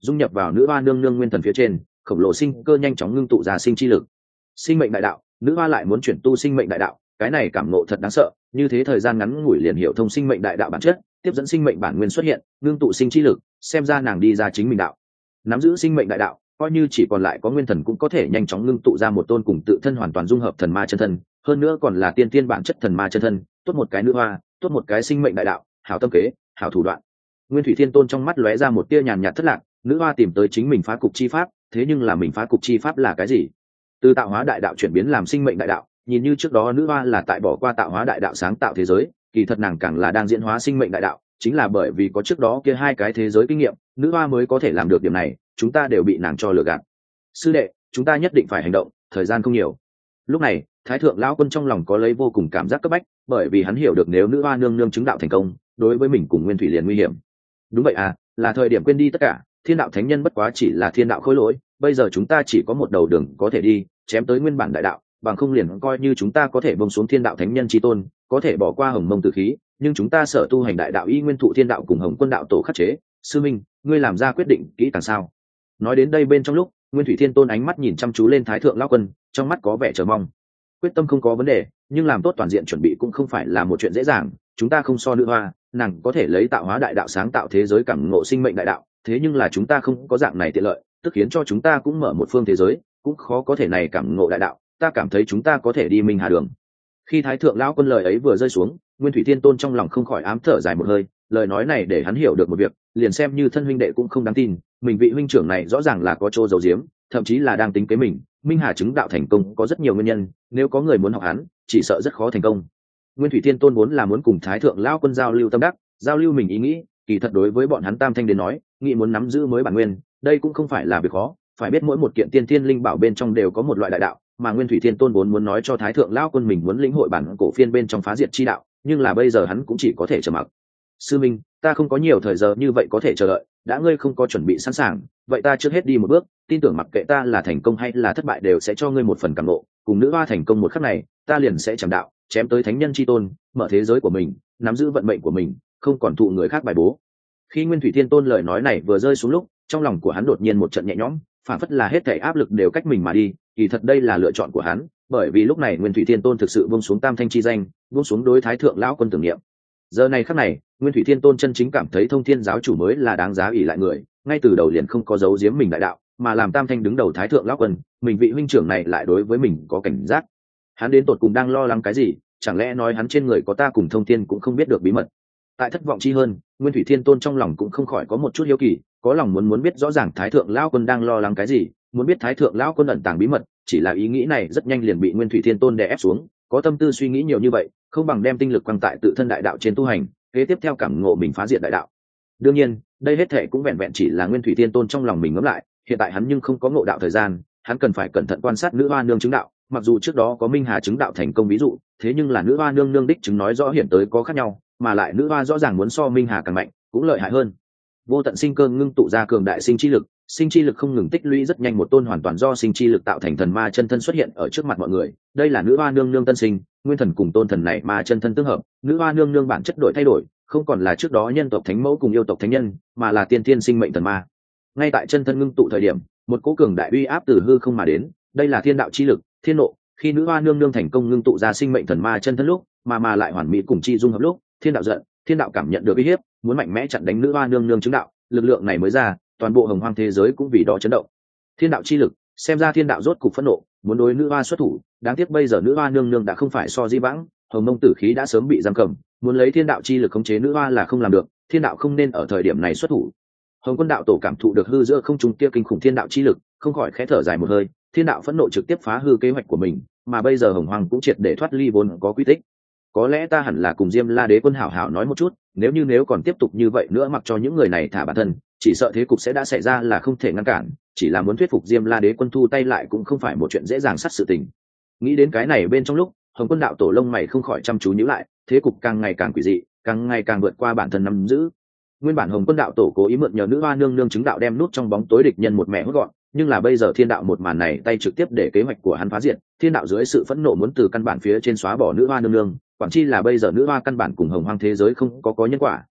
dung nhập vào nữ hoa nương nương nguyên thần phía trên, khổng lồ sinh cơ nhanh chóng ngưng tụ ra sinh chi lực. Sinh mệnh đại đạo, nữ hoa lại muốn chuyển tu sinh mệnh đại đạo, cái này cảm ngộ thật đáng sợ, như thế thời gian ngắn ngủi liền hiểu thông sinh mệnh đại đạo bản chất, tiếp dẫn sinh mệnh bản nguyên xuất hiện, ngưng tụ sinh chi lực, xem ra nàng đi ra chính mình đạo. Nắm giữ sinh mệnh đại đạo, coi như chỉ còn lại có nguyên thần cũng có thể nhanh chóng ngưng tụ ra một tôn cùng tự thân hoàn toàn dung hợp thần ma chân thân, hơn nữa còn là tiên tiên bản chất thần ma chân thân, tốt một cái nữ hoa, tốt một cái sinh mệnh đại đạo, hảo tâm kế, hảo thủ đoạn. Nguyên Thủy Thiên Tôn trong mắt lóe ra một tia nhàn nhạt thất lạc, nữ hoa tìm tới chính mình phá cục chi pháp, thế nhưng là mình phá cục chi pháp là cái gì? Từ tạo hóa đại đạo chuyển biến làm sinh mệnh đại đạo, nhìn như trước đó nữ hoa là tại bỏ qua tạo hóa đại đạo sáng tạo thế giới, kỳ thật nàng càng là đang diễn hóa sinh mệnh đại đạo, chính là bởi vì có trước đó kia hai cái thế giới kinh nghiệm, nữ hoa mới có thể làm được điểm này, chúng ta đều bị nàng cho lừa gạt. Sư đệ, chúng ta nhất định phải hành động, thời gian không nhiều. Lúc này, Thái thượng lão quân trong lòng có lấy vô cùng cảm giác cấp bách, bởi vì hắn hiểu được nếu nữ hoa nương nương chứng đạo thành công, đối với mình cùng Nguyên Thủy liền nguy hiểm. Đúng vậy à, là thời điểm quên đi tất cả, thiên đạo thánh nhân bất quá chỉ là thiên đạo khối lỗi, bây giờ chúng ta chỉ có một đầu đường có thể đi, chém tới nguyên bản đại đạo, bằng không liền coi như chúng ta có thể bông xuống thiên đạo thánh nhân chi tôn, có thể bỏ qua hồng mông tử khí, nhưng chúng ta sở tu hành đại đạo y nguyên thụ thiên đạo cùng hồng quân đạo tổ khắc chế. Sư minh, ngươi làm ra quyết định kỹ càng sao? Nói đến đây bên trong lúc, Nguyên Thủy Thiên Tôn ánh mắt nhìn chăm chú lên Thái thượng lão quân, trong mắt có vẻ chờ mong. Quyết tâm không có vấn đề, nhưng làm tốt toàn diện chuẩn bị cũng không phải là một chuyện dễ dàng, chúng ta không so nữ hoa, nàng có thể lấy tạo hóa đại đạo sáng tạo thế giới cảm ngộ sinh mệnh đại đạo, thế nhưng là chúng ta không có dạng này tiện lợi, tức khiến cho chúng ta cũng mở một phương thế giới, cũng khó có thể này cảm ngộ đại đạo, ta cảm thấy chúng ta có thể đi minh hà đường. Khi Thái thượng lão quân lời ấy vừa rơi xuống, Nguyên Thủy Thiên Tôn trong lòng không khỏi ám thở dài một hơi, lời nói này để hắn hiểu được một việc, liền xem như thân huynh đệ cũng không đáng tin, mình vị huynh trưởng này rõ ràng là có chỗ giấu giếm, thậm chí là đang tính kế mình. Minh hà chứng đạo thành công có rất nhiều nguyên nhân, nếu có người muốn học hắn, chỉ sợ rất khó thành công. Nguyên Thủy Thiên Tôn vốn là muốn cùng Thái thượng lão quân giao lưu tâm đắc, giao lưu mình ý nghĩ, kỳ thật đối với bọn hắn Tam Thanh đến nói, nghĩ muốn nắm giữ mới bản nguyên, đây cũng không phải là việc khó, phải biết mỗi một kiện tiên thiên linh bảo bên trong đều có một loại đại đạo, mà Nguyên Thủy Thiên Tôn vốn muốn nói cho Thái thượng lão quân mình muốn lĩnh hội bản cổ phiên bên trong phá diệt chi đạo, nhưng là bây giờ hắn cũng chỉ có thể chờ mặc. Sư minh, ta không có nhiều thời giờ như vậy có thể chờ đợi, đã ngươi không có chuẩn bị sẵn sàng, vậy ta trước hết đi một bước, tin tưởng mặc kệ ta là thành công hay là thất bại đều sẽ cho ngươi một phần cảm ngộ, cùng nữ hoa thành công một khắc này, ta liền sẽ chạm đạo, chém tới thánh nhân chi tôn, mở thế giới của mình, nắm giữ vận mệnh của mình, không còn thụ người khác bài bố. Khi Nguyên Thủy Thiên Tôn lời nói này vừa rơi xuống lúc, trong lòng của hắn đột nhiên một trận nhẹ nhõm, phản phất là hết thảy áp lực đều cách mình mà đi, kỳ thật đây là lựa chọn của hắn, bởi vì lúc này Nguyên Thủy Thiên Tôn thực sự buông xuống Tam Thanh chi danh, buông xuống đối Thái thượng lão quân tưởng niệm. Giờ này khắc này, Nguyên Thủy Thiên Tôn chân chính cảm thấy Thông Thiên giáo chủ mới là đáng giá ỷ lại người, ngay từ đầu liền không có giấu giếm mình đại đạo, mà làm Tam Thanh đứng đầu Thái thượng lão quân, mình vị huynh trưởng này lại đối với mình có cảnh giác. Hắn đến tột cùng đang lo lắng cái gì? Chẳng lẽ nói hắn trên người có ta cùng Thông Thiên cũng không biết được bí mật? Tại thất vọng chi hơn, Nguyên Thủy Thiên Tôn trong lòng cũng không khỏi có một chút hiếu kỳ, có lòng muốn biết rõ ràng Thái thượng lão quân đang lo lắng cái gì, muốn biết Thái thượng lão quân ẩn tàng bí mật, chỉ là ý nghĩ này rất nhanh liền bị Nguyên Thủy Thiên Tôn đè ép xuống, có tâm tư suy nghĩ nhiều như vậy, không bằng đem tinh lực quang tại tự thân đại đạo trên tu hành, kế tiếp theo cảm ngộ mình phá diệt đại đạo. Đương nhiên, đây hết thệ cũng vẹn vẹn chỉ là Nguyên Thủy Thiên Tôn trong lòng mình ngẫm lại, hiện tại hắn nhưng không có ngộ đạo thời gian, hắn cần phải cẩn thận quan sát nữ hoa nương chứng đạo, mặc dù trước đó có Minh Hà chứng đạo thành công ví dụ, thế nhưng là nữ hoa nương nương đích chứng nói rõ hiện tới có khác nhau, mà lại nữ hoa rõ ràng muốn so Minh Hà càng mạnh, cũng lợi hại hơn. Vô tận sinh cơ ngưng tụ ra cường đại sinh chi lực không ngừng tích lũy, rất nhanh một tôn hoàn toàn do sinh chi lực tạo thành thần ma chân thân xuất hiện ở trước mặt mọi người. Đây là nữ hoa nương nương tân sinh, nguyên thần cùng tôn thần này ma chân thân tương hợp, nữ hoa nương nương bản chất đổi thay đổi, không còn là trước đó nhân tộc thánh mẫu cùng yêu tộc thánh nhân, mà là tiên thiên sinh mệnh thần ma. Ngay tại chân thân ngưng tụ thời điểm, một cỗ cường đại uy áp từ hư không mà đến, đây là thiên đạo chi lực, thiên nộ. Khi nữ hoa nương nương thành công ngưng tụ ra sinh mệnh thần ma chân thân lúc, mà lại hoàn mỹ cùng chi dung hợp lúc, thiên đạo giận, thiên đạo cảm nhận được uy hiếp, muốn mạnh mẽ chặn đánh nữ hoa nương nương chứng đạo, lực lượng này mới ra, toàn bộ hồng hoang thế giới cũng vì đó chấn động. Thiên đạo chi lực, xem ra thiên đạo rốt cục phẫn nộ, muốn đối nữ hoa xuất thủ, đáng tiếc bây giờ nữ hoa nương nương đã không phải so di vãng, hồng mông tử khí đã sớm bị giam cầm, muốn lấy thiên đạo chi lực khống chế nữ hoa là không làm được, thiên đạo không nên ở thời điểm này xuất thủ. Hồng Quân đạo tổ cảm thụ được hư giữa không trung kia kinh khủng thiên đạo chi lực, không khỏi khẽ thở dài một hơi, thiên đạo phẫn nộ trực tiếp phá hư kế hoạch của mình, mà bây giờ hồng hoang cũng triệt để thoát ly vốn có quy tích. Có lẽ ta hẳn là cùng Diêm La Đế Quân hảo hảo nói một chút, nếu còn tiếp tục như vậy nữa mặc cho những người này thả bản thân, chỉ sợ thế cục sẽ đã xảy ra là không thể ngăn cản, chỉ là muốn thuyết phục Diêm La Đế Quân thu tay lại cũng không phải một chuyện dễ dàng sát sự tình. Nghĩ đến cái này bên trong lúc, Hồng Quân đạo tổ lông mày không khỏi chăm chú nhíu lại, thế cục càng ngày càng quỷ dị, càng ngày càng vượt qua bản thân nắm giữ. Nguyên bản Hồng Quân đạo tổ cố ý mượn nhờ nữ hoa nương nương chứng đạo đem nút trong bóng tối địch nhân một mẹ hốt gọn, nhưng là bây giờ thiên đạo một màn này tay trực tiếp để kế hoạch của hắn phá diệt, thiên đạo dưới sự phẫn nộ muốn từ căn bản phía trên xóa bỏ nữ hoa nương nương, quản chi là bây giờ nữ hoa căn bản cùng hồng hoang thế giới không có nhân quả,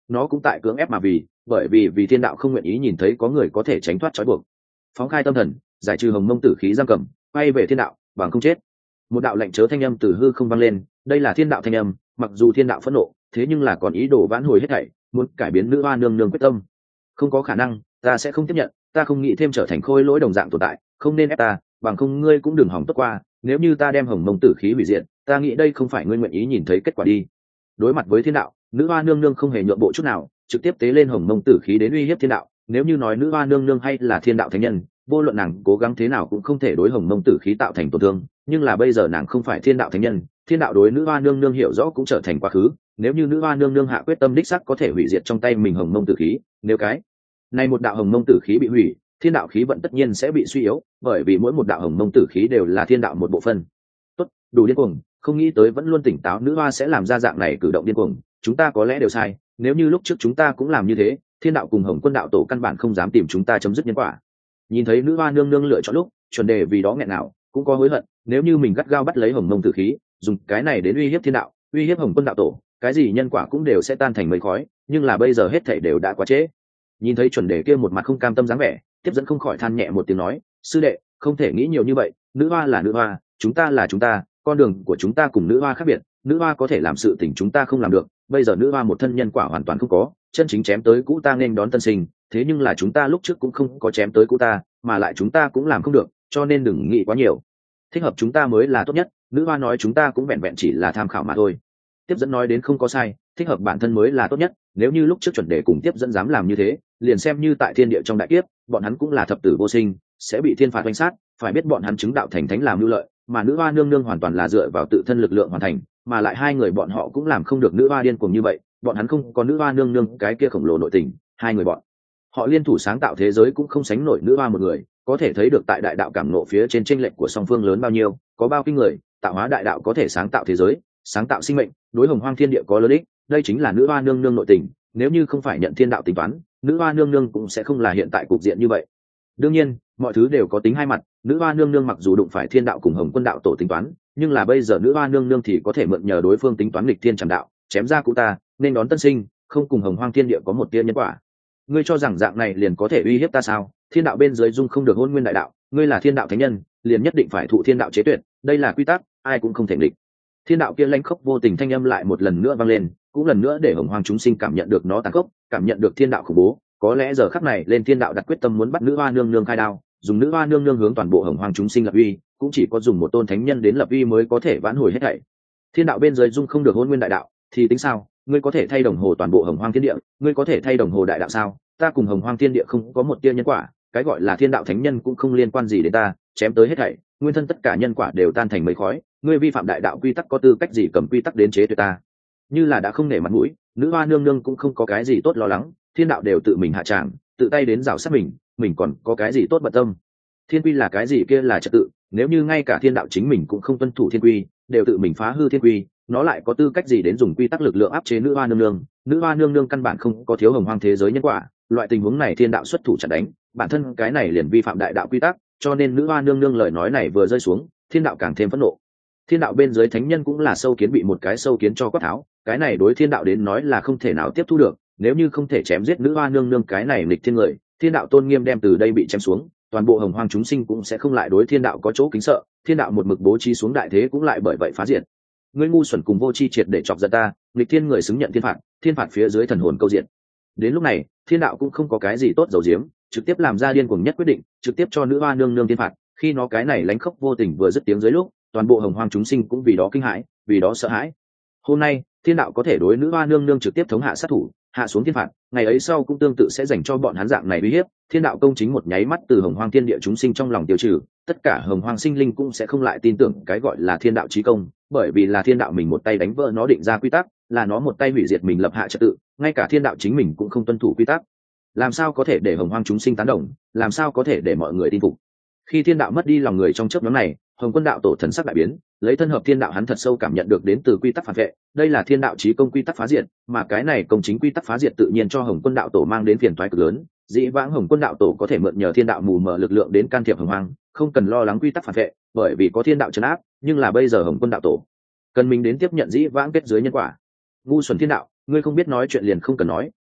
nó cũng tại cưỡng ép mà bởi vì thiên đạo không nguyện ý nhìn thấy có người có thể tránh thoát trói buộc. Phóng khai tâm thần, giải trừ hồng mông tử khí giam cầm, quay về thiên đạo bằng không chết. Một đạo lệnh chớ thanh âm từ hư không vang lên, đây là thiên đạo thanh âm, mặc dù thiên đạo phẫn nộ, thế nhưng là còn ý đồ vãn hồi hết thảy, muốn cải biến nữ hoa nương nương quyết tâm. Không có khả năng, ta sẽ không tiếp nhận, ta không nghĩ thêm trở thành khôi lỗi đồng dạng tồn tại, không nên ép ta, bằng không ngươi cũng đừng hỏng tốt qua, nếu như ta đem hồng mông tử khí hủy diệt, ta nghĩ đây không phải ngươi nguyện ý nhìn thấy kết quả đi. Đối mặt với thiên đạo, nữ hoa nương nương không hề nhượng bộ chút nào, trực tiếp tế lên hồng mông tử khí đến uy hiếp thiên đạo. Nếu như nói nữ hoa nương nương hay là thiên đạo thánh nhân, vô luận nàng cố gắng thế nào cũng không thể đối hồng mông tử khí tạo thành tổn thương, nhưng là bây giờ nàng không phải thiên đạo thánh nhân, thiên đạo đối nữ hoa nương nương hiểu rõ cũng trở thành quá khứ. Nếu như nữ hoa nương nương hạ quyết tâm đích sắc có thể hủy diệt trong tay mình hồng mông tử khí, nếu cái này một đạo hồng mông tử khí bị hủy, thiên đạo khí vận tất nhiên sẽ bị suy yếu, bởi vì mỗi một đạo hồng mông tử khí đều là thiên đạo một bộ phân. Tốt, đủ điên cuồng, không nghĩ tới vẫn luôn tỉnh táo nữ hoa sẽ làm ra dạng này cử động điên cuồng, chúng ta có lẽ đều sai, nếu như lúc trước chúng ta cũng làm như thế, thiên đạo cùng hồng quân đạo tổ căn bản không dám tìm chúng ta chấm dứt nhân quả. Nhìn thấy nữ hoa nương nương lựa chọn lúc chuẩn đề vì đó nghẹn nào cũng có hối hận, nếu như mình gắt gao bắt lấy hồng mông tử khí, dùng cái này đến uy hiếp thiên đạo, uy hiếp hồng quân đạo tổ, cái gì nhân quả cũng đều sẽ tan thành mây khói, nhưng là bây giờ hết thảy đều đã quá trễ. Nhìn thấy chuẩn đề kia một mặt không cam tâm dáng vẻ, tiếp dẫn không khỏi than nhẹ một tiếng nói, sư đệ không thể nghĩ nhiều như vậy, nữ hoa là nữ hoa, chúng ta là chúng ta, con đường của chúng ta cùng nữ hoa khác biệt, nữ hoa có thể làm sự tình chúng ta không làm được, bây giờ nữ hoa một thân nhân quả hoàn toàn không có, chân chính chém tới cũ ta nên đón tân sinh, thế nhưng là chúng ta lúc trước cũng không có chém tới cũ ta, mà lại chúng ta cũng làm không được, cho nên đừng nghĩ quá nhiều, thích hợp chúng ta mới là tốt nhất. Nữ hoa nói chúng ta cũng vẹn vẹn chỉ là tham khảo mà thôi. Tiếp dẫn nói đến không có sai, thích hợp bản thân mới là tốt nhất, nếu như lúc trước chuẩn đề cùng tiếp dẫn dám làm như thế, liền xem như tại thiên địa trong đại kiếp, bọn hắn cũng là thập tử vô sinh, sẽ bị thiên phạt oanh sát, phải biết bọn hắn chứng đạo thành thánh làm mưu lợi, mà nữ hoa nương nương hoàn toàn là dựa vào tự thân lực lượng hoàn thành, mà lại hai người bọn họ cũng làm không được nữ hoa điên cuồng như vậy, bọn hắn không có nữ hoa nương nương cái kia khổng lồ nội tình, hai người bọn họ liên thủ sáng tạo thế giới cũng không sánh nổi nữ hoa một người, có thể thấy được tại đại đạo cảm nộ phía trên chênh lệch của song phương lớn bao nhiêu, có bao kinh người, tạo hóa đại đạo có thể sáng tạo thế giới, sáng tạo sinh mệnh, đối hồng hoang thiên địa có lớn ích, đây chính là nữ hoa nương nương nội tình, nếu như không phải nhận thiên đạo tính toán, nữ hoa nương nương cũng sẽ không là hiện tại cục diện như vậy. Đương nhiên mọi thứ đều có tính hai mặt, nữ hoa nương nương mặc dù đụng phải thiên đạo cùng hồng quân đạo tổ tính toán, nhưng là bây giờ nữ hoa nương nương thì có thể mượn nhờ đối phương tính toán nghịch thiên trảm đạo, chém ra cũ ta nên đón tân sinh, không cùng hồng hoang thiên địa có một tia nhân quả. Ngươi cho rằng dạng này liền có thể uy hiếp ta sao? Thiên đạo bên dưới dung không được hôn nguyên đại đạo, ngươi là thiên đạo thánh nhân, liền nhất định phải thụ thiên đạo chế tuyệt, đây là quy tắc, ai cũng không thể nghịch. Thiên đạo kia lãnh khốc vô tình thanh âm lại một lần nữa vang lên, cũng lần nữa để hồng hoang chúng sinh cảm nhận được nó tàn khốc, cảm nhận được thiên đạo khủng bố. Có lẽ giờ khắc này lên thiên đạo đặt quyết tâm muốn bắt nữ hoa nương nương khai đao, dùng nữ hoa nương nương hướng toàn bộ hồng hoang chúng sinh lập uy, cũng chỉ có dùng một tôn thánh nhân đến lập uy mới có thể vãn hồi hết thảy. Thiên đạo bên dưới dung không được hôn nguyên đại đạo, thì tính sao? Ngươi có thể thay đồng hồ toàn bộ hồng hoang thiên địa, ngươi có thể thay đồng hồ đại đạo sao? Ta cùng hồng hoang thiên địa không có một tia nhân quả, cái gọi là thiên đạo thánh nhân cũng không liên quan gì đến ta, chém tới hết thảy, nguyên thân tất cả nhân quả đều tan thành mây khói, ngươi vi phạm đại đạo quy tắc có tư cách gì cầm quy tắc đến chế tuyệt ta? Như là đã không nể mặt mũi, nữ hoa nương nương cũng không có cái gì tốt lo lắng, thiên đạo đều tự mình hạ tràng, tự tay đến rào sát mình còn có cái gì tốt bận tâm? Thiên quy là cái gì kia là trật tự, nếu như ngay cả thiên đạo chính mình cũng không tuân thủ thiên quy, đều tự mình phá hư thiên quy, nó lại có tư cách gì đến dùng quy tắc lực lượng áp chế nữ hoa nương nương? Nữ hoa nương nương căn bản không có thiếu hồng hoang thế giới nhân quả, loại tình huống này thiên đạo xuất thủ chặn đánh, bản thân cái này liền vi phạm đại đạo quy tắc, cho nên nữ hoa nương nương lời nói này vừa rơi xuống, thiên đạo càng thêm phẫn nộ. Thiên đạo bên dưới thánh nhân cũng là sâu kiến bị một cái sâu kiến cho quát tháo, cái này đối thiên đạo đến nói là không thể nào tiếp thu được, nếu như không thể chém giết nữ hoa nương nương cái này nghịch thiên người, thiên đạo tôn nghiêm đem từ đây bị chém xuống, toàn bộ hồng hoang chúng sinh cũng sẽ không lại đối thiên đạo có chỗ kính sợ, thiên đạo một mực bố trí xuống đại thế cũng lại bởi vậy phá diệt. Ngươi ngu xuẩn cùng vô tri triệt để chọc giận ta, nghịch thiên người xứng nhận thiên phạt phía dưới thần hồn câu diện. Đến lúc này thiên đạo cũng không có cái gì tốt dầu diếm, trực tiếp làm ra điên cuồng nhất quyết định, trực tiếp cho nữ hoa nương nương thiên phạt. Khi nó cái này lánh khóc vô tình vừa dứt tiếng dưới lúc, toàn bộ hồng hoang chúng sinh cũng vì đó kinh hãi, vì đó sợ hãi. Hôm nay thiên đạo có thể đối nữ hoa nương nương trực tiếp thống hạ sát thủ, hạ xuống thiên phạt, ngày ấy sau cũng tương tự sẽ dành cho bọn hắn dạng này uy hiếp. Thiên đạo công chính một nháy mắt từ hồng hoang thiên địa chúng sinh trong lòng tiêu trừ, tất cả hồng hoang sinh linh cũng sẽ không lại tin tưởng cái gọi là thiên đạo chí công, bởi vì là thiên đạo mình một tay đánh vỡ nó định ra quy tắc, là nó một tay hủy diệt mình lập hạ trật tự, ngay cả thiên đạo chính mình cũng không tuân thủ quy tắc, làm sao có thể để hồng hoang chúng sinh tán đồng, làm sao có thể để mọi người tin phục? Khi thiên đạo mất đi lòng người trong chớp nhoáng này, hồng quân đạo tổ thần sắc đại biến, lấy thân hợp thiên đạo hắn thật sâu cảm nhận được đến từ quy tắc phản vệ, đây là thiên đạo chí công quy tắc phá diệt, mà cái này công chính quy tắc phá diệt tự nhiên cho hồng quân đạo tổ mang đến phiền toái cực lớn. Dĩ vãng hồng quân đạo tổ có thể mượn nhờ thiên đạo mù mờ lực lượng đến can thiệp hồng hoang, không cần lo lắng quy tắc phản vệ, bởi vì có thiên đạo trấn áp, nhưng là bây giờ hồng quân đạo tổ cần mình đến tiếp nhận dĩ vãng kết dưới nhân quả. Ngu xuẩn thiên đạo, ngươi không biết nói chuyện liền không cần nói,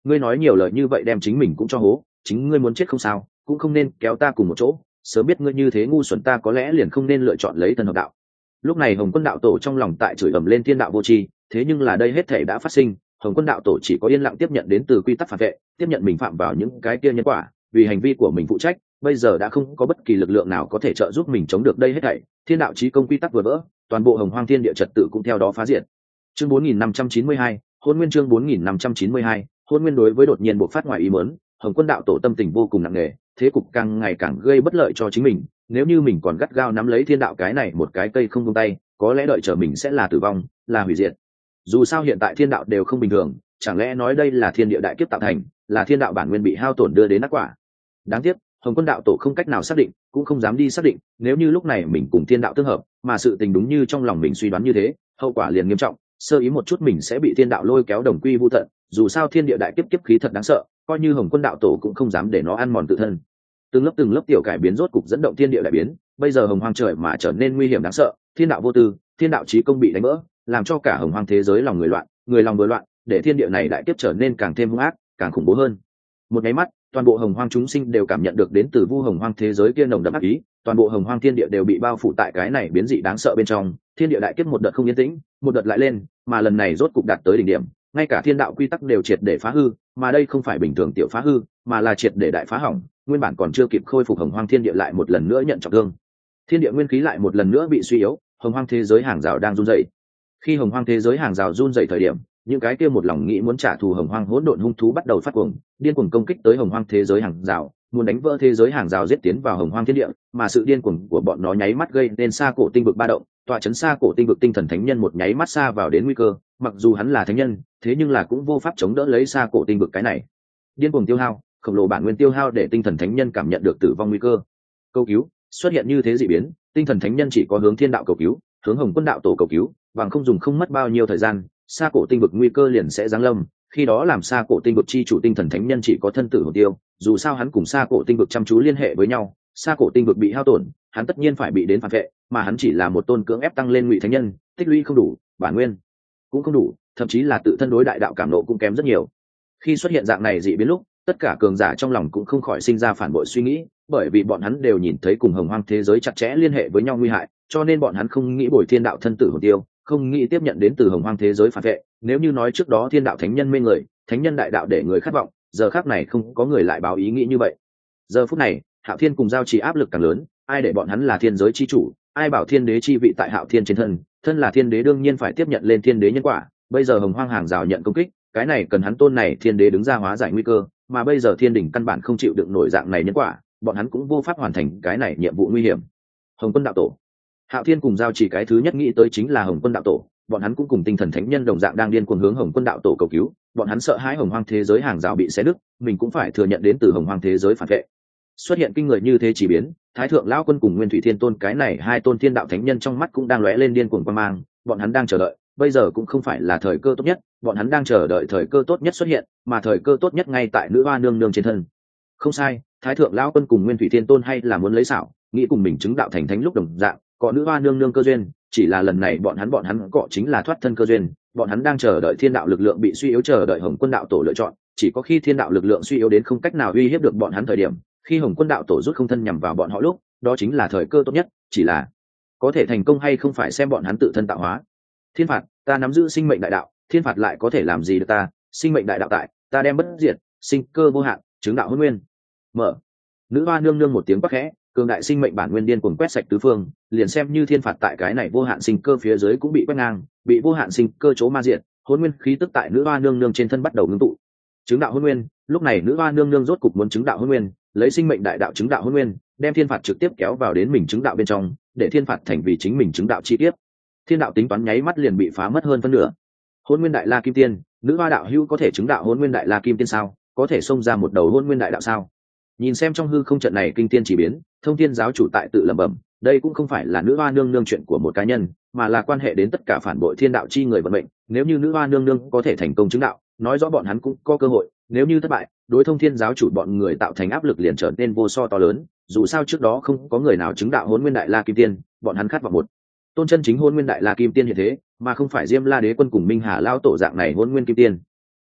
ngươi nói nhiều lời như vậy đem chính mình cũng cho hố, chính ngươi muốn chết không sao, cũng không nên kéo ta cùng một chỗ, sớm biết ngươi như thế ngu xuẩn ta có lẽ liền không nên lựa chọn lấy thân hợp đạo. Lúc này Hồng Quân đạo tổ trong lòng tại chửi ầm lên thiên đạo vô tri, thế nhưng là đây hết thể đã phát sinh, Hồng Quân đạo tổ chỉ có yên lặng tiếp nhận đến từ quy tắc phản vệ, tiếp nhận mình phạm vào những cái kia nhân quả, vì hành vi của mình phụ trách, bây giờ đã không có bất kỳ lực lượng nào có thể trợ giúp mình chống được đây hết thảy. Thiên đạo chí công quy tắc vừa vỡ, toàn bộ Hồng Hoang thiên địa trật tự cũng theo đó phá diệt. Chương 4592, Hôn Nguyên chương 4592, Hôn Nguyên đối với đột nhiên bộc phát ngoài ý muốn, Hồng Quân đạo tổ tâm tình vô cùng nặng nề, thế cục càng ngày càng gây bất lợi cho chính mình, nếu như mình còn gắt gao nắm lấy thiên đạo cái này một cái cây không buông tay, có lẽ đợi chờ mình sẽ là tử vong, là hủy diệt. Dù sao hiện tại thiên đạo đều không bình thường, chẳng lẽ nói đây là thiên địa đại kiếp tạo thành, là thiên đạo bản nguyên bị hao tổn đưa đến ác quả. Đáng tiếc Hồng Quân đạo tổ không cách nào xác định, cũng không dám đi xác định, nếu như lúc này mình cùng thiên đạo tương hợp, mà sự tình đúng như trong lòng mình suy đoán như thế, hậu quả liền nghiêm trọng, sơ ý một chút mình sẽ bị thiên đạo lôi kéo đồng quy vu tận. Dù sao thiên địa đại kiếp kiếp khí thật đáng sợ, coi như Hồng Quân đạo tổ cũng không dám để nó ăn mòn tự thân. Từng lớp tiểu cải biến rốt cục dẫn động thiên địa đại biến, bây giờ Hồng Hoang trời mà trở nên nguy hiểm đáng sợ, thiên đạo vô tư, thiên đạo chí công bị đánh vỡ, làm cho cả Hồng Hoang thế giới lòng người loạn, người lòng vừa loạn, để thiên địa này đại kiếp trở nên càng thêm hung ác, càng khủng bố hơn. Một cái mắt, toàn bộ Hồng Hoang chúng sinh đều cảm nhận được đến từ Vu Hồng Hoang thế giới kia nồng đậm ác ý, toàn bộ Hồng Hoang thiên địa đều bị bao phủ tại cái này biến dị đáng sợ bên trong, thiên địa đại kiếp một đợt không yên tĩnh, một đợt lại lên, mà lần này rốt cục đạt tới đỉnh điểm, ngay cả thiên đạo quy tắc đều triệt để phá hư, mà đây không phải bình thường tiểu phá hư, mà là triệt để đại phá hỏng, nguyên bản còn chưa kịp khôi phục Hồng Hoang thiên địa lại một lần nữa nhận trọng thương. Thiên địa nguyên khí lại một lần nữa bị suy yếu, Hồng Hoang thế giới hàng rào đang run rẩy. Khi Hồng Hoang thế giới hàng rào run rẩy thời điểm, những cái kia một lòng nghĩ muốn trả thù Hồng Hoang hỗn độn hung thú bắt đầu phát cuồng, điên cuồng công kích tới Hồng Hoang thế giới hàng rào, muốn đánh vỡ thế giới hàng rào giết tiến vào Hồng Hoang thiên địa, mà sự điên cuồng của bọn nó nháy mắt gây nên xa cổ tinh vực ba động, tọa chấn xa cổ tinh vực tinh thần thánh nhân một nháy mắt xa vào đến nguy cơ, mặc dù hắn là thánh nhân, thế nhưng là cũng vô pháp chống đỡ lấy xa cổ tinh vực cái này. Điên cuồng tiêu hao, khổng lồ bản nguyên tiêu hao để tinh thần thánh nhân cảm nhận được tử vong nguy cơ. Cầu cứu, xuất hiện như thế dị biến, tinh thần thánh nhân chỉ có hướng thiên đạo cầu cứu, hướng Hồng Quân đạo tổ cầu cứu, bằng không dùng không mất bao nhiêu thời gian, xa cổ tinh vực nguy cơ liền sẽ giáng lâm, khi đó làm xa cổ tinh vực chi chủ tinh thần thánh nhân chỉ có thân tử hồn tiêu, dù sao hắn cùng xa cổ tinh vực chăm chú liên hệ với nhau, xa cổ tinh vực bị hao tổn, hắn tất nhiên phải bị đến phản vệ, mà hắn chỉ là một tôn cưỡng ép tăng lên ngụy thánh nhân, tích lũy không đủ, bản nguyên cũng không đủ, thậm chí là tự thân đối đại đạo cảm nộ cũng kém rất nhiều. Khi xuất hiện dạng này dị biến lúc, tất cả cường giả trong lòng cũng không khỏi sinh ra phản bội suy nghĩ, bởi vì bọn hắn đều nhìn thấy cùng Hồng Hoang thế giới chặt chẽ liên hệ với nhau nguy hại, cho nên bọn hắn không nghĩ bồi thiên đạo thân tử hồn tiêu, không nghĩ tiếp nhận đến từ Hồng Hoang thế giới phản vệ. Nếu như nói trước đó thiên đạo thánh nhân mê người, thánh nhân đại đạo để người khát vọng, giờ khác này không có người lại báo ý nghĩ như vậy. Giờ phút này, Hạo Thiên cùng Giao Trì áp lực càng lớn, ai để bọn hắn là thiên giới chi chủ, ai bảo thiên đế chi vị tại Hạo Thiên trên thân, thân là thiên đế đương nhiên phải tiếp nhận lên thiên đế nhân quả. Bây giờ Hồng Hoang hàng rào nhận công kích, cái này cần hắn tôn này thiên đế đứng ra hóa giải nguy cơ, mà bây giờ thiên đỉnh căn bản không chịu đựng nổi dạng này nhân quả, bọn hắn cũng vô pháp hoàn thành cái này nhiệm vụ nguy hiểm. Hồng Quân đạo tổ, Hạo Thiên cùng Giao Trì cái thứ nhất nghĩ tới chính là Hồng Quân đạo tổ, bọn hắn cũng cùng tinh thần thánh nhân đồng dạng đang điên cuồng hướng Hồng Quân đạo tổ cầu cứu, bọn hắn sợ hãi Hồng Hoang thế giới hàng rào bị xé nứt, mình cũng phải thừa nhận đến từ Hồng Hoang thế giới phản vệ. Xuất hiện kinh người như thế chỉ biến, Thái thượng lão quân cùng Nguyên Thủy Thiên tôn cái này hai tôn thiên đạo thánh nhân trong mắt cũng đang lóe lên điên cuồng quang mang, bọn hắn đang chờ đợi, bây giờ cũng không phải là thời cơ tốt nhất, bọn hắn đang chờ đợi thời cơ tốt nhất xuất hiện, mà thời cơ tốt nhất ngay tại nữ hoa nương nương trên thân. Không sai, Thái thượng lão quân cùng Nguyên Thủy Thiên tôn hay là muốn lấy xảo, nghĩ cùng mình chứng đạo thành thánh lúc đồng dạng, có nữ hoa nương nương cơ duyên, chỉ là lần này bọn hắn cọ chính là thoát thân cơ duyên, bọn hắn đang chờ đợi thiên đạo lực lượng bị suy yếu, chờ đợi Hồng Quân đạo tổ lựa chọn, chỉ có khi thiên đạo lực lượng suy yếu đến không cách nào uy hiếp được bọn hắn thời điểm, khi Hồng Quân đạo tổ rút không thân nhằm vào bọn họ lúc, đó chính là thời cơ tốt nhất, chỉ là có thể thành công hay không phải xem bọn hắn tự thân tạo hóa. Thiên phạt, ta nắm giữ sinh mệnh đại đạo, thiên phạt lại có thể làm gì được ta, sinh mệnh đại đạo tại, ta đem bất diệt, sinh cơ vô hạn, chứng đạo hôn nguyên. Mở. Nữ hoa nương nương một tiếng quát khẽ, cường đại sinh mệnh bản nguyên điên cuồng quét sạch tứ phương, liền xem như thiên phạt tại cái này vô hạn sinh cơ phía dưới cũng bị quét ngang, bị vô hạn sinh cơ chỗ ma diệt, hôn nguyên khí tức tại nữ hoa nương nương trên thân bắt đầu ngưng tụ. Chứng đạo hôn nguyên, lúc này nữ hoa nương nương rốt cục muốn chứng đạo hôn nguyên, lấy sinh mệnh đại đạo chứng đạo hôn nguyên, đem thiên phạt trực tiếp kéo vào đến mình chứng đạo bên trong, để thiên phạt thành vì chính mình chứng đạo chi tiết. Thiên đạo tính toán nháy mắt liền bị phá mất hơn phân nửa. Hôn nguyên đại la kim tiên, nữ hoa đạo hữu có thể chứng đạo hôn nguyên đại la kim tiên sao? Có thể xông ra một đầu hôn nguyên đại đạo sao? Nhìn xem trong hư không trận này kinh tiên chỉ biến, Thông Thiên giáo chủ tại tự lẩm bẩm, đây cũng không phải là nữ hoa nương nương chuyện của một cá nhân, mà là quan hệ đến tất cả phản bội thiên đạo chi người vận mệnh. Nếu như nữ hoa nương nương có thể thành công chứng đạo, nói rõ bọn hắn cũng có cơ hội, nếu như thất bại, đối Thông Thiên giáo chủ bọn người tạo thành áp lực liền trở nên vô so to lớn. Dù sao trước đó không có người nào chứng đạo hôn nguyên đại la kim tiên, bọn hắn khát vọng một tôn chân chính hôn nguyên đại la kim tiên hiện thế, mà không phải Diêm La Đế quân cùng Minh Hà lao tổ dạng này hôn nguyên kim tiên.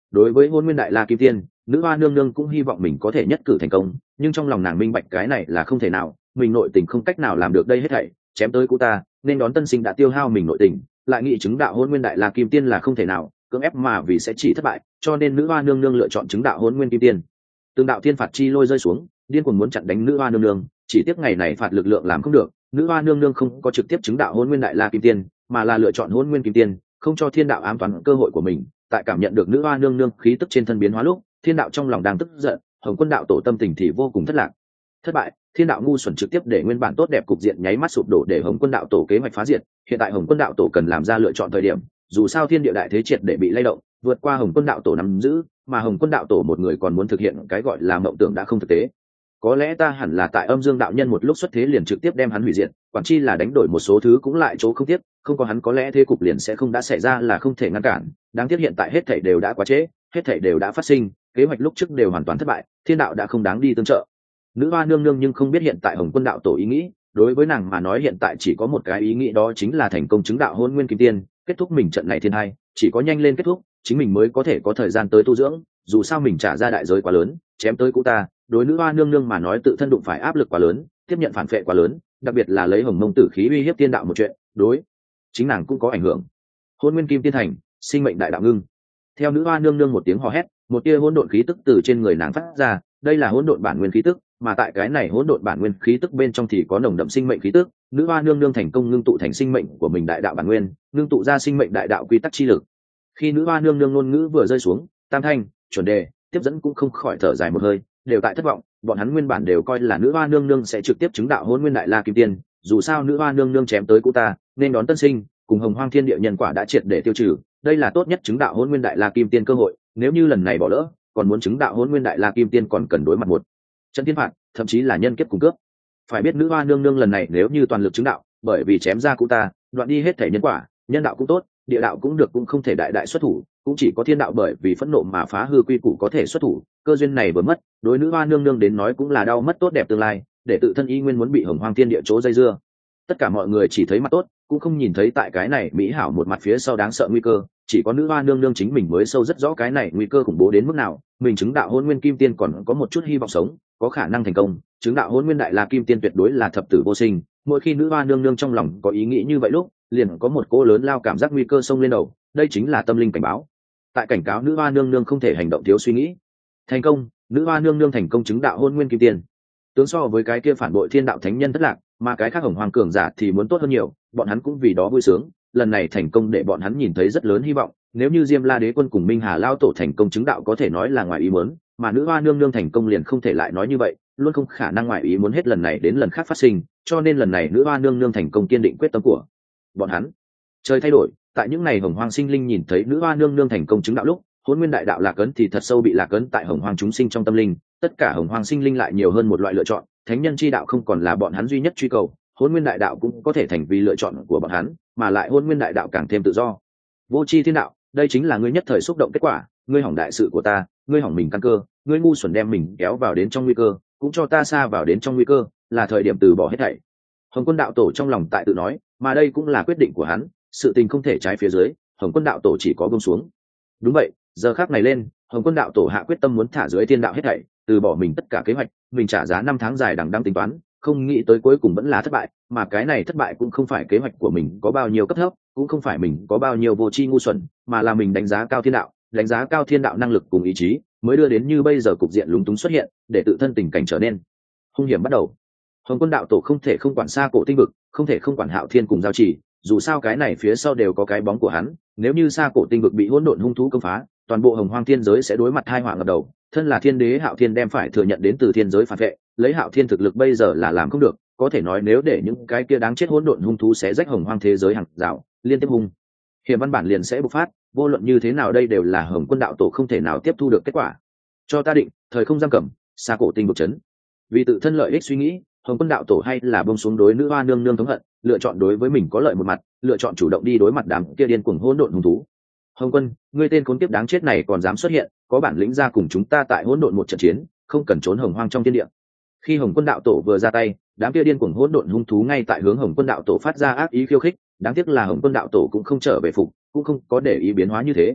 đối với hôn nguyên đại la kim tiên, nữ hoa nương nương cũng hy vọng mình có thể nhất cử thành công, nhưng trong lòng nàng minh bạch cái này là không thể nào, mình nội tình không cách nào làm được đây hết thảy, chém tới cũ ta nên đón tân sinh đã tiêu hao mình nội tình, lại nghĩ chứng đạo hôn nguyên đại la kim tiên là không thể nào, cưỡng ép mà vì sẽ chỉ thất bại, cho nên nữ hoa nương nương lựa chọn chứng đạo hôn nguyên kim tiên. Từng đạo thiên phạt chi lôi rơi xuống, điên cuồng muốn chặn đánh nữ hoa nương nương, chỉ tiếc ngày này phạt lực lượng làm không được, nữ hoa nương nương không có trực tiếp chứng đạo hôn nguyên đại la kim tiên, mà là lựa chọn hôn nguyên kim tiên, không cho thiên đạo ám toán cơ hội của mình. Tại cảm nhận được nữ hoa nương nương khí tức trên thân biến hóa lúc, thiên đạo trong lòng đang tức giận, Hồng Quân đạo tổ tâm tình thì vô cùng thất lạc. Thất bại, thiên đạo ngu xuẩn trực tiếp để nguyên bản tốt đẹp cục diện nháy mắt sụp đổ, để Hồng Quân đạo tổ kế hoạch phá diệt. Hiện tại Hồng Quân đạo tổ cần làm ra lựa chọn thời điểm, dù sao thiên địa đại thế triệt để bị lay động, vượt qua Hồng Quân đạo tổ nắm giữ, mà Hồng Quân đạo tổ một người còn muốn thực hiện cái gọi là mộng tưởng đã không thực tế. Có lẽ ta hẳn là tại Âm Dương đạo nhân một lúc xuất thế liền trực tiếp đem hắn hủy diệt, quản chi là đánh đổi một số thứ cũng lại chỗ không tiếc, không có hắn có lẽ thế cục liền sẽ không đã xảy ra là không thể ngăn cản. Đáng tiếc hiện tại hết thảy đều đã quá trễ, hết thảy đều đã phát sinh, kế hoạch lúc trước đều hoàn toàn thất bại, thiên đạo đã không đáng đi tương trợ. Nữ hoa nương nương nhưng không biết hiện tại Hồng Quân đạo tổ ý nghĩ, đối với nàng mà nói hiện tại chỉ có một cái ý nghĩ, đó chính là thành công chứng đạo hôn nguyên kim tiên, kết thúc mình trận này thiên hai, chỉ có nhanh lên kết thúc, chính mình mới có thể có thời gian tới tu dưỡng, dù sao mình trả ra đại giới quá lớn, chém tới cũ ta, đối nữ hoa nương nương mà nói tự thân đụng phải áp lực quá lớn, tiếp nhận phản phệ quá lớn, đặc biệt là lấy hồng mông tử khí uy hiếp tiên đạo một chuyện, đối chính nàng cũng có ảnh hưởng. Hôn nguyên kim tiên thành, sinh mệnh đại đạo ngưng. Theo nữ hoa nương nương một tiếng hò hét, một tia hỗn độn khí tức từ trên người nàng phát ra, đây là hỗn độn bản nguyên khí tức, mà tại cái này hỗn độn bản nguyên khí tức bên trong thì có nồng đậm sinh mệnh khí tức. Nữ hoa nương nương thành công ngưng tụ thành sinh mệnh của mình đại đạo bản nguyên, ngưng tụ ra sinh mệnh đại đạo quy tắc chi lực. Khi nữ hoa nương nương ngôn ngữ vừa rơi xuống, tam thanh, chuẩn đề, tiếp dẫn cũng không khỏi thở dài một hơi, đều tại thất vọng. Bọn hắn nguyên bản đều coi là nữ hoa nương nương sẽ trực tiếp chứng đạo hôn nguyên đại la kim tiên, dù sao nữ hoa nương nương chém tới cũ ta nên đón tân sinh, cùng hồng hoang thiên địa nhân quả đã triệt để tiêu trừ, đây là tốt nhất chứng đạo hôn nguyên đại la kim tiên cơ hội. Nếu như lần này bỏ lỡ, còn muốn chứng đạo hôn nguyên đại la kim tiên còn cần đối mặt một trận thiên phạt, thậm chí là nhân kiếp cung cướp. Phải biết nữ hoa nương nương lần này nếu như toàn lực chứng đạo, bởi vì chém ra cũ ta, đoạn đi hết thể nhân quả, nhân đạo cũng tốt, địa đạo cũng được, cũng không thể đại đại xuất thủ, cũng chỉ có thiên đạo bởi vì phẫn nộ mà phá hư quy củ có thể xuất thủ. Cơ duyên này vừa mất, đối nữ hoa nương nương đến nói cũng là đau mất tốt đẹp tương lai, để tự thân y nguyên muốn bị hồng hoang thiên địa chỗ dây dưa. Tất cả mọi người chỉ thấy mặt tốt, cũng không nhìn thấy tại cái này mỹ hảo một mặt phía sau đáng sợ nguy cơ, chỉ có nữ hoa nương nương chính mình mới sâu rất rõ cái này nguy cơ khủng bố đến mức nào. Mình chứng đạo hôn nguyên kim tiên còn có một chút hy vọng sống, có khả năng thành công, chứng đạo hôn nguyên đại la kim tiên tuyệt đối là thập tử vô sinh. Mỗi khi nữ hoa nương nương trong lòng có ý nghĩ như vậy lúc, liền có một cỗ lớn lao cảm giác nguy cơ xông lên đầu, đây chính là tâm linh cảnh báo, tại cảnh cáo nữ hoa nương nương không thể hành động thiếu suy nghĩ. Thành công, nữ hoa nương nương thành công chứng đạo hôn nguyên kim tiên. Tướng so với cái kia phản bội thiên đạo thánh nhân thất lạc, mà cái khác hồng hoàng cường giả thì muốn tốt hơn nhiều, bọn hắn cũng vì đó vui sướng. Lần này thành công để bọn hắn nhìn thấy rất lớn hy vọng, nếu như Diêm La Đế Quân cùng Minh Hà Lao Tổ thành công chứng đạo có thể nói là ngoài ý muốn, mà nữ hoa nương nương thành công liền không thể lại nói như vậy, luôn không khả năng ngoài ý muốn hết lần này đến lần khác phát sinh, cho nên lần này nữ hoa nương nương thành công kiên định quyết tâm của bọn hắn. Trời thay đổi, tại những ngày hồng hoang sinh linh nhìn thấy nữ hoa nương nương thành công chứng đạo lúc, hôn nguyên đại đạo lạc ấn thì thật sâu bị lạc ấn tại hồng hoang chúng sinh trong tâm linh. Tất cả hồng hoang sinh linh lại nhiều hơn một loại lựa chọn, thánh nhân chi đạo không còn là bọn hắn duy nhất truy cầu, hôn nguyên đại đạo cũng có thể thành vì lựa chọn của bọn hắn, mà lại hôn nguyên đại đạo càng thêm tự do. Vô chi thiên đạo, đây chính là ngươi nhất thời xúc động kết quả, ngươi hỏng đại sự của ta, ngươi hỏng mình căn cơ, ngươi ngu xuẩn đem mình kéo vào đến trong nguy cơ, cũng cho ta xa vào đến trong nguy cơ, là thời điểm từ bỏ hết thảy. Hồng Quân đạo tổ trong lòng tại tự nói, mà đây cũng là quyết định của hắn, sự tình không thể trái phía dưới, Hồng Quân đạo tổ chỉ có buông xuống. Đúng vậy, giờ khắc này lên, Hồng Quân đạo tổ hạ quyết tâm muốn thả dưới thiên đạo hết thảy, từ bỏ mình tất cả kế hoạch, mình trả giá 5 tháng dài đằng đẵng tính toán, không nghĩ tới cuối cùng vẫn là thất bại, mà cái này thất bại cũng không phải kế hoạch của mình có bao nhiêu cấp thấp, cũng không phải mình có bao nhiêu vô tri ngu xuẩn, mà là mình đánh giá cao thiên đạo, đánh giá cao thiên đạo năng lực cùng ý chí, mới đưa đến như bây giờ cục diện lúng túng xuất hiện, để tự thân tình cảnh trở nên hung hiểm bắt đầu. Hồng Quân đạo tổ không thể không quản xa cổ tinh vực, không thể không quản Hạo Thiên cùng giao chỉ, dù sao cái này phía sau đều có cái bóng của hắn, nếu như xa cổ tinh vực bị hỗn độn hung thú công phá, toàn bộ hồng hoang thiên giới sẽ đối mặt tai họa ngập đầu. Thân là thiên đế Hạo Thiên đem phải thừa nhận đến từ thiên giới phản vệ, lấy Hạo Thiên thực lực bây giờ là làm không được, có thể nói nếu để những cái kia đáng chết hỗn độn hung thú sẽ rách hồng hoang thế giới hàng rào, liên tiếp hung hiểm văn bản liền sẽ bộc phát, vô luận như thế nào đây đều là Hồng Quân đạo tổ không thể nào tiếp thu được kết quả. Cho ta định, thời không giam cầm, xa cổ tinh vực chấn. Vì tự thân lợi ích suy nghĩ, Hồng Quân đạo tổ hay là buông xuống đối nữ hoa nương nương thống hận, lựa chọn đối với mình có lợi một mặt, lựa chọn chủ động đi đối mặt đám kia điên cuồng hỗn độn hung thú. Hồng Quân, ngươi tên khốn kiếp đáng chết này còn dám xuất hiện, có bản lĩnh ra cùng chúng ta tại hỗn độn một trận chiến, không cần trốn hồng hoang trong thiên địa. Khi Hồng Quân đạo tổ vừa ra tay, đám kia điên cuồng hỗn độn hung thú ngay tại hướng Hồng Quân đạo tổ phát ra ác ý khiêu khích, đáng tiếc là Hồng Quân đạo tổ cũng không trở về phục, cũng không có để ý biến hóa như thế.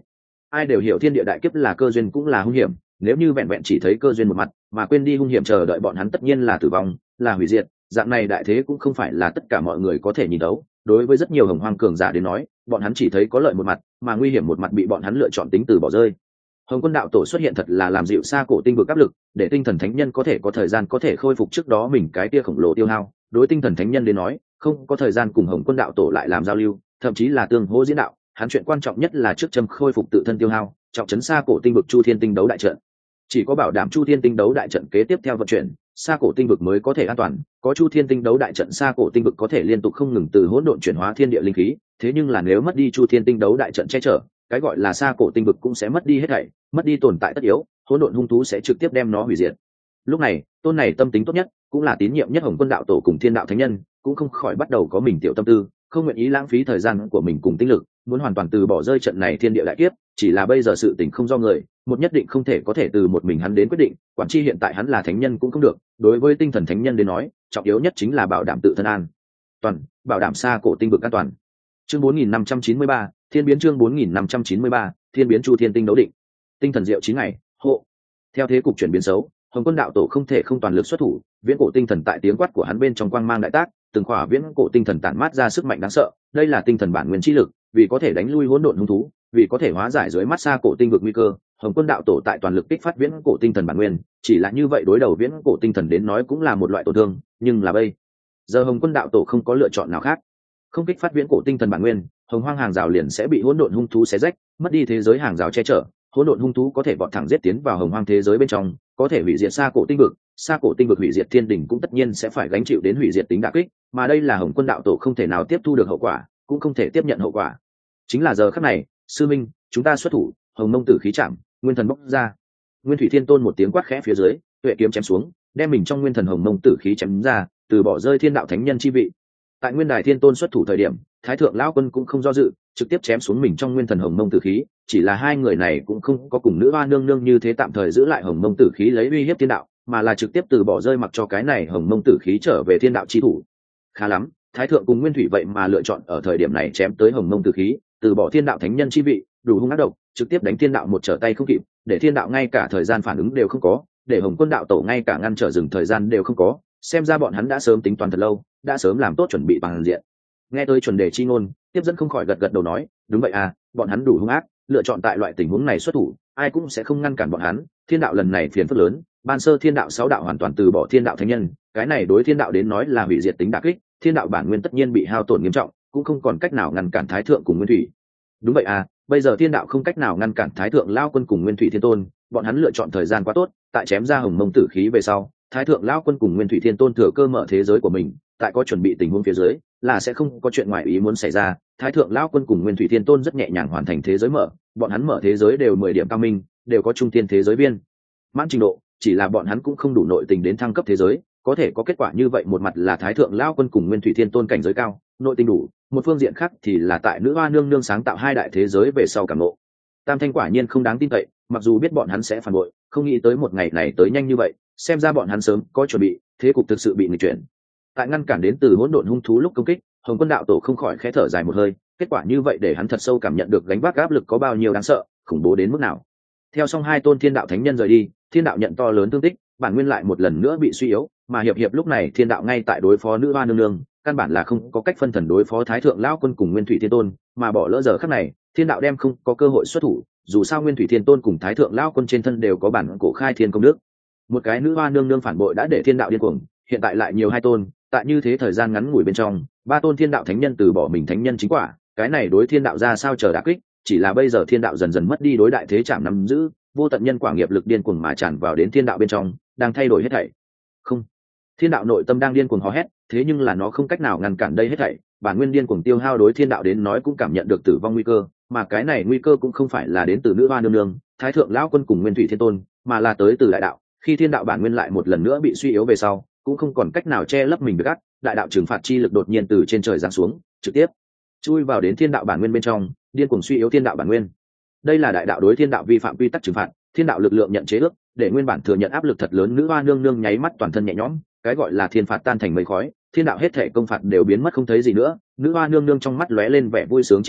ai đều hiểu thiên địa đại kiếp là cơ duyên cũng là hung hiểm, nếu như vẹn vẹn chỉ thấy cơ duyên một mặt mà quên đi hung hiểm chờ đợi bọn hắn tất nhiên là tử vong, là hủy diệt. Dạng này đại thế cũng không phải là tất cả mọi người có thể nhìn thấu, đối với rất nhiều hồng hoang cường giả đến nói, bọn hắn chỉ thấy có lợi một mặt mà nguy hiểm một mặt bị bọn hắn lựa chọn tính từ bỏ rơi. Hồng Quân đạo tổ xuất hiện thật là làm dịu xa cổ tinh vực áp lực, để tinh thần thánh nhân có thể có thời gian có thể khôi phục trước đó mình cái kia khổng lồ tiêu hao. Đối tinh thần thánh nhân đến nói, không có thời gian cùng Hồng Quân đạo tổ lại làm giao lưu, thậm chí là tương hỗ diễn đạo, hắn chuyện quan trọng nhất là trước châm khôi phục tự thân tiêu hao, trọng trấn xa cổ tinh vực Chu Thiên tinh đấu đại trận. Chỉ có bảo đảm Chu Thiên tinh đấu đại trận kế tiếp theo vận chuyển, xa cổ tinh vực mới có thể an toàn. Có Chu Thiên tinh đấu đại trận, xa cổ tinh vực có thể liên tục không ngừng từ hỗn độn chuyển hóa thiên địa linh khí. Thế nhưng là nếu mất đi Chu Thiên tinh đấu đại trận che chở, cái gọi là xa cổ tinh vực cũng sẽ mất đi hết thảy, mất đi tồn tại tất yếu, hỗn độn hung thú sẽ trực tiếp đem nó hủy diệt. Lúc này, tôn này tâm tính tốt nhất, cũng là tín nhiệm nhất Hồng Quân đạo tổ cùng Thiên đạo thánh nhân, cũng không khỏi bắt đầu có mình tiểu tâm tư, không nguyện ý lãng phí thời gian của mình cùng tinh lực, muốn hoàn toàn từ bỏ rơi trận này thiên địa đại kiếp. Chỉ là bây giờ sự tình không do người, một nhất định không thể có thể từ một mình hắn đến quyết định. Quản chi hiện tại hắn là thánh nhân cũng không được, đối với tinh thần thánh nhân đến nói, trọng yếu nhất chính là bảo đảm tự thân an toàn, bảo đảm xa cổ tinh vực an toàn. Chương 4593, thiên biến. Chương 4593, thiên biến. Chu Thiên tinh đấu định, tinh thần diệu 9 ngày hộ. Theo thế cục chuyển biến xấu, Hồng Quân đạo tổ không thể không toàn lực xuất thủ. Viễn cổ tinh thần tại tiếng quát của hắn bên trong quang mang đại tác, từng khỏa viễn cổ tinh thần tản mát ra sức mạnh đáng sợ. Đây là tinh thần bản nguyên chi lực, vì có thể đánh lui hỗn độn hung thú, vì có thể hóa giải dưới mắt xa cổ tinh vực nguy cơ, Hồng Quân đạo tổ tại toàn lực kích phát viễn cổ tinh thần bản nguyên. Chỉ là như vậy đối đầu viễn cổ tinh thần đến nói cũng là một loại tổn thương, nhưng là bây giờ Hồng Quân đạo tổ không có lựa chọn nào khác. Không kích phát viễn cổ tinh thần bản nguyên, hồng hoang hàng rào liền sẽ bị hỗn độn hung thú xé rách, mất đi thế giới hàng rào che chở, hỗn độn hung thú có thể vọt thẳng giết tiến vào hồng hoang thế giới bên trong, có thể hủy diệt xa cổ tinh vực. Xa cổ tinh vực hủy diệt, thiên đình cũng tất nhiên sẽ phải gánh chịu đến hủy diệt tính đả kích, mà đây là Hồng Quân đạo tổ không thể nào tiếp thu được hậu quả, cũng không thể tiếp nhận hậu quả. Chính là giờ khắc này, sư minh, chúng ta xuất thủ. Hồng Mông tử khí chạm, nguyên thần bốc ra. Nguyên Thủy Thiên Tôn một tiếng quát khẽ phía dưới, tuệ kiếm chém xuống, đem mình trong nguyên thần Hồng Mông tử khí chém ra, từ bỏ rơi thiên đạo thánh nhân chi vị. Tại Nguyên Đài Thiên Tôn xuất thủ thời điểm, Thái Thượng lão quân cũng không do dự, trực tiếp chém xuống mình trong nguyên thần Hồng Mông tử khí. Chỉ là hai người này cũng không có cùng nữ hoa nương nương như thế tạm thời giữ lại Hồng Mông tử khí lấy uy hiếp thiên đạo, mà là trực tiếp từ bỏ rơi mặc cho cái này Hồng Mông tử khí trở về thiên đạo chi thủ. Khá lắm, Thái Thượng cùng Nguyên Thủy vậy mà lựa chọn ở thời điểm này chém tới Hồng Mông tử khí, từ bỏ thiên đạo thánh nhân chi vị, đủ hung ác độc, trực tiếp đánh thiên đạo một trở tay không kịp, để thiên đạo ngay cả thời gian phản ứng đều không có, để Hồng Quân đạo tổ ngay cả ngăn trở dừng thời gian đều không có. Xem ra bọn hắn đã sớm tính toán thật lâu, đã sớm làm tốt chuẩn bị bằng diện. Nghe tới chuẩn đề chi ngôn, tiếp dẫn không khỏi gật gật đầu nói, đúng vậy à, bọn hắn đủ hung ác, lựa chọn tại loại tình huống này xuất thủ, ai cũng sẽ không ngăn cản bọn hắn. Thiên đạo lần này phiền phức lớn, ban sơ thiên đạo 6 đạo hoàn toàn từ bỏ thiên đạo thánh nhân, cái này đối thiên đạo đến nói là hủy diệt tính đả kích, thiên đạo bản nguyên tất nhiên bị hao tổn nghiêm trọng, cũng không còn cách nào ngăn cản Thái Thượng cùng Nguyên Thủy. Đúng vậy à, bây giờ thiên đạo không cách nào ngăn cản Thái Thượng lão quân cùng Nguyên Thủy Thiên Tôn, bọn hắn lựa chọn thời gian quá tốt, tại chém ra Hồng Mông tử khí về sau, Thái Thượng lão quân cùng Nguyên Thủy Thiên Tôn thừa cơ mở thế giới của mình, tại có chuẩn bị tình huống phía dưới, là sẽ không có chuyện ngoài ý muốn xảy ra. Thái Thượng lão quân cùng Nguyên Thủy Thiên Tôn rất nhẹ nhàng hoàn thành thế giới mở, bọn hắn mở thế giới đều 10 điểm cao minh, đều có trung thiên thế giới viên mãn trình độ, chỉ là bọn hắn cũng không đủ nội tình đến thăng cấp thế giới, có thể có kết quả như vậy một mặt là Thái Thượng lão quân cùng Nguyên Thủy Thiên Tôn cảnh giới cao, nội tình đủ, một phương diện khác thì là tại nữ hoa nương nương sáng tạo 2 đại thế giới về sau cảm ngộ. Tam Thanh quả nhiên không đáng tin cậy, mặc dù biết bọn hắn sẽ phản bội, không nghĩ tới một ngày này tới nhanh như vậy, xem ra bọn hắn sớm có chuẩn bị, thế cục thực sự bị nghịch chuyển. Tại ngăn cản đến từ hỗn độn hung thú lúc công kích, Hồng Quân đạo tổ không khỏi khẽ thở dài một hơi, kết quả như vậy để hắn thật sâu cảm nhận được gánh vác áp lực có bao nhiêu đáng sợ, khủng bố đến mức nào. Theo xong 2 tôn thiên đạo thánh nhân rời đi, thiên đạo nhận to lớn thương tích, bản nguyên lại một lần nữa bị suy yếu, mà hiệp lúc này thiên đạo ngay tại đối phó nữ hoa nương nương, căn bản là không có cách phân thần đối phó Thái Thượng lão quân cùng Nguyên Thủy Thiên Tôn, mà bỏ lỡ giờ khắc này, thiên đạo đem không có cơ hội xuất thủ, dù sao Nguyên Thủy Thiên Tôn cùng Thái Thượng lão quân trên thân đều có bản cổ khai thiên công đức. Một cái nữ hoa nương nương phản bội đã để thiên đạo điên cuồng, hiện tại lại nhiều 2 tôn, tại như thế thời gian ngắn ngủi bên trong, 3 tôn thiên đạo thánh nhân từ bỏ mình thánh nhân chính quả, cái này đối thiên đạo ra sao chờ đả kích. Chỉ là bây giờ thiên đạo dần dần mất đi đối đại thế chạm nắm giữ, vô tận nhân quả nghiệp lực điên cuồng mà tràn vào đến thiên đạo bên trong, đang thay đổi hết thảy. Không, thiên đạo nội tâm đang điên cuồng hò hét, thế nhưng là nó không cách nào ngăn cản đây hết thảy, bản nguyên điên cuồng tiêu hao đối thiên đạo đến nói cũng cảm nhận được tử vong nguy cơ, mà cái này nguy cơ cũng không phải là đến từ nữ hoa nương nương, Thái Thượng lão quân cùng Nguyên Thủy Thiên Tôn, mà là tới từ đại đạo. Khi thiên đạo bản nguyên lại một lần nữa bị suy yếu về sau, cũng không còn cách nào che lấp mình được gắt, đại đạo trừng phạt chi lực đột nhiên từ trên trời giáng xuống, trực tiếp chui vào đến thiên đạo bản nguyên bên trong, điên cuồng suy yếu thiên đạo bản nguyên. Đây là đại đạo đối thiên đạo vi phạm quy tắc trừng phạt, thiên đạo lực lượng nhận chế ước, để nguyên bản thừa nhận áp lực thật lớn nữ hoa nương nương nháy mắt toàn thân nhẹ nhõm, cái gọi là thiên phạt tan thành mây khói, thiên đạo hết thể công phạt đều biến mất không thấy gì nữa. Nữ hoa nương nương trong mắt lóe lên vẻ vui sướng chi sắc,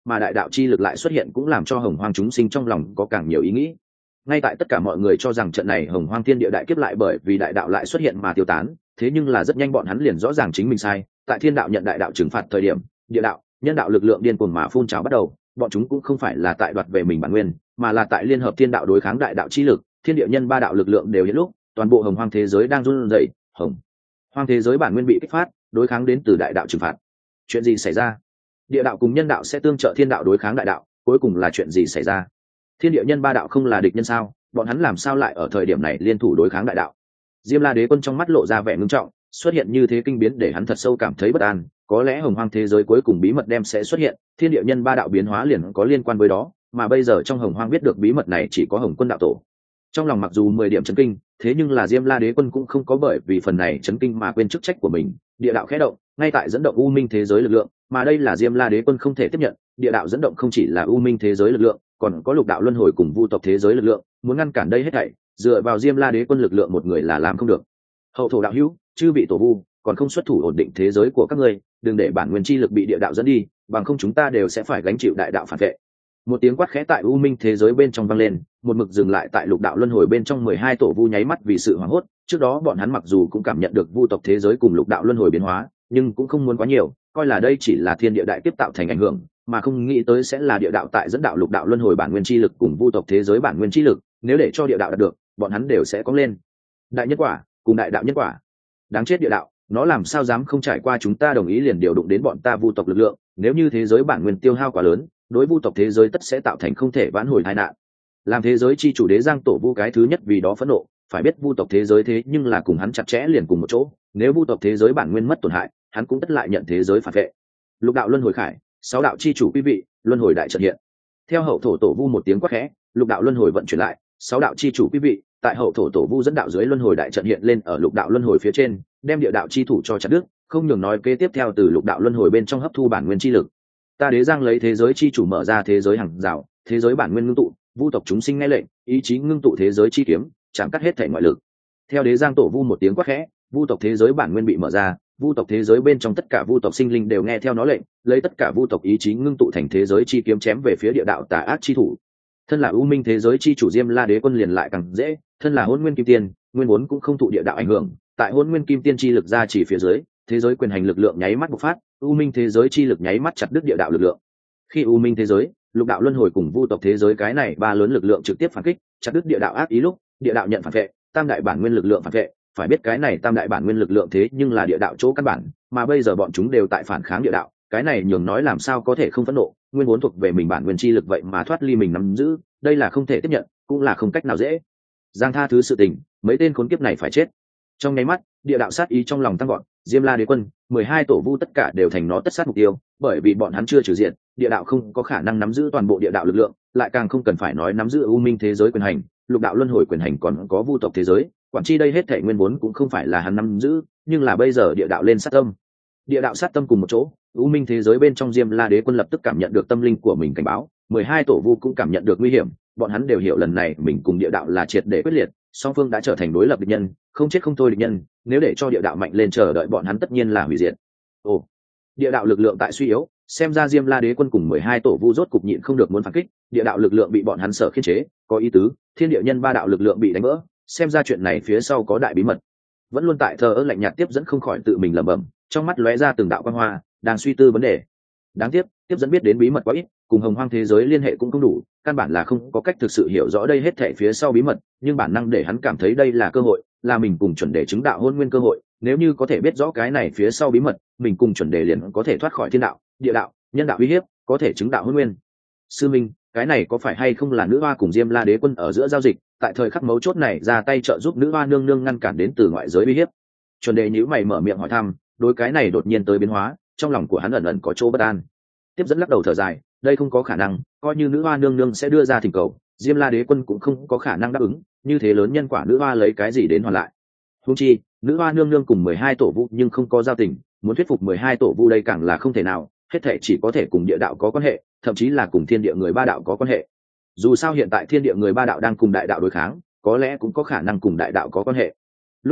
mà đại đạo chi lực lại xuất hiện cũng làm cho hồng hoang chúng sinh trong lòng có càng nhiều ý nghĩ. Ngay tại tất cả mọi người cho rằng trận này hồng hoang thiên địa đại kiếp lại bởi vì đại đạo lại xuất hiện mà tiêu tán, thế nhưng là rất nhanh bọn hắn liền rõ ràng chính mình sai. Tại thiên đạo nhận đại đạo trừng phạt thời điểm, địa đạo, nhân đạo lực lượng điên cuồng mà phun trào bắt đầu, bọn chúng cũng không phải là tại đoạt về mình bản nguyên, mà là tại liên hợp thiên đạo đối kháng đại đạo chi lực, thiên địa nhân ba đạo lực lượng đều hiện lúc, toàn bộ hồng hoang thế giới đang run rẩy, hồng hoang thế giới bản nguyên bị kích phát, đối kháng đến từ đại đạo trừng phạt. Chuyện gì xảy ra? Địa đạo cùng nhân đạo sẽ tương trợ thiên đạo đối kháng đại đạo, cuối cùng là chuyện gì xảy ra? Thiên địa nhân ba đạo không là địch nhân sao? Bọn hắn làm sao lại ở thời điểm này liên thủ đối kháng đại đạo? Diêm La Đế Quân trong mắt lộ ra vẻ ngưng trọng, xuất hiện như thế kinh biến để hắn thật sâu cảm thấy bất an. Có lẽ hồng hoang thế giới cuối cùng bí mật đem sẽ xuất hiện, thiên địa nhân ba đạo biến hóa liền có liên quan với đó, mà bây giờ trong hồng hoang biết được bí mật này chỉ có Hồng Quân đạo tổ. Trong lòng mặc dù 10 điểm chấn kinh, thế nhưng là Diêm La Đế Quân cũng không có bởi vì phần này chấn kinh mà quên chức trách của mình. Địa đạo khẽ động, ngay tại dẫn động u minh thế giới lực lượng, mà đây là Diêm La Đế Quân không thể tiếp nhận. Địa đạo dẫn động không chỉ là u minh thế giới lực lượng, còn có lục đạo luân hồi cùng vu tộc thế giới lực lượng, muốn ngăn cản đây hết thảy, dựa vào Diêm La Đế Quân lực lượng một người là làm không được. Hậu thổ đạo hữu, chư vị tổ vu, còn không xuất thủ ổn định thế giới của các ngươi, đừng để bản nguyên chi lực bị địa đạo dẫn đi, bằng không chúng ta đều sẽ phải gánh chịu đại đạo phản vệ. Một tiếng quát khẽ tại u minh thế giới bên trong vang lên, một mực dừng lại tại lục đạo luân hồi bên trong 12 tổ vu nháy mắt vì sự hoảng hốt. Trước đó bọn hắn mặc dù cũng cảm nhận được vu tộc thế giới cùng lục đạo luân hồi biến hóa, nhưng cũng không muốn quá nhiều, coi là đây chỉ là thiên địa đại kiếp tạo thành ảnh hưởng, mà không nghĩ tới sẽ là địa đạo tại dẫn đạo lục đạo luân hồi bản nguyên chi lực cùng vu tộc thế giới bản nguyên chi lực, nếu để cho địa đạo đạt được, bọn hắn đều sẽ có lên đại nhân quả cùng đại đạo nhân quả. Đáng chết địa đạo, nó làm sao dám không trải qua chúng ta đồng ý liền điều động đến bọn ta vu tộc lực lượng, nếu như thế giới bản nguyên tiêu hao quá lớn, đối vu tộc thế giới tất sẽ tạo thành không thể vãn hồi tai nạn. Làm thế giới chi chủ đế giang tổ vu cái thứ nhất vì đó phẫn nộ, phải biết vu tộc thế giới thế nhưng là cùng hắn chặt chẽ liền cùng một chỗ, nếu vu tộc thế giới bản nguyên mất tổn hại, hắn cũng tất lại nhận thế giới phản vệ. Lục đạo luân hồi khải, 6 đạo chi chủ quý vị, luân hồi đại trận hiện. Theo hậu thổ tổ vu một tiếng quát khẽ, lục đạo luân hồi vận chuyển lại, 6 đạo chi chủ quý vị, tại hậu thổ tổ vu dẫn đạo dưới luân hồi đại trận hiện lên ở lục đạo luân hồi phía trên, đem địa đạo chi thủ cho chặt đứt, không nhường nói kế tiếp theo từ lục đạo luân hồi bên trong hấp thu bản nguyên chi lực. Ta đế giang lấy thế giới chi chủ mở ra thế giới hàng rào, thế giới bản nguyên ngưng tụ, vu tộc chúng sinh nghe lệnh, ý chí ngưng tụ thế giới chi kiếm, chạm cắt hết thể ngoại lực. Theo đế giang tổ vu một tiếng quát khẽ, vu tộc thế giới bản nguyên bị mở ra, vu tộc thế giới bên trong tất cả vu tộc sinh linh đều nghe theo nó lệnh, lấy tất cả vu tộc ý chí ngưng tụ thành thế giới chi kiếm chém về phía địa đạo tà ác chi thủ. Thân là u minh thế giới chi chủ Diêm La Đế Quân liền lại càng dễ, thân là hôn nguyên kim tiên, nguyên vốn cũng không thụ địa đạo ảnh hưởng, tại hôn nguyên kim tiên chi lực ra chỉ phía dưới, thế giới quyền hành lực lượng nháy mắt bộc phát, u minh thế giới chi lực nháy mắt chặt đứt địa đạo lực lượng. Khi u minh thế giới, lục đạo luân hồi cùng vu tộc thế giới cái này ba lớn lực lượng trực tiếp phản kích, chặt đứt địa đạo ác ý lúc, địa đạo nhận phản vệ, tam đại bản nguyên lực lượng phản vệ, phải biết cái này tam đại bản nguyên lực lượng thế nhưng là địa đạo chỗ căn bản, mà bây giờ bọn chúng đều tại phản kháng địa đạo, cái này nhường nói làm sao có thể không phẫn nộ, nguyên vốn thuộc về mình bản nguyên chi lực vậy mà thoát ly mình nắm giữ, đây là không thể tiếp nhận, cũng là không cách nào dễ giang tha thứ sự tình, mấy tên khốn kiếp này phải chết. Trong nháy mắt, địa đạo sát ý trong lòng tăng gọn, Diêm La Đế Quân, 12 tổ vu tất cả đều thành nó tất sát mục tiêu, bởi vì bọn hắn chưa trừ diện, địa đạo không có khả năng nắm giữ toàn bộ địa đạo lực lượng, lại càng không cần phải nói nắm giữ u minh thế giới quyền hành, lục đạo luân hồi quyền hành còn có vu tộc thế giới, quản chi đây hết thảy nguyên vốn cũng không phải là hắn nắm giữ, nhưng là bây giờ địa đạo lên sát tâm. Địa đạo sát tâm cùng một chỗ, u minh thế giới bên trong Diêm La Đế Quân lập tức cảm nhận được tâm linh của mình cảnh báo, 12 tổ vu cũng cảm nhận được nguy hiểm, bọn hắn đều hiểu lần này mình cùng địa đạo là triệt để quyết liệt, song phương đã trở thành đối lập địch nhân, không chết không thôi địch nhân, nếu để cho địa đạo mạnh lên chờ đợi bọn hắn tất nhiên là hủy diệt. Ồ, địa đạo lực lượng tại suy yếu, xem ra Diêm La Đế Quân cùng 12 tổ vu rốt cục nhịn không được muốn phản kích, địa đạo lực lượng bị bọn hắn sở khiên chế, có ý tứ, thiên địa nhân ba đạo lực lượng bị đánh vỡ, xem ra chuyện này phía sau có đại bí mật. Vẫn luôn tại thờ ơ lạnh nhạt tiếp dẫn không khỏi tự mình lẩm bẩm, trong mắt lóe ra từng đạo quang hoa, đang suy tư vấn đề. Đáng tiếc, tiếp dẫn biết đến bí mật quá ít, cùng hồng hoang thế giới liên hệ cũng không đủ, căn bản là không có cách thực sự hiểu rõ đây hết thảy phía sau bí mật, nhưng bản năng để hắn cảm thấy đây là cơ hội, là mình cùng chuẩn đề chứng đạo hôn nguyên cơ hội, nếu như có thể biết rõ cái này phía sau bí mật, mình cùng chuẩn đề liền có thể thoát khỏi thiên đạo, địa đạo, nhân đạo uy hiếp, có thể chứng đạo hôn nguyên. Sư minh, cái này có phải hay không là nữ hoa cùng Diêm La Đế Quân ở giữa giao dịch, tại thời khắc mấu chốt này ra tay trợ giúp nữ hoa nương nương ngăn cản đến từ ngoại giới uy hiếp? Chuẩn đề nhíu mày mở miệng hỏi thăm, đối cái này đột nhiên tới biến hóa, trong lòng của hắn ẩn ẩn có chỗ bất an. Tiếp dẫn lắc đầu thở dài, đây không có khả năng, coi như nữ hoa nương nương sẽ đưa ra thỉnh cầu, Diêm La Đế Quân cũng không có khả năng đáp ứng, như thế lớn nhân quả nữ hoa lấy cái gì đến hoàn lại? Huống chi, nữ hoa nương nương cùng 12 tổ vu nhưng không có giao tình, muốn thuyết phục 12 tổ vu đây càng là không thể nào, hết thảy chỉ có thể cùng địa đạo có quan hệ, thậm chí là cùng thiên địa người ba đạo có quan hệ. Dù sao hiện tại thiên địa người ba đạo đang cùng đại đạo đối kháng, có lẽ cũng có khả năng cùng đại đạo có quan hệ. Lúc này,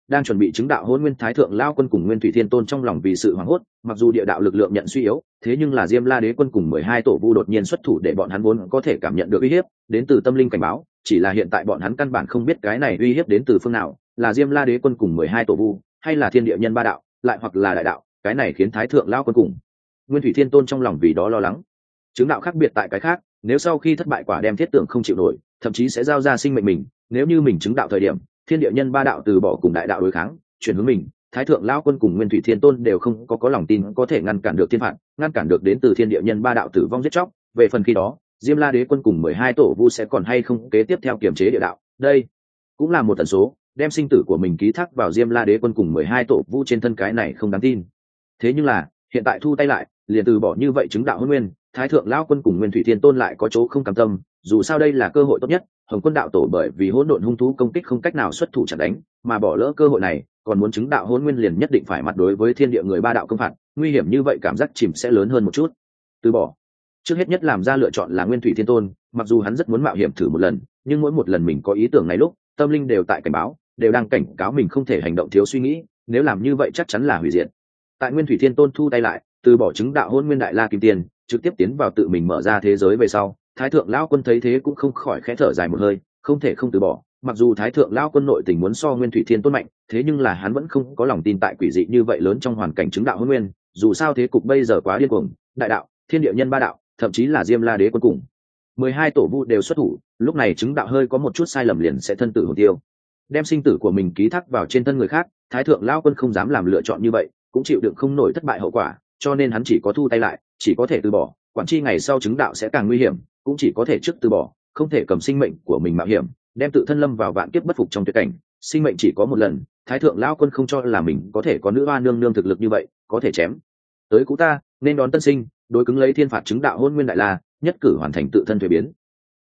đang chuẩn bị chứng đạo hôn nguyên thái thượng lao quân cùng nguyên thủy thiên tôn trong lòng vì sự hoảng hốt, mặc dù địa đạo lực lượng nhận suy yếu, thế nhưng là Diêm La Đế quân cùng 12 tổ vu đột nhiên xuất thủ để bọn hắn vốn có thể cảm nhận được uy hiếp đến từ tâm linh cảnh báo, chỉ là hiện tại bọn hắn căn bản không biết cái này uy hiếp đến từ phương nào, là Diêm La Đế quân cùng 12 tổ vu, hay là thiên địa nhân ba đạo, lại hoặc là đại đạo, cái này khiến thái thượng lao quân cùng nguyên thủy thiên tôn trong lòng vì đó lo lắng. Chứng đạo khác biệt tại cái khác, nếu sau khi thất bại quả đem thiết tưởng không chịu nổi, thậm chí sẽ giao ra sinh mệnh mình, nếu như mình chứng đạo thời điểm thiên địa nhân ba đạo từ bỏ cùng đại đạo đối kháng chuyển hướng mình, thái thượng lao quân cùng nguyên thủy thiên tôn đều không có lòng tin có thể ngăn cản được thiên phạt, ngăn cản được đến từ thiên địa nhân ba đạo tử vong giết chóc. Về phần khi đó Diêm La Đế quân cùng 12 tổ vu sẽ còn hay không kế tiếp theo kiểm chế địa đạo, đây cũng là một tần số, đem sinh tử của mình ký thác vào Diêm La Đế quân cùng 12 tổ vu trên thân, cái này không đáng tin. Thế nhưng là hiện tại thu tay lại liền từ bỏ như vậy chứng đạo hôn nguyên, thái thượng lao quân cùng nguyên thủy thiên tôn lại có chỗ không cam tâm, dù sao đây là cơ hội tốt nhất. Hồng Quân đạo tổ bởi vì hỗn độn hung thú công kích không cách nào xuất thủ chặn đánh, mà bỏ lỡ cơ hội này, còn muốn chứng đạo hôn nguyên liền nhất định phải mặt đối với thiên địa người ba đạo công phạt, nguy hiểm như vậy cảm giác chìm sẽ lớn hơn một chút. Từ bỏ trước hết nhất làm ra lựa chọn là nguyên thủy thiên tôn, mặc dù hắn rất muốn mạo hiểm thử một lần, nhưng mỗi một lần mình có ý tưởng này lúc tâm linh đều tại cảnh báo, đều đang cảnh cáo mình không thể hành động thiếu suy nghĩ, nếu làm như vậy chắc chắn là hủy diệt. Tại nguyên thủy thiên tôn thu tay lại từ bỏ chứng đạo hôn nguyên đại la kim tiên, trực tiếp tiến vào tự mình mở ra thế giới về sau, thái thượng lão quân thấy thế cũng không khỏi khẽ thở dài một hơi, không thể không từ bỏ. Mặc dù thái thượng lão quân nội tình muốn so nguyên thủy thiên tôn mạnh, thế nhưng là hắn vẫn không có lòng tin tại quỷ dị như vậy lớn trong hoàn cảnh chứng đạo hôn nguyên, dù sao thế cục bây giờ quá điên cuồng, đại đạo, thiên địa nhân ba đạo, thậm chí là Diêm La Đế quân cùng 12 tổ vu đều xuất thủ, lúc này chứng đạo hơi có một chút sai lầm liền sẽ thân tử hồn tiêu. Đem sinh tử của mình ký thác vào trên thân người khác, thái thượng lão quân không dám làm lựa chọn như vậy, cũng chịu đựng không nổi thất bại hậu quả, cho nên hắn chỉ có thu tay lại, chỉ có thể từ bỏ. Quản chi ngày sau chứng đạo sẽ càng nguy hiểm, cũng chỉ có thể trước từ bỏ, không thể cầm sinh mệnh của mình mạo hiểm, đem tự thân lâm vào vạn kiếp bất phục trong tuyệt cảnh. Sinh mệnh chỉ có một lần, thái thượng lão quân không cho là mình có thể có nữ oa nương nương thực lực như vậy, có thể chém tới cũ ta, nên đón tân sinh, đối cứng lấy thiên phạt chứng đạo hôn nguyên đại la, nhất cử hoàn thành tự thân thuế biến,